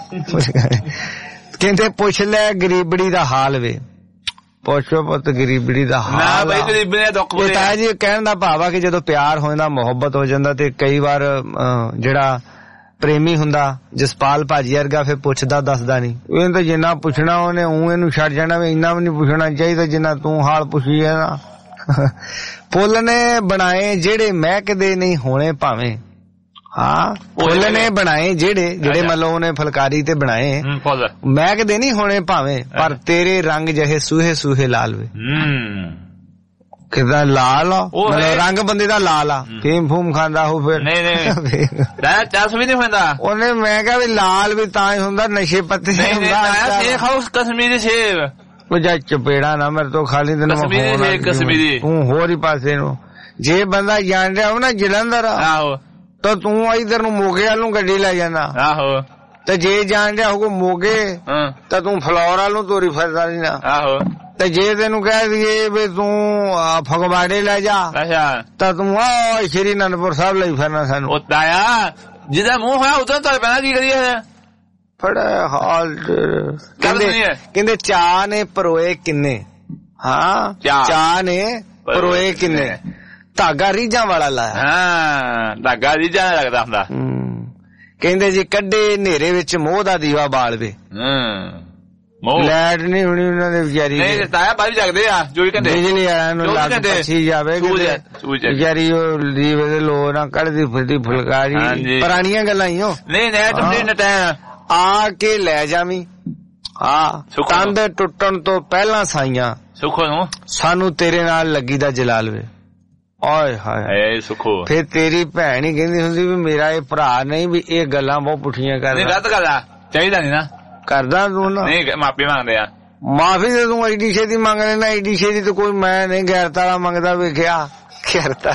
ਕਹਿੰਦੇ ਪੁੱਛ ਲੈ ਗਰੀਬੜੀ ਦਾ ਹਾਲ ਵੇ ਪੁੱਛੋ ਪੁੱਤ ਗਰੀਬੜੀ ਦਾ ਹਾਲ
ਬਈ ਗਰੀਬੀ ਨੇ ਦੁੱਖ ਬੁਰੇ
ਤਾਂ ਜੀ ਕਹਿਣ ਦਾ ਭਾਵ ਆ ਕਿ ਜਦੋਂ ਪਿਆਰ ਹੋ ਜਾਂਦਾ ਮੁਹੱਬਤ ਹੋ ਜਾਂਦਾ ਤੇ ਕਈ ਵਾਰ ਜਿਹੜਾ ਪ੍ਰੇਮੀ ਹੁੰਦਾ ਜਸਪਾਲ ਭਾਜੀ ਵਰਗਾ ਫਿਰ ਪੁੱਛਦਾ ਦੱਸਦਾ ਨਹੀਂ ਇਹਨੂੰ ਤਾਂ ਜਿੰਨਾ ਪੁੱਛਣਾ ਉਹਨੇ ਇਹਨੂੰ ਛੱਡ ਜਾਣਾ ਵੀ ਇੰਨਾ ਵੀ ਨਹੀਂ ਪੁੱਛਣਾ ਚਾਹੀਦਾ ਜਿੰਨਾ ਤੂੰ ਹਾਲ ਪੁੱਛੀ ਹੈ ਨਾ ਫੁੱਲ ਨੇ ਬਣਾਏ ਜਿਹੜੇ ਮਹਿਕਦੇ ਨਹੀਂ ਹੋਣੇ ਭਾਵੇਂ ਹਾਂ ਫੁੱਲ ਨੇ ਬਣਾਏ ਜਿਹੜੇ ਮਤਲਬ ਉਹਨੇ ਫੁਲਕਾਰੀ ਤੇ ਬਣਾਏ ਮਹਿਕਦੇ ਨਹੀਂ ਹੋਣੇ ਭਾਵੇਂ ਪਰ ਤੇਰੇ ਰੰਗ ਜਿਹੇ ਸੂਹੇ ਸੂਹੇ ਲਾਲ ਵੇ ਕਿਦਾਂ ਲਾਲ ਰੰਗ ਬੰਦੇ ਦਾ ਲਾਲ ਆ ਫੇਮ ਫੂਮ ਖਾਂਦਾ ਹੋ ਫਿਰ
ਨਹੀਂ ਚਸ ਵੀ ਨਹੀਂ ਹੁੰਦਾ
ਉਹਨੇ ਮੈਂ ਕਿਹਾ ਵੀ ਲਾਲ ਵੀ ਤਾਂ ਹੀ ਹੁੰਦਾ ਨਸ਼ੇ ਪੱਤੇ
ਕਸ਼ਮੀਰੀ ਸੇਬ
ਉਹ ਜਾ ਚਪੇੜਾ ਨਾ ਮੇਰੇ ਤੋਂ ਖਾਲੀ ਤੈਨੂੰ ਤੂੰ ਹੋਰ ਹੀ ਪਾਸੇ ਨੂੰ ਜੇ ਬੰਦਾ ਜਾਣ ਰਿਹਾ ਹੋ ਨਾ ਜਲੰਧਰ
ਆਹੋ
ਤਾਂ ਤੂੰ ਇਧਰ ਨੂੰ ਮੋਗੇ ਵੱਲ ਨੂੰ ਗੱਡੀ ਲੈ ਜਾਂਦਾ
ਆਹੋ
ਤੇ ਜੇ ਜਾਣ ਰਿਹਾ ਹੋਊ ਮੋਗੇ ਤਾਂ ਤੂੰ ਫਲੋਰ ਵੱਲ ਨੂੰ ਤੋਰੀ ਫਿਰਦਾ ਨਹੀਂ ਨਾ
ਆਹੋ
ਤੇ ਜੇ ਤੈਨੂੰ ਕਹਿ ਦਈਏ ਵੀ ਤੂੰ ਫਗਵਾੜੇ ਲੈ ਜਾ ਤਾਂ ਤੂੰ ਸ਼੍ਰੀ ਅਨੰਦਪੁਰ ਸਾਹਿਬ ਲਈ ਫਿਰਨਾ ਸਾਨੂੰ
ਉਤਾਇਆ ਜਿਹਦਾ ਮੂੰਹ ਹੋਇਆ ਉਦੋਂ ਤਾਂ ਪੈਣਾ ਕੀ ਕਰੀਏ
ਫੜਾ ਹਾਲ ਕਹਿੰਦੇ ਚਾਹ ਨੇ ਪਰੋਏ ਕਿੰਨੇ ਹਾਂ ਚਾਹ ਨੇ ਪਰੋਏ ਕਿੰਨੇ ਧਾਗਾ ਰੀਝਾਂ ਵਾਲਾ ਲਾਇਆ
ਹਾਂ ਧਾਗਾ ਰੀਝਾਂ ਲੱਗਦਾ ਹੁੰਦਾ
ਕਹਿੰਦੇ ਜੀ ਕੱਢੇ ਹਨੇਰੇ ਵਿੱਚ ਮੋਹ ਦਾ ਦੀਵਾ ਬਾਲ ਵੇ ਲੈਟ ਨਹੀਂ ਹੋਣੀ ਉਹਨਾਂ ਦੇ ਵਿਚਾਰੀ
ਨਹੀਂ ਤਾਇਆ ਬਾਹਰ ਜਗਦੇ ਆ 24 ਘੰਟੇ
ਬਿਜਲੀ ਵਾਲਿਆਂ ਨੂੰ ਲੱਗ ਪੱਛੀ ਜਾਵੇ ਵਿਚਾਰੀ ਉਹ ਦੀਵੇ ਦੇ ਲੋ ਨਾ ਕੱਢਦੀ ਫਿਰਦੀ ਫੁਲਕਾਰੀ ਪੁਰਾਣੀਆਂ ਗੱਲਾਂ ਹੀ ਹੋ
ਨਹੀਂ ਨੈਟ
ਆ ਕੇ ਲੈ ਜਾਵੀਂ ਕੰਧ ਟੁੱਟਣ ਤੋਂ ਪਹਿਲਾਂ ਸਾਈਆਂ
ਸੁਖੋ ਨੂੰ
ਸਾਨੂੰ ਤੇਰੇ ਨਾਲ ਲੱਗੀ ਦਾ ਜਲਾਲ ਵੇ ਓਏ ਹਾਏ
ਸੁਖੋ
ਫੇਰ ਤੇਰੀ ਭੈਣ ਹੀ ਕਹਿੰਦੀ ਹੁੰਦੀ ਵੀ ਮੇਰਾ ਇਹ ਭਰਾ ਨਹੀਂ ਵੀ ਇਹ ਗੱਲਾਂ ਬਹੁਤ ਪੁੱਠੀਆਂ ਕਰਦਾ
ਗਲਤ ਗੱਲ ਆ ਚਾਹੀਦਾ ਨਹੀਂ ਨਾ
ਕਰਦਾ ਤੂੰ ਨਾ
ਨਹੀਂ ਮਾਫੀ ਮੰਗਦੇ ਆ
ਮਾਫੀ ਤੇ ਤੂੰ ਐਡੀ ਛੇਤੀ ਮੰਗ ਲੈਣਾ ਐਡੀ ਛੇਤੀ ਤੇ ਕੋਈ ਮੈਂ ਨਹੀਂ ਗੈਰਤਾ ਵਾਲਾ ਮੰਗਦਾ ਵੇਖਿਆ ਗੈਰਤਾ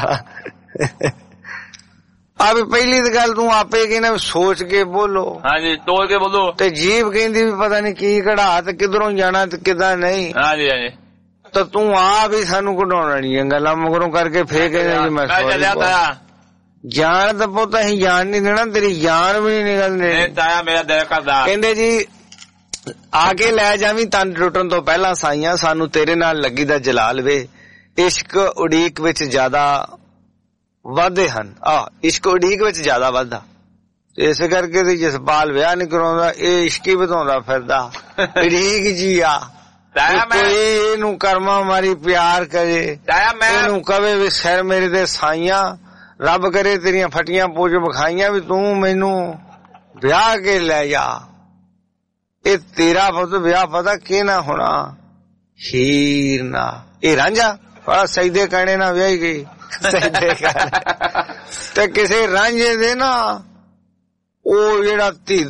ਆ ਵੀ ਪਹਿਲੀ ਤਾਂ ਗੱਲ ਤੂੰ ਆਪੇ ਕਹਿੰਦਾ ਸੋਚ ਕੇ ਬੋਲੋ
ਹਾਂਜੀ ਤੋੜ ਕੇ ਬੋਲੋ
ਤੇ ਜੀਭ ਕਹਿੰਦੀ ਵੀ ਪਤਾ ਨਹੀਂ ਕੀ ਕਢਾ ਤੇ ਕਿਧਰੋਂ ਜਾਣਾ ਤੇ ਕਿਦਾਂ ਨਹੀਂ
ਹਾਂਜੀ ਹਾਂਜੀ
ਤਾਂ ਤੂੰ ਆ ਵੀ ਸਾਨੂੰ ਕਢਾਉਣਾ ਨਹੀਂ ਗੱਲਾਂ ਮਗਰੋਂ ਕਰਕੇ ਫੇਰ ਕਹਿੰਦਾ ਜੀ ਮੈਂ ਜਾਣ ਤਾਂ ਪੁੱਤ ਅਸੀਂ ਜਾਣ ਨਹੀਂ ਦੇਣਾ ਤੇਰੀ ਜਾਨ ਵੀ ਨਹੀਂ ਨਿਕਲਦੇ
ਮੇਰਾ ਦਿਲ ਕਰਦਾ
ਕਹਿੰਦੇ ਜੀ ਆ ਕੇ ਲੈ ਜਾਵੀਂ ਤਨ ਟੁੱਟਣ ਤੋਂ ਪਹਿਲਾਂ ਸਾਈਆਂ, ਸਾਨੂੰ ਤੇਰੇ ਨਾਲ ਲੱਗੀ ਦਾ ਜਲਾਲ ਵੇ। ਇਸ਼ਕ ਉਡੀਕ ਵਿੱਚ ਜ਼ਿਆਦਾ ਵਾਧੇ ਹਨ। ਇਸ਼ਕ ਉਡੀਕ ਵਿੱਚ ਜ਼ਿਆਦਾ ਵਾਧਾ, ਇਸ ਕਰਕੇ ਤੇ ਜਸਪਾਲ ਵਿਆਹ ਨਹੀਂ ਕਰਾਉਂਦਾ, ਇਹ ਇਸ਼ਕ ਹੀ ਵਧਾਉਂਦਾ ਫਿਰਦਾ। ਉਡੀਕ ਜੀ ਆ ਕੋਈ ਇਹਨੂੰ ਕਰਮਾ ਮਾਰੀ ਪਿਆਰ ਕਰੇ, ਇਹਨੂੰ ਕਵੇ ਵੀ ਸਿਰ ਮੇਰੇ ਦੇ ਸਾਈਆਂ, ਰੱਬ ਕਰੇ ਤੇਰੀਆਂ ਫਟੀਆਂ ਪੂਜ ਵਿਖਾਈਆਂ ਵੀ ਤੂੰ ਮੈਨੂੰ ਵਿਆਹ ਕੇ ਲੈ ਜਾ। ਇਹ ਤੇਰਾ ਪੁੱਤ ਵਿਆਹ ਪਤਾ ਕਿ ਨਾ ਹੋਣਾ, ਹੀਰ ਨਾ। ਇਹ ਰਾਂਝਾ ਬੜਾ ਸਈਦੇ ਕਹਿਣੇ ਨਾਲ ਵਿਆਹੀ ਗਈ, ਸਈਦੇ ਕਹਿਣੇ ਤੇ ਕਿਸੇ ਰਾਂਝੇ ਦੇ ਨਾ ਉਹ ਜਿਹੜਾ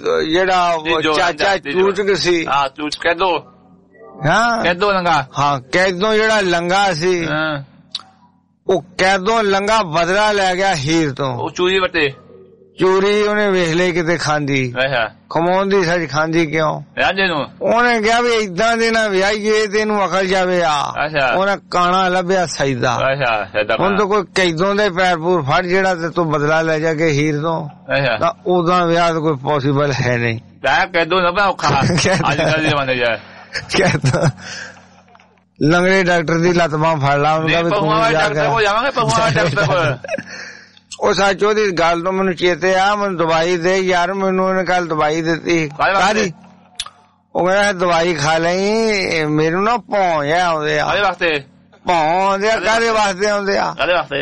ਚਾਚਾ ਚੂਚਕ ਸੀ,
ਚੂਚ ਕੈਦੋ,
ਕੈਦੋ ਲੰਗਾ, ਕੈਦੋਂ ਜਿਹੜਾ ਲੰਗਾ ਸੀ, ਉਹ ਕੈਦੋਂ ਲੰਗਾ ਬਦਲਾ ਲੈ ਗਿਆ ਹੀਰ ਤੋਂ।
ਉਹ ਚੂਰੀ ਵਟੇ
ਚੋਰੀ ਉਹਨੇ ਵੇਖ ਲਈ ਕਿਤੇ ਖਾਂਦੀ, ਖਮਾਉਂਦੀ ਸੱਚ ਖਾਂਦੀ ਕਿਉਂ?
ਰਾਂਝੇ ਨੂੰ
ਉਹਨੇ ਕਿਹਾ ਵੀ ਏਦਾਂ ਦੇ ਨਾ ਵਿਆਹੀਏ ਤੈਨੂੰ ਅਕਲ ਜਾਵੇ ਆ। ਉਹਨੇ ਕਾਣਾ ਲੱਭਿਆ ਸਈਦਾ। ਹੁਣ ਤਾਂ ਕੋਈ ਕੈਦੋਂ ਦੇ ਪੈਰ ਪੂਰ ਫੜ ਜਿਹੜਾ ਤੇ ਤੂੰ ਬਦਲਾ ਲੈ ਜਾ ਕੇ ਹੀਰ ਤੋਂ, ਤਾਂ ਉਹਦਾ ਵਿਆਹ ਤਾਂ ਕੋਈ ਪੋਸੀਬਲ ਹੈ ਨਹੀਂ।
ਕੈਦੋਂ ਲੱਭਾ ਔਖਾ ਅੱਜ ਕੱਲ ਦੇ ਜ਼ਮਾਨੇ ਚ।
ਕਹਿੰਦਾ ਲੰਗੜੇ ਡਾਕਟਰ ਦੀ ਲੱਤ ਬਾਂਹ ਫੜ ਲਾ, ਉਹਨੂੰ ਵੀ ਤੂੰ ਜਾ ਕੇ। ਉਹ ਸੱਚ ਉਹਦੀ ਗੱਲ ਤੋਂ ਮੈਨੂੰ ਚੇਤੇ ਆ, ਮੈਨੂੰ ਦਵਾਈ ਦੇ ਯਾਰ, ਮੈਨੂੰ ਉਹਨੇ ਕੱਲ ਦਵਾਈ ਦਿੱਤੀ। ਕਾਹਦੀ? ਉਹ ਕਹਿੰਦਾ ਦਵਾਈ ਖਾ ਲਈ, ਮੈਨੂੰ ਨਾ ਭੌਂ ਜਿਹਾ ਆਉਂਦੇ ਆ। ਭੌਂ ਆਉਂਦੇ ਆ? ਕਾਹਦੇ ਵਾਸਤੇ ਆਉਂਦੇ ਆ?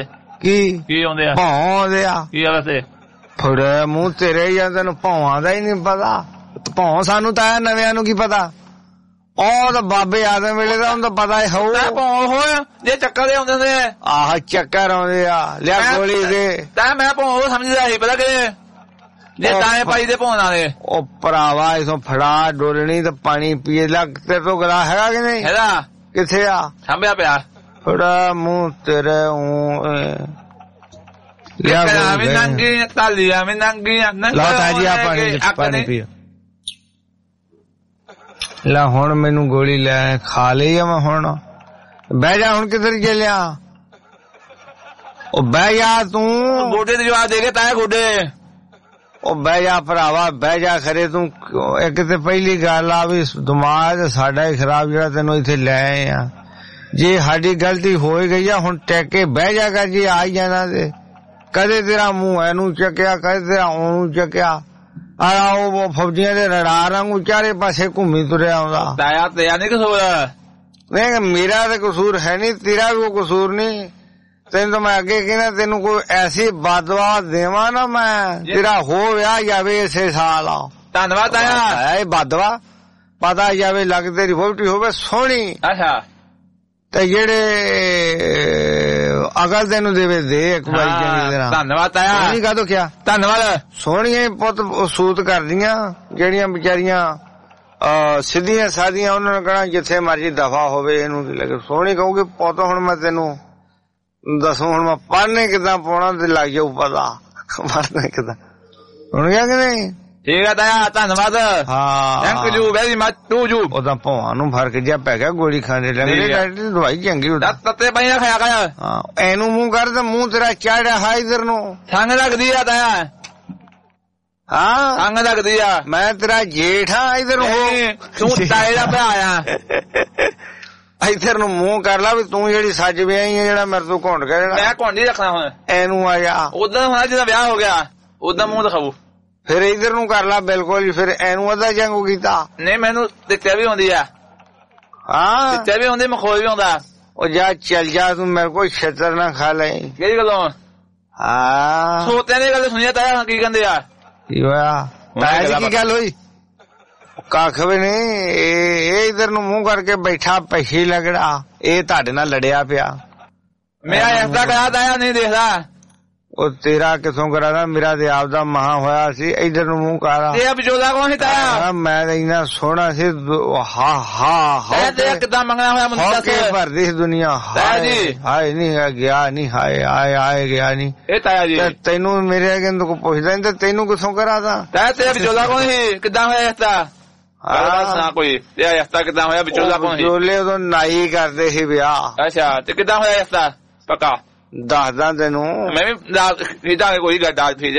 ਕੀ
ਆਉਂਦੇ ਆ?
ਭੌਂ ਆਉਂਦੇ ਆ।
ਕੀ ਵਾਸਤੇ?
ਫੜੇ ਮੂੰਹ ਤੇਰੇ ਜਾਂ ਤੈਨੂੰ ਭੌਂਾਂ ਦਾ ਹੀ ਨਹੀਂ ਪਤਾ। ਭੌਂ ਸਾਨੂੰ ਤਾਂ ਨਵਿਆਂ ਨੂੰ ਕੀ ਪਤਾ, ਉਹ ਤਾਂ ਬਾਬੇ ਆਦਮ ਵੇਲੇ ਦਾ ਉਹਨੂੰ ਤਾਂ ਪਤਾ ਹੀ ਹੋਊ।
ਜੇ ਚੱਕਰ ਦੇ ਆਉਂਦੇ ਨੇ,
ਆਹ ਚੱਕਰ ਆਉਂਦੇ ਆ, ਲਿਆ ਗੋਲੀ ਦੇ।
ਤਾਂ ਮੈਂ ਭੌਂ ਉਹ ਸਮਝਦਾ ਸੀ ਪਤਾ ਕਿ ਜੇ ਤਾਏ ਭਾਈ ਦੇ ਭੌਂ ਨਾਲੇ।
ਉਹ ਭਰਾਵਾ ਇਥੋਂ ਫੜਾ ਡੋਲਣੀ ਤੇ ਪਾਣੀ ਪੀਏ ਲੱਗ, ਤੇਰੇ ਤੋਂ ਗਲਾ ਹੈਗਾ ਕਿ ਨਹੀਂ?
ਹੈਗਾ।
ਕਿੱਥੇ ਆ?
ਸਾਂਭਿਆ ਪਿਆ।
ਫੜਾ ਮੂੰਹ ਤੇਰੇ ਲਿਆ
ਨੰਗੀ ਤਾਲੀਆਂ ਮੈਂ ਨੰਗੀਆਂ
ਲਾ ਤਾਜੀ ਆ ਪਾਣੀ ਪੀਓ। ਲੈ ਹੁਣ ਮੈਨੂੰ ਗੋਲੀ ਲੈ ਖਾ ਲਈ ਆ ਮੈਂ, ਹੁਣ ਬਹਿ ਜਾ। ਹੁਣ ਕਿੱਧਰ ਚੱਲਿਆ? ਉਹ ਬਹਿ ਜਾ ਤੂੰ,
ਗੋਡੇ ਤੇ ਜਵਾਬ ਦੇ ਕੇ ਤਾਇਆ ਗੋਡੇ।
ਉਹ ਬਹਿ ਜਾ ਭਰਾਵਾ, ਬਹਿ ਜਾ ਖਰੇ ਤੂੰ। ਇੱਕ ਤੇ ਪਹਿਲੀ ਗੱਲ ਆ ਵੀ ਦਿਮਾਗ ਸਾਡਾ ਹੀ ਖਰਾਬ ਜਿਹੜਾ ਤੈਨੂੰ ਇੱਥੇ ਲੈ ਆਏ ਆ। ਜੇ ਸਾਡੀ ਗਲਤੀ ਹੋ ਗਈ ਆ ਹੁਣ ਟੈਕ ਕੇ ਬਹਿ ਜਾ ਕਰ। ਜੇ ਆ ਜਾਣਾ ਤੇ ਕਦੇ ਤੇਰਾ ਮੂੰਹ ਇਹਨੂੰ ਚੱਕਿਆ, ਕਦੇ ਤੇਰਾ ਉਹਨੂੰ ਚੱਕਿਆ। ਉਹ ਫੌਜੀਆਂ ਦੇ ਰਡਾਰ ਵਾਂਗੂ ਚਾਰੇ ਪਾਸੇ ਘੁੰਮੀ ਤੁਰਿਆ ਆਉਂਦਾ।
ਤਾਇਆ ਤੇਰਾ ਨੀ ਕਸੂਰ?
ਨਹੀਂ ਮੇਰਾ ਤਾਂ ਕਸੂਰ ਹੈ ਨਹੀਂ, ਤੇਰਾ ਵੀ ਕੋਈ ਕਸੂਰ ਨਹੀਂ। ਤੈਨੂੰ ਤਾਂ ਮੈਂ ਅੱਗੇ ਕਹਿੰਦਾ ਤੈਨੂੰ ਕੋਈ ਐਸੀ ਬਦਦੁਆ ਦੇਵਾਂ ਨਾ ਮੈਂ, ਤੇਰਾ ਹੋ ਵਿਆਹ ਜਾਵੇ ਇਸੇ ਸਾਲ।
ਧੰਨਵਾਦ ਤਾਇਆ।
ਇਹ ਬਦਦੁਆ ਪਤਾ ਜਾਵੇ, ਲੱਗ ਤੇਰੀ ਵੋਟੀ ਹੋਵੇ ਸੋਹਣੀ।
ਅੱਛਾ।
ਤੇ ਜਿਹੜੇ ਅਗਲ ਤੈਨੂੰ ਦੇਵੇ ਦੇ ਇੱਕ ਵਾਰੀ ਚੰਗੀ ਤਰ੍ਹਾਂ।
ਧੰਨਵਾਦ ਤਾਇਆ।
ਨਹੀਂ ਕਾਹਤੋਂ ਕਿਹਾ
ਧੰਨਵਾਦ।
ਸੋਹਣੀਆਂ ਪੁੱਤ ਸੂਤ ਕਰਦੀਆਂ, ਜਿਹੜੀਆਂ ਵਿਚਾਰੀਆਂ ਸਿੱਧੀਆਂ ਸਾਦੀਆਂ, ਉਹਨਾਂ ਨੂੰ ਕਹਿਣਾ ਜਿੱਥੇ ਮਰਜੀ ਦਫਾ ਹੋਵੇ, ਇਹਨੂੰ ਕੀ ਲੱਗੇ। ਸੋਹਣੀ ਕਹੂਗੀ ਪੁੱਤ ਹੁਣ ਮੈਂ ਤੈਨੂੰ ਦੱਸੂ, ਹੁਣ ਮੈਂ ਪੜ੍ਹਨੇ ਕਿੱਦਾਂ ਪਾਉਣਾ ਤੇ ਲੱਗ ਜਾਊ ਪਤਾ ਪੜ੍ਹਨੇ ਕਿੱਦਾਂ। ਹੁਣ ਕਿਹਾ ਕਿ ਨਹੀਂ?
ਠੀਕ ਹੈ ਤਾਇਆ, ਧੰਨਵਾਦ।
ਹਾਂ
thank you very much to you.
ਉਹਦਾ ਭੌਂ ਨੂੰ ਫਰਕ ਜਿਹਾ ਪੈ ਗਿਆ ਗੋਲੀ ਖਾਣੇ ਲੱਗੇ। ਡਾਕਟਰ ਦੀ ਦਵਾਈ ਚੰਗੀ ਹੁੰਦਾ।
ਤੱਤੇ ਪਈਆਂ ਖਾਇਆ ਕਰ।
ਹਾਂ ਇਹਨੂੰ ਮੂੰਹ ਕਰ ਤੇ ਮੂੰਹ ਤੇਰਾ ਚਾੜਿਆ ਹੈ ਇਧਰ ਨੂੰ।
ਸੰਗ ਲੱਗਦੀ ਆ ਤਾਇਆ।
ਹਾਂ
ਸੰਗ ਲੱਗਦੀ ਆ।
ਮੈਂ ਤੇਰਾ ਜੇਠ ਹਾਂ, ਇਧਰ ਹੋ।
ਤੂੰ ਤਾਏ ਦਾ ਭਰਾ ਆ।
ਇਧਰ ਨੂੰ ਮੂੰਹ ਕਰ ਲਾ ਵੀ ਤੂੰ ਜਿਹੜੀ ਸੱਜ ਵਿਆਹੀ ਹੈ, ਜਿਹੜਾ ਮੇਰੇ ਤੋਂ ਘੁੰਡ ਗਿਆ।
ਮੈਂ ਘੁੰਡ ਨਹੀਂ ਰੱਖਣਾ ਹੁਣ।
ਇਹਨੂੰ ਆ ਜਾ।
ਉਦਾਂ ਹੋਣਾ ਜਦੋਂ ਵਿਆਹ ਹੋ ਗਿਆ ਉਦਾਂ ਮੂੰਹ ਦਿਖਾਊ।
ਫਿਰ ਇਧਰ ਨੂੰ ਕਰ ਲਾ ਬਿਲਕੁਲ। ਫਿਰ ਇਹਨੂੰ ਅੱਧਾ ਜੰਗੂ ਕੀਤਾ।
ਨਹੀਂ ਮੈਨੂੰ ਦਿੱਤਿਆ ਵੀ ਹੁੰਦੀ ਆ।
ਹਾਂ
ਦਿੱਤਿਆ ਵੀ ਹੁੰਦੀ, ਮਖੌਲ ਵੀ ਹੁੰਦਾ।
ਉਹ ਜਾ ਚੱਲ ਜਾ ਤੂੰ, ਮੇਰੇ ਕੋਲ ਛੇਤਰ ਨਾ ਖਾ ਲੈ।
ਕਿਹੜੀ ਗੱਲੋਂ?
ਹਾਂ
ਸੋਤਿਆਂ ਦੀ ਗੱਲ ਸੁਣੀਆ ਤਾਇਆ, ਕੀ ਕਹਿੰਦੇ ਆ?
ਕੀ ਹੋਇਆ ਤਾਇਆ ਜੀ, ਕੀ ਗੱਲ ਹੋਈ? ਕੱਖ ਵੀ ਨਹੀਂ। ਇਹ ਇਧਰ ਨੂੰ ਮੂੰਹ ਕਰਕੇ ਬੈਠਾ ਪਛੀ ਲਗੜਾ, ਇਹ ਤੁਹਾਡੇ ਨਾਲ ਲੜਿਆ ਪਿਆ।
ਮੇਰਾ ਐਸਾ ਕਰਾ ਤਾਇਆ ਨਹੀਂ ਦੇਖਦਾ।
ਉਹ ਤੇਰਾ ਕਿਥੋਂ ਕਰਾਦਾ, ਮੇਰਾ ਤੇ ਆਪਦਾ ਮਹਾ ਹੋਇਆ ਸੀ। ਇਧਰ ਨੂੰ ਮੂੰਹ ਕਰਾ।
ਇਹ ਵਿਚੋਲਾ ਕੌਣ ਸੀ ਤਾਇਆ?
ਮੈਂ ਤਾਂ ਇੰਨਾ ਸੋਹਣਾ ਸੀ। ਹਾ ਹਾ
ਤੇ ਕਿੱਦਾਂ ਮੰਗਣਾ ਹੋਇਆ ਮੈਨੂੰ ਦੱਸ।
ਭਰਦੀ ਸੀ ਦੁਨੀਆ।
ਜੀ
ਹਾਏ ਨਹੀਂ ਗਿਆ ਨਹੀਂ, ਹਾਏ ਆਏ ਆਏ ਗਿਆ ਨਹੀਂ।
ਇਹ ਤਾਇਆ ਜੀ
ਤੈਨੂੰ ਮੇਰੇ ਅੱਗੇ ਕੋਈ ਪੁੱਛਦਾ ਨਹੀਂ ਤੇ ਤੈਨੂੰ ਕਿਥੋਂ ਕਰਾਦਾ?
ਤਾਇਆ ਤੇਰਾ ਵਿਚੋਲਾ ਕੌਣ ਸੀ? ਕਿੱਦਾਂ ਹੋਇਆ ਇਸਤਾ? ਨਾ ਕੋਈ ਇਹ ਇਸਤਾ ਕਿੱਦਾਂ ਹੋਇਆ? ਵਿਚੋਲਾ ਕੌਣ ਸੀ?
ਵਿਚੋਲੇ ਉਦੋਂ ਨਾਈ ਕਰਦੇ ਸੀ ਵਿਆਹ।
ਅੱਛਾ ਤੇ ਕਿੱਦਾਂ ਹੋਇਆ ਇਸਤਾ? ਪੱਕਾ
ਦੱਸਦਾ ਤੈਨੂੰ।
ਮੈਂ ਵੀ ਕੋਈ ਗੱਲ ਫੀਜ।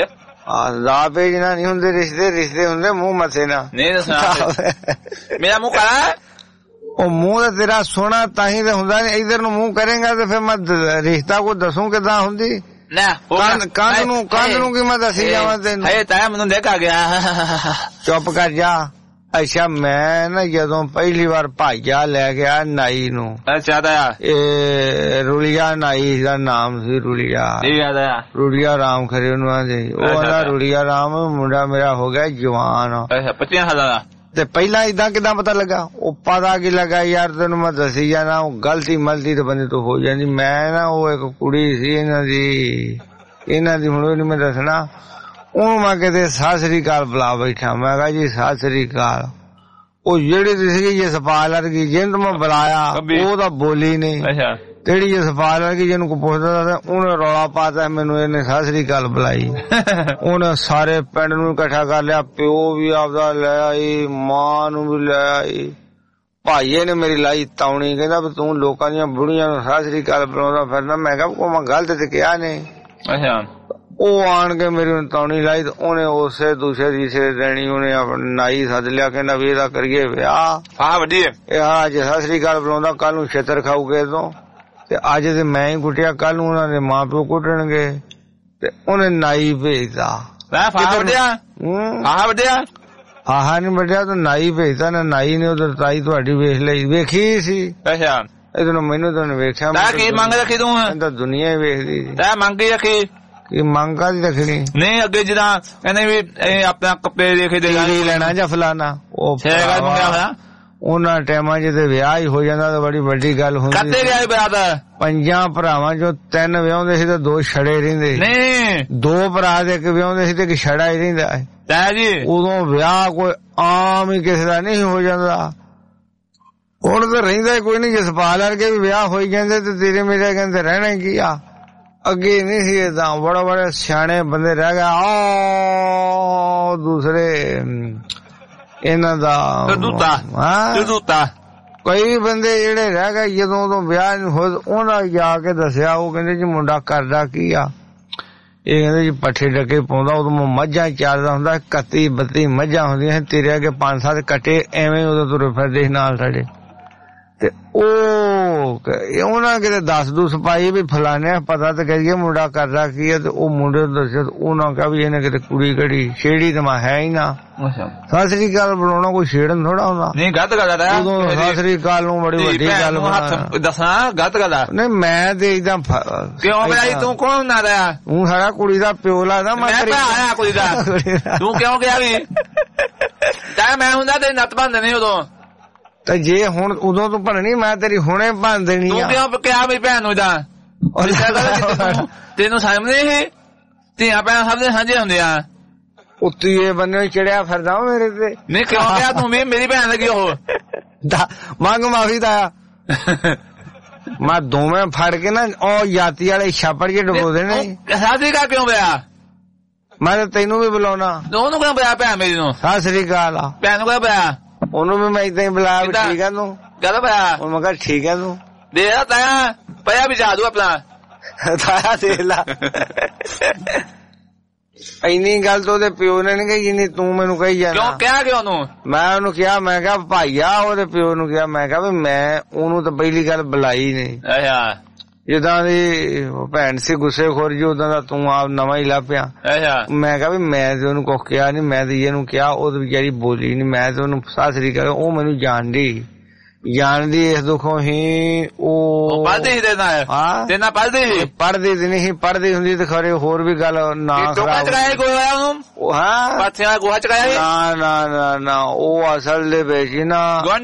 ਦਾ ਭੇਜਣਾ ਨਹੀਂ ਹੁੰਦੇ ਰਿਸ਼ਤੇ, ਰਿਸ਼ਤੇ ਹੁੰਦੇ ਮੂੰਹ ਮੱਥੇ ਨਾਲ।
ਨਹੀਂ ਦੱਸਣਾ ਮੇਰਾ ਮੂੰਹ ਕਾਲਾ,
ਉਹ ਮੂੰਹ ਤਾਂ ਤੇਰਾ ਸੋਹਣਾ ਤਾਂ ਹੀ ਤਾਂ ਹੁੰਦਾ ਨਹੀਂ। ਇਧਰ ਨੂੰ ਮੂੰਹ ਕਰੇਗਾ ਤੇ ਫਿਰ ਮੈਂ ਰਿਸ਼ਤਾ ਕੋ ਦੱਸੂ ਕਿਦਾਂ ਹੁੰਦੀ। ਕੰਧ ਨੂੰ ਕੀ ਮੈਂ ਦੱਸੀ ਜਾਵਾਂ ਤੈਨੂੰ?
ਤਾਇਆ ਮੈਨੂੰ ਦੇਖ ਆ ਗਿਆ।
ਚੁੱਪ ਕਰ ਜਾ। ਅੱਛਾ ਮੈਂ ਨਾ ਜਦੋਂ ਪਹਿਲੀ ਵਾਰ ਭਾਈਆ ਲੈ ਗਿਆ ਨਾਈ ਨੂੰ।
ਅੱਛਾ ਤਾਇਆ
ਇਹ ਰੁਲੀਆ ਨਾਈ ਦਾ ਨਾਮ ਸੀ, ਰੁਲੀਆ। ਰੁਲੀਆ ਰਾਮ ਖਰੇ ਉਹਨੂੰ ਆਂਦੇ। ਉਹ ਨਾ ਰੁਲੀਆ ਰਾਮ ਮੁੰਡਾ ਮੇਰਾ ਹੋ ਗਿਆ ਜਵਾਨ।
25 ਸਾਲਾਂ ਦਾ।
ਤੇ ਪਹਿਲਾਂ ਇਦਾਂ ਕਿਦਾਂ ਪਤਾ ਲੱਗਾ? ਉਹ ਪਤਾ ਕੀ ਲੱਗਾ ਯਾਰ ਤੈਨੂੰ ਮੈਂ ਦੱਸੀ ਜਾਣਾ, ਉਹ ਗਲਤੀ ਮਲਤੀ ਤੇ ਬੰਦੇ ਤੋਂ ਹੋ ਜਾਂਦੀ। ਮੈਂ ਨਾ ਉਹ ਇੱਕ ਕੁੜੀ ਸੀ ਇਹਨਾਂ ਦੀ ਹੁਣ ਨੀ ਮੈਂ ਦੱਸਣਾ, ਉਹਨੂੰ ਮੈਂ ਕਿਤੇ ਸਤਿ ਸ੍ਰੀ ਅਕਾਲ ਬੁਲਾ ਬੈਠਾ। ਮੈਂ ਕਿਹਾ ਜੀ ਸਤਿ ਸ੍ਰੀ ਅਕਾਲ। ਉਹ ਜਿਹੜੀ ਸੀਗੀ ਜਸਪਾਲ ਵਰਗੀ ਜਿਹਨੂੰ ਮੈਂ ਬੁਲਾਇਆ ਉਹ ਤਾਂ ਬੋਲੀ ਨਹੀਂ। ਜਿਹੜੀ ਜਸਪਾਲ ਵਰਗੀ ਜਿਹਨੂੰ ਕੋ ਪੁੱਛਦਾ ਉਹਨੇ ਰੌਲਾ ਪਾਤਾ, ਮੈਨੂੰ ਇਹਨੇ ਸਤਿ ਸ੍ਰੀ ਅਕਾਲ ਬੁਲਾਈ। ਉਹਨੇ ਸਾਰੇ ਪਿੰਡ ਨੂੰ ਇਕੱਠਾ ਕਰ ਲਿਆ, ਪਿਓ ਵੀ ਆਪਦਾ ਲੈ ਆਈ, ਮਾਂ ਨੂੰ ਵੀ ਲੈ ਆਈ। ਭਾਈਏ ਨੇ ਮੇਰੀ ਲਾਈ ਤਾਉਣੀ, ਕਹਿੰਦਾ ਵੀ ਤੂੰ ਲੋਕਾਂ ਦੀਆਂ ਬੁੜੀਆਂ ਨੂੰ ਸਤਿ ਸ੍ਰੀ ਅਕਾਲ ਬੁਲਾਉਂਦਾ ਫਿਰਦਾ। ਮੈਂ ਕਿਹਾ ਕੋ ਮੈਂ ਗਲਤ ਤੇ ਕਿਹਾ ਨੇ। ਉਹ ਆਣ ਕੇ ਮੇਰੀ ਤਾਉਣੀ ਲਾਈ ਤੇ ਉਹਨੇ ਉਸੇ ਦੂਸਰੇ ਤੀਸਰੇ ਦਿਨ ਉਹਨੇ ਆਪਣਾ ਨਾਈ ਸੱਦ ਲਿਆ, ਕਹਿੰਦਾ ਵੀ ਇਹਦਾ ਕਰੀਏ ਵਿਆਹ।
ਵੱਡੀ
ਇਹ ਅੱਜ ਸਤਿ ਸ੍ਰੀ ਅਕਾਲ ਬੁਲਾਉਂਦਾ, ਕੱਲ ਨੂੰ ਛੇਤਰ ਖਾਊਗੇ ਤੋਂ। ਤੇ ਅੱਜ ਤੇ ਮੈਂ ਹੀ ਕੁੱਟਿਆ, ਕੱਲ ਨੂੰ ਉਹਨਾਂ ਦੇ ਮਾਂ ਪਿਓ ਕੁੱਟਣਗੇ। ਤੇ ਉਹਨੇ ਨਾਈ ਭੇਜਦਾ। ਆਹ ਨੀ ਵੱਡਿਆ ਤਾਂ ਨਾਈ ਭੇਜਦਾ ਨਾ। ਨਾਈ ਨੇ ਉਧਰ ਤਾਈ ਤੁਹਾਡੀ ਵੇਖ ਲਈ, ਵੇਖੀ ਸੀ। ਇਹਦੋਂ ਮੈਨੂੰ ਤਾਂ ਵੇਖਿਆ।
ਕੀ ਮੰਗ ਰੱਖੀ ਤੂੰ?
ਤਾਂ ਦੁਨੀਆ ਹੀ ਵੇਖਦੀ ਸੀ।
ਮੰਗ ਕੀ ਰੱਖੀ?
ਕੀ ਮੰਗ ਕਾਹਦੀ ਰੱਖਣੀ?
ਨਹੀਂ ਅੱਗੇ ਜਿੱਦਾਂ ਕਹਿੰਦੇ ਵੀ ਆਪਣਾ ਕੱਪੜੇ ਦੇਖੇ
ਲੈਣਾ ਜਾਂ ਫਲਾਣਾ। ਉਹ ਉਹਨਾਂ ਟਾਈਮਾਂ ਚ ਤੇ ਵਿਆਹ ਹੀ ਹੋ ਜਾਂਦਾ ਤਾਂ ਬੜੀ ਵੱਡੀ ਗੱਲ ਹੁੰਦੀ। 5 ਭਰਾਵਾਂ ਚੋਂ 3 ਵਿਆਹੁੰਦੇ ਸੀ ਤੇ 2 ਛੜੇ ਰਹਿੰਦੇ।
ਨਹੀਂ
2 ਭਰਾ ਦੇ ਇੱਕ ਵਿਆਹੁੰਦੇ ਸੀ ਤੇ ਇੱਕ ਛੜਾ ਹੀ ਰਹਿੰਦਾ ਜੀ। ਉਦੋਂ ਵਿਆਹ ਕੋਈ ਆਮ ਹੀ ਕਿਸੇ ਦਾ ਨਹੀਂ ਹੋ ਜਾਂਦਾ। ਹੁਣ ਤਾਂ ਰਹਿੰਦਾ ਕੋਈ ਨੀ। ਜਸਪਾਲ ਵਰਗੇ ਵੀ ਵਿਆਹ ਹੋਈ ਜਾਂਦੇ ਤੇ ਤੇਰੇ ਮੇਰੇ ਕਹਿੰਦੇ ਰਹਿਣਾ ਕੀ ਆ। ਅੱਗੇ ਨਹੀਂ ਸੀ ਏਦਾਂ, ਬੜੇ ਸਿਆਣੇ ਬੰਦੇ ਰਹਿ ਗਏ। ਦੂਸਰੇ ਇਹਨਾਂ ਦਾ ਕਈ ਬੰਦੇ ਜਿਹੜੇ ਰਹਿ ਗਏ ਜਦੋਂ ਉਦੋਂ ਵਿਆਹ ਨਹੀਂ ਹੋ। ਉਹਨਾਂ ਜਾ ਕੇ ਦੱਸਿਆ, ਉਹ ਕਹਿੰਦੇ ਜੀ ਮੁੰਡਾ ਕਰਦਾ ਕੀ ਆ? ਇਹ ਕਹਿੰਦੇ ਜੀ ਪੱਠੇ ਡੱਕੇ ਪਾਉਂਦਾ। ਉਦੋਂ ਮੱਝਾਂ ਚਾਰਦਾ ਹੁੰਦਾ, 31-32 ਮੱਝਾਂ ਹੁੰਦੀਆਂ ਸੀ। ਤੇਰੇ ਅੱਗੇ 5-7 ਕੱਟੇ ਐਵੇਂ ਉਦੋਂ ਤੁਰੇ ਫਿਰਦੇ ਸੀ ਨਾਲ ਸਾਡੇ। ਤੇ ਉਹ ਉਹਨਾਂ ਕਿਤੇ 10-12 ਪਾਈ ਵੀ ਫਲਾਣੇ ਪਤਾ ਤੇ ਕਰੀਏ ਮੁੰਡਾ ਕਰਦਾ ਕੀ ਹੈ। ਤੇ ਉਹ ਮੁੰਡੇ ਨੂੰ ਦੱਸਿਆ, ਉਹਨਾਂ ਕਿਹਾ ਵੀ ਇਹਨੇ ਕਿਤੇ ਕੁੜੀ ਕਿਹੜੀ ਛੇੜੀ ਤੇ ਮੈਂ ਹੈ ਹੀ ਨਾ। ਸਤਿ ਸ੍ਰੀ ਅਕਾਲ ਬੁਲਾਉਣਾ ਕੋਈ ਛੇੜਨ ਥੋੜਾ ਹੁੰਦਾ।
ਨਹੀਂ ਗਲਤ ਗੱਲ ਹੈ।
ਉਦੋਂ ਸਤਿ ਸ੍ਰੀ ਅਕਾਲ ਨੂੰ ਬੜੀ ਵੱਡੀ ਗੱਲ
ਦੱਸਣਾ ਗਲਤ ਗੱਲ ਆ।
ਨਹੀਂ ਮੈਂ ਤੇ ਏਦਾਂ
ਕਿਉਂ ਬਈ ਤੂੰ ਕੌਣ ਨਾ ਰਿਹਾ?
ਤੂੰ ਸਾਡਾ ਕੁੜੀ ਦਾ ਪਿਓ ਲੱਗਦਾ। ਮੈਂ
ਆਇਆ ਕੁੜੀ ਦਾ। ਤੂੰ ਕਿਉਂ ਗਿਆ ਵੀ? ਮੈਂ ਹੁੰਦਾ ਤੇ ਨੱਤ ਬੰਦ ਨਹੀਂ ਉਦੋਂ।
ਤੇ ਜੇ ਹੁਣ ਉਦੋਂ ਤੂੰ ਭੰਨਣੀ ਮੈਂ ਤੇਰੀ ਹੁਣੇ ਭੰਨ ਦੇਣੀ ਆ।
ਤੂੰ ਕਿਉਂ ਕਿਹਾ ਵੀ ਭੈਣ ਨੂੰ ਇਦਾਂ? ਤੈਨੂੰ ਸਾਹਮਣੇ ਹੀ ਧੀਆਂ ਭੈਣਾਂ ਸਭ ਦੇ ਸਾਂਝੇ ਹੁੰਦੇ ਆ।
ਉੱਤੀ ਇਹ ਬੰਨੇ ਚੜਿਆ ਫਿਰਦਾ ਮੇਰੇ ਤੇ।
ਨਹੀਂ ਕਿਉਂ ਕਿਹਾ ਤੂੰ? ਮੇਰੀ ਭੈਣ ਲੱਗੀ ਉਹ।
ਮੰਗ ਮਾਫੀ ਦਾ ਮੈਂ ਦੋਵੇਂ ਫੜ ਕੇ ਨਾ ਉਹ ਯਾਤੀ ਵਾਲੇ ਛਾਪੜ ਜੇ ਡਬੋ ਦੇਣੇ।
ਸਤਿ ਸ੍ਰੀ ਅਕਾਲ ਕਿਉਂ ਪਿਆ?
ਮੈਂ ਤਾਂ ਤੈਨੂੰ ਵੀ ਬੁਲਾਉਣਾ।
ਉਹਨੂੰ ਕਿਉਂ ਪਿਆ ਭੈਣ ਮੇਰੀ ਨੂੰ?
ਸਤਿ ਸ੍ਰੀ ਅਕਾਲ ਆ।
ਭੈਣ ਨੂੰ ਕਿਉਂ ਪਿਆ?
ਉਹਨੂੰ ਵੀ ਮੈਂ ਏਦਾਂ ਹੀ ਬੁਲਾਇਆ ਵੀ ਠੀਕ ਆ ਤੂੰ।
ਕਹਦਾ ਪਿਆ?
ਮੈਂ ਕਿਹਾ ਠੀਕ ਆ ਤੂੰ।
ਦੇ ਤਾਇਆ ਪਿਆ ਵੀ ਜਾ ਦੂ ਆਪਣਾ।
ਤਾਇਆ ਦੇਖ ਲਾ ਇੰਨੀ ਗੱਲ ਤਾਂ ਉਹਦੇ ਪਿਓ ਨੇ ਨੀ ਕਹੀ ਜਿੰਨੀ ਤੂੰ ਮੈਨੂੰ ਕਹੀ ਜਾਂਦਾ।
ਕਿਉਂ ਕਿਹਾ ਕਿ ਉਹਨੂੰ? ਮੈਂ
ਉਹਨੂੰ ਕਿਹਾ, ਮੈਂ ਕਿਹਾ ਭਾਈਆ ਉਹਦੇ ਪਿਓ ਨੂੰ ਕਿਹਾ, ਮੈਂ ਕਿਹਾ ਵੀ ਮੈਂ ਉਹਨੂੰ ਤਾਂ ਪਹਿਲੀ ਗੱਲ ਬੁਲਾਈ ਨਹੀਂ। ਜਿੱਦਾਂ ਦੀ ਭੈਣ ਸੀ ਗੁੱਸੇ ਖੋਰ ਜੀ ਉਦਾਂ ਦਾ ਤੂੰ ਆਪ ਨਵਾਂ ਹੀ ਲੱਭਿਆ। ਮੈਂ ਕਿਹਾ ਵੀ ਮੈਂ ਤੇ ਉਹਨੂੰ ਕੁਛ ਕਿਹਾ ਨੀ, ਮੈਂ ਤੇ ਇਹਨੂੰ ਕਿਹਾ, ਉਹ ਤੇ ਵਿਚਾਰੀ ਬੋਲੀ ਨੀ। ਮੈਂ ਤੇ ਉਹਨੂੰ ਸਤਿ ਸ੍ਰੀ ਅਕਾਲ, ਉਹ ਮੈਨੂੰ ਜਾਣਦੀ ਇਸ ਦੁੱਖੋਂ ਹੀ ਉਹ
ਪੜ੍ਹਦੀ ਸੀ ਤੇਨਾ ਪੜ੍ਹਦੀ
ਤੇ ਨਹੀਂ ਪੜ੍ਹਦੀ ਹੁੰਦੀ ਤੇ ਖਰੇ ਹੋਰ ਵੀ ਗੱਲ ਨਾ ਨਾ ਉਹ ਅਸਲ ਦੇ ਵਿੱਚ ਨਾ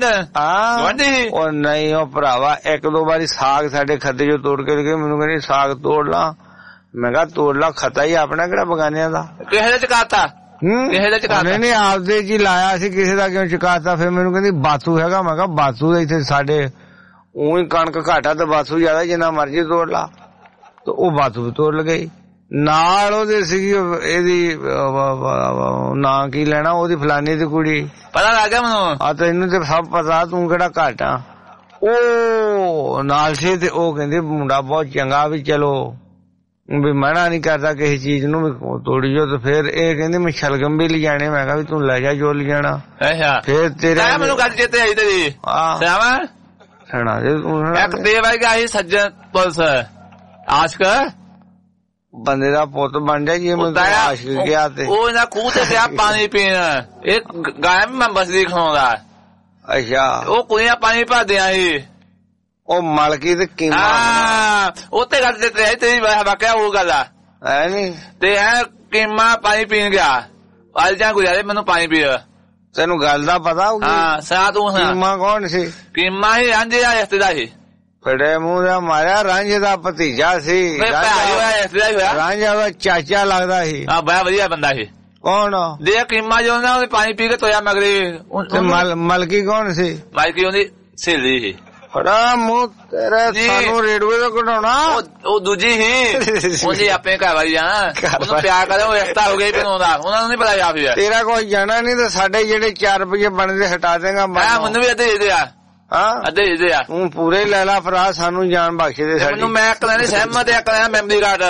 ਉਹ ਨਹੀਂ ਉਹ ਭਰਾਵਾ ਇੱਕ ਦੋ ਵਾਰੀ ਸਾਗ ਸਾਡੇ ਖੱਤੇ ਚੋਂ ਤੋੜ ਕੇ ਲਗੇ ਮੈਨੂੰ ਕਹਿੰਦੀ ਸਾਗ ਤੋੜ ਲਾ। ਮੈਂ ਕਿਹਾ ਤੋੜ ਲਾ, ਖਤਾ ਹੀ ਆਪਣਾ ਕਿਹੜਾ ਬਗਾਨਿਆਂ ਦਾ।
ਕਿਸੇ ਦਾ ਚਕਾਤਾ
ਨਹੀਂ ਆਪਦੇ ਜੀ ਲਾਇਆ ਸੀ, ਕਿਸੇ ਦਾ ਕਿਉਂ ਚੁਕਾਤਾ। ਫਿਰ ਮੈਨੂੰ ਕਹਿੰਦੀ ਬਾਥੂ ਹੈਗਾ। ਮੈਂ ਕਿਹਾ ਬਾਥੂ ਦਾ ਇੱਥੇ ਸਾਡੇ ਉਹੀ ਕਣਕ ਘਾਟਾ ਤੇ ਬਾਥੂ ਜ਼ਿਆਦਾ, ਜਿੰਨਾ ਮਰਜੀ ਤੋੜ ਲਾ। ਤੇ ਉਹ ਬਾਥੂ ਵੀ ਤੋੜ ਲਗਈ ਨਾਲ ਉਹਦੇ ਸੀਗੀ ਇਹਦੀ ਨਾਂ ਕੀ ਲੈਣਾ ਉਹਦੀ ਫਲਾਨੀ ਦੀ ਕੁੜੀ।
ਪਤਾ ਲੱਗ ਗਿਆ ਮੈਨੂੰ।
ਆ ਤੈਨੂੰ ਤੇ ਸਭ ਪਤਾ, ਤੂੰ ਕਿਹੜਾ ਘੱਟ ਆ। ਉਹ ਨਾਲ ਸੀ ਤੇ ਉਹ ਕਹਿੰਦੇ ਮੁੰਡਾ ਬਹੁਤ ਚੰਗਾ ਵੀ ਚਲੋ ਵੀ ਮਨਾ ਨਹੀਂ ਕਰਦਾ ਕਿਸੇ ਚੀਜ਼ ਨੂੰ ਵੀ ਤੋੜੀ ਜੋ। ਤੇ ਫਿਰ ਇਹ ਕਹਿੰਦੀ ਮੈਂ ਸ਼ਲਗਮ ਵੀ ਲਿਜਾਣੇ। ਮੈਂ ਕਿਹਾ ਵੀ ਤੂੰ ਲੈ ਜਾ ਜੋ ਲਿਜਾਣਾ। ਫਿਰ ਤੇਰਾ
ਮੈਨੂੰ ਗੱਲ ਚੇਤੇ ਆਈ ਤੇਰੀ ਸਿਆਵਾ
ਸੁਣਾ ਦੇ ਤੂੰ।
ਇੱਕ ਤੇ ਵਰਗਾ ਸੀ ਸੱਜਣ ਪੁਲਿਸ ਆਸ਼ਕ
ਬੰਦੇ ਦਾ ਪੁੱਤ ਬਣ ਜਾ ਜੀ। ਮੈਂ ਆਸ਼ਕ ਗਿਆ ਤੇ
ਉਹ ਇਹਨਾਂ ਖੂਹ ਤੇ ਗਿਆ ਪਾਣੀ ਪੀਣ। ਇਹ ਗਾਇਆ ਵੀ ਮੈਂ ਬਸਦੀ ਖਾਉਂਦਾ। ਅੱਛਾ ਉਹ ਕੁੜੀਆਂ ਪਾਣੀ ਭਰਦੀਆਂ ਸੀ।
ਉਹ ਮਲਕੀ ਤੇ ਕੀਮਾ
ਉੱਥੇ ਗੱਲ ਤੇ ਤੇਰੀ ਵਾਕਿਆ ਉਹ ਗੱਲ ਆ
ਹੈ ਨੀ।
ਤੇ ਹੈ ਕੀਮਾ ਪਾਣੀ ਪੀਣ ਗਿਆ। ਅੱਜ ਜਾਂ ਗੁਜ਼ਾਰੇ ਮੈਨੂੰ ਪਾਣੀ ਪੀ।
ਤੈਨੂੰ ਗੱਲ ਦਾ ਪਤਾ ਹੋਊਗਾ। ਹਾਂ
ਸਾ ਤੂੰ
ਕੀਮਾ ਕੌਣ ਸੀ?
ਕੀਮਾ ਹੀ ਰਾਂਝੇ ਦਾ ਰਿਸ਼ਤੇਦਾਰ ਸੀ।
ਫੜੇ ਮੂੰਹ ਦਾ ਮਾਰਿਆ। ਰਾਂਝੇ ਦਾ ਭਤੀਜਾ ਸੀ। ਰਾਂਝਾ ਦਾ ਚਾਚਾ ਲੱਗਦਾ ਸੀ।
ਹਾਂ ਬੜਾ ਵਧੀਆ ਬੰਦਾ ਸੀ।
ਕੌਣ
ਦੇ ਕੀਮਾ ਜੋ ਨਾ ਉਹਨੇ ਪਾਣੀ ਪੀ ਕੇ ਤੋਇਆ ਮਗਰੇ।
ਮਲਕੀ ਕੌਣ ਸੀ?
ਮਲਕੀ ਉਹਦੀ ਸਹੇਲੀ ਸੀ।
ਫੜਾ ਮੂੰਹ ਤੇਰੇ ਸਾਨੂੰ ਰੇਡੂਏ ਤੋਂ ਕਢਾਉਣਾ।
ਉਹ ਦੂਜੀ ਸੀ ਉਹਦੀ ਆਪਣੇ ਘਰ ਵਾਲੀ ਜਾਣਾ। ਉਹਨੂੰ ਪਿਆਰ ਕਰਦੇ ਉਹ ਰਿਸ਼ਤਾ ਹੋ ਗਿਆ ਬਣਾਉਂਦਾ। ਉਹਨਾਂ ਨੂੰ ਨੀ ਪਤਾ ਜਾ ਫਿਰ
ਤੇਰਾ ਕੋਈ ਜਾਣਾ ਨੀ ਤੇ ਸਾਡੇ ਜਿਹੜੇ 4 ਰੁਪਏ ਬਣਦੇ ਹਟਾ ਦੇਗਾ।
ਮੈਨੂੰ ਵੀ ਅੱਧੇ ਦੇ ਆ। ਹਾਂ ਅੱਧੇ ਦੇ ਆ।
ਤੂੰ ਪੂਰੇ ਲੈ ਲਾ ਭਰਾ ਸਾਨੂੰ ਜਾਨ ਬਖਸ਼ ਦੇ।
ਮੈਨੂੰ ਮੈਂ ਇੱਕ ਲੈਣੀ ਸਹਿਮਤ ਇੱਕ ਲੈਣਾ ਮੈਮਰੀ ਕਾਰਡ।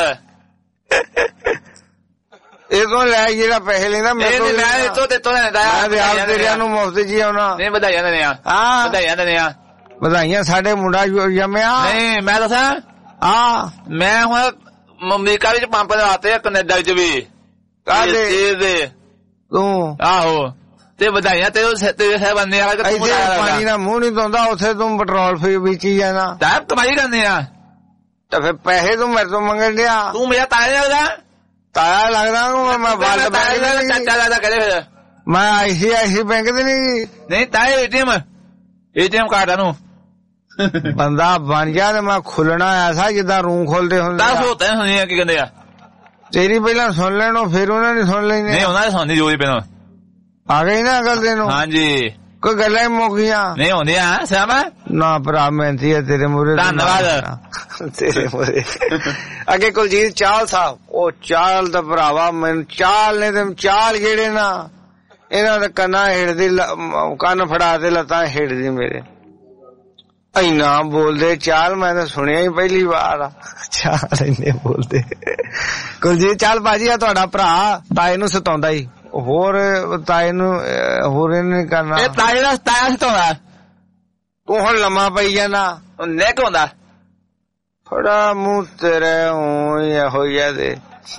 ਇਹ ਤੋਂ ਲੈ ਜਿਹੜਾ ਪੈਸੇ ਲੈਂਦਾ
ਮੈਂ ਤੋਂ ਲੈਂਦਾ।
ਮੈਂ ਤੇਰਿਆਂ ਨੂੰ ਮੁਫਤ ਜੀ ਆਉਣਾ।
ਨਹੀਂ ਵਧਾਈਆਂ ਦਿੰਦੇ ਆ। ਵਧਾਈਆਂ ਦਿੰਦੇ ਆ।
ਵਧਾਈਆਂ ਸਾਡੇ ਮੁੰਡਾ ਜੰਮਿਆ।
ਨਹੀਂ ਮੈਂ ਦੱਸਾਂ ਮੈਂ ਹੁਣ ਅਮਰੀਕਾ ਵਿੱਚ ਪੰਪ ਲਵਾਤੇ ਕੈਨੇਡਾ ਚ ਵੀ ਦੇ
ਤੂੰ।
ਆਹੋ ਤੇ ਵਧਾਈਆਂ ਤੇਰੇ ਸਾਹਿਬ ਨੇ
ਪਾਣੀ ਦਾ ਮੂੰਹ ਨੀ ਧੋਂਦਾ। ਉੱਥੇ ਤੂੰ ਪੈਟਰੋਲ ਫੀ ਵੇਚੀ ਜਾਣਾ।
ਤਾਂ ਕਮਾਈ ਕਰਨੀ ਆ।
ਤਾਂ ਫਿਰ ਪੈਸੇ ਤੂੰ ਮੇਰੇ ਤੋਂ ਮੰਗਣ ਡਿਆ।
ਤੂੰ ਮੇਰਾ ਤਾਇਆ ਲੱਗਦਾ।
ਤਾਇਆ ਲੱਗਦਾ ਮੈਂ ਵੱਲ
ਚਾਚਾ ਲੱਗਦਾ ਕਹਦੇ ਫਿਰ।
ਮੈਂ ਆਈਸੀਆਈਸੀ ਬੈਂਕ ਤੇ ਨਹੀਂ
ਤਾਇਆ ਏਟੀਐਮ ਕਾਰਡ ਨੂੰ
ਬੰਦਾ ਬਣ ਜਾ ਤੇ ਮੈਂ ਖੁੱਲਣਾ ਐਸਾ ਜਿੱਦਾਂ ਰੂੰ ਖੋਲਦੇ ਹੁੰਦੇ।
10 ਹੋਤੇ ਹੁੰਦੀਆਂ ਕੀ ਕਹਿੰਦੇ ਆ।
ਤੇਰੀ ਪਹਿਲਾਂ ਸੁਣ ਲੈਣੋ ਫਿਰ ਉਹਨਾਂ ਨੇ ਸੁਣ ਲੈਣੀ।
ਨਹੀਂ ਉਹਨਾਂ ਨੇ ਸੁਣਨੀ ਜੋ ਪਹਿਲਾਂ
ਆ ਗਈ ਨਾ ਅਗਲ ਦੇ ਨੂੰ।
ਹਾਂਜੀ
ਕੋਈ ਗੱਲਾਂ ਹੀ ਮੁੱਕ ਗਈਆਂ
ਨਹੀਂ ਹੁੰਦੀਆਂ ਸਿਆਮਾ।
ਨਾ ਭਰਾ ਮਿਹਨਤੀ ਹੈ ਤੇਰੇ ਮੂਹਰੇ।
ਧੰਨਵਾਦ
ਤੇਰੇ ਮੂਹਰੇ। ਅੱਗੇ ਕੁਲਜੀਤ ਚਾਲ ਸਾਹਿਬ ਉਹ ਚਾਲ ਦਾ ਭਰਾਵਾ ਮੈਨੂੰ ਚਾਲ ਨੇ ਤੇ ਚਾਲ ਜਿਹੜੇ ਨਾ ਇਹਨਾਂ ਦੇ ਕੰਨਾਂ ਹਿੜਦੀ ਕੰਨ ਫੜਾ ਦੇ ਲੱਤਾਂ ਹਿੜਦੀ ਮੇਰੇ ਇੰਨਾ ਬੋਲਦੇ ਚਾਲ। ਮੈਂ ਤਾਂ ਸੁਣਿਆ ਹੀ ਪਹਿਲੀ ਵਾਰ ਆ ਚਾਲ ਇੰਨੇ ਬੋਲਦੇ। ਕੁਲਜੀਤ ਚਾਲ ਭਾਜੀ ਆ ਤੁਹਾਡਾ ਭਰਾ ਤਾਏ ਨੂੰ ਸਤਾਉਂਦਾ ਹੀ। ਹੋਰ ਤਾਏ ਨੂੰ ਹੋਰ ਇਹਨੇ ਕਰਨਾ।
ਇਹ ਤਾਏ ਦਾ ਤਾਇਆ ਸਤਾਉਂਦਾ।
ਤੂੰ ਹੁਣ ਲੰਮਾ ਪਈ ਜਾਣਾ।
ਨਿੱਕ ਹੁੰਦਾ।
ਫੜਾ ਮੂੰਹ ਤੇਰੇ ਹੋਈ ਆ ਦੇ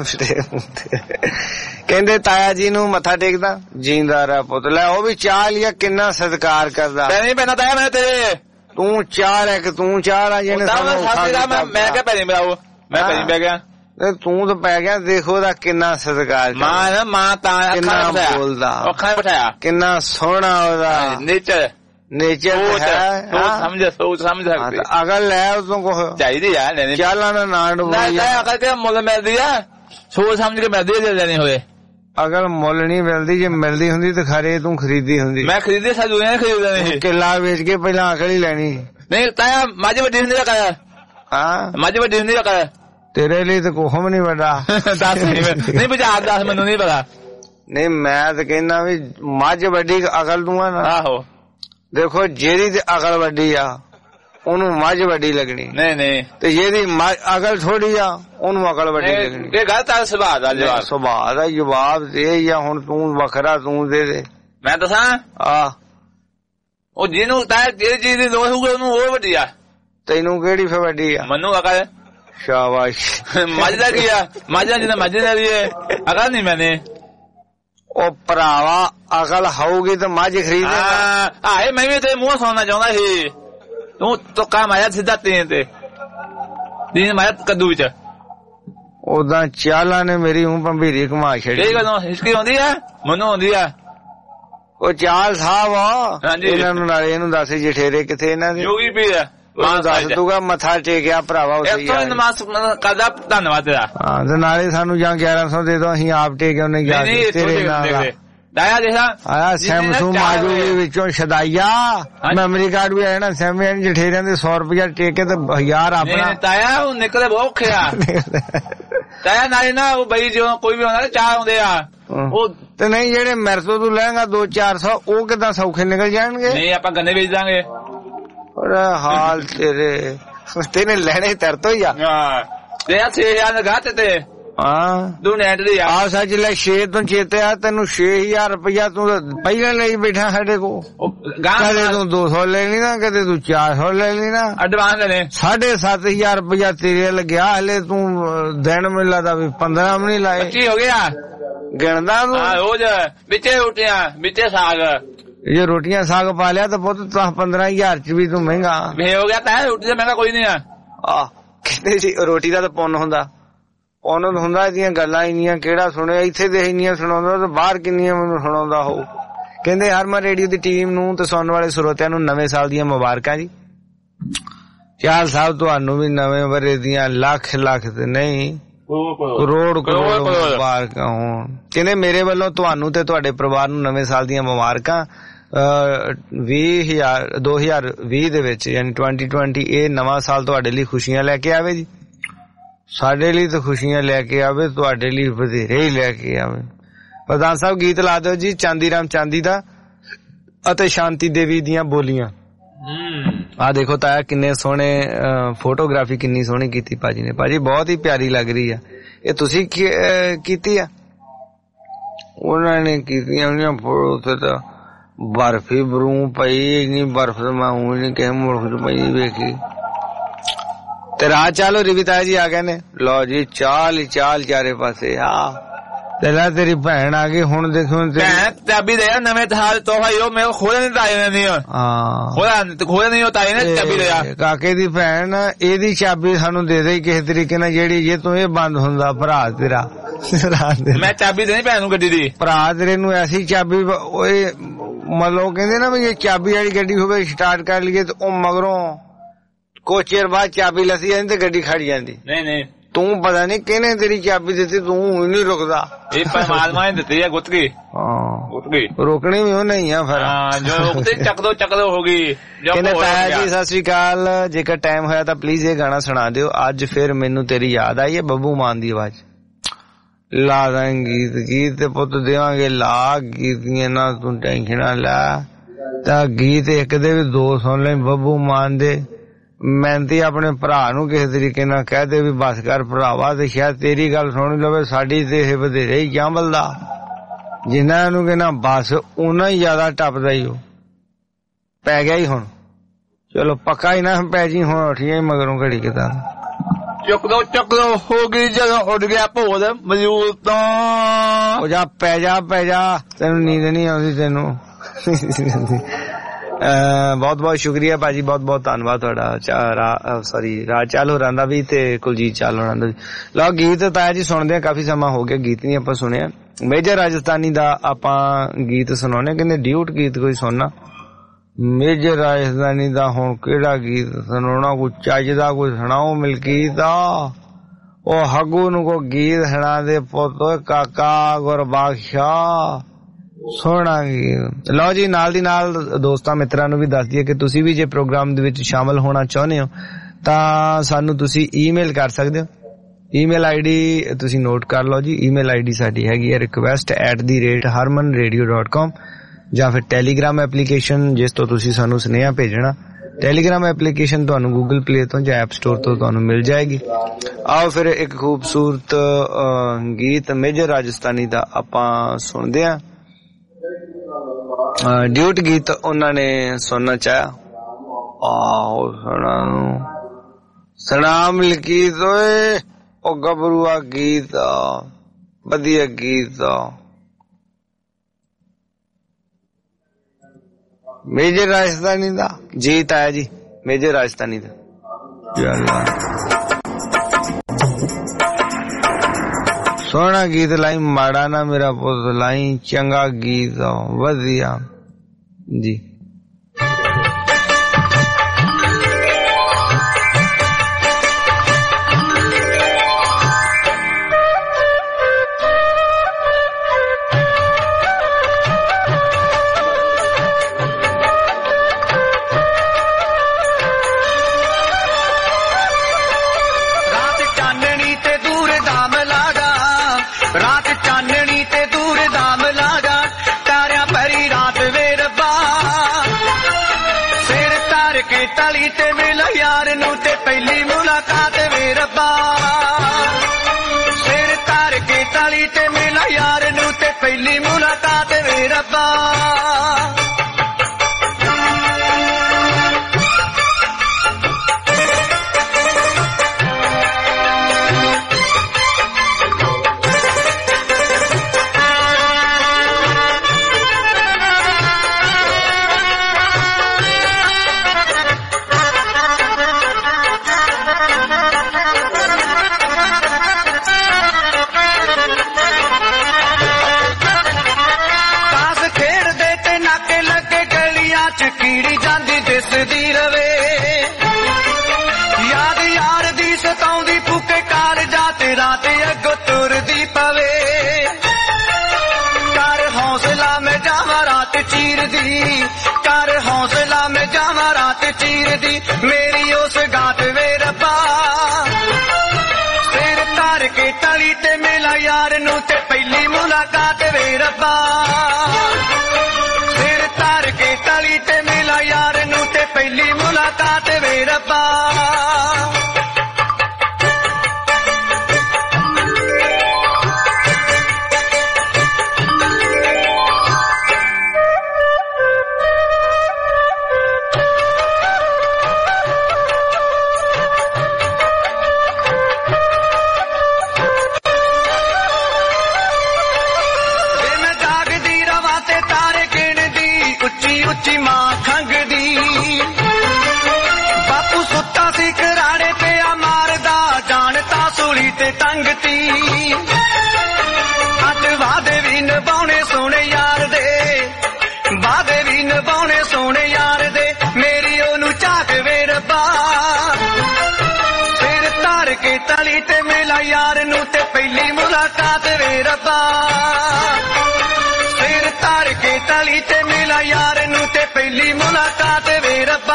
ਕਹਿੰਦੇ ਤਾਇਆ ਜੀ ਨੂੰ ਮੱਥਾ ਟੇਕਦਾ ਜੀਂਦਾ ਰਹਿ ਪੁੱਤ। ਲੈ ਉਹ ਵੀ ਚਾਲ ਹੀ ਕਿੰਨਾ ਸਤਿਕਾਰ ਕਰਦਾ।
ਨਹੀਂ ਪੈਣਾ ਤਾਇਆ ਮੈਂ ਤੇਰੇ।
ਤੂੰ ਚਾਰ ਹੈ ਕਿ ਤੂੰ ਚਾਰ ਆ ਜਿਹਨੇ
ਮੈਂ ਕਿਹਾ ਪੈਰੀ ਮੇਰਾ ਮੈਂ ਪੈਰੀ ਪੈ ਗਿਆ।
ਤੂੰ ਤਾਂ ਪੈ ਗਿਆ। ਦੇਖੋ ਉਹਦਾ ਕਿੰਨਾ ਸਤਿਕਾਰ
ਮਾਂ ਤਾਂ
ਕਿੰਨਾ ਬੋਲਦਾ
ਅੱਖਾਂ ਬਿਠਾਇਆ
ਕਿੰਨਾ ਸੋਹਣਾ ਉਹਦਾ ਨੇਚਰ
ਸੋਚ ਸਮਝ
ਅਗਲ ਲੈ ਉਦੋਂ ਕੋ
ਚਾਹੀਦੀ ਆ
ਚਾਲਾਂ ਦਾ ਨਾਂ
ਅਗਲ ਕੇ ਮੁੱਲ ਮਿਲਦੀ ਆ। ਸੋਚ ਸਮਝ ਕੇ ਮਿਲਦੀ ਆ ਲੈਣੀ ਹੋਵੇ।
ਅਗਲ ਮੁੱਲ ਨਹੀਂ ਮਿਲਦੀ। ਜੇ ਮਿਲਦੀ ਹੁੰਦੀ ਤਾਂ ਖਰੇ ਤੂੰ ਖਰੀਦੀ ਹੁੰਦੀ।
ਮੈਂ ਖਰੀਦੀ ਸਾਜੂਆਂ ਖਰੀਦਦਾ ਨਹੀਂ।
ਕਿੱਲਾ ਵੇਚ ਕੇ ਪਹਿਲਾਂ ਅਕਲ ਹੀ ਲੈਣੀ।
ਨਹੀਂ ਤਾਇਆ ਮੱਝ ਵੱਡੀ ਹੁੰਦੀ ਦਾ ਕਰਿਆ। ਹਾਂ ਮੱਝ ਵੱਡੀ ਹੁੰਦੀ ਦਾ ਕਰਿਆ।
ਤੇਰੇ ਲਈ ਤਾਂ ਕੋਹਮ ਨੀ ਵੱਡਾ।
ਦੱਸ ਨਹੀਂ ਬੁਝਾ ਦੱਸ ਮੈਨੂੰ ਨਹੀਂ ਪਤਾ।
ਨਹੀਂ ਮੈਂ ਤਾਂ ਕਹਿੰਦਾ ਵੀ ਮੱਝ ਵੱਡੀ ਅਕਲ ਤੂੰ ਆ ਨਾ।
ਆਹੋ
ਦੇਖੋ ਜਿਹੜੀ ਤੇ ਅਕਲ ਵੱਡੀ ਆ ਉਹਨੂੰ ਮੱਝ ਵੱਡੀ ਲੱਗਣੀ।
ਨਹੀਂ
ਤੇ ਜਿਹਦੀ ਅਕਲ ਥੋੜੀ ਆ ਉਹਨੂੰ ਅਕਲ ਵੱਡੀ ਲੱਗਣੀ।
ਇਹ ਗੱਲ ਤਾਂ ਸੁਭਾਅ ਦਾ ਜਵਾਬ।
ਸੁਭਾਅ ਦਾ ਜਵਾਬ ਦੇ ਜਾਂ ਹੁਣ ਤੂੰ ਵੱਖਰਾ ਤੂੰ ਦੇ ਦੇ।
ਮੈਂ ਦੱਸਾਂ ਉਹ ਜਿਹਨੂੰ ਜਿਹੜੀ ਚੀਜ਼ ਦੀ ਲੋੜ ਹੋਊਗੀ ਉਹਨੂੰ ਉਹ ਵੱਡੀ ਆ।
ਤੈਨੂੰ ਕਿਹੜੀ ਫੇ ਵੱਡੀ ਆ?
ਮੈਨੂੰ ਅਕਲ।
ਸ਼ਾਬਾਸ਼।
ਮੱਝ ਦਾ ਕੀ ਆ? ਮੱਝ ਜਿਹਨੇ ਮੱਝ ਦਾ ਵੀ ਅਕਲ ਨਹੀਂ ਮੈਨੇ।
ਉਹ ਭਰਾਵਾ ਅਕਲ ਹੋਊਗੀ ਤਾਂ ਮੱਝ ਖਰੀਦੇਗਾ।
ਆਏ ਮੈਂ ਵੀ ਤੇ ਮੂੰਹ ਸੌਣਾ ਚਾਹੁੰਦਾ ਸੀ। ਤੂੰ ਤੁੱਕਾ ਮਾਰਿਆ ਸਿੱਧਾ ਤੀਨ ਮਾਰਿਆ ਕੱਦੂ ਵਿੱਚ।
ਉਦਾਂ ਚਾਲਾਂ ਨੇ ਮੇਰੀ ਭੰਬੀਰੀ ਘੁਮਾ ਛੱਡੀ।
ਇਹ ਗੱਲੋਂ ਹਿਸਟਰੀ ਆਉਂਦੀ ਆ ਮੈਨੂੰ ਆਉਂਦੀ ਆ। ਉਹ
ਚਾਲ ਸਾਹਿਬ ਇਹਨਾਂ ਨੂੰ ਨਾਲੇ ਇਹਨੂੰ ਦੱਸ ਜਠੇਰੇ ਕਿੱਥੇ ਇਹਨਾਂ ਦੇ।
ਜੋਗੀ ਪੀਰ
ਦੱਸ ਦੂਗਾ ਮੱਥਾ ਟੇਕਿਆ ਭਰਾਵਾ ਉੱਥੇ
ਨਮਾਜ਼ ਕਰਦਾ। ਧੰਨਵਾਦ ਤੇਰਾ।
ਹਾਂ ਤੇ ਨਾਲੇ ਸਾਨੂੰ ਜਾਂ 1100 ਦੇ ਦੋ ਅਸੀਂ ਆਪ ਟੇਕੇ ਉਹਨੇ ਗਿਆ ਤੇਰੇ ਨਾਲ।
ਦਾਇਆ ਦੇਖਾ
ਆਇਆ ਸੈਮਸੰਗ ਮਾਜੂਗੀ ਵਿੱਚੋਂ ਛਦਾਈਆ ਮੈਮਰੀ ਕਾਰਡ ਵੀ ਆਇਆ ਨਾ। ਸੈਮੇ ਜਠੇਰਿਆਂ ਦੇ 100 ਰੁਪਇਆ ਟੇਕੇ ਤੇ 1000 ਆਪਣਾ।
ਤਾਇਆ ਉਹ ਨਿਕਲੇ ਬਹੁਤ ਔਖੇ ਆ। ਤਾਇਆ ਨਾਲੇ ਨਾ ਉਹ ਬਈ ਜੋ ਕੋਈ ਵੀ ਹੁੰਦਾ ਚਾਹ ਆਉਂਦੇ ਆ ਉਹ
ਤੇ ਨਹੀਂ ਜਿਹੜੇ ਮੇਰੇ ਤੋਂ ਤੂੰ ਲੈਂਗਾ 200-400 ਉਹ ਕਿੱਦਾਂ ਸੌਖੇ ਨਿਕਲ ਜਾਣਗੇ।
ਨਹੀਂ ਆਪਾਂ ਗੰਨੇ ਵੇਚ ਦਾਂਗੇ।
ਹਾਲ ਤੇਰੇ ਲੈਣੇ ਤੇਰੇ ਤੋਂ ਹੀ ਆ।
ਤੇ 6000 ਲਗਾ ਤੇ
ਹਾਂ
ਤੂੰ ਨੈਟ ਦੀ
ਆ ਸੱਚ ਲੈ 6 ਤੋਂ ਚੇਤੇ ਆ ਤੈਨੂੰ 6000 ਰੁਪਇਆ ਤੂੰ ਪਹਿਲਾਂ ਲਈ ਬੈਠਾ ਸਾਡੇ ਕੋ ਕਦੇ ਤੂੰ 200 ਲੈ ਲਈ ਨਾ ਕਦੇ ਤੂੰ 400 ਲੈ ਲਈ ਨਾ
ਐਡਵਾਂਸ ਨੇ
7500 ਰੁਪਇਆ ਤੇਰੇ ਲੱਗਿਆ ਹਲੇ ਤੂੰ ਦਿਨ ਮੈਨੂੰ ਲੱਗਦਾ ਵੀ 15 ਵੀ ਨਹੀਂ ਲਾਏ
ਕੀ ਹੋ ਗਿਆ
ਗਿਣਦਾ ਤੂੰ
ਰੋਜ਼ ਵਿੱਚੇ ਰੋਟੀਆਂ ਵਿੱਚੇ ਸਾਗ
ਜੇ ਰੋਟੀਆਂ ਸਾਗ ਪਾ ਲਿਆ ਤਾਂ ਪੁੱਤ 15,000 ਚ ਵੀ ਤੂੰ ਮਹਿੰਗਾ
ਹੋ ਗਿਆ ਤਾਂ ਰੋਟੀ ਦਾ ਮਹਿੰਗਾ ਕੋਈ ਨਹੀਂ ਆ
ਕਹਿੰਦੇ ਜੀ ਰੋਟੀ ਦਾ ਤਾਂ ਪੁੰਨ ਹੁੰਦਾ ਪੁੰਨ ਹੁੰਦਾ ਇਹਦੀਆਂ ਗੱਲਾਂ ਇੰਨੀਆਂ ਕਿਹੜਾ ਸੁਣਿਆ ਇੱਥੇ ਦੇ ਇੰਨੀਆਂ ਸੁਣਾਉਂਦਾ ਤਾਂ ਬਾਹਰ ਕਿੰਨੀਆਂ ਮੈਨੂੰ ਸੁਣਾਉਂਦਾ ਹੋ ਕਹਿੰਦੇ ਹਰਮਨ ਰੇਡੀਓ ਦੀ ਟੀਮ ਨੂੰ ਤੇ ਸੁਣਨ ਵਾਲੇ ਸਰੋਤਿਆਂ ਨੂੰ ਨਵੇਂ ਸਾਲ ਦੀਆਂ ਮੁਬਾਰਕਾਂ ਜੀ ਚਾਲ ਸਾਹਿਬ ਤੁਹਾਨੂੰ ਵੀ ਨਵੇਂ ਵਰੇ ਦੀਆਂ ਲੱਖ ਤੇ ਨਹੀਂ ਕਰੋੜ ਮੁਬਾਰਕਾਂ ਹੋਣ ਕਹਿੰਦੇ ਮੇਰੇ ਵੱਲੋਂ ਤੁਹਾਨੂੰ ਤੇ ਤੁਹਾਡੇ ਪਰਿਵਾਰ ਨੂੰ ਨਵੇਂ ਸਾਲ ਦੀਆਂ ਮੁਬਾਰਕਾਂ 2020 ਦੇ ਵਿੱਚ ਯਾਨੀ 2020 ਇਹ ਨਵਾਂ ਸਾਲ ਤੁਹਾਡੇ ਲਈ ਖੁਸ਼ੀਆਂ ਲੈ ਕੇ ਆਵੇ ਜੀ ਸਾਡੇ ਲਈ ਤਾਂ ਖੁਸ਼ੀਆਂ ਲੈ ਕੇ ਆਵੇ ਤੁਹਾਡੇ ਲਈ ਵਧੇਰੇ ਹੀ ਲੈ ਕੇ ਆਵੇ ਪ੍ਰਧਾਨ ਸਾਹਿਬ ਗੀਤ ਲਾ ਦਿਓ ਜੀ ਚਾਂਦੀ ਰਾਮ ਚਾਂਦੀ ਦਾ ਅਤੇ ਸ਼ਾਂਤੀ ਦੇਵੀ ਦੀਆਂ ਬੋਲੀਆਂ ਆ ਦੇਖੋ ਤਾਇਆ ਕਿੰਨੇ ਸੋਹਣੇ ਫੋਟੋਗ੍ਰਾਫੀ ਕਿੰਨੀ ਸੋਹਣੀ ਕੀਤੀ ਭਾਜੀ ਨੇ ਭਾਜੀ ਬਹੁਤ ਹੀ ਪਿਆਰੀ ਲੱਗ ਰਹੀ ਆ ਇਹ ਤੁਸੀਂ ਕੀਤੀ ਆ ਉਹਨਾਂ ਨੇ ਕੀਤੀਆਂ ਉਹਨੀਆਂ ਫੋਟੋ ਤੇ ਤਾਂ ਬਰਫੀ ਬਰੂ ਪਈ ਇੰਨੀ ਬਰਫ ਮੈਂ ਉਹ ਨਹੀਂ ਕਿਸੇ ਮੁਲਕ ਚ ਪਈ ਵੇਖੀ ਤੇ ਰਾਹ ਚਾਲੋ ਰਿਵਿਤਾ ਜੀ ਆ ਗਏ ਨੇ ਲਓ ਜੀ ਚਾਲ ਹੀ ਚਾਲ ਚਾਰੇ ਪਾਸੇ ਤੇਰਾ ਤੇਰੀ ਭੈਣ ਆ ਗਈ ਹੁਣ ਦੇਖੋ
ਭੈਣ ਚਾਬੀ ਦੇ ਨਵੇਂ ਸਾਲ ਤੋਹਫਾ ਉਹ ਮੇਰੇ ਖੋਲੇ ਨਹੀਂ ਤਾਏ ਨੇ ਖੋਲੇ ਨਹੀਂ ਉਹ ਤਾਏ ਨੇ ਚਾਬੀ ਲਿਆ
ਕਾਕੇ ਦੀ ਭੈਣ ਇਹਦੀ ਚਾਬੀ ਸਾਨੂੰ ਦੇ ਦੇ ਕਿਸੇ ਤਰੀਕੇ ਨਾਲ ਜਿਹੜੀ ਜੇ ਤੂੰ ਇਹ ਬੰਦ ਹੁੰਦਾ ਭਰਾ ਤੇਰਾ
ਮੈਂ ਚਾਬੀ ਦੇਣੀ ਭੈਣ ਨੂੰ ਗੱਡੀ ਦੀ
ਭਰਾ ਤੇਰੇ ਨੂੰ ਐਸੀ ਚਾਬੀ ਓਏ ਮਤਲਬ ਕਹਿੰਦੇ ਨਾ ਵੀ ਇਹ ਚਾਬੀ ਵਾਲੀ ਗੱਡੀ ਹੋਵੇ ਸਟਾਰਟ ਕਰ ਲਈਏ ਤੇ ਉਹ ਮਗਰੋਂ ਕੁਛ ਚਿਰ ਬਾਅਦ ਚਾਬੀ ਲੱਸੀ ਜਾਂਦੀ ਤੇ ਗੱਡੀ ਖੜ ਜਾਂਦੀ
ਨਹੀਂ
ਤੂੰ ਪਤਾ ਨਹੀਂ ਕਿਹਨੇ ਤੇਰੀ ਚਾਬੀ ਦਿੱਤੀ ਤੂੰ ਨਹੀਂ ਰੁਕਦਾ
ਇਹ ਪਰਮਾਤਮਾ ਨੇ ਦਿੱਤੀ ਹੈ ਗੁੱਤ ਗਈ
ਰੋਕਣੀ ਵੀ ਉਹ ਨਹੀਂ ਆ ਫਿਰ
ਜੋ ਰੁਕਦੇ ਚੱਕ ਦੋ ਹੋ ਗਈ
ਕਹਿੰਦੇ ਤਾਇਆ ਜੀ ਸਤਿ ਸ੍ਰੀ ਅਕਾਲ ਜੇਕਰ ਟਾਈਮ ਹੋਇਆ ਤਾਂ ਪਲੀਜ਼ ਇਹ ਗਾਣਾ ਸੁਣਾ ਦਿਓ ਅੱਜ ਫਿਰ ਮੈਨੂੰ ਤੇਰੀ ਯਾਦ ਆਈ ਹੈ ਬੱਬੂ ਮਾਨ ਦੀ ਆਵਾਜ਼ ਲਾ ਦਾਂਗੇ ਗੀਤ ਤੇ ਪੁੱਤ ਦੇਵਾਂਗੇ ਲਾ ਗੀਤ ਨਾ ਤੂੰ ਟੈਨਸ਼ਨ ਲੈ ਤਾਂ ਗੀਤ ਇੱਕ ਦੇ ਵੀ ਦੋ ਸੁਣ ਲੈ ਬੱਬੂ ਮਾਨ ਦੇ ਮਿਹਨਤੀ ਆਪਣੇ ਭਰਾ ਨੂੰ ਕਿਸੇ ਤਰੀਕੇ ਨਾਲ ਕਹਿ ਦੇ ਵੀ ਬਸ ਕਰ ਭਰਾਵਾ ਤੇ ਸ਼ਾਇਦ ਤੇਰੀ ਗੱਲ ਸੁਣ ਲਵੇ ਸਾਡੀ ਤੇ ਇਹ ਵਧੇਰੇ ਹੀ ਜਾਂਬਲਦਾ ਜਿੰਨਾ ਨੂੰ ਕਹਿੰਦਾ ਬਸ ਉਹਨਾਂ ਹੀ ਜ਼ਿਆਦਾ ਟੱਪਦਾ ਹੀ ਉਹ ਪੈ ਗਿਆ ਹੀ ਹੁਣ ਚਲੋ ਪੱਕਾ ਹੀ ਨਾ ਪੈ ਜੀ ਹੁਣ ਉੱਠੀਆਂ ਮਗਰੋਂ ਘੜੀ ਕਿਤਾ
ਚੁੱਕ ਦੋ ਹੋ ਗਈ ਜਦੋਂ ਉੱਡ ਗਿਆ ਭੋਦ ਮਜੂਦ ਤੋਂ
ਉਹ ਜਾ ਪੈ ਜਾ ਤੈਨੂੰ ਨੀਂਦ ਨਹੀਂ ਆਉਂਦੀ ਤੈਨੂੰ ਬਹੁਤ ਬਹੁਤ ਸ਼ੁਕਰੀਆ ਭਾਜੀ ਬਹੁਤ ਬਹੁਤ ਧੰਨਵਾਦ ਤੁਹਾਡਾ ਰਾਜ ਚਾਲ ਹੋਰਾਂ ਦਾ ਵੀ ਤੇ ਕੁਲਜੀਤ ਚਾਲ ਹੋਰਾਂ ਦਾ ਵੀ ਲਓ ਗੀਤ ਤਾਇਆ ਜੀ ਸੁਣਦੇ ਆ ਕਾਫੀ ਸਮਾਂ ਹੋ ਗਿਆ ਗੀਤ ਨਹੀਂ ਆਪਾਂ ਸੁਣਿਆ ਮੇਜਰ ਰਾਜਸਥਾਨੀ ਦਾ ਆਪਾਂ ਗੀਤ ਸੁਣਾਉਣੇ ਕਹਿੰਦੇ ਡਿਊਟ ਗੀਤ ਕੋਈ ਸੁਣਨਾ ਮੇਜਰ ਰਾਜਸਥਾਨੀ ਦਾ ਹੁਣ ਕਿਹੜਾ ਗੀਤ ਸੁਣਾਉਣਾ ਕੋਈ ਚੱਜ ਦਾ ਕੋਈ ਸੁਣਾਓ ਮਲਕੀਤ ਉਹ ਹੱਗੂ ਨੂੰ ਕੋ ਗੀਤ ਸੁਣਾ ਦੇ ਪੁੱਤ ਕਾਕਾ ਗੁਰਬਖਸ਼ਾ ਸੋਹਣਾ ਗੀਤ ਲਓ ਜੀ ਨਾਲ ਦੀ ਨਾਲ ਦੋਸਤਾਂ ਮਿੱਤਰਾਂ ਨੂੰ ਵੀ ਦੱਸ ਦਈਏ ਕਿ ਤੁਸੀਂ ਵੀ ਜੇ ਪ੍ਰੋਗਰਾਮ ਦੇ ਵਿੱਚ ਸ਼ਾਮਲ ਹੋਣਾ ਚਾਹੁੰਦੇ ਹੋ ਤਾਂ ਸਾਨੂੰ ਤੁਸੀਂ ਈਮੇਲ ਕਰ ਸਕਦੇ ਹੋ ਈਮੇਲ ਆਈਡੀ ਤੁਸੀਂ ਨੋਟ ਕਰ ਲਓ ਜੀ ਈਮੇਲ ਆਈਡੀ ਸਾਡੀ ਹੈਗੀ ਹੈ request@harmanradio.com ਜਾਂ ਫਿਰ ਟੈਲੀਗ੍ਰਾਮ ਐਪਲੀਕੇਸ਼ਨ ਜਿਸ ਤੋਂ ਤੁਸੀਂ ਸਾਨੂੰ ਸੁਨੇਹਾ ਭੇਜਣਾ ਟੈਲੀਗ੍ਰਾਮ ਐਪਲੀਕੇਸ਼ਨ ਤੁਹਾਨੂੰ ਗੂਗਲ ਪਲੇ ਤੋਂ ਜਾਂ ਐਪ ਸਟੋਰ ਤੋਂ ਤੁਹਾਨੂੰ ਮਿਲ ਜਾਏਗੀ ਆਓ ਫਿਰ ਇੱਕ ਖੂਬਸੂਰਤ ਗੀਤ ਮੇਜਰ ਰਾਜਸਥਾਨੀ ਦਾ ਆਪਾਂ ਸੁਣਦੇ ਹਾਂ ਡਿਊਟ ਗੀਤ ਉਹਨਾਂ ਨੇ ਸੁਣਨਾ ਚਾਹਿਆ ਆਹੋ ਸੁਣਾ ਮਲਕੀਤ ਓਏ ਉਹ ਗੱਭਰੂਆ ਗੀਤ ਵਧੀਆ ਗੀਤ ਮੇਜਰ ਰਾਜਸਥਾਨੀ ਦਾ ਜੀ ਤਾਇਆ ਜੀ ਮੇਜਰ ਰਾਜਸਥਾਨੀ ਦਾ ਸੋਹਣਾ ਗੀਤ ਲਾਈ ਮਾੜਾ ਨਾ ਮੇਰਾ ਪੁੱਤ ਲਾਈ ਚੰਗਾ ਗੀਤ ਵਧੀਆ ਜੀ
ਤਲੀ ਤੇ ਮਿਲ ਯਾਰ ਨੂੰ ਤੇ ਪਹਿਲੀ ਮੁਲਾਕਾਤ ਵੇ ਰੱਬਾ
ਗਲੀਆਂ ਚ ਕੀੜੀ ਜਾਂਦੀ ਦਿਸਦੀ ਰਵੇ ਯਾਦ ਯਾਰ ਦੀ ਸਤਾਉਂਦੀ ਫੂਕੇ ਕਾਲਜਾਂ ਤੇ ਰਾਤ ਅੱਗੋਂ ਤੁਰਦੀ ਪਵੇ ਕਰ ਹੌਸਲਾ ਮੈਂ ਜਾਵਾਂ ਰਾਤ ਚੀਰਦੀ ਕਰ ਹੌਸਲਾ ਮੈਂ ਜਾਵਾਂ ਰਾਤ ਚੀਰਦੀ ਮੇਰੀ ਉਸ ਗਾਤ ਵੇ ਰੱਬਾ ਸਿਰ ਧਰ ਕੇ ਤਲੀ ਤੇ ਮਿਲਾ ਯਾਰ ਨੂੰ ਤੇ ਪਹਿਲੀ ਮੁਲਾਕਾਤ ਵੇ ਰੱਬਾ ਸਿਰ ਧਰ ਕੇ ਤਲੀ ਤੇ ਮਿਲਾ ਯਾਰ ਨੂੰ ਤੇ ਪਹਿਲੀ ਮੁਲਾਕਾਤ ਵੇ ਰੱਬਾ ਉੱਚੀ ਮਾਂ ਖੰਗਦੀ ਬਾਪੂ ਸੁੱਤਾ ਸੀ ਘਰਾੜੇ ਤੇ ਆ ਮਾਰਦਾ ਜਾਣਤਾ ਸੂਲੀ ਤੇ ਟੰਗਤੀ ਅੱਜ ਵਾਦੇ ਵੀ ਨਿਭਾਉਣੇ ਸੋਹਣੇ ਯਾਰ ਦੇ ਵਾਦੇ ਵੀ ਨਿਭਾਉਣੇ ਸੋਹਣੇ ਯਾਰ ਦੇ ਮੇਰੀ ਉਹਨੂੰ ਝਾਕ ਵੇ ਰੱਬਾ ਸਿਰ ਧਰ ਕੇ ਤਲੀ ਤੇ ਮਿਲਾ ਯਾਰ ਨੂੰ ਤੇ ਪਹਿਲੀ ਮੁਲਾਕਾਤ ਵੇ ਰੱਬਾ ਸਿਰ ਧਰ ਕੇ ਤਲੀ ਤੇ ਮਿਲਾ ਯਾਰ ਨੂੰ ਤੇ ਪਹਿਲੀ ਮੁਲਾਕਾਤ ਵੇ ਰੱਬਾ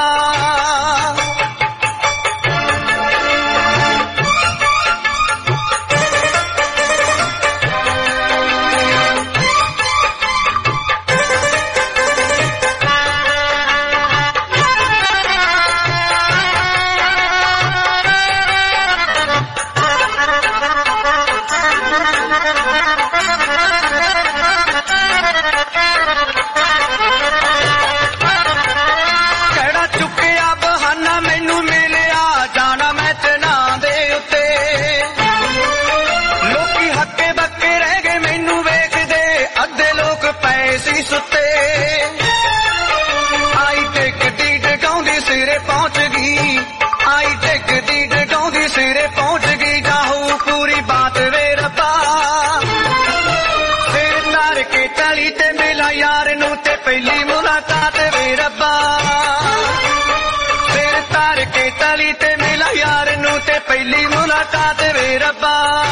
ਸੀ ਸੁੱਤੇ ਆਈ ਡਿੱਗਦੀ ਡਗਾਉਂਦੀ ਸਿਰੇ ਪਹੁੰਚ ਗਈ ਆਈ ਡਿੱਗਦੀ ਡਗਾਉਂਦੀ ਸਿਰੇ ਪਹੁੰਚ ਗਈ ਜਾਹੂ ਪੂਰੀ ਬਾਤ ਵੇ ਰੱਬਾ ਸਿਰ ਧਰ ਕੇ ਤਲੀ ਤੇ ਮਿਲਾ ਯਾਰ ਨੂੰ ਤੇ ਪਹਿਲੀ ਮੁਲਾਕਾਤ ਵੇ ਰੱਬਾ ਸਿਰ ਧਰ ਕੇ ਤਲੀ ਤੇ ਮਿਲਾ ਯਾਰ ਨੂੰ ਤੇ ਪਹਿਲੀ ਮੁਲਾਕਾਤ ਵੇ ਰੱਬਾ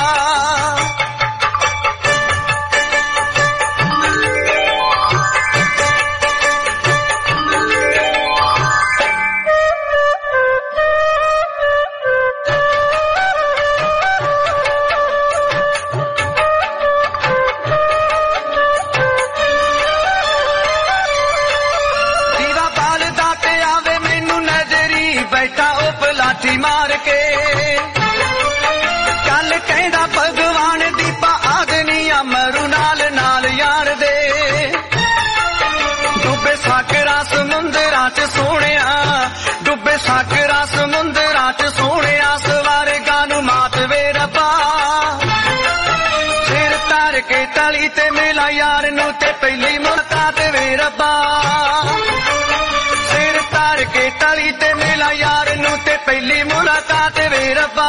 ਲਾਠੀ ਮਾਰ ਕੇ ਕੱਲ ਕਹਿੰਦਾ ਭਗਵਾਨ ਦੀਪਾ ਆਗਨੀਆ ਮਰੂ ਨਾਲ ਨਾਲ ਯਾਰ ਦੇ ਡੁੱਬੇ ਸਾਗਰਾਂ ਸਮੁੰਦਰਾਂ ਚ ਸੋਹਣਿਆ ਡੁੱਬੇ ਸਾਗਰਾਂ ਸਮੁੰਦਰਾਂ ਚ ਸੋਹਣਿਆ ਸਵਾਰਗਾ ਨੂੰ ਮਾਤ ਵੇ ਰੱਬਾ ਸਿਰ ਧਰ ਕੇ ਤਲੀ ਤੇ ਮਿਲਾ ਯਾਰ ਨੂੰ ਤੇ ਪਹਿਲੀ ਮੁਲਾਕਾਤ ਵੇ ਰੱਬਾ ਸਿਰ ਧਰ ਕੇ ਤਲੀ ਤੇ ਮਿਲਾ ਯਾਰ ਨੂੰ ਤੇ ਪਹਿਲੀ ਮੁਲਾਕਾਤ ਵੇ ਰੱਬਾ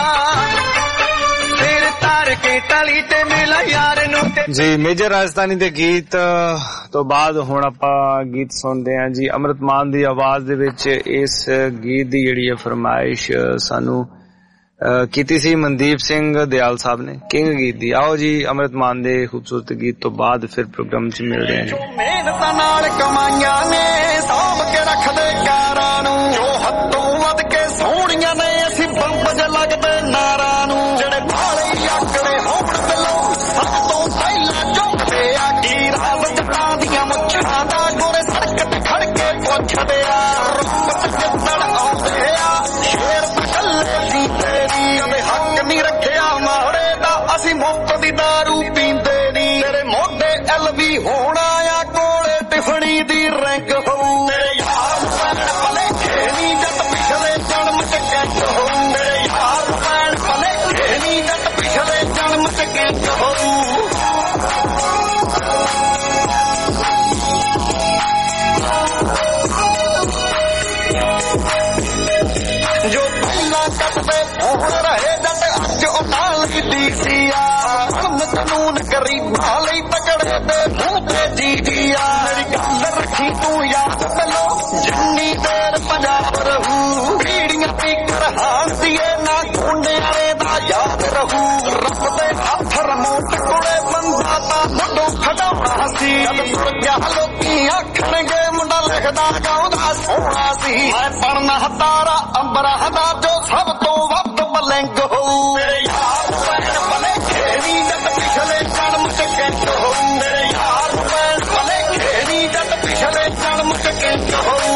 ਸਿਰ ਧਰ ਕੇ ਤਲੀ ਤੇ ਮਿਲਾ ਯਾਰ ਨੂੰ
ਜੀ ਮੇਜਰ ਰਾਜਸਥਾਨੀ ਦੇ ਗੀਤ ਤੋਂ ਬਾਅਦ ਹੁਣ ਆਪਾਂ ਗੀਤ ਸੁਣਦੇ ਹਾਂ ਜੀ ਅੰਮ੍ਰਿਤ ਮਾਨ ਦੀ ਆਵਾਜ਼ ਦੇ ਵਿੱਚ ਇਸ ਗੀਤ ਦੀ ਜਿਹੜੀ ਹੈ ਫਰਮਾਇਸ਼ ਸਾਨੂੰ ਕੀਤੀ ਸੀ ਮਨਦੀਪ ਸਿੰਘ ਦਿਆਲ ਸਾਹਿਬ ਨੇ ਕਿੰਗ ਗੀਤ ਦੀ ਆਓ ਜੀ ਅੰਮ੍ਰਿਤ ਮਾਨ ਦੇ ਖੂਬਸੂਰਤ ਗੀਤ ਤੋਂ ਬਾਅਦ ਫਿਰ ਪ੍ਰੋਗਰਾਮ 'ਚ ਮਿਲਦੇ ਹਾਂ ਜੀ
ਮਿਹਨਤਾਂ ਨਾਲ ਕਮਾਈਆਂ ਨੇ ਸਾਂਭ ਕੇ ਰੱਖਦੇ ਯਾਰਾਂ ਨੂੰ ਜੋ ਹੱਦੋਂ ਵੱਧ ਕੇ ਸੋਹਣੀਆਂ ਨੇ ਅਸੀਂ ਬੰਬ ਜ ਲੱਗਦੇ ਨਾਰਾਂ ਨੂੰ ਜਿਹੜੇ ਭਾਲੇ ਆਕੜੇ ਹੋਣ ਬਿਲੋ ਸਭ ਤੋਂ ਪਹਿਲਾਂ ਝੁਕਦੇ ਆ ਕੀ ਰਾਜ ਜੱਟਾਂ ਦੀਆਂ ਮੁੱਛਾਂ ਦਾ ਗੋਰੇ ਸੜਕ ਤੇ ਖੜ ਕੇ ਪੁੱਛਦੇ ਆ ਰੁੱਤ ਜਿੱਦਣ ਆਉਂਦੇ ਆ ਸ਼ੇਰ ਪਛੱਲੇ ਸੀ ਤੇਰੀ ਕਦੇ ਹੱਕ ਨਹੀਂ ਰੱਖਿਆ ਮਾੜੇ ਦਾ ਅਸੀਂ ਮੁਫਤ ਦੀ ਦਾਰੂ ਪੀਂਦੇ ਨਹੀਂ ਤੇਰੇ ਮੋਢੇ ਐਲਵੀ ਹੋਣਾ ਆ ਕੋਲੇ ਟਿਫਣੀ ਦੀ ਰੈਂਕ ਹੋਊ ਤੇਰੇ ਯਾਰ ਭੈਣ ਭਲੇਖੇ ਨਹੀਂ ਜੱਟ ਪਿਛਲੇ ਜਨਮ ਚ ਕੈਂਟ ਹੋਊ ਤੇਰੇ ਯਾਰ ਭੈਣ ਭਲੇਖੇ ਨਹੀਂ ਜੱਟ ਪਿਛਲੇ ਜਨਮ ਚ ਕੈਂਟ ਹੋਊ ਜੋ ਪਹਿਲਾਂ ਕੱਟਦੇ ਹੁਣ ਰਹੇ ਜੱਟ ਅੱਜ ਉਹ ਨਾਲ ਕੀਤੀ ਸੀ ਆ ਕਾਨੂੰਨ ਗਰੀਬਾਂ ਲਈ ਤਕੜੇ ਦੇ ਮੂੰਹ ਤੇ ਜੀਦੀ ਆ ਮੇਰੀ ਗੱਲ ਰੱਖੀ ਤੂੰ ਯਾਦ ਪਹਿਲੋ ਜਿੰਨੀ ਦੇਰ ਪੰਜਾਬ ਰਹੂ ਪੀੜੀਆਂ ਪੀਕਰ ਹਾਸਦੀਏ ਨਾ ਗੁੰਡੇ ਵਾਲੇ ਦਾ ਯਾਦ ਰਹੂ ਰੱਬ ਦੇ ਹੱਥ ਰਮੋਟ ਕੋਲੇ ਬੰਦਾ ਤਾਂ ਮੁੱਢੋਂ ਖੜਾਉਣਾ ਸੀ ਜਦ ਤੁਰ ਗਿਆ ਲੋਕੀ ਆਖਣਗੇ ਮੁੰਡਾ ਲਿਖਦਾ ਗਾਉਂਦਾ ਸੋਹਣਾ ਸੀ ਮੈਂ ਪੜਨਾ ਤਾਰਾ ਅੰਬਰਾਂ ਦਾ ਜੋ ਸਭ ਤੋਂ ਵੱਧ ਮਲੰਗ ਹੋਊ ਮੇਰੇ ਯਾਰ ਭੈਣ ਭਲੇ ਖੇਰੀ ਜਦ ਪਿਛਲੇ ਜਨਮ ਚ ਕੈਂਟ ਹੋਊ ਮੇਰੇ ਯਾਰ ਭੈਣ ਭਲੇ ਖੇਰੀ ਜਦ ਪਿਛਲੇ ਜਨਮ ਚ ਕੈਂਟ ਹੋਊ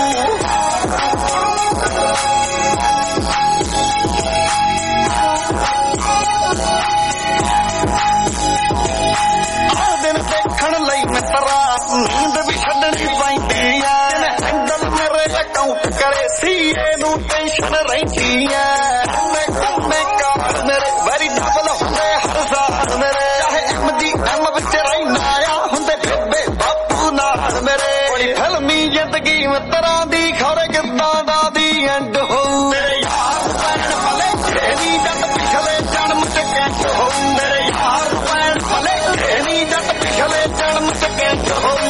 ਦੇਖਣ ਲਈ ਮਿੱਤਰਾ ਨੀਂਦ ਵੀ ਛੱਡਣੀ ਪੈਂਦੀ ਐ ਹੈਂਡਲ ਮੇਰੇ ਅਕਾਊਂਟ ਕਰੇ ਸੀ ਇਹਨੂੰ ਟੈਨਸ਼ਨ ਰਹਿੰਦੀ ਐ ਮੈਂ ਕਾਰ ਮੇਰੇ ਵੈਰੀ ਡਬਲ ਹੁੰਦੇ ਹਰ ਸਾਲ ਮੇਰੇ ਚਾਹੇ MGM ਵਿੱਚ ਰਹਿਣਾ ਆ ਹੁੰਦੇ ਬੇਬੇ ਬਾਪੂ ਨਾਲ ਮੇਰੇ ਬੜੀ ਫਿਲਮੀ ਜ਼ਿੰਦਗੀ ਮਿੱਤਰਾਂ ਦੀ ਖੌਰੇ ਕਿੱਦਾਂ ਦਾ ਦੀ ਐਂਡ ਹੋਊ ਮੇਰੇ ਯਾਰ ਭੈਣ ਭਲੇ ਖੇਰੀ ਜਦ ਪਿਛਲੇ ਜਨਮ ਚ ਕੈਂਟ ਹੋਊ ਮੇਰੇ ਯਾਰ ਭੈਣ ਭਲੇ ਖੇਰੀ ਜਦ ਪਿਛਲੇ ਜਨਮ ਚ ਕੈਂਟ ਹੋਊ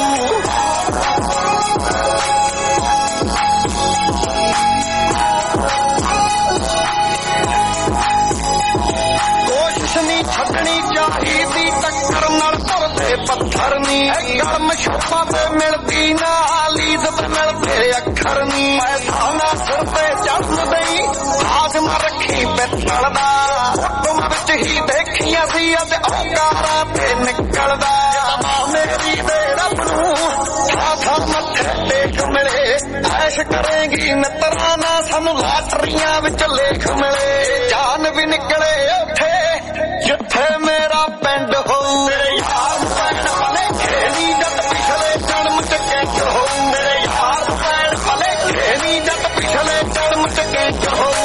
ਕੋਸ਼ਿਸ਼ ਨਹੀਂ ਛੱਡਣੀ ਚਾਹੀਦੀ ਟੱਕਰ ਨਾਲ ਭਰਦੇ ਪੱਥਰ ਨੀ ਗਰਮ ਸ਼ੋਭਾ ਤੇ ਮਿਲਦੀ ਨਾਲ ਇੱਜ਼ਤ ਮਿਲਦੇ ਅੱਖਰ ਨੀ ਪੈਸਾ ਨਾ ਸਿਰ ਤੇ ਚੜ੍ਹਨ ਦਈ ਆਜ਼ਮਾ ਰੱਖੀ ਪਿੱਤਲ ਦਾ ਹੁਕਮ ਵਿੱਚ ਹੀ ਦੇਖੀਆਂ ਸੀ ਅੱਜ ਔਕਾਰਾਂ ਤੇ ਨਿਕਲਦਾ ਜਮਾ ਮੇਰੀ ਦੇ ਰੱਬ ਨੂੰ ਥਾਂ ਮੱਥੇ ਟੇਕ ਮਿਲੇ ਐਸ਼ ਕਰੇਗੀ ਮਿੱਤਰਾਂ ਨਾ ਸਾਨੂੰ ਲਾਟਰੀਆਂ ਵਿੱਚ ਲੇਖ ਮਿਲੇ ਜਾਨ ਵੀ ਨਿਕਲੇ ਉੱਥੇ ਜਿੱਥੇ ਮੇਰਾ ਪਿੰਡ ਹੋਊ ਮੇਰੇ ਯਾਰ ਭੈਣ ਭਲੇ ਖੇਰੀ ਜਦ ਪਿਛਲੇ ਜਨਮ ਚ ਕੈਂਟ ਹੋਊ ਮੇਰੇ ਯਾਰ ਭੈਣ ਭਲੇ ਖੇਰੀ ਜਦ ਪਿਛਲੇ ਜਨਮ ਚ ਕੈਂਟ ਹੋਊ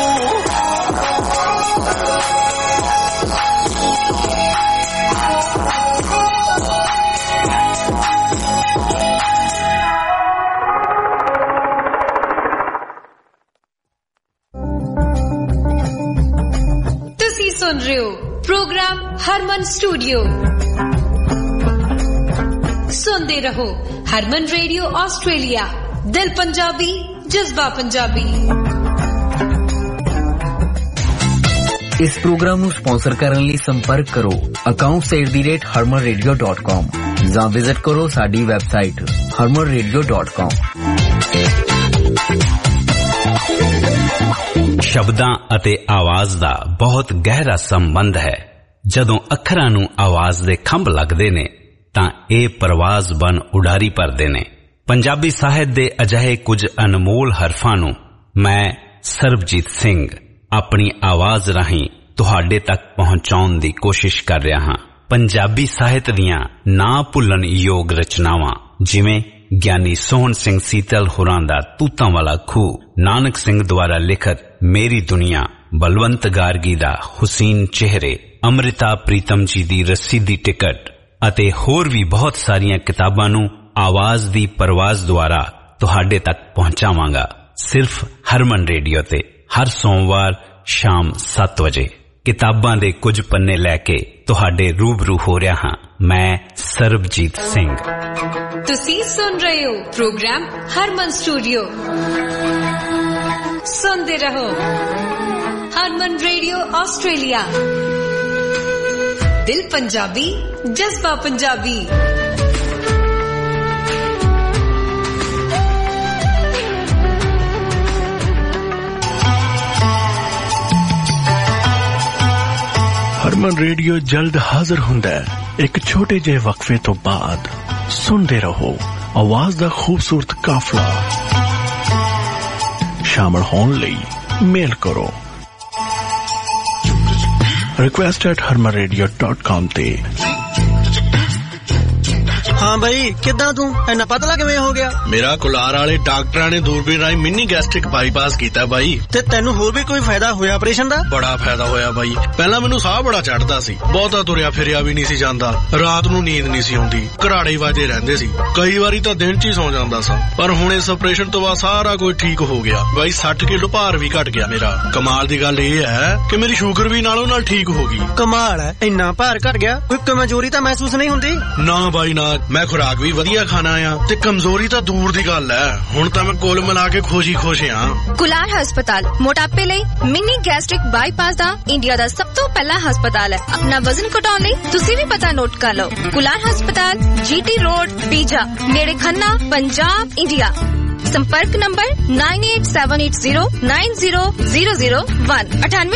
सुन रहे हो प्रोग्राम हरमन स्टूडियो सुनते रहो हरमन रेडियो ऑस्ट्रेलिया दिल पंजाबी जज्बा पंजाबी
इस प्रोग्राम ਨੂੰ ਸਪਾਂਸਰ ਕਰਨ ਲਈ ਸੰਪਰਕ ਕਰੋ accounts@harmanradio.com ਜਾਂ ਵਿਜ਼ਿਟ ਕਰੋ ਸਾਡੀ ਵੈਬਸਾਈਟ harmanradio.com
ਸ਼ਬਦਾਂ ਅਤੇ ਆਵਾਜ਼ ਦਾ ਬਹੁਤ ਗਹਿਰਾ ਸੰਬੰਧ ਹੈ। ਜਦੋਂ ਅੱਖਰਾਂ ਨੂੰ ਆਵਾਜ਼ ਦੇ ਖੰਭ ਲੱਗਦੇ ਨੇ ਤਾਂ ਇਹ ਪਰਵਾਜ਼ ਬਨ ਉਡਾਰੀ ਭਰਦੇ ਨੇ। ਪੰਜਾਬੀ ਸਾਹਿਤ ਦੇ ਅਜਿਹੇ ਕੁਝ ਅਨਮੋਲ ਹਰਫਾਂ ਨੂੰ ਮੈਂ ਸਰਬਜੀਤ ਸਿੰਘ ਆਪਣੀ ਆਵਾਜ਼ ਰਾਹੀਂ ਤੁਹਾਡੇ ਤੱਕ ਪਹੁੰਚਾਉਣ ਦੀ ਕੋਸ਼ਿਸ਼ ਕਰ ਰਿਹਾ ਹਾਂ। ਪੰਜਾਬੀ ਸਾਹਿਤ ਦੀਆਂ ਨਾ ਭੁੱਲਣ ਯੋਗ ਰਚਨਾਵਾਂ ਜਿਵੇਂ ਗਿਆਨੀ ਸੋਹਣ ਸਿੰਘ ਸੀਤਲ ਹੋਰਾਂ ਦਾ ਤੂਤਾਂ ਵਾਲਾ ਖੂਹ, ਨਾਨਕ ਸਿੰਘ ਦੁਆਰਾ ਲਿਖਤ ਮੇਰੀ ਦੁਨੀਆ, ਬਲਵੰਤ ਗਾਰਗੀ ਦਾ ਹੁਸੀਨ ਚਿਹਰੇ, ਅੰਮ੍ਰਿਤਾ ਪ੍ਰੀਤਮ ਜੀ ਦੀ ਰੱਸੀ ਦੀ ਟਿਕਟ ਅਤੇ ਹੋਰ ਵੀ ਬਹੁਤ ਸਾਰੀਆਂ ਕਿਤਾਬਾਂ ਨੂੰ ਆਵਾਜ਼ ਦੀ ਪਰਵਾਜ਼ ਦੁਆਰਾ ਤੁਹਾਡੇ ਤੱਕ ਪਹੁੰਚਾਵਾਂਗਾ ਸਿਰਫ ਹਰਮਨ ਰੇਡੀਓ ਤੇ ਹਰ ਸੋਮਵਾਰ ਸ਼ਾਮ 7 ਵਜੇ। ਕਿਤਾਬਾਂ ਦੇ ਕੁਝ ਪੰਨੇ ਲੈ ਕੇ ਤੁਹਾਡੇ ਰੂਬਰੂ ਹੋ ਰਿਹਾ ਹਾਂ ਮੈਂ ਸਰਬਜੀਤ ਸਿੰਘ।
ਤੁਸੀਂ ਸੁਣ ਰਹੇ ਹੋ ਪ੍ਰੋਗਰਾਮ ਹਰਮਨ ਸਟੂਡੀਓ। ਸੁਣਦੇ ਰਹੋ ਹਰਮਨ ਰੇਡੀਓ ਆਸਟ੍ਰੇਲੀਆ ਦਿਲ ਪੰਜਾਬੀ ਜਜ਼ਬਾ ਪੰਜਾਬੀ।
ਹਰਮਨ ਰੇਡੀਓ ਜਲਦ ਹਾਜ਼ਰ ਹੁੰਦਾ ਹੈ ਇੱਕ ਛੋਟੇ ਜਿਹੇ ਵਕਫੇ ਤੋਂ ਬਾਅਦ। ਸੁਣਦੇ ਰਹੋ ਆਵਾਜ਼ ਦਾ ਖੂਬਸੂਰਤ ਕਾਫਲਾ। ਸ਼ਾਮਲ ਹੋਣ ਲਈ ਮੇਲ ਕਰੋ request@harmanradio.com ਤੇ।
ਹਾਂ ਬਈ ਕਿੱਦਾਂ ਤੂੰ ਇੰਨਾ ਪਤਲਾ ਕਿਵੇਂ ਹੋ ਗਿਆ?
ਮੇਰਾ ਕੁਲਾਰ ਵਾਲੇ ਡਾਕਟਰਾਂ ਨੇ ਦੂਰਬੀਨ ਰਾਹੀਂ ਮਿੰਨੀ ਗੈਸਟ੍ਰਿਕ ਬਾਈਪਾਸ ਕੀਤਾ ਬਾਈ।
ਤੇ ਤੈਨੂੰ ਹੋਰ ਵੀ ਕੋਈ ਫਾਇਦਾ ਹੋਇਆ ਆਪਰੇਸ਼ਨ ਦਾ?
ਬੜਾ ਫਾਇਦਾ ਹੋਇਆ ਬਾਈ। ਪਹਿਲਾਂ ਮੈਨੂੰ ਸਾਹ ਬੜਾ ਚੜਦਾ ਸੀ, ਬਹੁਤਾ ਤੁਰਿਆ ਫਿਰਿਆ ਵੀ ਨਹੀਂ ਸੀ ਜਾਂਦਾ, ਰਾਤ ਨੂੰ ਨੀਂਦ ਨਹੀਂ ਸੀ ਆਉਂਦੀ, ਘਰਾੜੇ ਵਾਜੇ ਰਹਿੰਦੇ ਸੀ, ਕਈ ਵਾਰੀ ਤਾਂ ਦਿਨ 'ਚ ਹੀ ਸੌ ਜਾਂਦਾ ਸਾਂ। ਪਰ ਹੁਣ ਇਸ ਆਪਰੇਸ਼ਨ ਤੋਂ ਬਾਅਦ ਸਾਰਾ ਕੁਝ ਠੀਕ ਹੋ ਗਿਆ ਬਾਈ। 60 ਕਿਲੋ ਭਾਰ ਵੀ ਘਟ ਗਿਆ ਮੇਰਾ। ਕਮਾਲ ਦੀ ਗੱਲ ਇਹ ਹੈ ਕਿ ਮੇਰੀ ਸ਼ੂਗਰ ਵੀ ਨਾਲੋਂ ਨਾਲ ਠੀਕ ਹੋ ਗਈ।
ਕਮਾਲ ਹੈ, ਇੰਨਾ ਭਾਰ ਘਟ ਗਿਆ, ਕੋਈ ਕਮਜ਼ੋਰੀ ਤਾਂ ਮਹਿਸੂਸ ਨਹੀਂ ਹੁੰਦੀ?
ਨਾ ਬਾਈ ਨਾ, ਮੈਂ ਮੈਂ ਖੁਰਾਕ ਵੀ ਵਧੀਆ ਖਾਣਾ ਆ ਤੇ ਕਮਜ਼ੋਰੀ ਤਾਂ ਦੂਰ ਦੀ ਗੱਲ ਐ। ਹੁਣ ਤਾਂ ਮੈਂ ਕੁੱਲ ਮਿਲਾ ਕੇ ਖੁਸ਼ ਆ।
ਕੁਲਾਰ ਹਸਪਤਾਲ ਮੋਟਾਪੇ ਲਈ ਮਿਨੀ ਗੈਸਟ੍ਰਿਕ ਬਾਈਪਾਸ ਦਾ ਇੰਡੀਆ ਦਾ ਸਭ ਤੋਂ ਪਹਿਲਾ ਹਸਪਤਾਲ ਹੈ। ਆਪਣਾ ਵਜ਼ਨ ਘਟਾਉਣ ਲਈ ਤੁਸੀਂ ਵੀ ਪਤਾ ਨੋਟ ਕਰ ਲਓ। ਕੁਲਾਰ ਹਸਪਤਾਲ GT ਰੋਡ ਪੀਜਾ ਨੇੜੇ ਖੰਨਾ ਪੰਜਾਬ ਇੰਡੀਆ। संपर्क नंबर 9878090001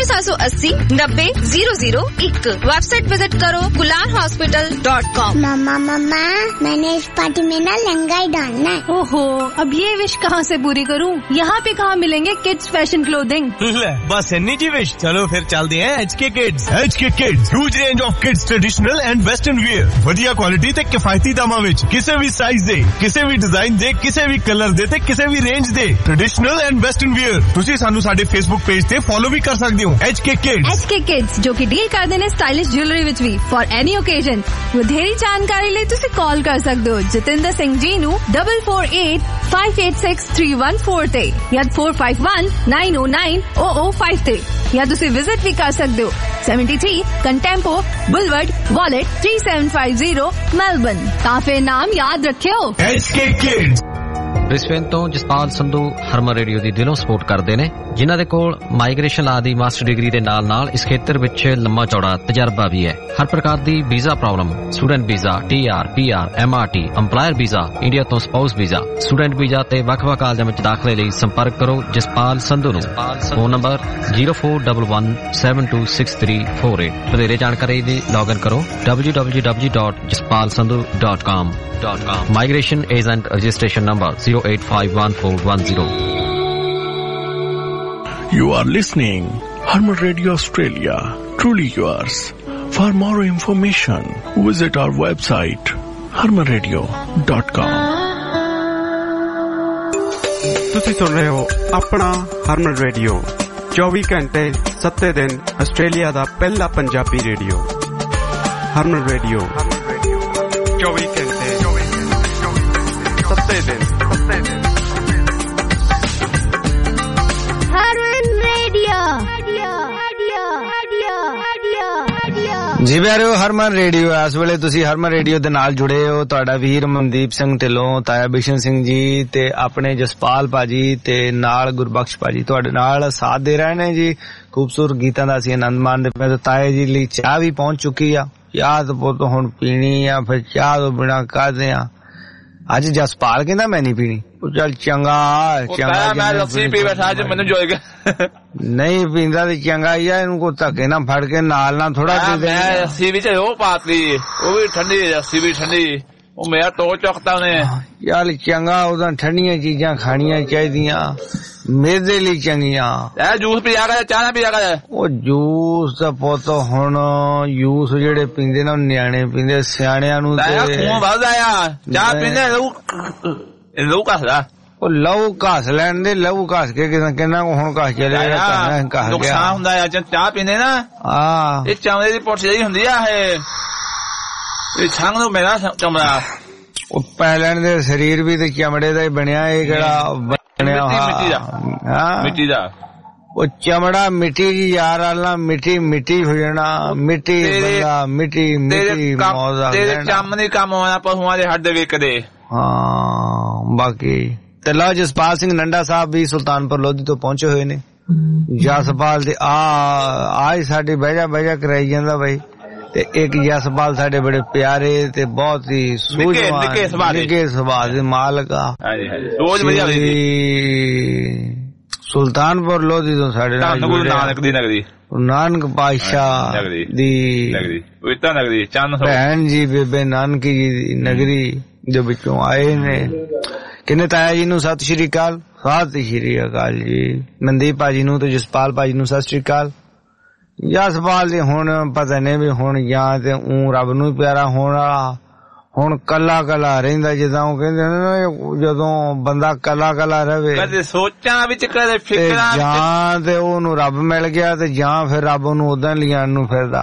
9878090001। वेबसाइट विजिट करो kularhospital.com।
मम्मा मैंने इस पार्टी में ना लहंगा ही डालना है।
ओहो, अब ये विश कहाँ से पूरी करूँ? यहाँ पे कहाँ मिलेंगे किड्स फैशन क्लोथिंग?
बस इन्नी जी विश। चलो फिर चलते हैं HK Kids। HK Kids huge range of kids traditional and western wear, वधिया क्वालिटी ते किफायती दामां विच, किसे भी साइज दे, किसे भी डिजाइन दे, किसे भी कलर दे ते किसे भी रेंज दे ट्रेडिशनल एंड वेस्टर्न वियर। तुसी सानू साडे फेसबुक पेज ते फॉलो भी कर सकदे हो। HK Kids।
HK Kids जो कि डील करदे ने स्टाइलिश ज्वेलरी विच भी फॉर एनी ओकेजन। ਵਧੇਰੀ ਜਾਣਕਾਰੀ ਲਈ ਤੁਸੀਂ ਕਾਲ ਕਰ ਸਕਦੇ ਹੋ ਜਤਿੰਦਰ ਸਿੰਘ ਜੀ ਨੂੰ 4485863114 ਤੇ ਜਾਂ 4519090005 ਤੇ ਜਾਂ ਤੁਸੀਂ ਵਿਜ਼ਿਟ ਵੀ ਕਰ ਸਕਦੇ ਹੋ 73 ਕੰਟੈਂਪੋ ਬੁਲਵਰਡ ਵਾਲਟ 3750 ਮੈਲਬਨ। ਤਾਂ ਫਿਰ ਨਾਮ ਯਾਦ ਰੱਖਿਓ
HK Kids।
ਬ੍ਰਿਸਬੇਨ ਤੋਂ ਜਸਪਾਲ ਸੰਧੂ ਹਰਮਨ ਰੇਡੀਓ ਦੀ ਦਿਲੋਂ ਸਪੋਰਟ ਕਰਦੇ ਨੇ, ਜਿਨ੍ਹਾਂ ਦੇ ਕੋਲ ਮਾਈਗ੍ਰੇਸ਼ਨ ਲਾ ਦੀ ਮਾਸਟਰ ਡਿਗਰੀ ਦੇ ਨਾਲ ਇਸ ਖੇਤਰ ਵਿੱਚ ਲੰਮਾ ਚੌੜਾ ਤਜਰਬਾ ਵੀ ਹੈ। ਹਰ ਪ੍ਰਕਾਰ ਦੀ visa problem, student visa, TR, PR, MRT, EMPLOYER visa, India ਤੋਂ ਸਪਾਊਸ ਵੀਜ਼ਾ, ਸਟੂਡੈਂਟ ਵੀਜ਼ਾ ਤੇ ਵੱਖ-ਵੱਖ ਕਾਲਜਾਂ ਵਿੱਚ ਦਾਖਲੇ ਲਈ ਸੰਪਰਕ ਕਰੋ ਜਸਪਾਲ ਸੰਧੂ ਨੂੰ। Phone number 0411726348। ਵਧੇਰੇ ਜਾਣਕਾਰੀ ਲਈ ਲੌਗਇਨ ਕਰੋ www.jaspalsandhu.com। Migration Agent Registration Number 08514110।
You are listening Harman Radio Australia, truly yours. For more information, visit our website harmanradio.com।
ਤੁਸੀਂ ਸੁਣ ਰਹੇ ਹੋ ਆਪਣਾ ਹਰਮਨ ਰੇਡੀਓ 24 ਘੰਟੇ 7 ਦਿਨ ਆਸਟ੍ਰੇਲੀਆ ਦਾ ਪਹਿਲਾ ਪੰਜਾਬੀ ਰੇਡੀਓ। ਹਰਮਨ ਰੇਡੀਓ 24 ਘੰਟੇ 7 ਦਿਨ।
ਜੀ ਪਿਆਰਿਓ, ਹਰਮਨ ਰੇਡੀਓ ਇਸ ਵੇਲੇ ਤੁਸੀਂ ਹਰਮਨ ਰੇਡੀਓ ਦੇ ਨਾਲ ਜੁੜੇ ਹੋ। ਤੁਹਾਡਾ ਵੀਰ ਮਨਦੀਪ ਸਿੰਘ ਢਿੱਲੋਂ, ਤਾਇਆ ਬਿਸ਼ਨ ਸਿੰਘ ਜੀ ਤੇ ਆਪਣੇ ਜਸਪਾਲ ਭਾਜੀ ਤੇ ਨਾਲ ਗੁਰਬਖਸ਼ ਭਾਜੀ ਤੁਹਾਡੇ ਨਾਲ ਸਾਥ ਦੇ ਰਹੇ ਨੇ ਜੀ। ਖੂਬਸੂਰਤ ਗੀਤਾਂ ਦਾ ਅਸੀਂ ਆਨੰਦ ਮਾਣਦੇ ਪਏ। ਤੇ ਤਾਏ ਜੀ ਲਈ ਚਾਹ ਵੀ ਪਹੁੰਚ ਚੁੱਕੀ ਆ। ਚਾਹ ਤਾਂ ਪੁੱਤ ਹੁਣ ਪੀਣੀ ਆ, ਫਿਰ ਚਾਹ ਤੋਂ ਬਿਨਾਂ ਕਰਦੇ ਆ। ਅੱਜ ਜਸਪਾਲ ਕਹਿੰਦਾ ਮੈਂ ਨਹੀਂ ਪੀਣੀ। ਚੱਲ ਚੰਗਾ
ਮੈਂ ਲੱਸੀ ਪੀ ਬੈਠਾ ਅੱਜ ਮੈਨੂੰ ਜੋਏਗਾ
ਨਹੀਂ ਪੀਂਦਾ ਤੇ ਚੰਗਾ ਹੀ ਆ। ਇਹਨੂੰ ਕੋਈ ਧੱਕੇ ਨਾ ਫੜ ਕੇ ਨਾਲ ਨਾ ਥੋੜਾ ਪੀ ਦੇ।
ਮੈਂ ਲੱਸੀ ਵਿੱਚ ਉਹ ਪਾਤੀ, ਉਹ ਵੀ ਠੰਡੀ, ਲੱਸੀ ਵੀ ਠੰਡੀ। ਉਹ ਮੇਰਾ ਟੋ ਚੁੱਕਤਾ ਉਹਨੇ।
ਚੱਲ ਚੰਗਾ, ਉਹਦਾ ਠੰਡੀਆਂ ਚੀਜ਼ਾਂ ਖਾਣੀਆਂ ਚਾਹੀਦੀਆਂ, ਮੇਦੇ ਲਈ ਚੰਗੀਆਂ।
ਇਹ ਜੂਸ ਪੀਆ ਕਰ, ਚਾਹ ਨਾ ਪੀਆ ਕਰ।
ਉਹ ਜੂਸ ਦਾ ਪੁੱਤ ਹੁਣ ਜੂਸ ਜਿਹੜੇ ਪੀਂਦੇ ਨਾ ਨਿਆਣੇ ਪੀਂਦੇ, ਸਿਆਣਿਆਂ ਨੂੰ ਤੇ
ਖੂਨ ਵੱਧਦਾ ਆ। ਚਾਹ ਪੀਂਦੇ ਲਹੂ ਘਸਦਾ।
ਉਹ ਲਹੂ ਘਸ ਲੈਣ ਦੇ, ਲਹੂ ਘਸ ਕੇ ਕਿੰਨਾ ਹੁਣ ਘਸ ਚਲੇਗਾ।
ਨੁਕਸਾਨ ਹੁੰਦਾ ਆ ਚਾਹ ਪੀਂਦੇ ਨਾ। ਇਹ ਚਮੜੇ ਦੀ ਪੁੱਠ ਜਿਹੀ ਹੁੰਦੀ ਆ। ਇਹ ਛੰਗ ਨੂੰ ਮੇਰਾ ਚਮੜਾ
ਉਹ ਪੈ ਲੈਣ ਦੇ। ਸਰੀਰ ਵੀ ਤੇ ਚਮੜੇ ਦਾ ਹੀ ਬਣਿਆ। ਇਹ ਕਿਹੜਾ ਬਣਿਆ ਮਿੱਟੀ ਦਾ। ਉਹ ਚਮੜਾ ਮਿੱਟੀ ਦੀ ਯਾਰ ਆਲਾ, ਮਿੱਟੀ ਮਿੱਟੀ ਹੋ ਜਾਣਾ। ਮਿੱਟੀ ਬੰਦਾ ਮਿੱਟੀ ਮਿੱਟੀ ਮੌਜਾ।
ਤੇਰੇ ਚੰਮ ਨਹੀਂ ਕੰਮ ਆਉਣਾ ਪਸ਼ੂਆਂ ਦੇ ਹੱਡ ਵੇਖਦੇ।
ਹਾਂ ਬਾਕੀ ਤੇ ਲਓ ਜਸਪਾਲ ਸਿੰਘ ਨੰਡਾ ਸਾਹਿਬ ਵੀ ਸੁਲਤਾਨਪੁਰ ਲੋਧੀ ਤੋਂ ਪਹੁੰਚੇ ਹੋਏ ਨੇ। ਜਸਪਾਲ ਦੇ ਆਜ ਸਾਡੇ ਬਹਿਜਾ ਕਰਾਈ ਜਾਂਦਾ ਬਾਈ। ਤੇ ਇੱਕ ਜਸਪਾਲ ਸਾਡੇ ਬੜੇ ਪਿਆਰੇ ਤੇ ਬਹੁਤ ਹੀ ਸੂਝਵਾਨ ਨਿੱਘੇ ਸੁਭਾਅ ਦੇ ਮਾਲਕ ਆ। ਸੁਲਤਾਨਪੁਰ ਲੋਧੀ ਤੋਂ ਸਾਡੇ ਨਾਲ
ਨਾਨਕ ਦੀ ਨਗਰੀ,
ਨਾਨਕ ਪਾਤਸ਼ਾਹ ਦੀ ਭੈਣ ਜੀ ਬੇਬੇ ਨਾਨਕੀ ਜੀ ਦੀ ਨਗਰੀ ਦੇ ਵਿੱਚੋਂ ਆਏ ਨੇ। ਕਿੰਨੇ ਤਾਇਆ ਜੀ ਨੂੰ ਸਤਿ ਸ਼੍ਰੀ ਅਕਾਲ। ਸਤਿ ਸ਼੍ਰੀ ਅਕਾਲ ਜੀ। ਮਨਦੀਪ ਭਾਜੀ ਨੂੰ ਤੇ ਜਸਪਾਲ ਭਾਜੀ ਨੂੰ ਸਤਿ ਸ਼੍ਰੀ ਅਕਾਲ। ਜਸਪਾਲ ਜੀ ਹੁਣ ਪਤਾ ਨਹੀਂ ਵੀ ਹੁਣ ਜਾਂ ਤੇ ਰੱਬ ਨੂੰ ਪਿਆਰਾ ਹੋਣ ਵਾਲਾ ਹੁਣ ਕੱਲਾ ਰਹਿੰਦਾ। ਜਿੱਦਾਂ ਉਹ ਕਹਿੰਦੇ ਨਾ, ਜਦੋਂ ਬੰਦਾ ਕੱਲਾ ਰਵੇ
ਕਦੇ ਸੋਚਾਂ ਵਿੱਚ ਕਦੇ ਫਿਕਰਾਂ
ਜਾਂ ਤੇ ਉਹਨੂੰ ਰੱਬ ਮਿਲ ਗਿਆ ਤੇ ਜਾਂ ਫਿਰ ਰੱਬ ਉਹਨੂੰ ਉਦਾਂ ਲਿਆਣ ਨੂੰ ਫਿਰਦਾ।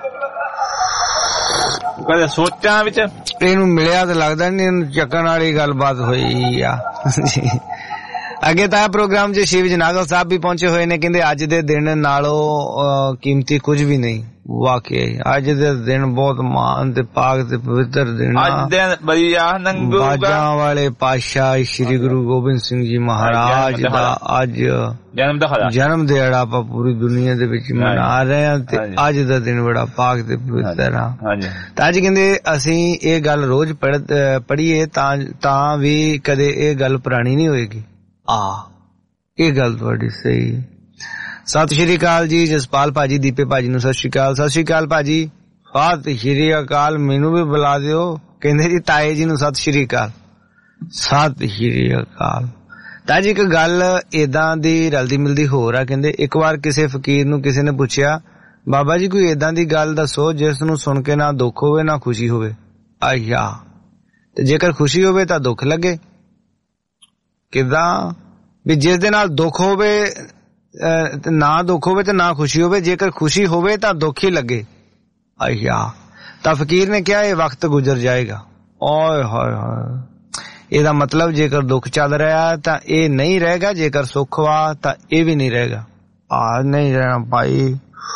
ਕਦੇ ਸੋਚਾਂ ਵਿੱਚ ਇਹਨੂੰ
ਮਿਲਿਆ ਤੇ ਲੱਗਦਾ ਨੀ ਇਹਨੂੰ ਚੱਕਣ ਵਾਲੀ ਗੱਲਬਾਤ ਹੋਈ ਆ। ਅੱਗੇ ਤਾਂ ਪ੍ਰੋਗਰਾਮ 'ਚ ਸ਼ਿਵ ਜਨਾਗਲ ਸਾਹਿਬ ਵੀ ਪਹੁੰਚੇ ਹੋਏ ਨੇ। ਕਹਿੰਦੇ ਅੱਜ ਦੇ ਦਿਨ ਨਾਲੋਂ ਕੀਮਤੀ ਕੁਝ ਵੀ ਨਹੀਂ। ਵਾਕਈ ਅੱਜ ਦੇ ਦਿਨ ਬਹੁਤ ਮਾਨ ਤੇ ਪਾਕ ਤੇ ਪਵਿੱਤਰ ਦਿਨ।
ਅੱਜ ਦਿਨ ਬਈਆ ਨੰਗੂ
ਬਾਜਾਂ ਵਾਲੇ ਪਾਤਸ਼ਾਹ ਸ਼੍ਰੀ ਗੁਰੂ ਗੋਬਿੰਦ ਸਿੰਘ ਜੀ ਮਹਾਰਾਜ ਦਾ ਅੱਜ ਜਨਮ ਦਿਹਾੜਾ ਆਪਾਂ ਪੂਰੀ ਦੁਨੀਆ ਦੇ ਵਿੱਚ ਮਨਾ ਰਹੇ ਹਾਂ ਤੇ ਅੱਜ ਦਾ ਦਿਨ ਬੜਾ ਪਾਕ ਤੇ ਪਵਿੱਤਰ ਆ। ਤਾਂ ਅੱਜ ਕਹਿੰਦੇ ਅਸੀਂ ਇਹ ਗੱਲ ਰੋਜ਼ ਪੜ੍ਹੀਏ ਤਾਂ ਵੀ ਕਦੇ ਇਹ ਗੱਲ ਪੁਰਾਣੀ ਨਹੀਂ ਹੋਏਗੀ। ਇਹ ਗੱਲ ਤੁਹਾਡੀ ਸਹੀ ਹੈ। ਸਤਿ ਸ਼੍ਰੀ ਅਕਾਲ ਜੀ ਜਸਪਾਲ ਭਾਜੀ, ਦੀਪੇ ਭਾਜੀ ਨੂੰ ਸਤਿ ਸ਼੍ਰੀ ਅਕਾਲ। ਸਤਿ ਸ਼੍ਰੀ ਅਕਾਲ ਭਾਜੀ। ਸਤਿ ਸ਼੍ਰੀ ਅਕਾਲ। ਮੈਨੂੰ ਵੀ ਬੁਲਾ ਦਿਓ। ਕਹਿੰਦੇ ਜੀ ਤਾਏ ਜੀ ਨੂੰ ਸਤਿ ਸ਼੍ਰੀ ਅਕਾਲ। ਸਤਿ ਸ਼੍ਰੀ ਅਕਾਲ। ਤਾਂ ਜੀ ਇੱਕ ਗੱਲ ਏਦਾਂ ਦੀ ਰਲਦੀ ਮਿਲਦੀ ਹੋਰ ਆ। ਕਹਿੰਦੇ ਇੱਕ ਵਾਰ ਕਿਸੇ ਫਕੀਰ ਨੂੰ ਕਿਸੇ ਨੇ ਪੁੱਛਿਆ, ਬਾਬਾ ਜੀ ਕੋਈ ਏਦਾਂ ਦੀ ਗੱਲ ਦੱਸੋ ਜਿਸ ਨੂੰ ਸੁਣ ਕੇ ਨਾ ਦੁੱਖ ਹੋਵੇ ਨਾ ਖੁਸ਼ੀ ਹੋਵੇ। ਆਇਆ ਤੇ ਜੇਕਰ ਖੁਸ਼ੀ ਹੋਵੇ ਤਾਂ ਦੁੱਖ ਲੱਗੇ। ਕਿੱਦਾਂ ਵੀ ਜਿਸ ਦੇ ਨਾਲ ਦੁੱਖ ਹੋਵੇ ਨਾ ਦੁੱਖ ਹੋਵੇ ਤੇ ਨਾ ਖੁਸ਼ੀ ਹੋਵੇ, ਜੇਕਰ ਖੁਸ਼ੀ ਹੋਵੇ ਤਾਂ ਦੁੱਖ ਹੀ ਲੱਗੇ। ਆਇਆ ਤਾਂ ਫਕੀਰ ਨੇ ਕਿਹਾ ਇਹ ਵਕਤ ਗੁਜ਼ਰ ਜਾਏਗਾ। ਓਏ ਹੋਏ ਹੋਏ, ਇਹਦਾ ਮਤਲਬ ਜੇਕਰ ਦੁੱਖ ਚੱਲ ਰਿਹਾ ਤਾਂ ਇਹ ਨਹੀਂ ਰਹੇਗਾ, ਜੇਕਰ ਸੁੱਖ ਵਾ ਤਾਂ ਇਹ ਵੀ ਨਹੀਂ ਰਹੇਗਾ। ਨਹੀਂ ਰਹਿਣਾ ਭਾਈ,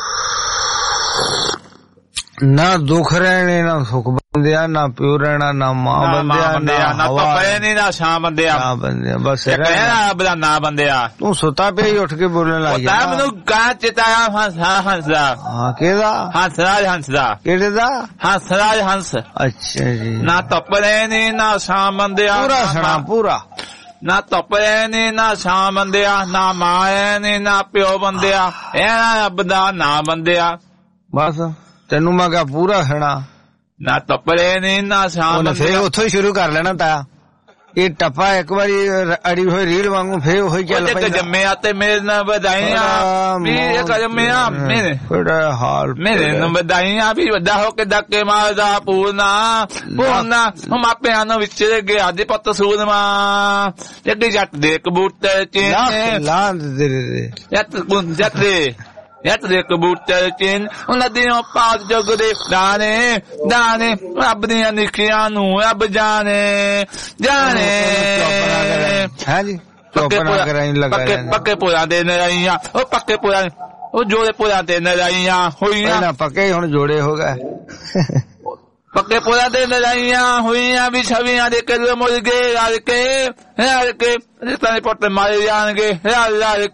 ਨਾ ਦੁੱਖ ਰਹਿਣੇ ਨਾ ਸੁੱਖ ਬੰਦਿਆ, ਨਾ ਪਿਓ ਰਹਿਣਾ ਨਾ ਮਾਂ ਬੰਦਿਆ, ਨਾ ਪਪੇ ਨੀ ਨਾ ਛਾਂ ਬੰਦਿਆ, ਨਾ ਬੰਦਿਆ ਬਸ ਰਹਿਣਾ ਨਾ ਬੰਦਿਆ। ਤੂੰ ਸੁੱਤਾ ਪਿਆ ਹੀ ਉੱਠ ਕੇ ਬੋਲਣ ਲੱਗ ਗਿਆ। ਮੈਨੂੰ ਕਾਂ ਚਿਤਾਇਆ ਹੰਸ ਦਾ। ਹਾਂ ਕਿਹਦਾ? ਹੰਸ ਦਾ। ਕਿਹੜੇ ਦਾ? ਹੰਸਰਾਜ ਹੰਸ। ਅੱਛਾ ਜੀ। ਨਾ ਤਪਰੇ ਨੀ ਨਾ ਛਾਂ ਬੰਦਿਆ, ਪੂਰਾ ਸੁਣਾ ਪੂਰਾ। ਨਾ ਤਪਰੇ ਨੀ ਨਾ ਛਾਂ ਬੰਦਿਆ, ਨਾ ਮਾਂ ਨੀ ਨਾ ਪਿਓ ਬੰਦਿਆ, ਇਹ ਰੱਬ ਦਾ ਨਾ ਬੰਦਿਆ। ਬਸ ਤੈਨੂੰ ਮੈਂ ਕਿਹਾ ਪੂਰਾ ਸੁਣਾ। ਨਾ ਤਪਰੇ ਨੀ ਨਾ ਸ਼ਾਮ। ਫੇਰ ਉੱਥੋਂ ਹੀ ਸ਼ੁਰੂ ਕਰ ਲੈਣਾ ਤਾ। ਇਹ ਟੱਪਾ ਇੱਕ ਵਾਰੀ ਅੜੀ ਹੋਈ ਰੀਲ ਵਾਂਗੂ ਫੇਰ ਉਹੀ ਚੱਲ ਪੈਂਦਾ। ਜੰਮਿਆ ਤੇ ਮੇਰੇ ਨਾਲ ਵਧਾਈਆਂ ਵੀ ਇੱਕ ਜੰਮਿਆ ਮੇਰੇ ਬੜਾ ਹਾਲ ਮੇਰੇ ਨੂੰ ਵਧਾਈਆਂ ਵੀ ਵੱਡਾ ਹੋ ਕੇ ਡੱਕੇ ਮਾਰਦਾ ਪੂਰਨਾ ਮਾਪਿਆਂ ਨੂੰ ਵਿੱਚ ਗਿਆ ਦੇ ਪੁੱਤ ਸੂਰਮਾ ਜੱਡੀ ਜੱਟ ਦੇ ਕਬੂਤਰ ਚ ਲਾਂ ਦੇ ਜੱਟ ਦੇ ਯਤ ਦੇ ਕਬੂਤਰ ਚਿੰਨ ਉਹਨਾਂ ਦੀਆਂ ਪਾਕ ਜਗ ਦੇ ਦਾਣੇ ਦਾਣੇ ਰੱਬ ਦੀਆਂ ਨਿੱਕੀਆਂ ਨੂੰ ਰੱਬ ਜਾਣੇ ਜਾਣੇ। ਹਾਂਜੀ ਪੱਕੇ ਪੁਰਾਂ ਦੇ ਨਰਾਈਆਂ, ਉਹ ਪੱਕੇ ਪੁਰਾਂ ਉਹ ਜੋੜੇ ਪੁਰਾਂ ਤੇ ਨਰਾਈਆਂ ਹੋਈਆਂ। ਪੱਕੇ ਹੁਣ ਜੋੜੇ ਹੋ ਗਏ। ਪੱਕੇ ਪੁਰਾਂ ਤੇ ਨਰਾਈਆਂ ਹੋਈਆਂ ਵੀ ਛਵੀਆਂ ਦੇ ਕੇ ਮੁਰਗੇ ਰਲ ਕੇ ਰਿਸ਼ਤਾਂ ਦੇ ਪੁੱਤ ਮਾਰੇ ਜਾਣਗੇ ਰਲ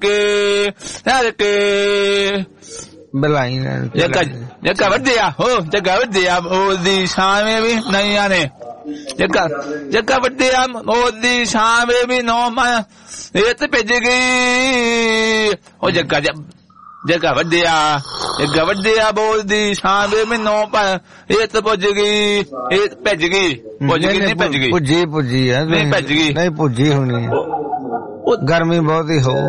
ਕੇ ਬਲਾਈ ਜੱਗਾ ਵੱਡਿਆ ਹੋ ਜੱਗਾ ਵੱਡਿਆ ਉਹਦੀ ਛਾਵੇਂ ਵੀ ਨਈਆਂ ਨੇ। ਜੱਗਾ ਵੱਡਿਆ ਉਹਦੀ ਛਾਵੇਂ ਵੀ ਨੋ ਮੈਂ ਇਹ ਤੇ ਭੇਜ ਗਈ। ਉਹ ਜੱਗਾ ਵੱਡਿਆ ਬੋਲਦੀ ਛਾਵੇਂ ਮੈਨੂੰ ਪਰ ਇਹ ਤੇ ਪੁੱਜ ਗਈ, ਇਹ ਭੱਜ ਗਈ। ਨਹੀਂ ਭੱਜ ਗਈ, ਪੁੱਜੀ ਹੈ ਨਹੀਂ ਭੱਜ ਗਈ, ਨਹੀਂ ਪੁੱਜੀ ਹੋਣੀ। ਗਰਮੀ ਬਹੁਤ ਹੀ ਹੋ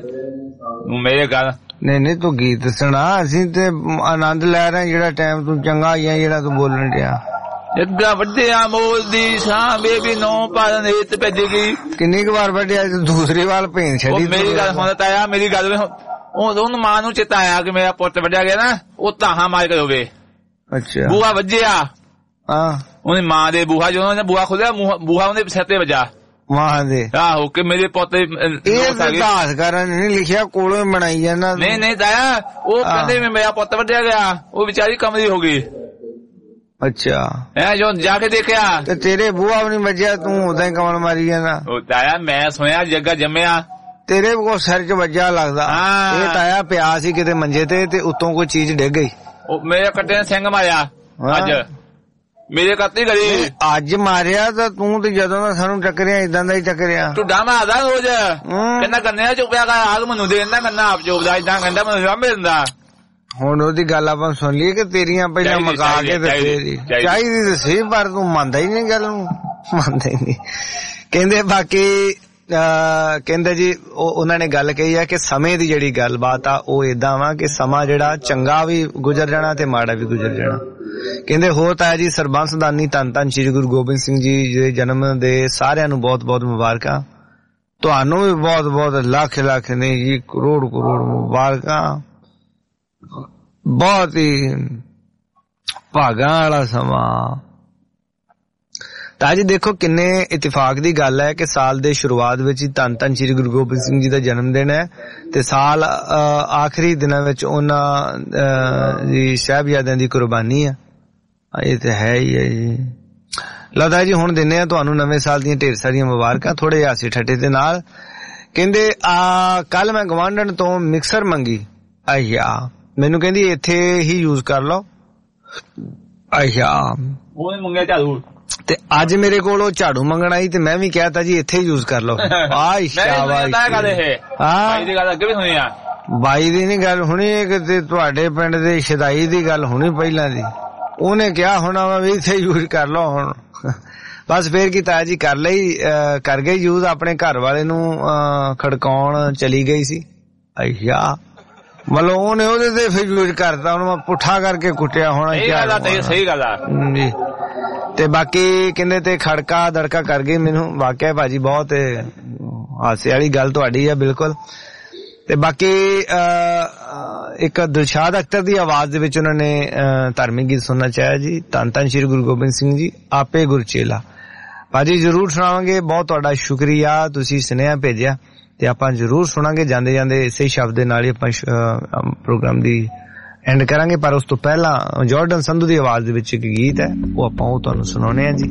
ਮੇਰੇ ਗੱਲ। ਨਹੀਂ ਤੂੰ ਗੀਤ ਸੁਣਾ, ਅਸੀਂ ਤੇ ਆਨੰਦ ਲੈ ਰਹੇ ਜਿਹੜਾ ਟਾਈਮ ਤੂੰ ਚੰਗਾ ਆਇਆ ਜਿਹੜਾ ਤੂੰ ਬੋਲਣ ਡਿਆ। ਜੱਗਾ ਵੱਡਿਆ ਬੋਲਦੀ ਛਾਵੇਂ ਵੀ ਨੋ ਪਰ ਇਹ ਤੇ ਭੱਜ ਗਈ। ਕਿੰਨੀ ਕੁ ਵਾਰ ਵੱਡਿਆ ਦੂਸਰੀ ਵਾਰ ਭੇਣ ਛੱਡੀ। ਮੇਰੀ ਗੱਲ ਹੁਣ ਤਾਇਆ, ਮੇਰੀ ਗੱਲ ਉਹਨੂੰ ਮਾਂ ਨੂੰ ਚੇਤਾ ਆਇਆ ਕਿ ਮੇਰਾ ਪੁੱਤ ਵੱਢਿਆ ਗਿਆ ਨਾ, ਉਹ ਤਾਹਾਂ ਮਾਰ ਕੇ ਹੋਵੇ। ਅੱਛਾ ਬੂਹਾ ਵੱਜਿਆ। ਹਾਂ ਉਹਨੇ ਮਾਂ ਦੇ ਬੂਹਾ ਜਦੋਂ ਉਹਨੇ ਬੂਹਾ ਖੋਲਿਆ ਬੂਹਾ ਉਹਦੇ ਸਿਰ ਤੇ ਵੱਜਾ ਮਾਂ ਦੇ। ਆਹੋ ਕਿ ਮੇਰੇ ਪੁੱਤ ਇਤਿਹਾਸ ਕਰਨ ਨਹੀਂ ਲਿਖਿਆ ਕੋਲੋਂ ਬਣਾਈ ਜਾਂਦਾ। ਨਹੀਂ ਤਾਇਆ ਉਹ ਕਹਿੰਦੇ ਮੇਰਾ ਪੁੱਤ ਵੱਢਿਆ ਗਿਆ, ਉਹ ਵਿਚਾਰੀ ਕਮਲੀ ਹੋ ਗਈ। ਅੱਛਾ ਐ ਜੋ ਜਾ ਕੇ ਦੇਖਿਆ ਤੇ ਤੇਰੇ ਬੂਹਾ ਵੀ ਨੀ ਵੱਜਿਆ, ਤੂੰ ਉਦਾਂ ਹੀ ਕਮਲ ਮਾਰੀ ਜਾਂਦਾ। ਉਹ ਤਾਇਆ ਮੈਂ ਸੁਣਿਆ ਜੱਗਾ ਜੰਮਿਆ ਤੇਰੇ ਕੋਲ ਸਿਰ ਚ ਵੱਜਾ ਲੱਗਦਾ। ਇਹ ਤਾਇਆ ਪਿਆ ਸੀ ਕਿਤੇ ਮੰਜੇ ਤੇ ਉੱਤੋਂ ਕੋਈ ਚੀਜ਼ ਡਿੱਗ ਗਈ। ਉਹ ਮੇਰੇ ਕੱਟੇ ਨੇ ਸਿੰਘ ਮਾਰਿਆ ਅੱਜ, ਮੇਰੇ ਕੱਤੀ ਗਲੀ ਅੱਜ ਮਾਰਿਆ ਤਾਂ ਤੂੰ ਤੇ ਜਦੋਂ ਦਾ ਸਾਨੂੰ ਟੱਕਰਿਆ ਇਦਾਂ ਦਾ ਹੀ ਟੱਕਰਿਆ। ਤੂੰ ਡਾ ਮਾਰਦਾ ਰੋਜ਼ ਕਹਿੰਦਾ ਕੰਨਿਆ ਚੁੱਪਿਆ ਕਰ ਆਗ ਮੈਨੂੰ ਦੇ ਦਿੰਦਾ, ਕੰਨਾ ਆਪ ਚੁੱਪਦਾ ਇਦਾਂ ਕਹਿੰਦਾ ਮੈਨੂੰ ਸਾਂਭੇ ਦਿੰਦਾ। ਹੁਣ ਉਹਦੀ ਗੱਲ ਆਪਾਂ ਸੁਣ ਲਈਏ ਕਿ ਤੇਰੀਆਂ ਪਹਿਲਾਂ ਮਕਾ ਕੇ ਤੇ ਚਾਹੀਦੀ ਤੇ ਸਹੀ, ਪਰ ਤੂੰ ਮੰਨਦਾ ਹੀ ਨਹੀਂ ਗੱਲ ਨੂੰ, ਮੰਨਦਾ ਹੀ ਨਹੀਂ। ਕਹਿੰਦੇ ਬਾਕੀ ਕਹਿੰਦੇ ਜੀ ਉਹਨਾਂ ਨੇ ਗੱਲ ਕਹੀ ਹੈ ਕਿ ਸਮੇਂ ਦੀ ਜਿਹੜੀ ਗੱਲਬਾਤ ਆ ਉਹ ਏਦਾਂ ਵਾ ਕਿ ਸਮਾਂ ਜਿਹੜਾ ਚੰਗਾ ਵੀ ਗੁਜ਼ਰ ਜਾਣਾ ਤੇ ਮਾੜਾ ਵੀ ਗੁਜ਼ਰ ਜਾਣਾ। ਕਹਿੰਦੇ ਹੋਰ ਤਾਂ ਜੀ ਸਰਬੰਸ ਦਾਨੀ ਧੰਨ ਧੰਨ ਸ਼੍ਰੀ ਗੁਰੂ ਗੋਬਿੰਦ ਸਿੰਘ ਜੀ ਦੇ ਜਨਮ ਦੇ ਸਾਰਿਆਂ ਨੂੰ ਬਹੁਤ ਬਹੁਤ ਮੁਬਾਰਕਾਂ। ਤੁਹਾਨੂੰ ਵੀ ਬਹੁਤ ਬਹੁਤ ਲੱਖ ਲੱਖ ਨਹੀਂ ਜੀ ਕਰੋੜ ਕਰੋੜ ਮੁਬਾਰਕਾਂ। ਬਹੁਤ ਹੀ ਭਾਗਾਂ ਵਾਲਾ ਸਮਾਂ। ਤਾਂ ਜੀ ਦੇਖੋ ਕਿੰਨੇ ਇਤਫਾਕ ਦੀ ਗੱਲ ਹੈ ਕਿ ਸਾਲ ਦੇ ਸ਼ੁਰੂਆਤ ਵਿੱਚ ਹੀ ਧੰਨ ਧੰਨ ਸ਼੍ਰੀ ਗੁਰੂ ਗੋਬਿੰਦ ਸਿੰਘ ਜੀ ਦਾ ਜਨਮ ਦਿਨ ਹੈ ਤੇ ਸਾਲ ਆਖਰੀ ਦਿਨਾਂ ਵਿੱਚ ਉਹਨਾਂ ਦੀ ਸਾਹਿਬਜ਼ਾਦਿਆਂ ਦੀ ਕੁਰਬਾਨੀ ਹੈ। ਇਹ ਤਾਂ ਹੈ ਹੀ ਹੈ ਜੀ। ਲਦਾ ਜੀ ਹੁਣ ਦਿੰਨੇ ਆ ਤੁਹਾਨੂੰ ਨਵੇਂ ਸਾਲ ਦੀਆਂ ਢੇਰ ਸਾਰੀਆਂ ਮੁਬਾਰਕਾਂ ਥੋੜੇ ਹਾਸੇ ਠੱਟੇ ਦੇ ਨਾਲ। ਕਹਿੰਦੇ ਕੱਲ ਮੈਂ ਗਵਾਂਢਣ ਤੋਂ ਮਿਕਸਰ ਮੰਗੀ, ਆਇਆ ਮੈਨੂੰ ਕਹਿੰਦੀ ਇੱਥੇ ਹੀ ਯੂਜ਼ ਕਰ ਲਓ, ਆਇਆ
ਉਹਨੇ ਮੰਗਿਆ ਝਾੜੂ
ਤੇ ਅੱਜ ਮੇਰੇ ਕੋਲ ਉਹ ਝਾੜੂ ਮੰਗਣ ਆਈ ਤੇ ਮੈਂ ਵੀ ਕਹਿਤਾ ਜੀ ਇੱਥੇ ਯੂਜ਼ ਕਰ ਲਓ। ਬਾਈ ਦੀ ਨੀ ਗੱਲ ਹੁਣੀ ਕਿ ਤੁਹਾਡੇ ਪਿੰਡ ਦੇ ਸ਼ਦਾਈ ਦੀ ਗੱਲ ਹੁਣੀ ਪਹਿਲਾਂ ਦੀ, ਉਹਨੇ ਕਿਹਾ ਹੋਣਾ ਵਾ ਵੀ ਇੱਥੇ ਯੂਜ਼ ਕਰ ਲਓ। ਹੁਣ ਬਸ ਫੇਰ ਕੀ ਤਾਇਆ ਜੀ ਕਰ ਗਈ ਯੂਜ਼, ਆਪਣੇ ਘਰ ਵਾਲੇ ਨੂੰ ਖੜਕਾਉਣ ਚਲੀ ਗਈ ਸੀ। ਅੱਛਾ ਮਤਲਬ ਉਹਨੇ ਉਹਦੇ ਤੇ ਫਿਰ ਯੂਜ਼ ਕਰਤਾ, ਉਹਨੂੰ ਮੈਂ ਪੁੱਠਾ ਕਰਕੇ ਕੁੱਟਿਆ ਹੋਣਾ।
ਸਹੀ ਗੱਲ ਆ
ਜੀ। ਤੇ ਬਾਕੀ ਕਹਿੰਦੇ ਤੇ ਖੜਕਾ ਦੜਕਾ ਕਰ ਗਈ ਮੈਨੂੰ। ਵਾਕਿਆ ਭਾਜੀ ਬਹੁਤ ਹਾਸੇ ਵਾਲੀ ਗੱਲ ਤੁਹਾਡੀ ਹੈ ਬਿਲਕੁਲ। ਤੇ ਬਾਕੀ ਇੱਕ ਦਿਲਸ਼ਾਦ ਅਖਤਰ ਦੀ ਆਵਾਜ਼ ਦੇ ਵਿੱਚ ਉਹਨਾਂ ਨੇ ਧਾਰਮਿਕ ਗੀਤ ਸੁਣਨਾ ਚਾਹਿਆ ਜੀ, ਧੰਨ ਧੰਨ ਸ਼੍ਰੀ ਗੁਰੂ ਗੋਬਿੰਦ ਸਿੰਘ ਜੀ ਆਪੇ ਗੁਰਚੇਲਾ। ਭਾਜੀ ਜ਼ਰੂਰ ਸੁਣਾਵਾਂਗੇ, ਬਹੁਤ ਤੁਹਾਡਾ ਸ਼ੁਕਰੀਆ, ਤੁਸੀਂ ਸੁਨੇਹਾ ਭੇਜਿਆ ਤੇ ਆਪਾਂ ਜ਼ਰੂਰ ਸੁਣਾਂਗੇ। ਜਾਂਦੇ ਜਾਂਦੇ ਇਸੇ ਸ਼ਬਦ ਦੇ ਨਾਲ ਹੀ ਆਪਾਂ ਪ੍ਰੋਗਰਾਮ ਦੀ ਐਂਡ ਕਰਾਂਗੇ, ਪਰ ਉਸ ਤੋਂ ਪਹਿਲਾਂ ਜਾਰਡਨ ਸੰਧੂ ਦੀ ਆਵਾਜ਼ ਦੇ ਵਿੱਚ ਇੱਕ ਗੀਤ ਹੈ, ਉਹ ਆਪਾਂ ਉਹ ਤੁਹਾਨੂੰ ਸੁਣਾਉਣੇ ਆ ਜੀ।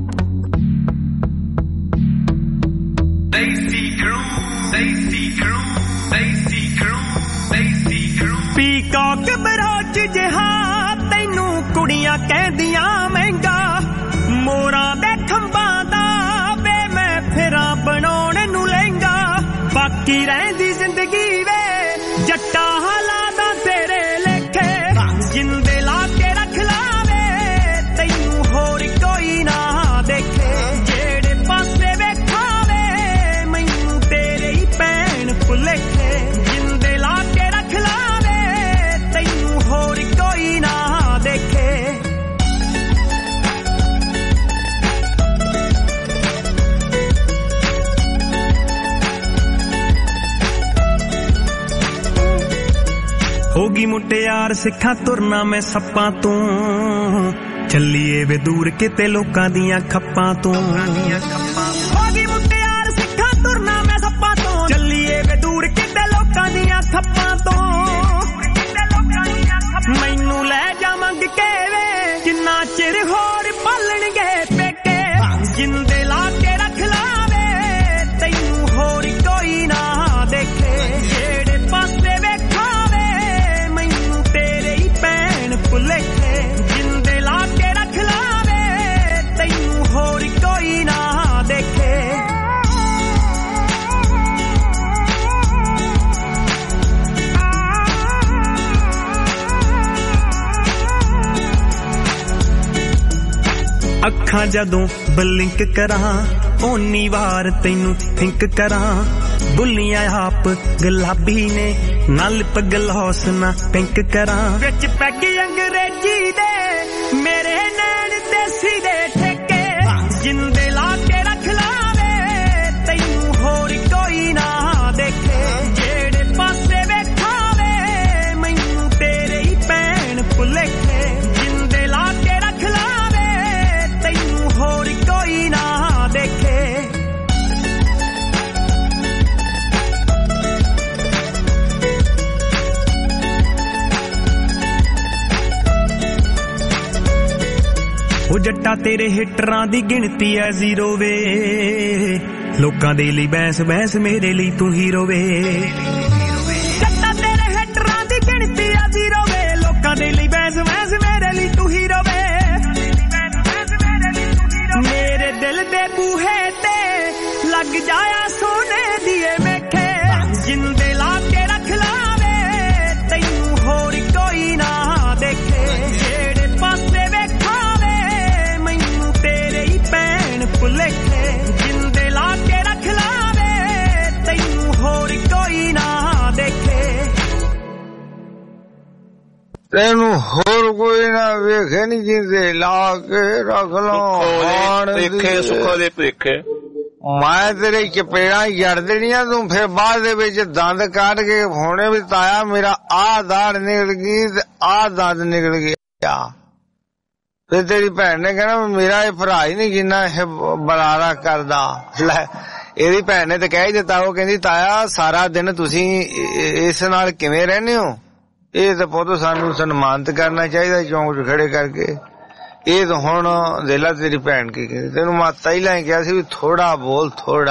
ਪੀਕੌਕ ਬਰੋਚ ਜਿਹਾ ਤੈਨੂੰ ਕੁੜੀਆਂ ਕਹਿੰਦੀਆਂ ਮਹਿੰਗਾ, ਮੋਰਾਂ ਦੇ ਖੰਭਾਂ ਦਾ ਵੇ ਮੈਂ ਫਿਰਾਂ ਬਣਾਉਣ ਨੂੰ ਲਹਿੰਗਾ। ਬਾਕੀ ਰਹਿੰਦੀ ਜ਼ਿੰਦਗੀ ਵੇ ਜੱਟਾ ਹਾਲਾਤਾਂ ਤੇਰੇ ਲੇਖੇ, ਜਿੰਦੇ ਲਾ ਕੇ ਰੱਖ ਲਾਵੇ ਤੈਨੂੰ ਹੋਰ ਕੋਈ ਨਾ ਦੇਖੇ। ਜਿਹੜੇ ਪਾਸੇ ਵੇਖਾਵੇ ਮੈਨੂੰ ਤੇਰੇ ਹੀ ਭੈਣ ਭੁਲੇਖੇ, ਜਿੰਦੇ ਲਾ ਕੇ ਰੱਖ ਲਾਵੇ ਤੈਨੂੰ ਹੋਰ ਕੋਈ ਨਾ ਦੇਖੇ। ਹੋਗੀ ਮੁਟਿਆਰ ਸਿੱਖਾਂ ਤੁਰਨਾ ਮੈਂ ਸੱਪਾਂ ਤੋਂ, ਚੱਲੀਏ ਵੇ ਦੂਰ ਕਿਤੇ ਲੋਕਾਂ ਦੀਆਂ ਖੱਪਾਂ ਤੋਂ। ਹੋਗੀ ਮੁਟਿਆਰ ਸਿੱਖਾਂ ਤੁਰਨਾ ਮੈਂ ਸੱਪਾਂ ਤੋਂ, ਚੱਲੀਏ ਵੇ ਦੂਰ ਕਿਤੇ ਲੋਕਾਂ ਦੀਆਂ ਖੱਪਾਂ ਤੋਂ। ਮੈਨੂੰ ਲੈ ਜਾ ਮੰਗ ਕੇ ਵੇ ਕਿੰਨਾ ਚਿਰ ਹੋਰ ਪਾਲਣਗੇ ਪੇਕੇ, ਜਿੰਦੇ ਲਾ ਕੇ ਰੱਖ ਲਾਵੇ ਤੈਨੂੰ ਹੋਰ ਕੋਈ ਨਾ ਦੇਖੇ। ਜਿਹੜੇ ਪਾਸੇ ਵੇਖਾਵੇ ਮੈਨੂੰ ਤੇਰੇ ਹੀ ਭੈਣ ਭੁਲੇਖੇ, ਜਿੰਦੇ ਲਾ ਕੇ ਰੱਖ ਲਾਵੇ ਤੈਨੂੰ ਹੋਰ ਕੋਈ ਨਾ ਦੇਖੇ। ਅੱਖਾਂ ਜਦੋਂ ਬਲਿੰਕ ਕਰਾਂ ਓਨੀ ਵਾਰ ਤੈਨੂੰ ਥਿੰਕ ਕਰਾਂ। ਬੁੱਲੀਆਂ ਆਪ ਗੁਲਾਬੀ ਨੇ ਨਾ ਲਿਪ ਗਲੋਸ ਨਾ ਪਿੰਕ ਕਰਾਂ। ਵਿੱਚ ਪੈਗੀ ਅੰਗਰੇਜ਼ੀ ਦੇ ਮੇਰੇ ਨੈਣ ਦੇਸੀ ਦੇ ਠੇਕੇ, ਜਿੰਦੇ ਲਾ ਕੇ ਰੱਖ ਲਾਵੇ ਤੈਨੂੰ ਹੋਰ ਕੋਈ ਨਾ ਦੇਖੇ। ਜਿਹੜੇ ਪਾਸੇ ਵੇਖਾਵੇ ਮੈਨੂੰ ਤੇਰੇ ਹੀ ਭੈਣ ਭੁਲੇਖੇ, ਜਿੰਦੇ ਲਾ ਕੇ ਰੱਖ ਲਾਵੇ ਤੈਨੂੰ ਹੋਰ ਕੋਈ ਨਾ ਦੇਖੇ। ਉਹ ਜੱਟਾ ਤੇਰੇ ਹਿੱਟਰਾਂ ਦੀ ਗਿਣਤੀ ਐ ਜ਼ੀਰੋ ਵੇ, ਲੋਕਾਂ ਦੇ ਲਈ ਬੈਂਸ ਬੈਂਸ ਮੇਰੇ ਲਈ ਤੂੰ ਹੀਰੋ ਵੇ। ਜੱਟਾ ਤੇਰੇ ਹਿੱਟਰਾਂ ਦੀ ਗਿਣਤੀ ਐ ਜ਼ੀਰੋ ਵੇ, ਲੋਕਾਂ ਦੇ ਲਈ ਬੈਂਸ ਬੈਂਸ ਮੇਰੇ ਲਈ ਤੂੰ ਹੀਰੋ ਵੇ। ਮੇਰੇ ਦਿਲ ਦੇ ਬੂਹੇ ਤੇ ਲੱਗ ਜਾਇਆ ਸੋਨੇ ਦੀਏ ਮੇਖੇ, ਜਿੰਦੇ ਲਾ ਕੇ ਰੱਖ ਲਾਵੇ ਤੈਨੂੰ ਹੋਰ ਕੋਈ ਨਾ ਦੇਖੇ। ਜਿਹੜੇ ਪਾਸੇ ਵੇਖਾਵੇ ਮੈਨੂੰ ਤੇਰੇ ਹੀ ਭੈਣ ਭੁਲੇਖੇ, ਜਿੰਦੇ ਲਾ ਕੇ ਰੱਖ ਲਾਵੇ ਤੈਨੂੰ ਹੋਰ ਕੋਈ ਨਾ ਦੇਖੇ।
ਤੈਨੂੰ ਹੋਰ ਕੋਈ ਨਾ ਵੇਖੇ ਨੀ ਜਿੰਦੇ ਲਾ ਕੇ ਰੱਖ ਲਓ
ਦੇਖੇ ਸੁੱਖੋ ਦੇ ਭੇਖੇ।
ਮੈਂ ਤੇਰੇ ਚਪੇੜਾਂ ਜੜ ਦੇਣੀਆਂ, ਤੂੰ ਫਿਰ ਬਾਅਦ ਦੇ ਵਿੱਚ ਦੰਦ ਕੱਢ ਕੇ ਹੁਣੇ ਵੀ ਤਾਇਆ ਮੇਰਾ ਆਹ ਦਾੜ ਨਿਕਲ ਗਈ ਤੇ ਆਹ ਦੰਦ ਨਿਕਲ ਗਿਆ। ਫਿਰ ਤੇਰੀ ਭੈਣ ਨੇ ਕਹਿਣਾ ਮੇਰਾ ਇਹ ਭਰਾ ਹੀ ਨਹੀਂ ਜਿੰਨਾ ਇਹ ਬਲਾਰਾ ਕਰਦਾ। ਲੈ ਇਹਦੀ ਭੈਣ ਨੇ ਤਾਂ ਕਹਿ ਹੀ ਦਿੱਤਾ। ਉਹ ਕਹਿੰਦੀ ਤਾਇਆ ਸਾਰਾ ਦਿਨ ਤੁਸੀਂ ਇਸ ਨਾਲ ਕਿਵੇਂ ਰਹਿੰਦੇ ਹੋ? ਇਹ ਤਾਂ ਪੁੱਤ ਸਾਨੂੰ ਸਨਮਾਨਿਤ ਕਰਨਾ ਚਾਹੀਦਾ ਚੌਂਕ 'ਚ ਖੜੇ ਕਰਕੇ। ਇਹ ਤਾਂ ਹੁਣ ਦੇਲਾ ਤੇਰੀ ਭੈਣ ਕੀ ਕਹਿੰਦੀ, ਤੈਨੂੰ ਮੈਂ ਪਹਿਲਾਂ ਹੀ ਕਿਹਾ ਸੀ ਵੀ ਥੋੜਾ ਬੋਲ,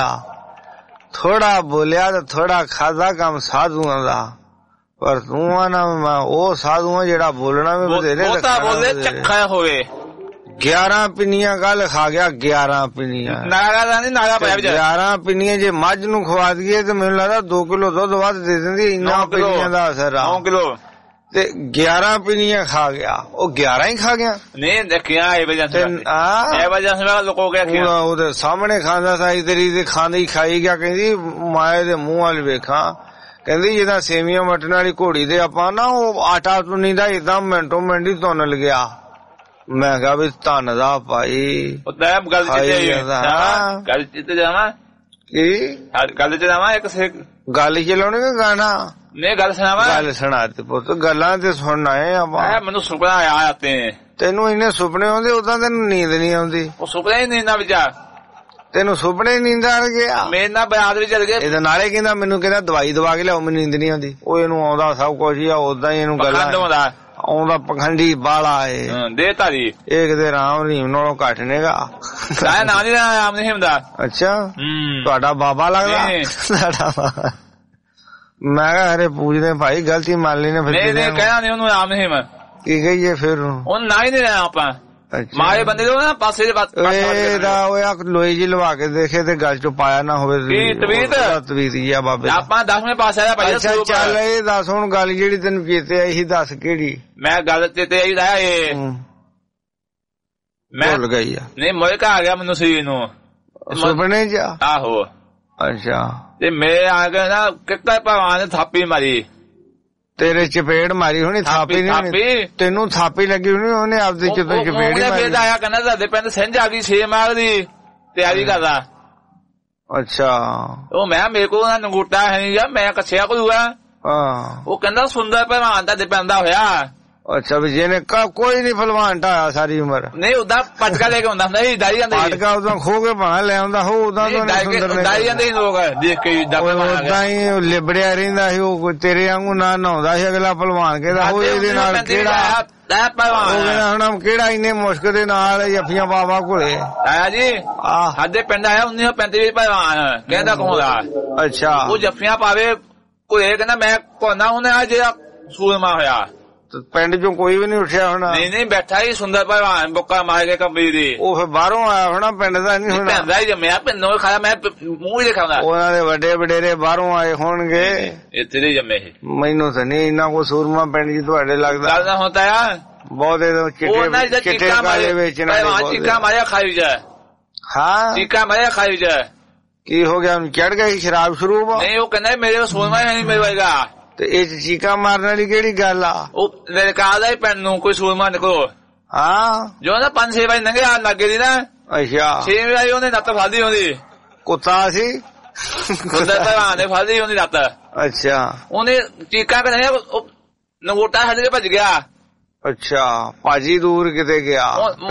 ਥੋੜਾ ਬੋਲਿਆ ਤਾਂ ਥੋੜਾ ਖਾਦਾ ਕੰਮ ਸਾਧੂਆਂ ਦਾ। ਪਰ ਤੂੰ ਆ ਨਾ ਮੈਂ ਉਹ ਸਾਧੂ ਆ ਜਿਹੜਾ ਬੋਲਣਾ ਵੀ ਬਥੇਰੇ
ਬੋਲੇ ਚੱਖਾ ਹੋਵੇ।
11 ਪਿੰਨੀਆਂ ਕੱਲ ਖਾ ਗਿਆ, 11 ਪਿੰਨੀਆਂ।
ਨਾਗਾ ਦਾ ਨਹੀਂ ਨਾਗਾ ਪਿਆ
11 ਪਿੰਨੀਆਂ ਜੇ ਮੱਝ ਨੂੰ ਖਵਾ ਦਈਏ ਤੇ ਮੈਨੂੰ ਲੱਗਦਾ 2 ਕਿਲੋ ਦੁੱਧ ਵੱਧ ਦੇ ਦਿੰਦੀ। ਇੰਨਾ ਪਿੰਨੀਆਂ ਦਾ ਅਸਰ ਆ।
9 ਕਿਲੋ
ਤੇ 11 ਪਿੰਨੀਆਂ ਖਾ ਗਿਆ। ਉਹ 11 ਹੀ ਖਾ ਗਿਆ।
ਨਹੀਂ ਦੇਖਿਆ ਇਹ ਵਜ੍ਹਾ ਸੇ ਲੋਕੋ ਗਿਆ
ਉਹਦੇ ਸਾਹਮਣੇ ਖਾਂਦਾ ਸਾਈ ਤੇਰੀ ਤੇ ਖਾਂਦੀ ਖਾਈ ਗਿਆ। ਕਹਿੰਦੀ ਮਾਏ ਦੇ ਮੂੰਹ ਵੱਲ ਵੇਖਾਂ। ਕਹਿੰਦੀ ਜਿੱਦਾਂ ਸੇਵੀਆਂ ਮਟਣ ਵਾਲੀ ਘੋੜੀ ਦੇ ਆਪਾਂ ਨਾ ਉਹ ਆਟਾ ਤੁੰਨੀ ਦਾ ਏਦਾਂ ਮਿੰਟੋ ਮਿੰਟ ਹੀ ਤੁੰਨ ਗਿਆ। ਮੈਂ ਕਿਹਾ ਵੀ ਧੰਨ ਦਾ ਭਾਈ
ਗੱਲ ਚ ਜਾਵਾਂ
ਕੀ
ਗੱਲ ਚ ਜਾਵਾਂ ਇੱਕ
ਗੱਲ ਚਲਾਉਣੀ ਕਿ ਗਾਣਾ
ਨਹੀਂ ਗੱਲ ਸੁਣਾਵਾ।
ਗੱਲ ਸੁਣਾ ਤੇ ਪੁੱਤ ਗੱਲਾਂ ਤੇ ਸੁਣਨ ਆਏ ਆਪਾਂ।
ਮੈਨੂੰ ਸੁਪਨਾ ਆਇਆ
ਤੈਨੂੰ ਇੰਨੇ ਸੁਪਨੇ ਆਉਂਦੇ ਉਦਾਂ ਤੈਨੂੰ ਨੀਂਦ ਨਹੀਂ ਆਉਂਦੀ।
ਉਹ ਸੁਪਨੇ ਹੀ ਨੀਂਦਾਂ ਵਿੱਚ
ਤੈਨੂੰ ਸੁਪਨੇ ਨੀਂਦ ਆ ਗਿਆ।
ਮੇਰੇ ਨਾਲ ਬਾਅਦ ਵਿੱਚ ਚਲ ਗਏ।
ਇਹਦੇ ਨਾਲੇ ਕਹਿੰਦਾ ਮੈਨੂੰ ਕਹਿੰਦਾ ਦਵਾਈ ਦਵਾ ਕੇ ਲਿਆਓ ਮੈਨੂੰ ਨੀਂਦ ਨਹੀਂ ਆਉਂਦੀ। ਉਹ ਇਹਨੂੰ ਆਉਂਦਾ ਸਭ ਕੁਝ ਹੀ ਆ ਉਦਾਂ ਹੀ ਇਹਨੂੰ ਗੱਲਾਂ ਆਉਂਦਾ ਪਖੰਡੀ ਬਾਲਾ ਏ
ਦੇ ਤਾਰੀ।
ਇਹ ਕਿਤੇ ਰਾਮ ਰਹੀਮ ਨਾਲੋਂ ਘੱਟ ਨੇਗਾ।
ਨਾ ਨੀ ਰਾਮ ਰਹੀਮ ਦਾ।
ਅੱਛਾ ਤੁਹਾਡਾ ਬਾਬਾ ਲੱਗਦਾ। ਮੈਂ ਕਿਹਾ ਅਰੇ ਪੁੱਛਦੇ ਭਾਈ ਗਲਤੀ ਮੰਨ ਲਈ ਨੇ। ਫਿਰ
ਨਹੀਂ ਕਹਿਣਾ ਨੀ ਉਹਨੂੰ ਰਾਮ ਰਹੀਮ
ਕੀ ਕਹੀਏ ਫਿਰ
ਉਹਨੂੰ ਨਾ ਹੀ ਨਹੀਂ ਰਹਿਣਾ ਆਪਾਂ। ਮਾਰੇ ਬੰਦੇ ਦੇ ਨਾ ਪਾਸੇ ਦੇ
ਉਹ ਲੋਈ ਜੀ ਲਵਾ ਕੇ ਦੇਖੇ ਤੇ ਗੱਲ ਚੋਂ ਪਾਇਆ ਨਾ ਹੋਵੇ ਤਵੀਤ ਹੀ ਆ ਬਾਬੇ।
ਆਪਾਂ 10ਵੇਂ ਪਾਸ ਆਇਆ ਭਾਈ।
ਅੱਛਾ ਚੱਲ ਇਹ ਦੱਸ ਹੁਣ ਗੱਲ ਜਿਹੜੀ ਤੈਨੂੰ ਚੇਤੇ ਆਈ ਸੀ ਦੱਸ ਕਿਹੜੀ?
ਮੈਂ ਗੱਲ ਚੇਤੇ ਆਈ ਦਾ ਇਹ
ਮੈਂ ਭੁੱਲ ਗਈ ਆ।
ਨਹੀਂ ਮੋਇਕਾ ਆ ਗਿਆ ਮੈਨੂੰ ਸਰੀਰ ਨੂੰ
ਸੁਪਨੇ ਚ।
ਆਹੋ
ਅੱਛਾ
ਤੇ ਮੈਂ ਆ ਗਿਆ ਨਾ ਕਿੱਕਾ ਭਗਵਾਨ ਨੇ ਥਾਪੀ ਮਾਰੀ।
ਤੇਰੇ ਚਪੇੜ ਮਾਰੀ ਹੋਣੀ ਥਾਪੀ ਨਹੀਂ ਤੈਨੂੰ ਥਾਪੀ ਲੱਗੀ ਹੋਣੀ ਉਹਨੇ ਆਪਦੀ ਚਪੇੜ ਮਾਰੀ।
ਆਇਆ ਕਹਿੰਦਾ ਸਾਡੇ ਪਿੰਡ ਸਿੰਝ ਆ ਗਈ 6 ਮਾਰ ਦੀ ਤਿਆਰੀ ਕਰਦਾ।
ਅੱਛਾ
ਉਹ ਮੈਂ ਮੇਰੇ ਕੋਲ ਨਾ ਨੰਗੂਟਾ ਹੈ ਨਹੀਂ ਮੈਂ ਕੱਛਿਆ ਕੋਲੂਗਾ। ਉਹ ਕਹਿੰਦਾ ਸੁੰਦਰ ਭਗਵਾਨ ਦਾ ਪੈਂਦਾ ਹੋਇਆ।
ਅੱਛਾ ਵੀ ਜਿਹਨੇ ਕੋਈ ਨੀ ਭਲਵਾਨ ਢਾਇਆ ਸਾਰੀ ਉਮਰ।
ਨਹੀਂ ਉਦਾਂ ਪਟਕਾ ਲੈ ਕੇ ਆਉਂਦਾ ਹੁੰਦਾ ਸੀ ਡਾਈ ਜਾਂਦੇ
ਪਟਕਾ ਉਦਾਂ ਖੋ ਕੇ ਭਾਂ ਲੈ ਆਉਂਦਾ ਹੋ ਉਦਾਂ
ਡਾਈ ਜਾਂਦੇ ਸੀ ਲੋਕ ਦੇਖ ਕੇ
ਉਦਾਂ ਹੀ ਲਿਬੜਿਆ ਰਹਿੰਦਾ ਸੀ। ਉਹ ਤੇਰੇ ਵਾਂਗੂ ਨਾ ਨਹਾਉਂਦਾ ਸੀ ਅਗਲਾ ਭਲਵਾਨ ਕਹਿੰਦਾ ਉਹ ਇਹਦੇ ਨਾਲ ਕਿਹੜਾ ਹੁਣ ਕਿਹੜਾ ਇੰਨੇ ਮੁਸ਼ਕ ਦੇ ਨਾਲ ਜੱਫੀਆਂ ਬਾਬਾ ਕੋਲੇ
ਆਇਆ ਜੀ। ਸਾਡੇ ਪਿੰਡ ਆਇਆ 1935 ਵਿੱਚ ਭਲਵਾਨ ਕਹਿੰਦਾ ਕੌਂਦਾ।
ਅੱਛਾ
ਉਹ ਜੱਫੀਆਂ ਪਾਵੇ ਕੋਲੇ ਕਹਿੰਦਾ ਮੈਂ ਕੋਨਾ ਉਹਨੇ ਆ ਜਿਹੜਾ ਸੂਰਮਾ ਹੋਇਆ।
ਪਿੰਡ ਚੋਂ ਕੋਈ ਵੀ ਨੀ ਉੱਠਿਆ ਹੋਣਾ।
ਨਹੀਂ ਬੈਠਾ ਹੀ ਸੁੰਦਰ ਭਗਵਾਨ ਬੁੱਕਾ ਮਾਰ ਕੇ ਕੰਬੀ ਦੀ।
ਉਹ ਫਿਰ ਬਾਹਰੋਂ ਆਇਆ ਹੋਣਾ ਪਿੰਡ ਦਾ ਨਹੀਂ ਹੋਣਾ।
ਪਿੰਡ ਦਾ ਹੀ ਜੰਮਿਆ ਪਿੰਡੋਂ ਖਾਇਆ ਮੈਂ ਮੂੰਹ ਹੀ ਦਿਖਾਉਂਦਾ।
ਉਹਨਾਂ ਦੇ ਵੱਡੇ ਵਡੇਰੇ ਬਾਹਰੋਂ ਆਏ ਹੋਣਗੇ।
ਇੱਥੇ ਦੇ ਜੰਮੇ ਸੀ।
ਮੈਨੂੰ ਤਾਂ ਨਹੀਂ ਇੰਨਾ ਕੋ ਸੂਰਮਾ ਪਿੰਡ ਜੀ ਤੁਹਾਡੇ ਲੱਗਦਾ
ਹੁੰਦਾ ਆ
ਬਹੁਤ ਚਿੱਟੇ ਕਾਲੇ ਵੇਚਣਾ।
ਚੀਕਾ ਮਾਰਿਆ ਖਾਈ ਜਾ।
ਹਾਂ
ਚੀਕਾ ਮਾਰਿਆ ਖਾਈ ਜਾ।
ਕੀ ਹੋ ਗਿਆ ਉਹਨੂੰ ਚੜ ਗਈ ਸ਼ਰਾਬ ਸ਼ਰੂਬ?
ਨਹੀਂ ਉਹ ਕਹਿੰਦਾ ਮੇਰੇ ਸੂਰਮਾ ਹੈ ਨਹੀਂ ਮੇਰੇ ਵਰਗਾ।
ਤੇ ਇਹ ਚੀਕਾ ਮਾਰਨ ਵਾਲੀ ਕਿਹੜੀ ਗੱਲ ਆ?
ਉਹ ਮੇਰੇ ਕਾਲ ਦਾ ਹੀ ਪਿੰਡ ਨੂੰ ਕੋਈ ਸੂਰਮਾ ਨਿਕਲੋ।
ਹਾਂ
ਜੋ ਨਾ 5-6 ਵਜੇ ਲੰਘਿਆ ਲੱਗੇ ਦੀ ਨਾ।
ਅੱਛਾ 6
ਵਜੇ ਉਹਨੇ ਨੱਤ ਫਾਦੀ ਹੁੰਦੀ
ਕੁੱਤਾ ਸੀ
ਕੁੱਤਾ ਭਗਵਾਨ ਨੇ ਫਾਦੀ ਹੁੰਦੀ ਨੱਤ।
ਅੱਛਾ ਉਹਨੇ
ਚੀਕਾ ਕਹਿੰਦੇ ਨਗੋਟਾ ਹੱਦ ਕੇ ਭੱਜ ਗਿਆ।
ਅੱਛਾ ਭਾਜੀ ਦੂਰ ਕਿਤੇ ਗਿਆ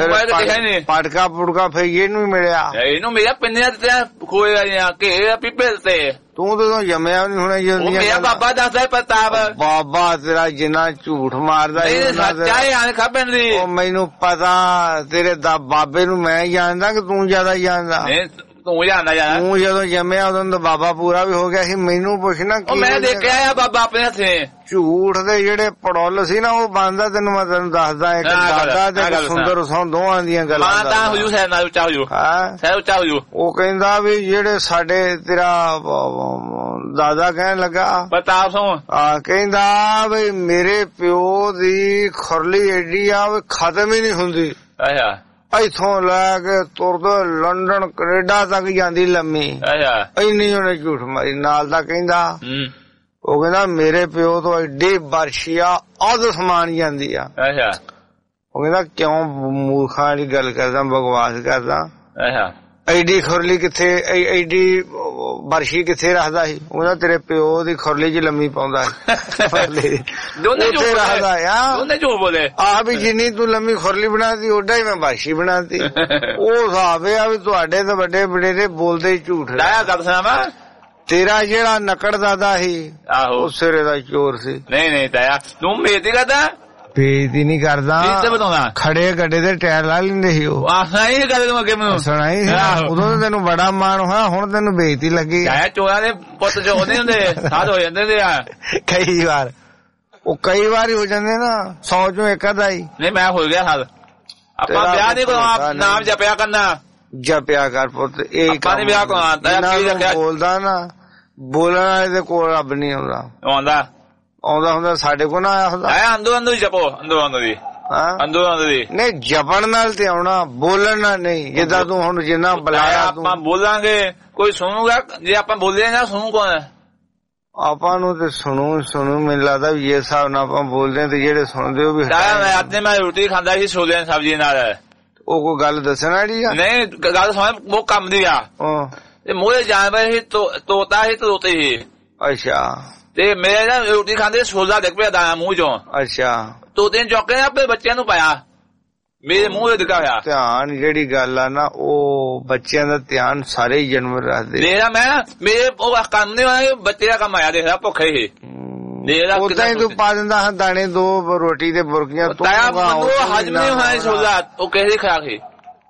ਪਟਕਾ ਪੁਟਕਾ ਫਿਰ ਇਹਨੂੰ ਵੀ ਮਿਲਿਆ।
ਇਹਨੂੰ ਮਿਲਿਆ ਪਿੰਨੀਆਂ ਤੇ ਖੋਏ ਆਈਆਂ ਘੇ ਪੀਪੇ ਤੇ।
ਤੂੰ ਤਾਂ ਜੰਮਿਆ ਨੀ ਹੋਣਾ ਜੀ।
ਮੇਰਾ ਬਾਬਾ ਦੱਸਦਾ ਪ੍ਰਤਾਪ
ਬਾਬਾ ਤੇਰਾ ਜਿੰਨਾ ਝੂਠ ਮਾਰਦਾ ਉਹ ਮੈਨੂੰ ਪਤਾ। ਤੇਰੇ ਬਾਬੇ ਨੂੰ ਮੈਂ ਜਾਣਦਾ ਕਿ ਤੂੰ ਜਿਆਦਾ ਜਾਣਦਾ?
ਤੂੰ ਜਾਣਦਾ ਯਾਰ।
ਤੂੰ ਜਦੋਂ ਜੰਮਿਆ ਉਦੋਂ ਤਾਂ ਬਾਬਾ ਪੂਰਾ ਵੀ ਹੋ ਗਿਆ ਸੀ। ਮੈਨੂੰ ਪੁੱਛਣਾ
ਮੈਂ ਦੇਖਿਆ ਬਾਬਾ ਆਪਣੇ ਹੱਥੇ।
ਝੂਠ ਦੇ ਜਿਹੜੇ ਪੜੋਲ ਸੀ ਨਾ ਉਹ ਬੰਦਾ ਤੈਨੂੰ ਮੈਂ ਤੈਨੂੰ ਦੱਸਦਾ ਇੱਕ ਦਾਦਾ ਤੇ ਸੁੰਦਰ ਸੌ ਦੋਵਾਂ ਦੀਆਂ ਗੱਲਾਂ। ਉਹ ਕਹਿੰਦਾ ਵੀ ਜਿਹੜੇ ਸਾਡੇ ਤੇਰਾ ਦਾਦਾ ਕਹਿਣ ਲੱਗਾ
ਪ੍ਰਤਾਪ ਸਿੰਘ
ਕਹਿੰਦਾ ਵੀ ਮੇਰੇ ਪਿਓ ਦੀ ਖੁਰਲੀ ਏਡੀ ਆ ਵੀ ਖਤਮ ਹੀ ਨਹੀਂ ਹੁੰਦੀ। ਇੱਥੋਂ ਲੈ ਕੇ ਤੁਰਦੇ ਲੰਡਨ ਕੈਨੇਡਾ ਤੱਕ ਜਾਂਦੀ ਲੰਮੀ। ਇੰਨੀ ਉਹਨੇ ਝੂਠ ਮਾਰੀ। ਨਾਲ ਦਾ ਕਹਿੰਦਾ ਉਹ ਕਹਿੰਦਾ ਮੇਰੇ ਪਿਓ ਤੋਂ ਐਡੀ ਬਰਸ਼ੀਆ ਅੱਧ ਸਮਾਨ ਜਾਂਦੀ ਆ। ਉਹ ਕਹਿੰਦਾ ਕਿਉਂ ਮੂਰਖਾਂ ਵਾਲੀ ਗੱਲ ਕਰਦਾ ਬਕਵਾਸ ਕਰਦਾ ਐਡੀ ਖੁਰਲੀ ਕਿੱਥੇ ਐਡੀ ਬਰਸ਼ੀ ਕਿੱਥੇ ਰੱਖਦਾ ਸੀ ਉਹਦਾ ਤੇਰੇ ਪਿਓ ਦੀ ਖੁਰਲੀ 'ਚ ਲੰਮੀ ਪਾਉਂਦਾ
ਦੋਨੇ
ਰੱਖਦਾ ਆ
ਦੋਨੇ ਝੂਠ ਬੋਲੇ
ਆ ਵੀ ਜਿੰਨੀ ਤੂੰ ਲੰਮੀ ਖੁਰਲੀ ਬਣਾਤੀ ਓਡਾ ਹੀ ਮੈਂ ਬਰਸ਼ੀ ਬਣਾਤੀ ਉਹ ਹਿਸਾਬ ਆ ਵੀ ਤੁਹਾਡੇ ਤਾਂ ਵੱਡੇ ਬੜੇਰੇ ਬੋਲਦੇ ਝੂਠ
ਲਾਇਆ ਗੱਲ ਸੁਣਾਵਾ
ਤੇਰਾ ਜਿਹੜਾ ਨਕੜ ਦਾਦਾ ਸੀ
ਆਹੋ
ਉਹ ਸਿਰੇ ਦਾ ਚੋਰ ਸੀ
ਨਹੀਂ ਤਾਇਆ ਤੂੰ ਬੇਇੱਜ਼ਤੀ ਕਰਦਾ
ਬੇਇੱਜ਼ਤੀ ਨਹੀਂ ਕਰਦਾ ਖੜੇ ਗੱਡੇ ਦੇ ਟਾਇਰ ਲਾ ਲੈਂਦੇ ਸੀ ਉਹ
ਸੁਣਾਈ ਗੱਲ ਤੂੰ ਅੱਗੇ ਮੈਨੂੰ
ਸੁਣਾਈ ਉਦੋਂ ਤਾਂ ਤੈਨੂੰ ਬੜਾ ਮਾਣ ਹੋਇਆ ਹੁਣ ਤੈਨੂੰ ਬੇਇੱਜ਼ਤੀ ਲੱਗੀ
ਚੋਰਾਂ ਦੇ ਪੁੱਤ ਜੋ ਨਹੀਂ ਹੁੰਦੇ ਸਾਧ ਹੋ ਜਾਂਦੇ ਆ
ਕਈ ਵਾਰ ਹੀ ਹੋ ਜਾਂਦੇ ਨਾ 100 ਚੋਂ ਇੱਕ ਅੱਧਾ ਹੀ
ਨਹੀਂ ਮੈਂ ਹੋ ਗਿਆ ਸਾਧ ਆਪਾਂ ਵਿਆਹ ਨਹੀਂ ਕਰਵਾ ਨਾਮ ਜਪਿਆ ਕਰਨਾ
ਜਪਿਆ ਕਰ ਪੁੱਤ ਇਹ
ਆਪਾਂ ਨੇ ਵਿਆਹ ਕਰਵਾਤਾ
ਬੋਲਦਾ ਨਾ ਬੋਲਣ ਵਾਲੇ ਦੇ ਕੋਲ ਰੱਬ ਨਹੀਂ ਆਉਂਦਾ ਹੁੰਦਾ ਸਾਡੇ ਕੋਲ ਨਾ ਆਇਆ ਹੁੰਦਾ
ਅੰਦਰੋਂ ਹੀ ਜਪੋ ਅੰਦਰੋਂ ਦੀ
ਨਹੀਂ ਜਪਣ ਨਾਲ ਤੇ ਆਉਣਾ ਬੋਲਣ ਨਾਲ ਨਹੀਂ ਜਿੱਦਾਂ ਤੂੰ ਹੁਣ ਜਿੰਨਾ ਬੁਲਾਇਆ
ਆਪਾਂ ਬੋਲਾਂਗੇ ਕੋਈ ਸੁਣੂਗਾ ਜੇ ਆਪਾਂ ਬੋਲੇ ਨਾ ਸੁਣੂ ਕੌਣ
ਆਪਾਂ ਨੂੰ ਤੇ ਸੁਣੂ ਮੈਨੂੰ ਲੱਗਦਾ ਵੀ ਇਹ ਹਿਸਾਬ ਨਾਲ ਆਪਾਂ ਬੋਲਦੇ ਤੇ ਜਿਹੜੇ ਸੁਣਦੇ ਉਹ ਵੀ
ਮੈਂ ਰੋਟੀ ਖਾਂਦਾ ਸੀ ਛੋਲੇ ਸਬਜ਼ੀ ਨਾਲ
ਉਹ ਕੋਈ ਗੱਲ ਦੱਸਣ ਵਾਲੀ ਆ
ਨਹੀਂ ਗੱਲ ਸੁਣ ਉਹ ਕੰਮ ਦੀ ਆ ਤੇ ਮੋਰੇ ਜਾਨਵਰ ਹੀ ਤੋਤਾ ਹੀ ਤੋਤੇ ਹੀ
ਅੱਛਾ
ਤੇ ਮੇਰੇ ਨਾ ਰੋਟੀ ਖਾਂਦੇ ਛੋਲਾ ਡਿੱਗ ਪਿਆ ਦਾਣਾ ਮੂੰਹ ਚੋਂ
ਅੱਛਾ ਤੋਤੇ
ਨੇ ਚੁੱਕ ਕੇ ਆਪਣੇ ਬੱਚਿਆਂ ਨੂੰ ਪਾਇਆ ਮੇਰੇ ਮੂੰਹ ਤੇ ਡਿੱਗਾ ਹੋਇਆ
ਧਿਆਨ ਜਿਹੜੀ ਗੱਲ ਆ ਨਾ ਉਹ ਬੱਚਿਆਂ ਦਾ ਧਿਆਨ ਸਾਰੇ ਜਾਨਵਰ ਰੱਖਦੇ
ਮੇਰੇ ਉਹ ਕੰਮ ਨਹੀਂ ਹੋਇਆ ਬੱਚੇ ਦਾ ਕੰਮ ਆਇਆ ਦੇਖਦਾ ਭੁੱਖੇ ਹੀ
ਉਦਾਂ ਹੀ ਤੂੰ ਪਾ ਦਿੰਦਾ ਹਾਂ ਦਾਣੇ 2 ਰੋਟੀ ਦੇ ਬੁਰਕੀਆਂ
ਹਜਮ ਨਹੀਂ ਹੋਇਆ ਛੋਲਾ ਉਹ ਕਿਸੇ ਦੀ ਖਰਾਕ ਸੀ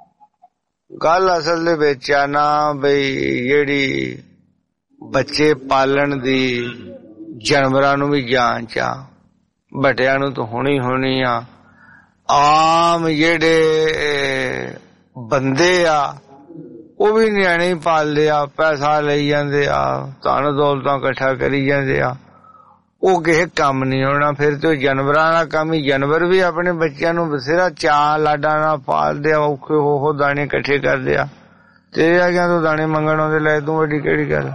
ਗੱਲ ਅਸਲ ਦੇ ਵਿੱਚ ਆ ਨਾ ਬਈ ਜਿਹੜੀ ਬੱਚੇ ਪਾਲਣ ਦੀ ਜਾਨਵਰਾਂ ਨੂੰ ਵੀ ਜਾਨ ਚ ਆ ਬਟਿਆਂ ਨੂੰ ਤਾਂ ਹੋਣੀ ਆ ਆਮ ਜਿਹੜੇ ਬੰਦੇ ਆ ਉਹ ਵੀ ਨਿਆਣੇ ਪਾਲਦੇ ਆ ਪੈਸਾ ਲਈ ਜਾਂਦੇ ਆ ਧਨ ਦੌਲਤਾਂ ਇਕੱਠਾ ਕਰੀ ਜਾਂਦੇ ਆ ਉਹ ਕਿਸੇ ਕੰਮ ਨਹੀਂ ਆਉਣਾ ਫਿਰ ਤੇ ਜਾਨਵਰਾਂ ਦਾ ਕੰਮ ਹੀ ਜਾਨਵਰ ਵੀ ਆਪਣੇ ਬੱਚਿਆਂ ਨੂੰ ਬਥੇਰਾ ਚਾਅ ਲਾਡਾ ਨਾਲ ਪਾਲਦੇ ਆ ਔਖੇ ਹੋ ਦਾਣੇ ਇਕੱਠੇ ਕਰਦੇ ਆ ਤੇਰੇ ਆ ਗਿਆ ਤੂੰ ਦਾਣੇ ਮੰਗਣ ਆਉਂਦੇ ਲੈ ਤੂੰ ਵੱਡੀ ਕਿਹੜੀ ਗੱਲ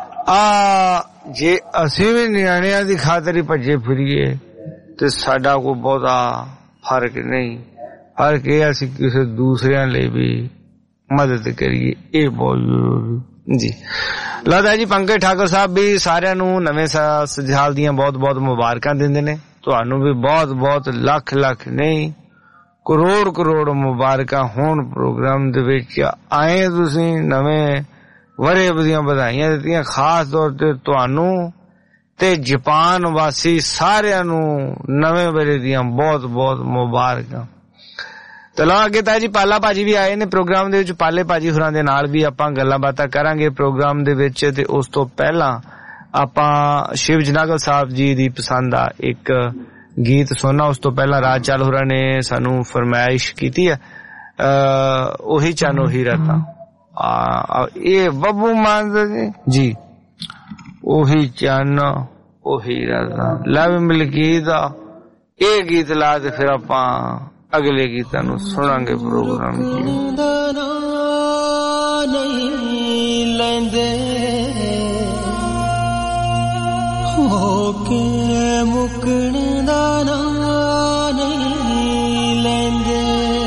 ਜੇ ਅਸੀਂ ਵੀ ਨਿਆਣਿਆਂ ਦੀ ਖਾਤਰ ਹੀ ਭੱਜੇ ਫਿਰੀਏ ਤੇ ਸਾਡਾ ਕੋਈ ਬਹੁਤਾ ਫਰਕ ਨਹੀਂ ਫਰਕ ਇਹ ਅਸੀਂ ਕਿਸੇ ਦੂਸਰਿਆਂ ਲਈ ਵੀ ਮਦਦ ਕਰੀਏ ਇਹ ਬਹੁਤ ਜ਼ਰੂਰੀ ਜੀ ਲੱਗਦਾ ਜੀ ਪੰਕਜ ਠਾਕੁਰ ਸਾਹਿਬ ਵੀ ਸਾਰਿਆਂ ਨੂੰ ਨਵੇਂ ਸਾਲ ਦੀਆਂ ਬਹੁਤ ਬਹੁਤ ਮੁਬਾਰਕਾਂ ਦਿੰਦੇ ਨੇ ਤੁਹਾਨੂੰ ਵੀ ਬਹੁਤ ਬਹੁਤ ਲੱਖ ਨਹੀਂ ਕਰੋੜ ਮੁਬਾਰਕਾਂ ਹੋਣ ਪ੍ਰੋਗਰਾਮ ਦੇ ਵਿੱਚ ਆਏ ਤੁਸੀਂ ਨਵੇਂ ਵਰੇ ਦੀਆਂ ਵਧਾਈਆਂ ਦਿੱਤੀਆਂ ਖਾਸ ਤੌਰ ਤੇ ਤੁਹਾਨੂੰ ਤੇ ਜਾਪਾਨ ਵਾਸੀ ਸਾਰਿਆਂ ਨੂੰ ਨਵੇਂ ਵਰੇ ਦੀਆਂ ਬਹੁਤ ਬਹੁਤ ਮੁਬਾਰਕਾਂ ਚਲੋ ਅੱਗੇ ਤਾਂ ਜੀ ਪਾਲਾ ਭਾਜੀ ਵੀ ਆਏ ਨੇ ਪ੍ਰੋਗਰਾਮ ਦੇ ਵਿੱਚ ਪਾਲੇ ਭਾਜੀ ਹੋਰਾਂ ਦੇ ਨਾਲ ਵੀ ਆਪਾਂ ਗੱਲਾਂ ਬਾਤਾਂ ਕਰਾਂਗੇ ਪ੍ਰੋਗਰਾਮ ਦੇ ਵਿੱਚ ਤੇ ਉਸ ਤੋਂ ਪਹਿਲਾਂ ਆਪਾਂ ਸ਼ਿਵ ਜਨਾਗਲ ਸਾਹਿਬ ਜੀ ਦੀ ਪਸੰਦ ਆ ਇੱਕ ਗੀਤ ਸੁਣਨਾ ਉਸ ਤੋਂ ਪਹਿਲਾਂ ਰਾਜ ਚਾਲ ਹੋਰਾਂ ਨੇ ਸਾਨੂੰ ਫਰਮਾਇਸ਼ ਕੀਤੀ ਹੈ ਉਹੀ ਚੰਨ ਉਹੀ ਰਾਤਾਂ ਇਹ ਬੱਬੂ ਮਾਨ ਜੀ ਉਹੀ ਚੰਨ ਉਹੀ ਰਾਤਾਂ ਲਵ ਮਲਕੀਤ ਦਾ ਇਹ ਗੀਤ ਲਾ ਤੇ ਫਿਰ ਆਪਾਂ ਅਗਲੇ ਗੀਤਾਂ ਨੂੰ ਸੁਣਾਂਗੇ ਪ੍ਰੋਗਰਾਮ
ਨਹੀਂ ਲੈਂਦੇ ਹੋ ਕੇ ਮੁਕਣ ਦਾ ਨਾਂ ਨਹੀਂ ਲੈਂਦੇ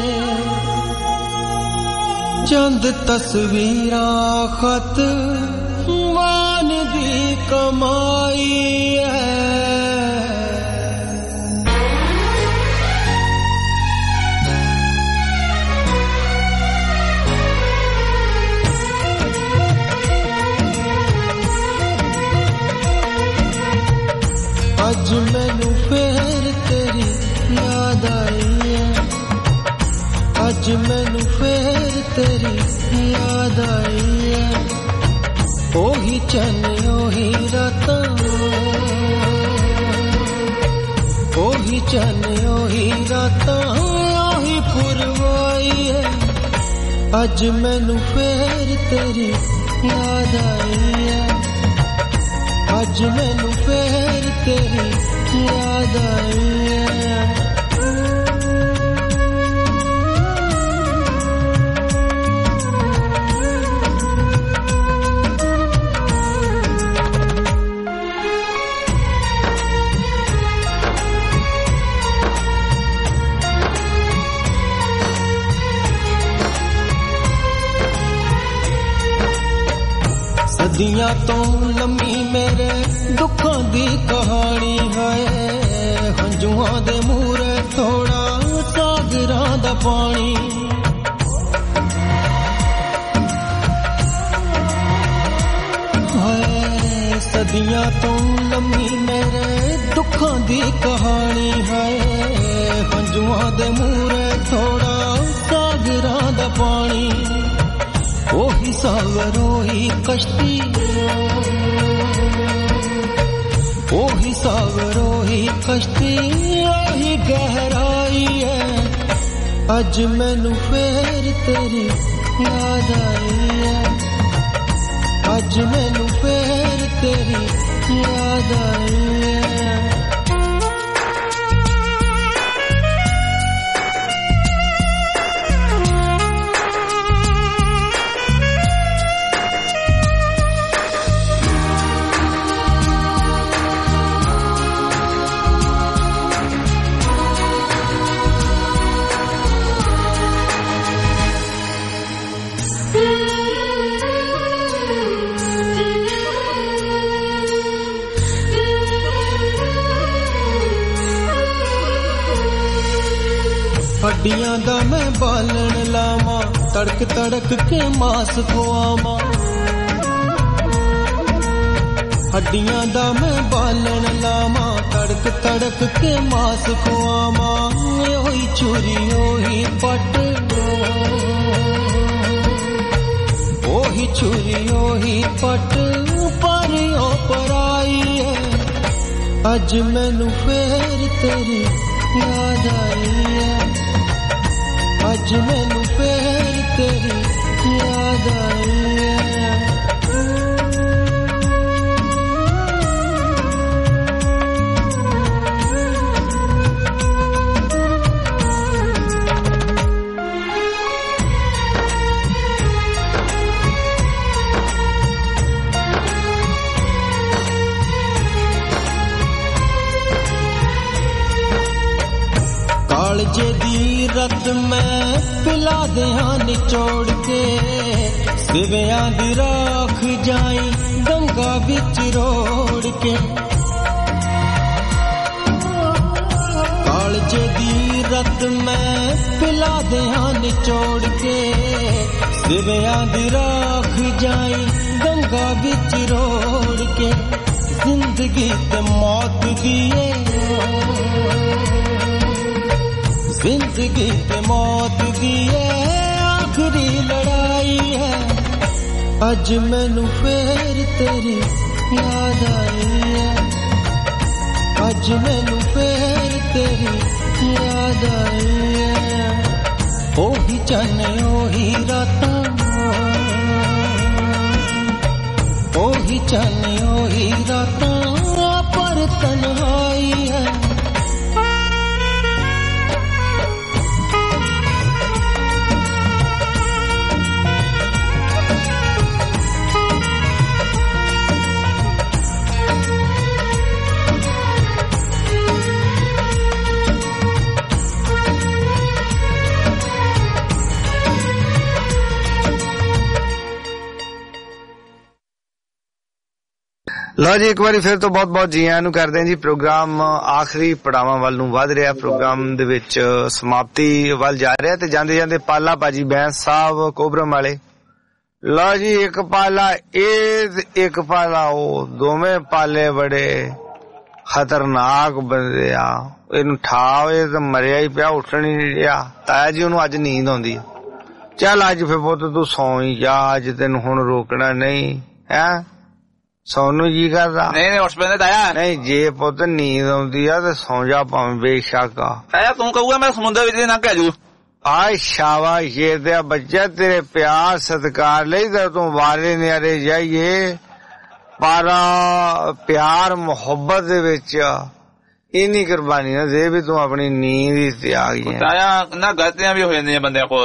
ਚੰਦ ਤਸਵੀਰਾਂ ਖਤ ਮਾਨ ਦੀ ਕਮਾਈ ਹੈ ਅੱਜ ਮੈਨੂੰ ਫੇਰ ਤੇਰੀ ਯਾਦ ਆਈ ਹੈ ਅੱਜ ਮੈਨੂੰ ਫੇਰ ਤੇਰੀ ਯਾਦ ਆਈ ਹੈ ਉਹੀ ਚੰਨ ਉਹੀ ਰਾਤਾਂ ਉਹੀ ਚੰਨ ਉਹੀ ਰਾਤਾਂ ਉਹੀ ਪੁਰਵਾਈ ਹੈ ਅੱਜ ਮੈਨੂੰ ਫੇਰ ਤੇਰੀ ਯਾਦ ਆਈ ਹੈ ਅੱਜ ਮੈਨੂੰ ਫੇਰ ਤੇਰੀ ਯਾਦ ਆਈ ਹੈ
तो लम्मी मेरे दुखों दी कहानी है हंजुआं दे मूरे थोड़ा सागरां दा पानी सदियां तो लम्मी मेरे दुखों दी कहानी है हंजुआं दे मूरे थोड़ा सागरां दा पानी ओही सागर ओही कश्ती ओही सागर ओही कश्ती ओही गहराई है अज मैनू फेर तेरी याद आई है अज मैनू फेर तेरी याद आई है हड्डियां दा मैं बालन लावा तड़क तड़क के मास खुआवा हड्डियां दा मैं बालन लावा तड़क तड़क के मास खुआवा ओही चूरी ओही पट ओही चूरी ओही पट परियों पराई है अज मैनू फेर तेरी याद आई है अज मैनू फेर तेरी याद आई है कालजे दी रत मैं पिला दिया निचोड़ के सिवियां दी राख जाई गंगा बिच रोड़ के कालजे दी रत मैं पिला दिया निचोड़ के सिवियां दी राख जाई गंगा बिच रोड़ के जिंदगी ते मौत दिए जिंदगी पे मौत दी आखिरी लड़ाई है अज मैनू फेर तेरी याद आई है अज मैनू फेर तेरी याद आई है ओही चने ओही रातां ओही चने ओही रातां पर तन्हाई है
लो जी एक बार फिर तो बहुत बहुत जी आयां नूं करदे हां जी प्रोग्राम आखिरी पड़ावां ਵੱਲ ਨੂੰ ਵਧ ਰਿਹਾ प्रोग्राम ਦੇ ਵਿੱਚ ਸਮਾਪਤੀ ਵੱਲ ਜਾ ਰਿਹਾ ਤੇ ਜਾਂਦੇ ਜਾਂਦੇ ਪਾਲਾ ਭਾਜੀ ਬੈਂਸ ਸਾਹਿਬ ਕੋਬਰਮ ਵਾਲੇ लो जी एक पाला एक पाला वो दोवें पाले बड़े खतरनाक बंदे आ ਇਹਨੂੰ ਠਾਵੇ ਤੇ ਮਰਿਆ ਹੀ ਪਿਆ ਉੱਠਣ ਹੀ ਨਹੀਂ ਰਿਹਾ ਤਾਇਆ ਜੀ ਉਹਨੂੰ ਅੱਜ ਨੀਂਦ ਆਉਂਦੀ ਆ ਚੱਲ ਅੱਜ ਫੇ ਪੁੱਤ ਤੂੰ ਸੌਂ ਹੀ ਜਾ ਅੱਜ ਤੈਨੂੰ ਹੁਣ ਰੋਕਣਾ ਨਹੀਂ ਹੈ ਸੌਨੂੰ ਜੀ ਕਰਦਾ ਨਹੀਂ ਉਸ ਬੰਦੇ ਤਾਇਆ ਨਹੀਂ ਜੇ ਪੁੱਤ ਨੀਂਦ ਆਉਂਦੀ ਆ ਤੇ ਸੌਂ ਜਾ ਭਾਵੇਂ ਬੇਸ਼ੱਕ ਆ ਤਾਇਆ ਤੂੰ ਕਹੂਗਾ ਮੈਂ ਸਮੁੰਦਰ ਵਿੱਚ ਨਾ ਕਹਿ ਜੂ ਆਏ ਸ਼ਾਬਾਸ਼ ਸ਼ੇਰ ਦੇ ਬੱਚਾ ਤੇਰੇ ਪਿਆਰ ਸਤਿਕਾਰ ਲਈ ਤੇ ਤੂੰ ਵਾਰੇ ਨਿਆਰੇ ਜਾਈਏ ਪਰ ਪਿਆਰ ਮੁਹੱਬਤ ਦੇ ਵਿੱਚ ਇੰਨੀ ਕੁਰਬਾਨੀ ਨਾ ਦੇ ਵੀ ਤੂੰ ਆਪਣੀ ਨੀਂਦ ਹੀ ਤਿਆਗ ਗਿਆ ਤਾਇਆ ਨਾ ਗਲਤੀਆਂ ਵੀ ਹੋ ਜਾਂਦੀਆਂ ਬੰਦਿਆਂ ਕੋਲ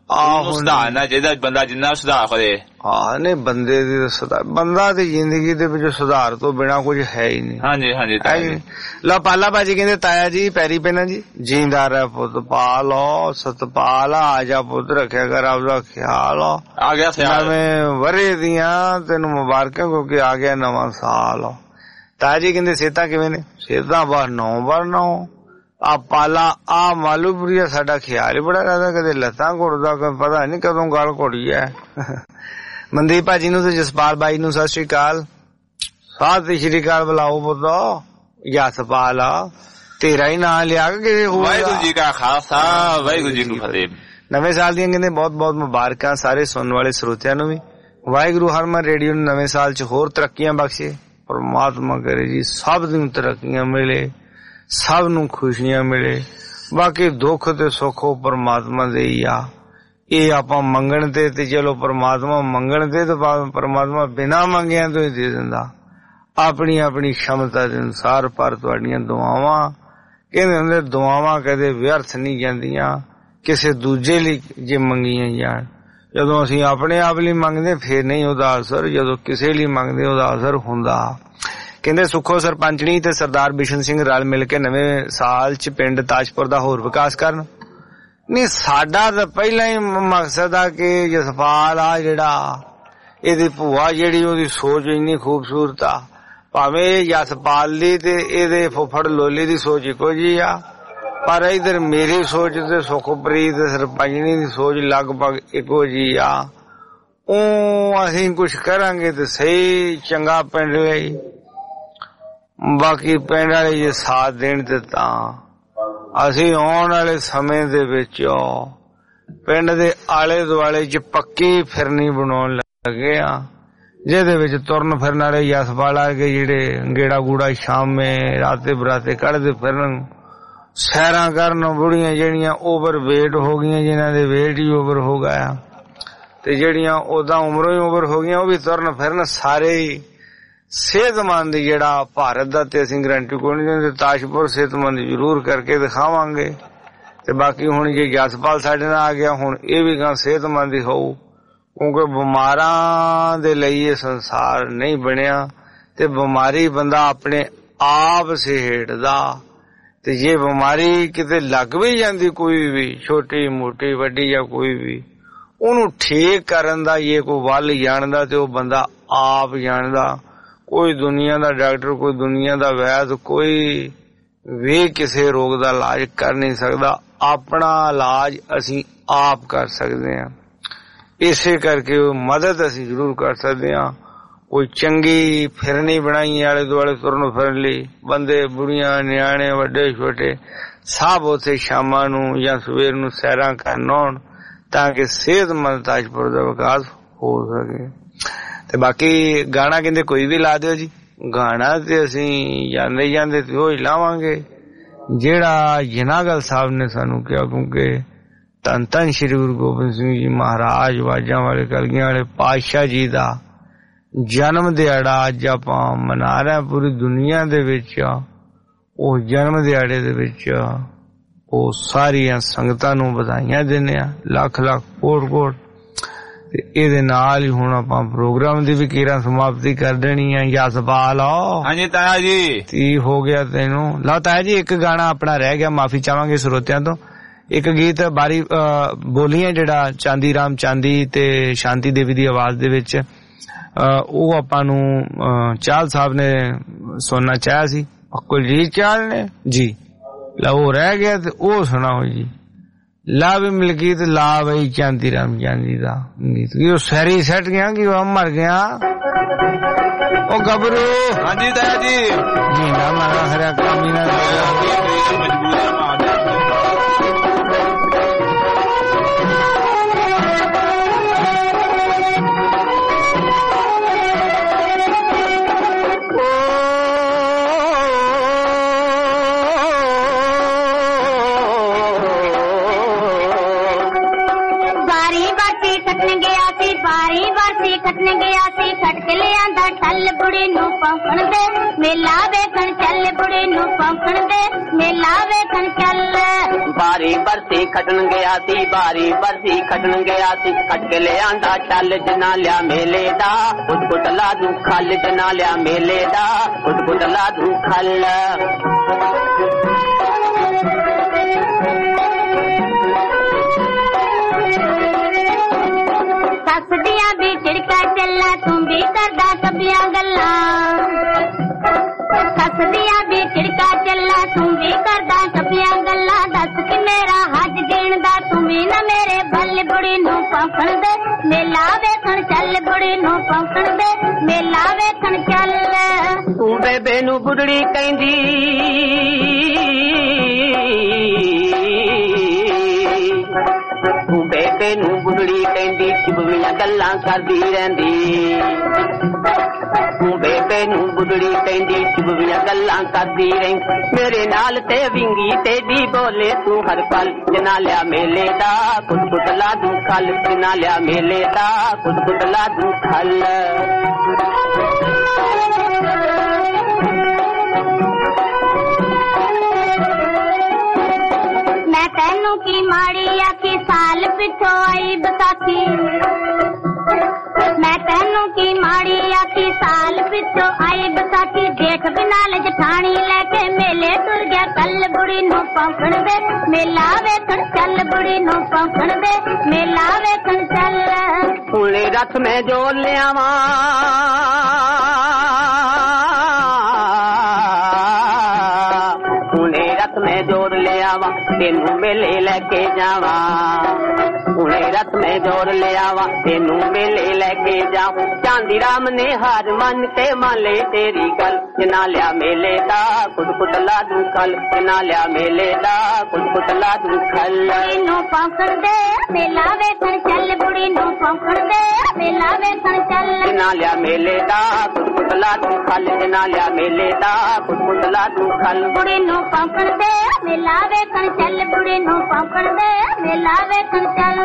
ਸੁਧਾਰਨਾ ਚਾਹੀਦਾ ਬੰਦਾ ਜਿੰਨਾ ਸੁਧਾਰ ਕਰੇ।
ਹਾਂ ਨਹੀਂ ਬੰਦੇ ਦੀ ਬੰਦਾ ਦੀ ਜ਼ਿੰਦਗੀ ਦੇ ਵਿੱਚ ਸੁਧਾਰ ਤੋਂ ਬਿਨਾਂ ਕੁਝ ਹੈ ਹੀ ਨਹੀਂ।
ਹਾਂਜੀ ਹਾਂਜੀ
ਲਓ ਪਾਲਾ ਭਾਜੀ ਕਹਿੰਦੇ ਤਾਇਆ ਜੀ ਪੈਰੀ ਪੈਣਾ ਜੀ ਜੀਂਦਾ ਰਹਿ ਪੁੱਤ ਪਾਲ ਸਤਪਾਲ ਆ ਜਾ ਪੁੱਤ ਰੱਖਿਆ ਕਰ ਆਪਦਾ ਖਿਆਲ
ਆ ਗਿਆ
ਨਵੇਂ ਵਰੇ ਦੀਆਂ ਤੈਨੂੰ ਮੁਬਾਰਕਾਂ ਕਿਉਂਕਿ ਆ ਗਿਆ ਨਵਾਂ ਸਾਲ। ਤਾਇਆ ਜੀ ਕਹਿੰਦੇ ਸਿਹਤਾਂ ਕਿਵੇਂ ਨੇ? ਸਿਹਤਾਂ ਬਸ 9/9 ਆ ਪਾਲਾ ਆ ਮਾਲੂਪੁਰੀਆ ਸਾਡਾ ਖਿਆਲ ਹੀ ਬੜਾ ਰਹਿੰਦਾ ਕਦੇ ਲੱਤਾਂ ਘੁੱਟਦਾ ਪਤਾ ਨੀ ਕਦੋਂ ਗੱਲ ਘੁੱਟੀ ਹੈ। ਮਨਦੀਪ ਭਾਜੀ ਨੂੰ ਤੇ ਜਸਪਾਲ ਬਾਈ ਨੂੰ ਸਤਿ ਸ਼੍ਰੀ ਅਕਾਲ। ਸਤਿ ਸ਼੍ਰੀ ਅਕਾਲ ਬੁਲਾਓ ਪੁੱਤੋ ਜਸਪਾਲ ਤੇਰਾ ਹੀ ਨਾਂ ਲਿਆ ਕੇ ਕਿਸੇ ਹੋਰ।
ਵਾਹਿਗੁਰੂ ਜੀ ਕਾ ਖਾਲਸਾ ਵਾਹਿਗੁਰੂ ਜੀ ਕੀ ਫਤਿਹ।
ਨਵੇਂ ਸਾਲ ਦੀਆਂ ਕਹਿੰਦੇ ਬਹੁਤ ਬਹੁਤ ਮੁਬਾਰਕਾਂ ਸਾਰੇ ਸੁਣਨ ਵਾਲੇ ਸਰੋਤਿਆਂ ਨੂੰ ਵੀ। ਵਾਹਿਗੁਰੂ ਹਰਮਨ ਰੇਡੀਓ ਨੂੰ ਨਵੇਂ ਸਾਲ ਚ ਹੋਰ ਤਰੱਕੀਆਂ ਬਖਸ਼ੇ ਪਰਮਾਤਮਾ ਕਰੇ ਜੀ ਸਭ ਨੂੰ ਤਰੱਕੀਆਂ ਮਿਲੇ ਸਭ ਨੂੰ ਖੁਸ਼ੀਆਂ ਮਿਲੇ। ਬਾਕੀ ਦੁੱਖ ਤੇ ਸੁੱਖ ਉਹ ਪਰਮਾਤਮਾ ਦੇ ਹੀ ਆ। ਇਹ ਆਪਾਂ ਮੰਗਣ ਤੇ ਚਲੋ ਪਰਮਾਤਮਾ ਮੰਗਣ ਤੇ ਪਰਮਾਤਮਾ ਬਿਨਾਂ ਮੰਗਿਆਂ ਤੋਂ ਹੀ ਦੇ ਦਿੰਦਾ ਆਪਣੀ ਆਪਣੀ ਸ਼ਮਤਾ ਦੇ ਅਨੁਸਾਰ। ਪਰ ਤੁਹਾਡੀਆਂ ਦੁਆਵਾਂ ਕਹਿੰਦੇ ਹੁੰਦੇ ਦੁਆਵਾਂ ਕਦੇ ਵਿਅਰਥ ਨਹੀਂ ਜਾਂਦੀਆਂ ਕਿਸੇ ਦੂਜੇ ਲਈ ਜੇ ਮੰਗੀਆਂ ਜਾਣ। ਜਦੋਂ ਅਸੀਂ ਆਪਣੇ ਆਪ ਲਈ ਮੰਗਦੇ ਫੇਰ ਨਹੀਂ ਉਹਦਾ ਅਸਰ, ਜਦੋਂ ਕਿਸੇ ਲਈ ਮੰਗਦੇ ਉਹਦਾ ਅਸਰ ਹੁੰਦਾ। ਕਹਿੰਦੇ ਸੁੱਖੋ ਸਰਪੰਚਣੀ ਤੇ ਸਰਦਾਰ ਬਿਸ਼ਨ ਸਿੰਘ ਰਲ ਮਿਲ ਕੇ ਨਵੇਂ ਸਾਲ ਚ ਪਿੰਡ ਤਾਜਪੁਰ ਦਾ ਹੋਰ ਵਿਕਾਸ ਕਰਨ। ਨਹੀਂ ਸਾਡਾ ਤਾਂ ਪਹਿਲਾਂ ਹੀ ਮਕਸਦ ਆ ਕਿ ਜਸਪਾਲ ਆ ਜਿਹੜਾ ਇਹਦੀ ਭੂਆ ਜਿਹੜੀ ਉਹਦੀ ਸੋਚ ਇੰਨੀ ਖੂਬਸੂਰਤ ਆ ਭਾਵੇਂ ਜਸਪਾਲ ਦੀ ਤੇ ਇਹਦੇ ਫੁੱਫੜ ਲੋਲੀ ਦੀ ਸੋਚ ਇੱਕੋ ਜਿਹੀ ਆ ਪਰ ਇਧਰ ਮੇਰੀ ਸੋਚ ਤੇ ਸੁਖਪ੍ਰੀਤ ਸਰਪੰਚਣੀ ਦੀ ਸੋਚ ਲਗਭਗ ਇੱਕੋ ਜਿਹੀ ਆ। ਉਹ ਅਸੀਂ ਕੁਛ ਕਰਾਂਗੇ ਤੇ ਸਹੀ ਚੰਗਾ ਪਿੰਡ ਲਈ ਬਾਕੀ ਪਿੰਡ ਵਾਲੇ ਜੇ ਸਾਥ ਦੇਣ ਤੇ ਤਾਂ ਅਸੀਂ ਆਉਣ ਵਾਲੇ ਸਮੇਂ ਦੇ ਵਿੱਚ ਪਿੰਡ ਦੇ ਆਲੇ ਦੁਆਲੇ ਚ ਪੱਕੀ ਫਿਰਨੀ ਬਣਾਉਣ ਲੱਗੇ ਆ ਜਿਹਦੇ ਵਿੱਚ ਤੁਰਨ ਫਿਰਨ ਵਾਲੇ ਜਸਪਾਲ ਆ ਕੇ ਜਿਹੜੇ ਗੇੜਾ ਗੂੜਾ ਸ਼ਾਮੇ ਰਾਤੇ ਬਰਾਤੇ ਕੱਢਦੇ ਫਿਰਨ ਸੈਰਾਂ ਕਰਨ। ਬੁੜੀਆਂ ਜਿਹੜੀਆਂ ਓਵਰ ਵੇਟ ਹੋ ਗਈਆਂ ਜਿਨ੍ਹਾਂ ਦੇ ਵੇਟ ਹੀ ਓਵਰ ਹੋ ਗਿਆ ਤੇ ਜਿਹੜੀਆਂ ਉਦਾਂ ਉਮਰੋਂ ਹੀ ਓਵਰ ਹੋ ਗਈਆਂ ਉਹ ਵੀ ਤੁਰਨ ਫਿਰਨ ਸਾਰੇ ਹੀ ਸਿਹਤਮੰਦ ਜਿਹੜਾ ਭਾਰਤ ਦਾ ਤੇ ਅਸੀਂ ਗਰੰਟੀ ਕੋਈ ਨਹੀਂ ਦਿੰਦੇ। ਤਾਜਪੁਰ ਸਿਹਤਮੰਦ ਜ਼ਰੂਰ ਕਰਕੇ ਦਿਖਾਵਾਂਗੇ ਤੇ ਬਾਕੀ ਹੁਣ ਜੇ ਜਸਪਾਲ ਸਾਡੇ ਨਾਲ ਆ ਗਿਆ ਹੁਣ ਇਹ ਵੀ ਗਾਂ ਸਿਹਤਮੰਦ ਹੀ ਹੋਊ ਕਿਉਂਕਿ ਬਿਮਾਰਾਂ ਦੇ ਲਈ ਇਹ ਸੰਸਾਰ ਨਹੀਂ ਬਣਿਆ ਤੇ ਬਿਮਾਰੀ ਬੰਦਾ ਆਪਣੇ ਆਪ ਸਹੇੜਦਾ ਤੇ ਜੇ ਬਿਮਾਰੀ ਕਿਤੇ ਲੱਗ ਵੀ ਜਾਂਦੀ ਕੋਈ ਵੀ ਛੋਟੀ ਮੋਟੀ ਵੱਡੀ ਜਾਂ ਕੋਈ ਵੀ ਉਹਨੂੰ ਠੀਕ ਕਰਨ ਦਾ ਜੇ ਕੋਈ ਵੱਲ ਜਾਣਦਾ ਤੇ ਉਹ ਬੰਦਾ ਆਪ ਜਾਣਦਾ। ਕੋਈ ਦੁਨੀਆ ਦਾ ਡਾਕਟਰ ਕੋਈ ਦੁਨੀਆ ਦਾ ਵੈਦ ਕੋਈ ਵੀ ਕਿਸੇ ਰੋਗ ਦਾ ਇਲਾਜ ਕਰ ਨਹੀਂ ਸਕਦਾ। ਆਪਣਾ ਇਲਾਜ ਅਸੀਂ ਆਪ ਕਰ ਸਕਦੇ ਹਾਂ। ਇਸੇ ਕਰਕੇ ਉਹ ਮਦਦ ਅਸੀਂ ਜ਼ਰੂਰ ਕਰ ਸਕਦੇ ਹਾਂ। ਕੋਈ ਚੰਗੀ ਫਿਰਨੀ ਬਣਾਈ ਆਲੇ ਦੁਆਲੇ ਤੁਰਨ ਫਿਰਨ ਲਈ ਬੰਦੇ ਬੁੜੀਆਂ ਨਿਆਣੇ ਵੱਡੇ ਛੋਟੇ ਸਭ ਉੱਥੇ ਸ਼ਾਮਾਂ ਨੂੰ ਜਾਂ ਸਵੇਰ ਨੂੰ ਸੈਰਾਂ ਕਰਨ ਆਉਣ ਤਾਂ ਕਿ ਸਿਹਤਮੰਦ ਤਾਜਪੁਰ ਦਾ ਵਿਕਾਸ ਹੋ ਸਕੇ। ਤੇ ਬਾਕੀ ਗਾਣਾ ਕਹਿੰਦੇ ਕੋਈ ਵੀ ਲਾ ਦਿਓ ਜੀ। ਗਾਣਾ ਤੇ ਅਸੀਂ ਜਾਂਦੇ ਜਾਂਦੇ ਤੇ ਉਹ ਹੀ ਲਾਵਾਂਗੇ ਜਿਹੜਾ ਜਨਾਗਲ ਸਾਹਿਬ ਨੇ ਸਾਨੂੰ ਕਿਹਾ ਕਿਉਂਕਿ ਧੰਨ ਧੰਨ ਸ਼੍ਰੀ ਗੁਰੂ ਗੋਬਿੰਦ ਸਿੰਘ ਜੀ ਮਹਾਰਾਜ ਵਾਜਾਂ ਵਾਲੇ ਕਲਗੀਆਂ ਵਾਲੇ ਪਾਤਸ਼ਾਹ ਜੀ ਦਾ ਜਨਮ ਦਿਹਾੜਾ ਅੱਜ ਆਪਾਂ ਮਨਾ ਰਹੇ ਪੂਰੀ ਦੁਨੀਆ ਦੇ ਵਿੱਚ। ਉਹ ਜਨਮ ਦਿਹਾੜੇ ਦੇ ਵਿੱਚ ਉਹ ਸਾਰੀਆਂ ਸੰਗਤਾਂ ਨੂੰ ਵਧਾਈਆਂ ਦਿੰਦੇ ਆ ਲੱਖ ਲੱਖ ਕੋਟ ਕੋਟ। ਤੇ ਇਹਦੇ ਨਾਲ ਹੀ ਹੁਣ ਆਪਾਂ ਪ੍ਰੋਗਰਾਮ ਦੀ ਵੀ ਕੀਰਾਂ ਸਮਾਪਤੀ ਕਰ ਦੇਣੀ ਆ। ਜਸਪਾਲ
ਹਾਂਜੀ ਤਾਇਆ ਜੀ
ਕੀ ਹੋ ਗਿਆ ਤੈਨੂੰ? ਲਓ ਤਾਇਆ ਜੀ ਇੱਕ ਗਾਣਾ ਆਪਣਾ ਰਹਿ ਗਿਆ ਮਾਫੀ ਚਾਹਾਂਗੇ ਸਰੋਤਿਆਂ ਤੋਂ। ਇੱਕ ਗੀਤ ਬਾਰੀ ਬੋਲੀਆਂ ਜਿਹੜਾ ਚਾਂਦੀ ਰਾਮ ਚਾਂਦੀ ਤੇ ਸ਼ਾਂਤੀ ਦੇਵੀ ਦੀ ਆਵਾਜ਼ ਦੇ ਵਿੱਚ ਉਹ ਆਪਾਂ ਨੂੰ ਚਾਹਲ ਸਾਹਿਬ ਨੇ ਸੁਣਨਾ ਚਾਹਿਆ ਸੀ ਕੁਲਜੀਤ ਚਾਹਲ ਨੇ ਜੀ। ਲਓ ਰਹਿ ਗਿਆ ਤੇ ਉਹ ਸੁਣਾਓ ਜੀ। ਲਾ ਵੀ ਮਿਲ ਗਈ ਤੇ ਲਾ ਬਈ ਚਾਂਦੀ ਰਾਮ ਚਾਂਦੀ ਦਾ ਗੀਤ ਕੀ ਉਹ ਸੈਰੀ ਸੱਟ ਗਿਆ ਕਿ ਉਹ ਮਰ ਗਿਆ ਉਹ ਗੱਭਰੂ।
ਹਾਂਜੀ ਤਾਇਆ ਜੀ
ਮਹੀਨਾ ਮਾਰਾ ਹਰਿਆ ਕਾਮੀ ਨਾ
ਬੁੜੀ ਨੂੰ ਪੌਂਕਣ ਦੇ ਮੇਲਾ ਵੇਖਣ ਚੱਲ ਬੁੜੀ ਨੂੰ ਪੌਂਕਣ ਦੇ ਮੇਲਾ ਵੇਖਣ ਚੱਲ।
ਬਾਰੀ ਬਰਸੀ ਖਟਣ ਗਿਆ ਸੀ ਬਾਰੀ ਬਰਸੀ ਖਟਣ ਗਿਆ ਸੀ ਖਟ ਕੇ ਲਿਆਂਦਾ ਚੱਲ ਜਨਾ ਲਿਆ ਮੇਲੇ ਦਾ ਕੁੱਟ ਲਾ ਦੂ ਖੱਲ ਜਨਾ ਲਿਆ ਮੇਲੇ ਦਾ ਕੁੱਟ ਲਾ ਦੂ ਖੱਲ
ਸੱਸਦੀਆਂ ਵੀ ਝਿੜਕਾ ਚੱਲਾ ਤੂੰ ਵੀ ਕਰਦਾ ਸਭੀਆਂ ਗੱਲਾਂ ਸੱਸਦੀਆਂ ਵੀ ਝਿੜਕਾ ਚੱਲਾ ਤੂੰ ਵੀ ਕਰਦਾ ਸਭੀਆਂ ਗੱਲਾਂ ਦੱਸ ਕਿ ਮੇਰਾ ਹੱਜ ਦੇਣ ਦਾ ਤੂੰ ਵੀ ਨਾ ਮੇਰੇ ਬੱਲ ਬੁੜੀ ਨੂੰ ਪੌਂਕਣ ਦੇ ਮੇਲਾ ਵੇਖਣ ਚੱਲ ਬੁੜੀ ਨੂੰ ਪੌਂਕਣ ਦੇ ਮੇਲਾ ਵੇਖਣ ਚੱਲ
ਤੂੰ ਬੇਬੇ ਨੂੰ ਬੁੱਢੜੀ ਕਹਿੰਦੀ ਤੂੰ ਬੇਬੇ ਨੂੰ ਬੁੱਢੜੀ ਕਹਿੰਦੀ ਚੁਬਵੀਆਂ ਗੱਲਾਂ ਕਰਦੀ ਰਹਿੰਦੀ ਤੂੰ ਬੇਬੇ ਨੂੰ ਬੁੱਢੜੀ ਕਹਿੰਦੀ ਚੁਬਵੀਆਂ ਗੱਲਾਂ ਕਰਦੀ ਰਹਿੰਦੀ ਮੇਰੇ ਨਾਲ ਤੇ ਵਿੰਗੀ ਤੇਦੀ ਬੋਲੇ ਤੂੰ ਹਰ ਪਲ ਜਨਾ ਲਿਆ ਮੇਲੇ ਦਾ ਕੁੱਟ ਲਾ ਦੂ ਖੱਲ ਜਨਾ ਲਿਆ ਮੇਲੇ ਦਾ ਕੁੱਟ ਲਾ ਦੂ ਖੱਲ
ਮੈਂ ਤੈਨੂੰ ਕੀ ਮਾੜੀ ਆਖੀ ਸਾਲ ਪਿੱਛੋਂ ਆਈ ਬਸਾਖੀ ਮੈਂ ਤੈਨੂੰ ਕੀ ਮਾੜੀ ਆਖੀ ਸਾਲ ਪਿੱਛੋਂ ਆਈ ਬਸਾਖੀ ਦੇਖ ਬਿਨਾਲ ਜਠਾਣੀ ਲੈ ਕੇ ਮੇਲੇ ਤੁਰ ਗਿਆ ਕੱਲ ਬੁੜੀ ਨੂੰ ਪੌਂਕਣ ਦੇ ਮੇਲਾ ਵੇਖਣ ਚੱਲ ਬੁੜੀ ਨੂੰ ਪੌਂਕਣ ਦੇ ਮੇਲਾ ਵੇਖਣ ਚੱਲ
ਹੁਣੇ ਰੱਥ ਮੈਂ ਜੋੜ ਲਿਆਵਾਂ ਹੁਣੇ ਰੱਥ ਮੈਂ ਜੋੜ ਲਿਆਵਾਂ ਤੈਨੂੰ ਮੇਲੇ ਲੈ ਕੇ ਜਾਵਾਂ ਹੁਣੇ ਰੱਥ ਮੈਂ ਜੋੜ ਲਿਆਵਾਂ ਤੈਨੂੰ ਮੇਲੇ ਲੈ ਕੇ ਜਾਵਾਂ ਚਾਂਦੀ ਰਾਮ ਨੇ ਹਾਰ ਮੰਨ ਕੇ ਮੰਨ ਲੈ ਤੇਰੀ ਗੱਲ ਜਨਾ ਲਿਆ ਮੇਲੇ ਦਾ ਕੁੱਟ ਲਾ ਦੂ ਖੱਲ ਜਨਾ ਲਿਆ ਮੇਲੇ ਦਾ ਕੁੱਟ ਲਾ ਦੂ ਖੱਲ
ਬੁੜੀ ਨੂੰ ਪੌਂਕਣ ਦੇ ਮੇਲਾ ਵੇਖਣ ਚੱਲ ਬੁੜੀ ਨੂੰ ਪੌਂਕਣ ਦੇ ਮੇਲਾ ਵੇਖਣ ਚੱਲ
ਜਨਾ ਲਿਆ ਮੇਲੇ ਦਾ ਕੁੱਟ ਲਾ ਦੂ ਖੱਲ ਜਨਾ ਲਿਆ ਮੇਲੇ ਦਾ ਕੁੱਟ ਲਾ ਦੂ ਖੱਲ
ਬੁੜੀ ਨੂੰ ਪੌਂਕਣ ਦੇ ਮੇਲਾ ਵੇਖਣ ਚੱਲ ਬੁੜੀ ਨੂੰ ਪੌਂਕਣ ਦੇ ਮੇਲਾ ਵੇਖਣ ਚੱਲ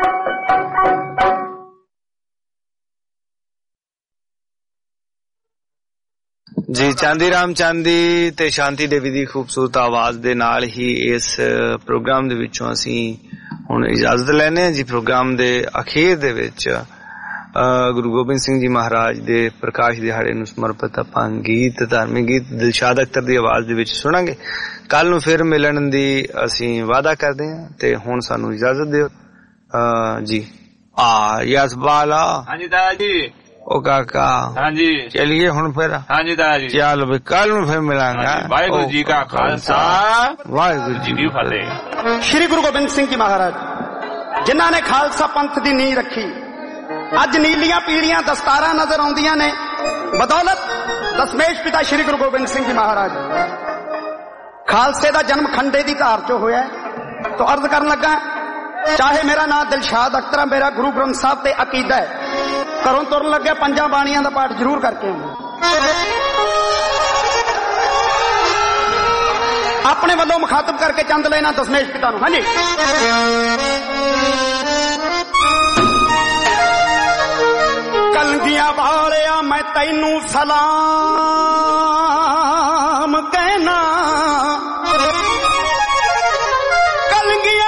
ਜੀ ਚਾਂਦੀ ਰਾਮ ਚਾਂਦੀ ਤੇ ਸ਼ਾਂਤੀ ਦੇਵੀ ਦੀ ਖੂਬਸੂਰਤ ਆਵਾਜ਼ ਦੇ ਨਾਲ ਹੀ ਇਸ ਪ੍ਰੋਗਰਾਮ ਦੇ ਵਿੱਚੋਂ ਅਸੀਂ ਹੁਣ ਇਜਾਜ਼ਤ ਲੈਣੇ ਹਾਂ ਜੀ। ਪ੍ਰੋਗਰਾਮ ਦੇ ਅਖੀਰ ਦੇ ਵਿੱਚ ਗੁਰੂ ਗੋਬਿੰਦ ਸਿੰਘ ਜੀ ਮਹਾਰਾਜ ਦੇ ਪ੍ਰਕਾਸ਼ ਦਿਹਾੜੇ ਨੂੰ ਸਮਰਪਿਤ ਆਪਾਂ ਗੀਤ ਧਾਰਮਿਕ ਗੀਤ ਦਿਲਸ਼ਾਦ ਅਖਤਰ ਦੀ ਆਵਾਜ਼ ਦੇ ਵਿੱਚ ਸੁਣਾਂਗੇ। ਕੱਲ ਨੂੰ ਫਿਰ ਮਿਲਣ ਦੀ ਅਸੀਂ ਵਾਅਦਾ ਕਰਦੇ ਹਾਂ ਤੇ ਹੁਣ ਸਾਨੂੰ ਇਜਾਜ਼ਤ ਦਿਓ ਜੀ। ਯਸ ਬਾਲਾ
ਹਾਂਜੀ ਦਾਦਾ ਜੀ
ਉਹ ਕਾਕਾ
ਹਾਂਜੀ
ਚਲਿਏ ਹੁਣ ਫਿਰ
ਹਾਂਜੀ ਦਾਦਾ ਜੀ
ਚੱਲ ਵੀ ਕੱਲ ਨੂੰ ਫਿਰ ਮਿਲਾਂਗਾ।
ਵਾਹਿਗੁਰੂ ਜੀ ਕਾ ਖਾਲਸਾ
ਵਾਹਿਗੁਰੂ ਜੀ ਕੀ
ਫਤਿਹ।
ਸ਼੍ਰੀ ਗੁਰੂ ਗੋਬਿੰਦ ਸਿੰਘ ਜੀ ਮਹਾਰਾਜ ਜਿਨ੍ਹਾਂ ਨੇ ਖਾਲਸਾ ਪੰਥ ਦੀ ਨੀਂਹ ਰੱਖੀ ਅੱਜ ਨੀਲੀਆਂ ਪੀਲੀਆਂ ਦਸਤਾਰਾਂ ਨਜ਼ਰ ਆਉਂਦੀਆਂ ਨੇ ਬਦੌਲਤ ਦਸਮੇਸ਼ ਪਿਤਾ ਸ਼੍ਰੀ ਗੁਰੂ ਗੋਬਿੰਦ ਸਿੰਘ ਜੀ ਮਹਾਰਾਜ। ਖਾਲਸੇ ਦਾ ਜਨਮ ਖੰਡੇ ਦੀ ਧਾਰ ਚੋਂ ਹੋਇਆ ਤਾਂ ਅਰਜ਼ ਕਰਨ ਲੱਗਾ ਚਾਹੇ ਮੇਰਾ ਨਾਮ ਦਿਲਸ਼ਾਦ ਅਖਤਰ ਹੈ ਮੇਰਾ ਗੁਰੂ ਗ੍ਰੰਥ ਸਾਹਿਬ ਤੇ ਅਕੀਦਾ ਹੈ ਘਰੋਂ ਤੁਰਨ ਲੱਗਿਆ ਪੰਜਾਂ ਬਾਣੀਆਂ ਦਾ ਪਾਠ ਜ਼ਰੂਰ ਕਰਕੇ ਆਉਂਦਾ ਆਪਣੇ ਵੱਲੋਂ ਮੁਖਾਤਬ ਕਰਕੇ ਚੰਦ ਲੈਣਾ ਦਸਮੇਸ਼ ਪਿਤਾ ਨੂੰ। ਹਾਂਜੀ ਕਲਗੀਆਂ ਵਾਲਿਆ ਮੈਂ ਤੈਨੂੰ ਸਲਾਮ ਕਹਿਣਾ ਕਲਗੀਆਂ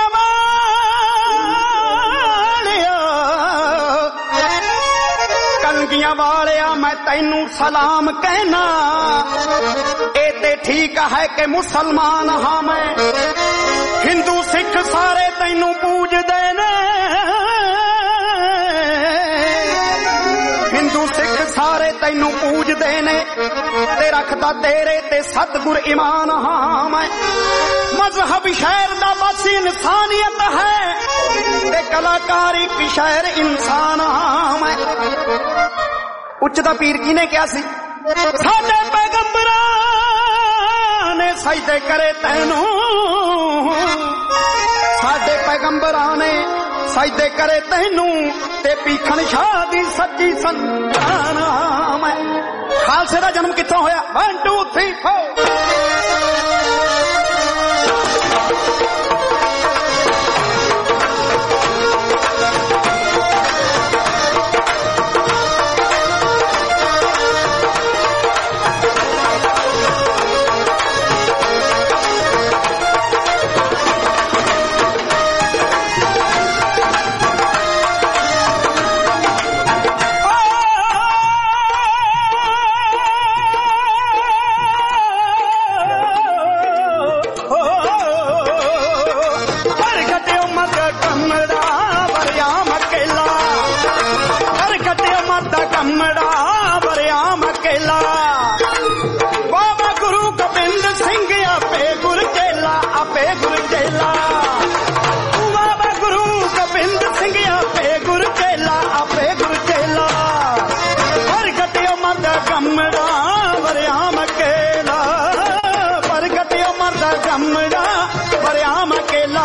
ਵਾਲਿਆ ਮੈਂ ਤੈਨੂੰ ਸਲਾਮ ਕਹਿਣਾ ਇਹ ਤੇ ਠੀਕ ਹੈ ਕਿ ਮੁਸਲਮਾਨ ਹਾਂ ਮੈਂ ਹਿੰਦੂ ਸਿੱਖ ਸਾਰੇ ਤੈਨੂੰ ਪੂਜਦੇ ਨੇ ਹਿੰਦੂ ਸਿੱਖ ਸਾਰੇ ਤੈਨੂੰ ਪੂਜਦੇ ਨੇ ਤੇ ਰੱਖਦਾ ਤੇਰੇ ਤੇ ਸਤਿਗੁਰ ਇਮਾਨ ਹਾਂ ਮੈਂ ਮਜ਼ਹਬ ਸ਼ਹਿਰ ਦਾ ਬਸ ਇਨਸਾਨੀਅਤ ਹੈ ਤੇ ਕਲਾਕਾਰ ਇੱਕ ਸ਼ਹਿਰ ਇਨਸਾਨ ਹਾਂ ਮੈਂ। ਉੱਚ ਦਾ ਪੀਰ ਕਿਹਨੇ ਕਿਹਾ ਸੀ ਸਾਡੇ ਪੈਗੰਬਰਾਂ ਨੇ ਸਜਦੇ ਕਰੇ ਤੈਨੂੰ ਸਾਡੇ ਪੈਗੰਬਰਾਂ ਨੇ ਸਜਦੇ ਕਰੇ ਤੈਨੂੰ ਤੇ ਪੀਖਣ ਸ਼ਾਹ ਦੀ ਸੱਚੀ ਸੰਤਾਨ ਮੈਂ। ਖਾਲਸੇ ਦਾ ਜਨਮ ਕਿੱਥੋਂ ਹੋਇਆ 1 2 3 4
ਓ
ਗਮੜਾ ਵਰਿਆਮ ਅਕੇਲਾ ਬਾਬਾ ਗੁਰੂ ਗੋਬਿੰਦ ਸਿੰਘ ਆਪੇ ਗੁਰ ਚੇਲਾ ਆਪੇ ਗੁਰ ਚੇਲਾ ਬਾਬਾ ਗੁਰੂ ਗੋਬਿੰਦ ਸਿੰਘ ਆਪੇ ਗੁਰ ਚੇਲਾ ਆਪੇ ਗੁਰ ਚੇਲਾ ਪ੍ਰਗਟਿਓ ਮਰਦ ਗਮੜਾ ਵਰਿਆਮ ਅਕੇਲਾ ਪ੍ਰਗਟਿਓ ਮਰਦ ਗਮੜਾ ਵਰਿਆਮ ਅਕੇਲਾ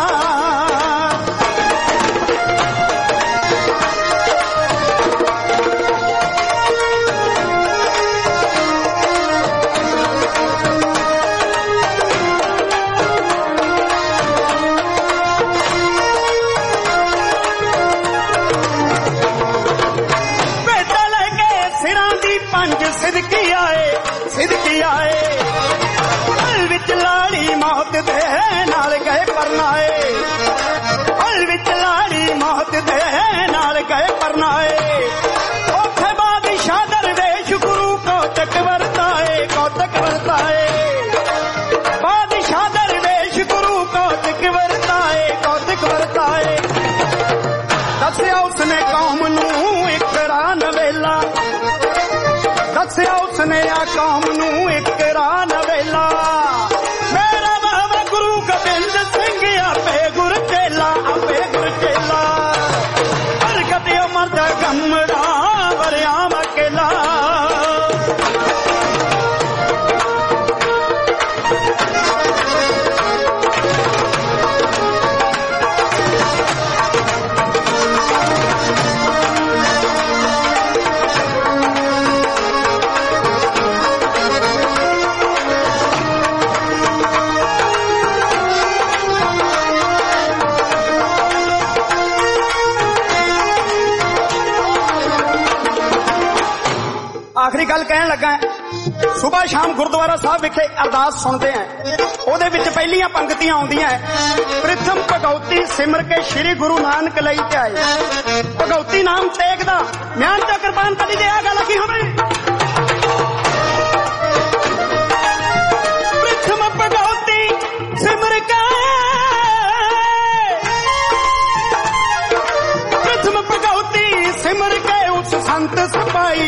ਸਿਦਕੀ ਆਏ ਹਲ ਵਿੱਚ ਲਾੜੀ ਮੌਤ ਦੇ ਨਾਲ ਗਏ ਪਰਨਾਏ ਹਲ ਵਿੱਚ ਲਾੜੀ ਮੌਤ ਦੇ ਨਾਲ ਗਏ ਪਰਨਾਏ ਉੱਥੇ ਬਾਦਸ਼ਾਹ ਦਰਵੇਸ਼ ਗੁਰੂ ਕੌਤਕ ਵਰਤਾਏ ਬਾਦਸ਼ਾਹ ਦਰਵੇਸ਼ ਗੁਰੂ ਕੌਤਕ ਵਰਤਾਏ ਦੱਸਿਆ ਉਸਨੇ ਕੌਮ ਨੂੰ ਇਕਰਾ ਨਵੇਲਾ ਦੱਸਿਆ ਉਸਨੇ ਆ ਕੌਮ ਨੂੰ ਇਕਰਾ ਨਵੇਲਾ ਮੇਰਾ ਬਾਬਾ ਗੁਰੂ ਗੋਬਿੰਦ ਸਿੰਘ ਆਪੇ ਗੁਰ ਚੇਲਾ ਪ੍ਰਗਟਿਓ ਮਰਦ ਗਮੜਾ ਵਰਿਆਮ ਅਕੇਲਾ ਆਖਰੀ ਗੱਲ ਕਹਿਣ ਲੱਗਾ ਸੁਬਾਹ ਸ਼ਾਮ ਗੁਰਦੁਆਰਾ ਸਾਹਿਬ ਵਿਖੇ ਅਰਦਾਸ ਸੁਣਦੇ ਆ ਉਹਦੇ ਵਿੱਚ ਪਹਿਲੀਆਂ ਪੰਕਤੀਆਂ ਆਉਂਦੀਆਂ ਪ੍ਰਥਮ ਭਗਉਤੀ ਸਿਮਰ ਕੇ ਸ੍ਰੀ ਗੁਰੂ ਨਾਨਕ ਲਈ ਤੇ ਆਏ ਭਗਉਤੀ ਨਾਮ ਟੇਕਦਾ ਮਿਆਨ ਚ ਕਿਰਪਾਨ ਕਦੀ ਦੇ ਆ ਗੱਲ ਕੀ ਹੋਵੇ ਪ੍ਰਥਮ ਭਗਉਤੀ ਸਿਮਰ ਕੇ ਪ੍ਰਥਮ ਭਗਉਤੀ ਸਿਮਰ ਕੇ ਉਸ ਸੰਤ ਸਪਾਈ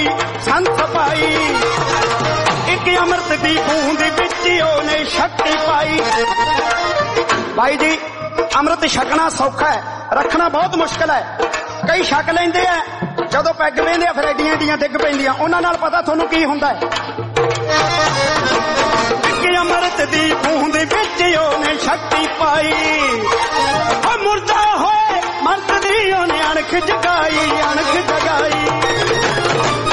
ਇੱਕ ਅੰਮ੍ਰਿਤ ਦੀ ਬੂੰਦ ਵਿੱਚ ਉਹਨੇ ਸ਼ਕਤੀ ਪਾਈ ਭਾਈ ਜੀ ਅੰਮ੍ਰਿਤ ਛਕਣਾ ਸੌਖਾ ਹੈ ਰੱਖਣਾ ਬਹੁਤ ਮੁਸ਼ਕਲ ਹੈ ਕਈ ਛਕ ਲੈਂਦੇ ਆ ਜਦੋਂ ਪੈਗ ਵੇਂਦੇ ਆ ਫਿਰ ਐਡੀਆਂ ਡਿੱਗ ਪੈਂਦੀਆਂ ਉਹਨਾਂ ਨਾਲ ਪਤਾ ਤੁਹਾਨੂੰ ਕੀ ਹੁੰਦਾ ਹੈ ਇੱਕ ਅੰਮ੍ਰਿਤ ਦੀ ਬੂੰਦ ਵਿੱਚ ਉਹਨੇ ਸ਼ਕਤੀ ਪਾਈ ਉਹ ਮੁਰਦਾ ਹੋਏ ਮਰਦ ਦੀ ਉਹਨੇ ਅਣਖ ਜਗਾਈ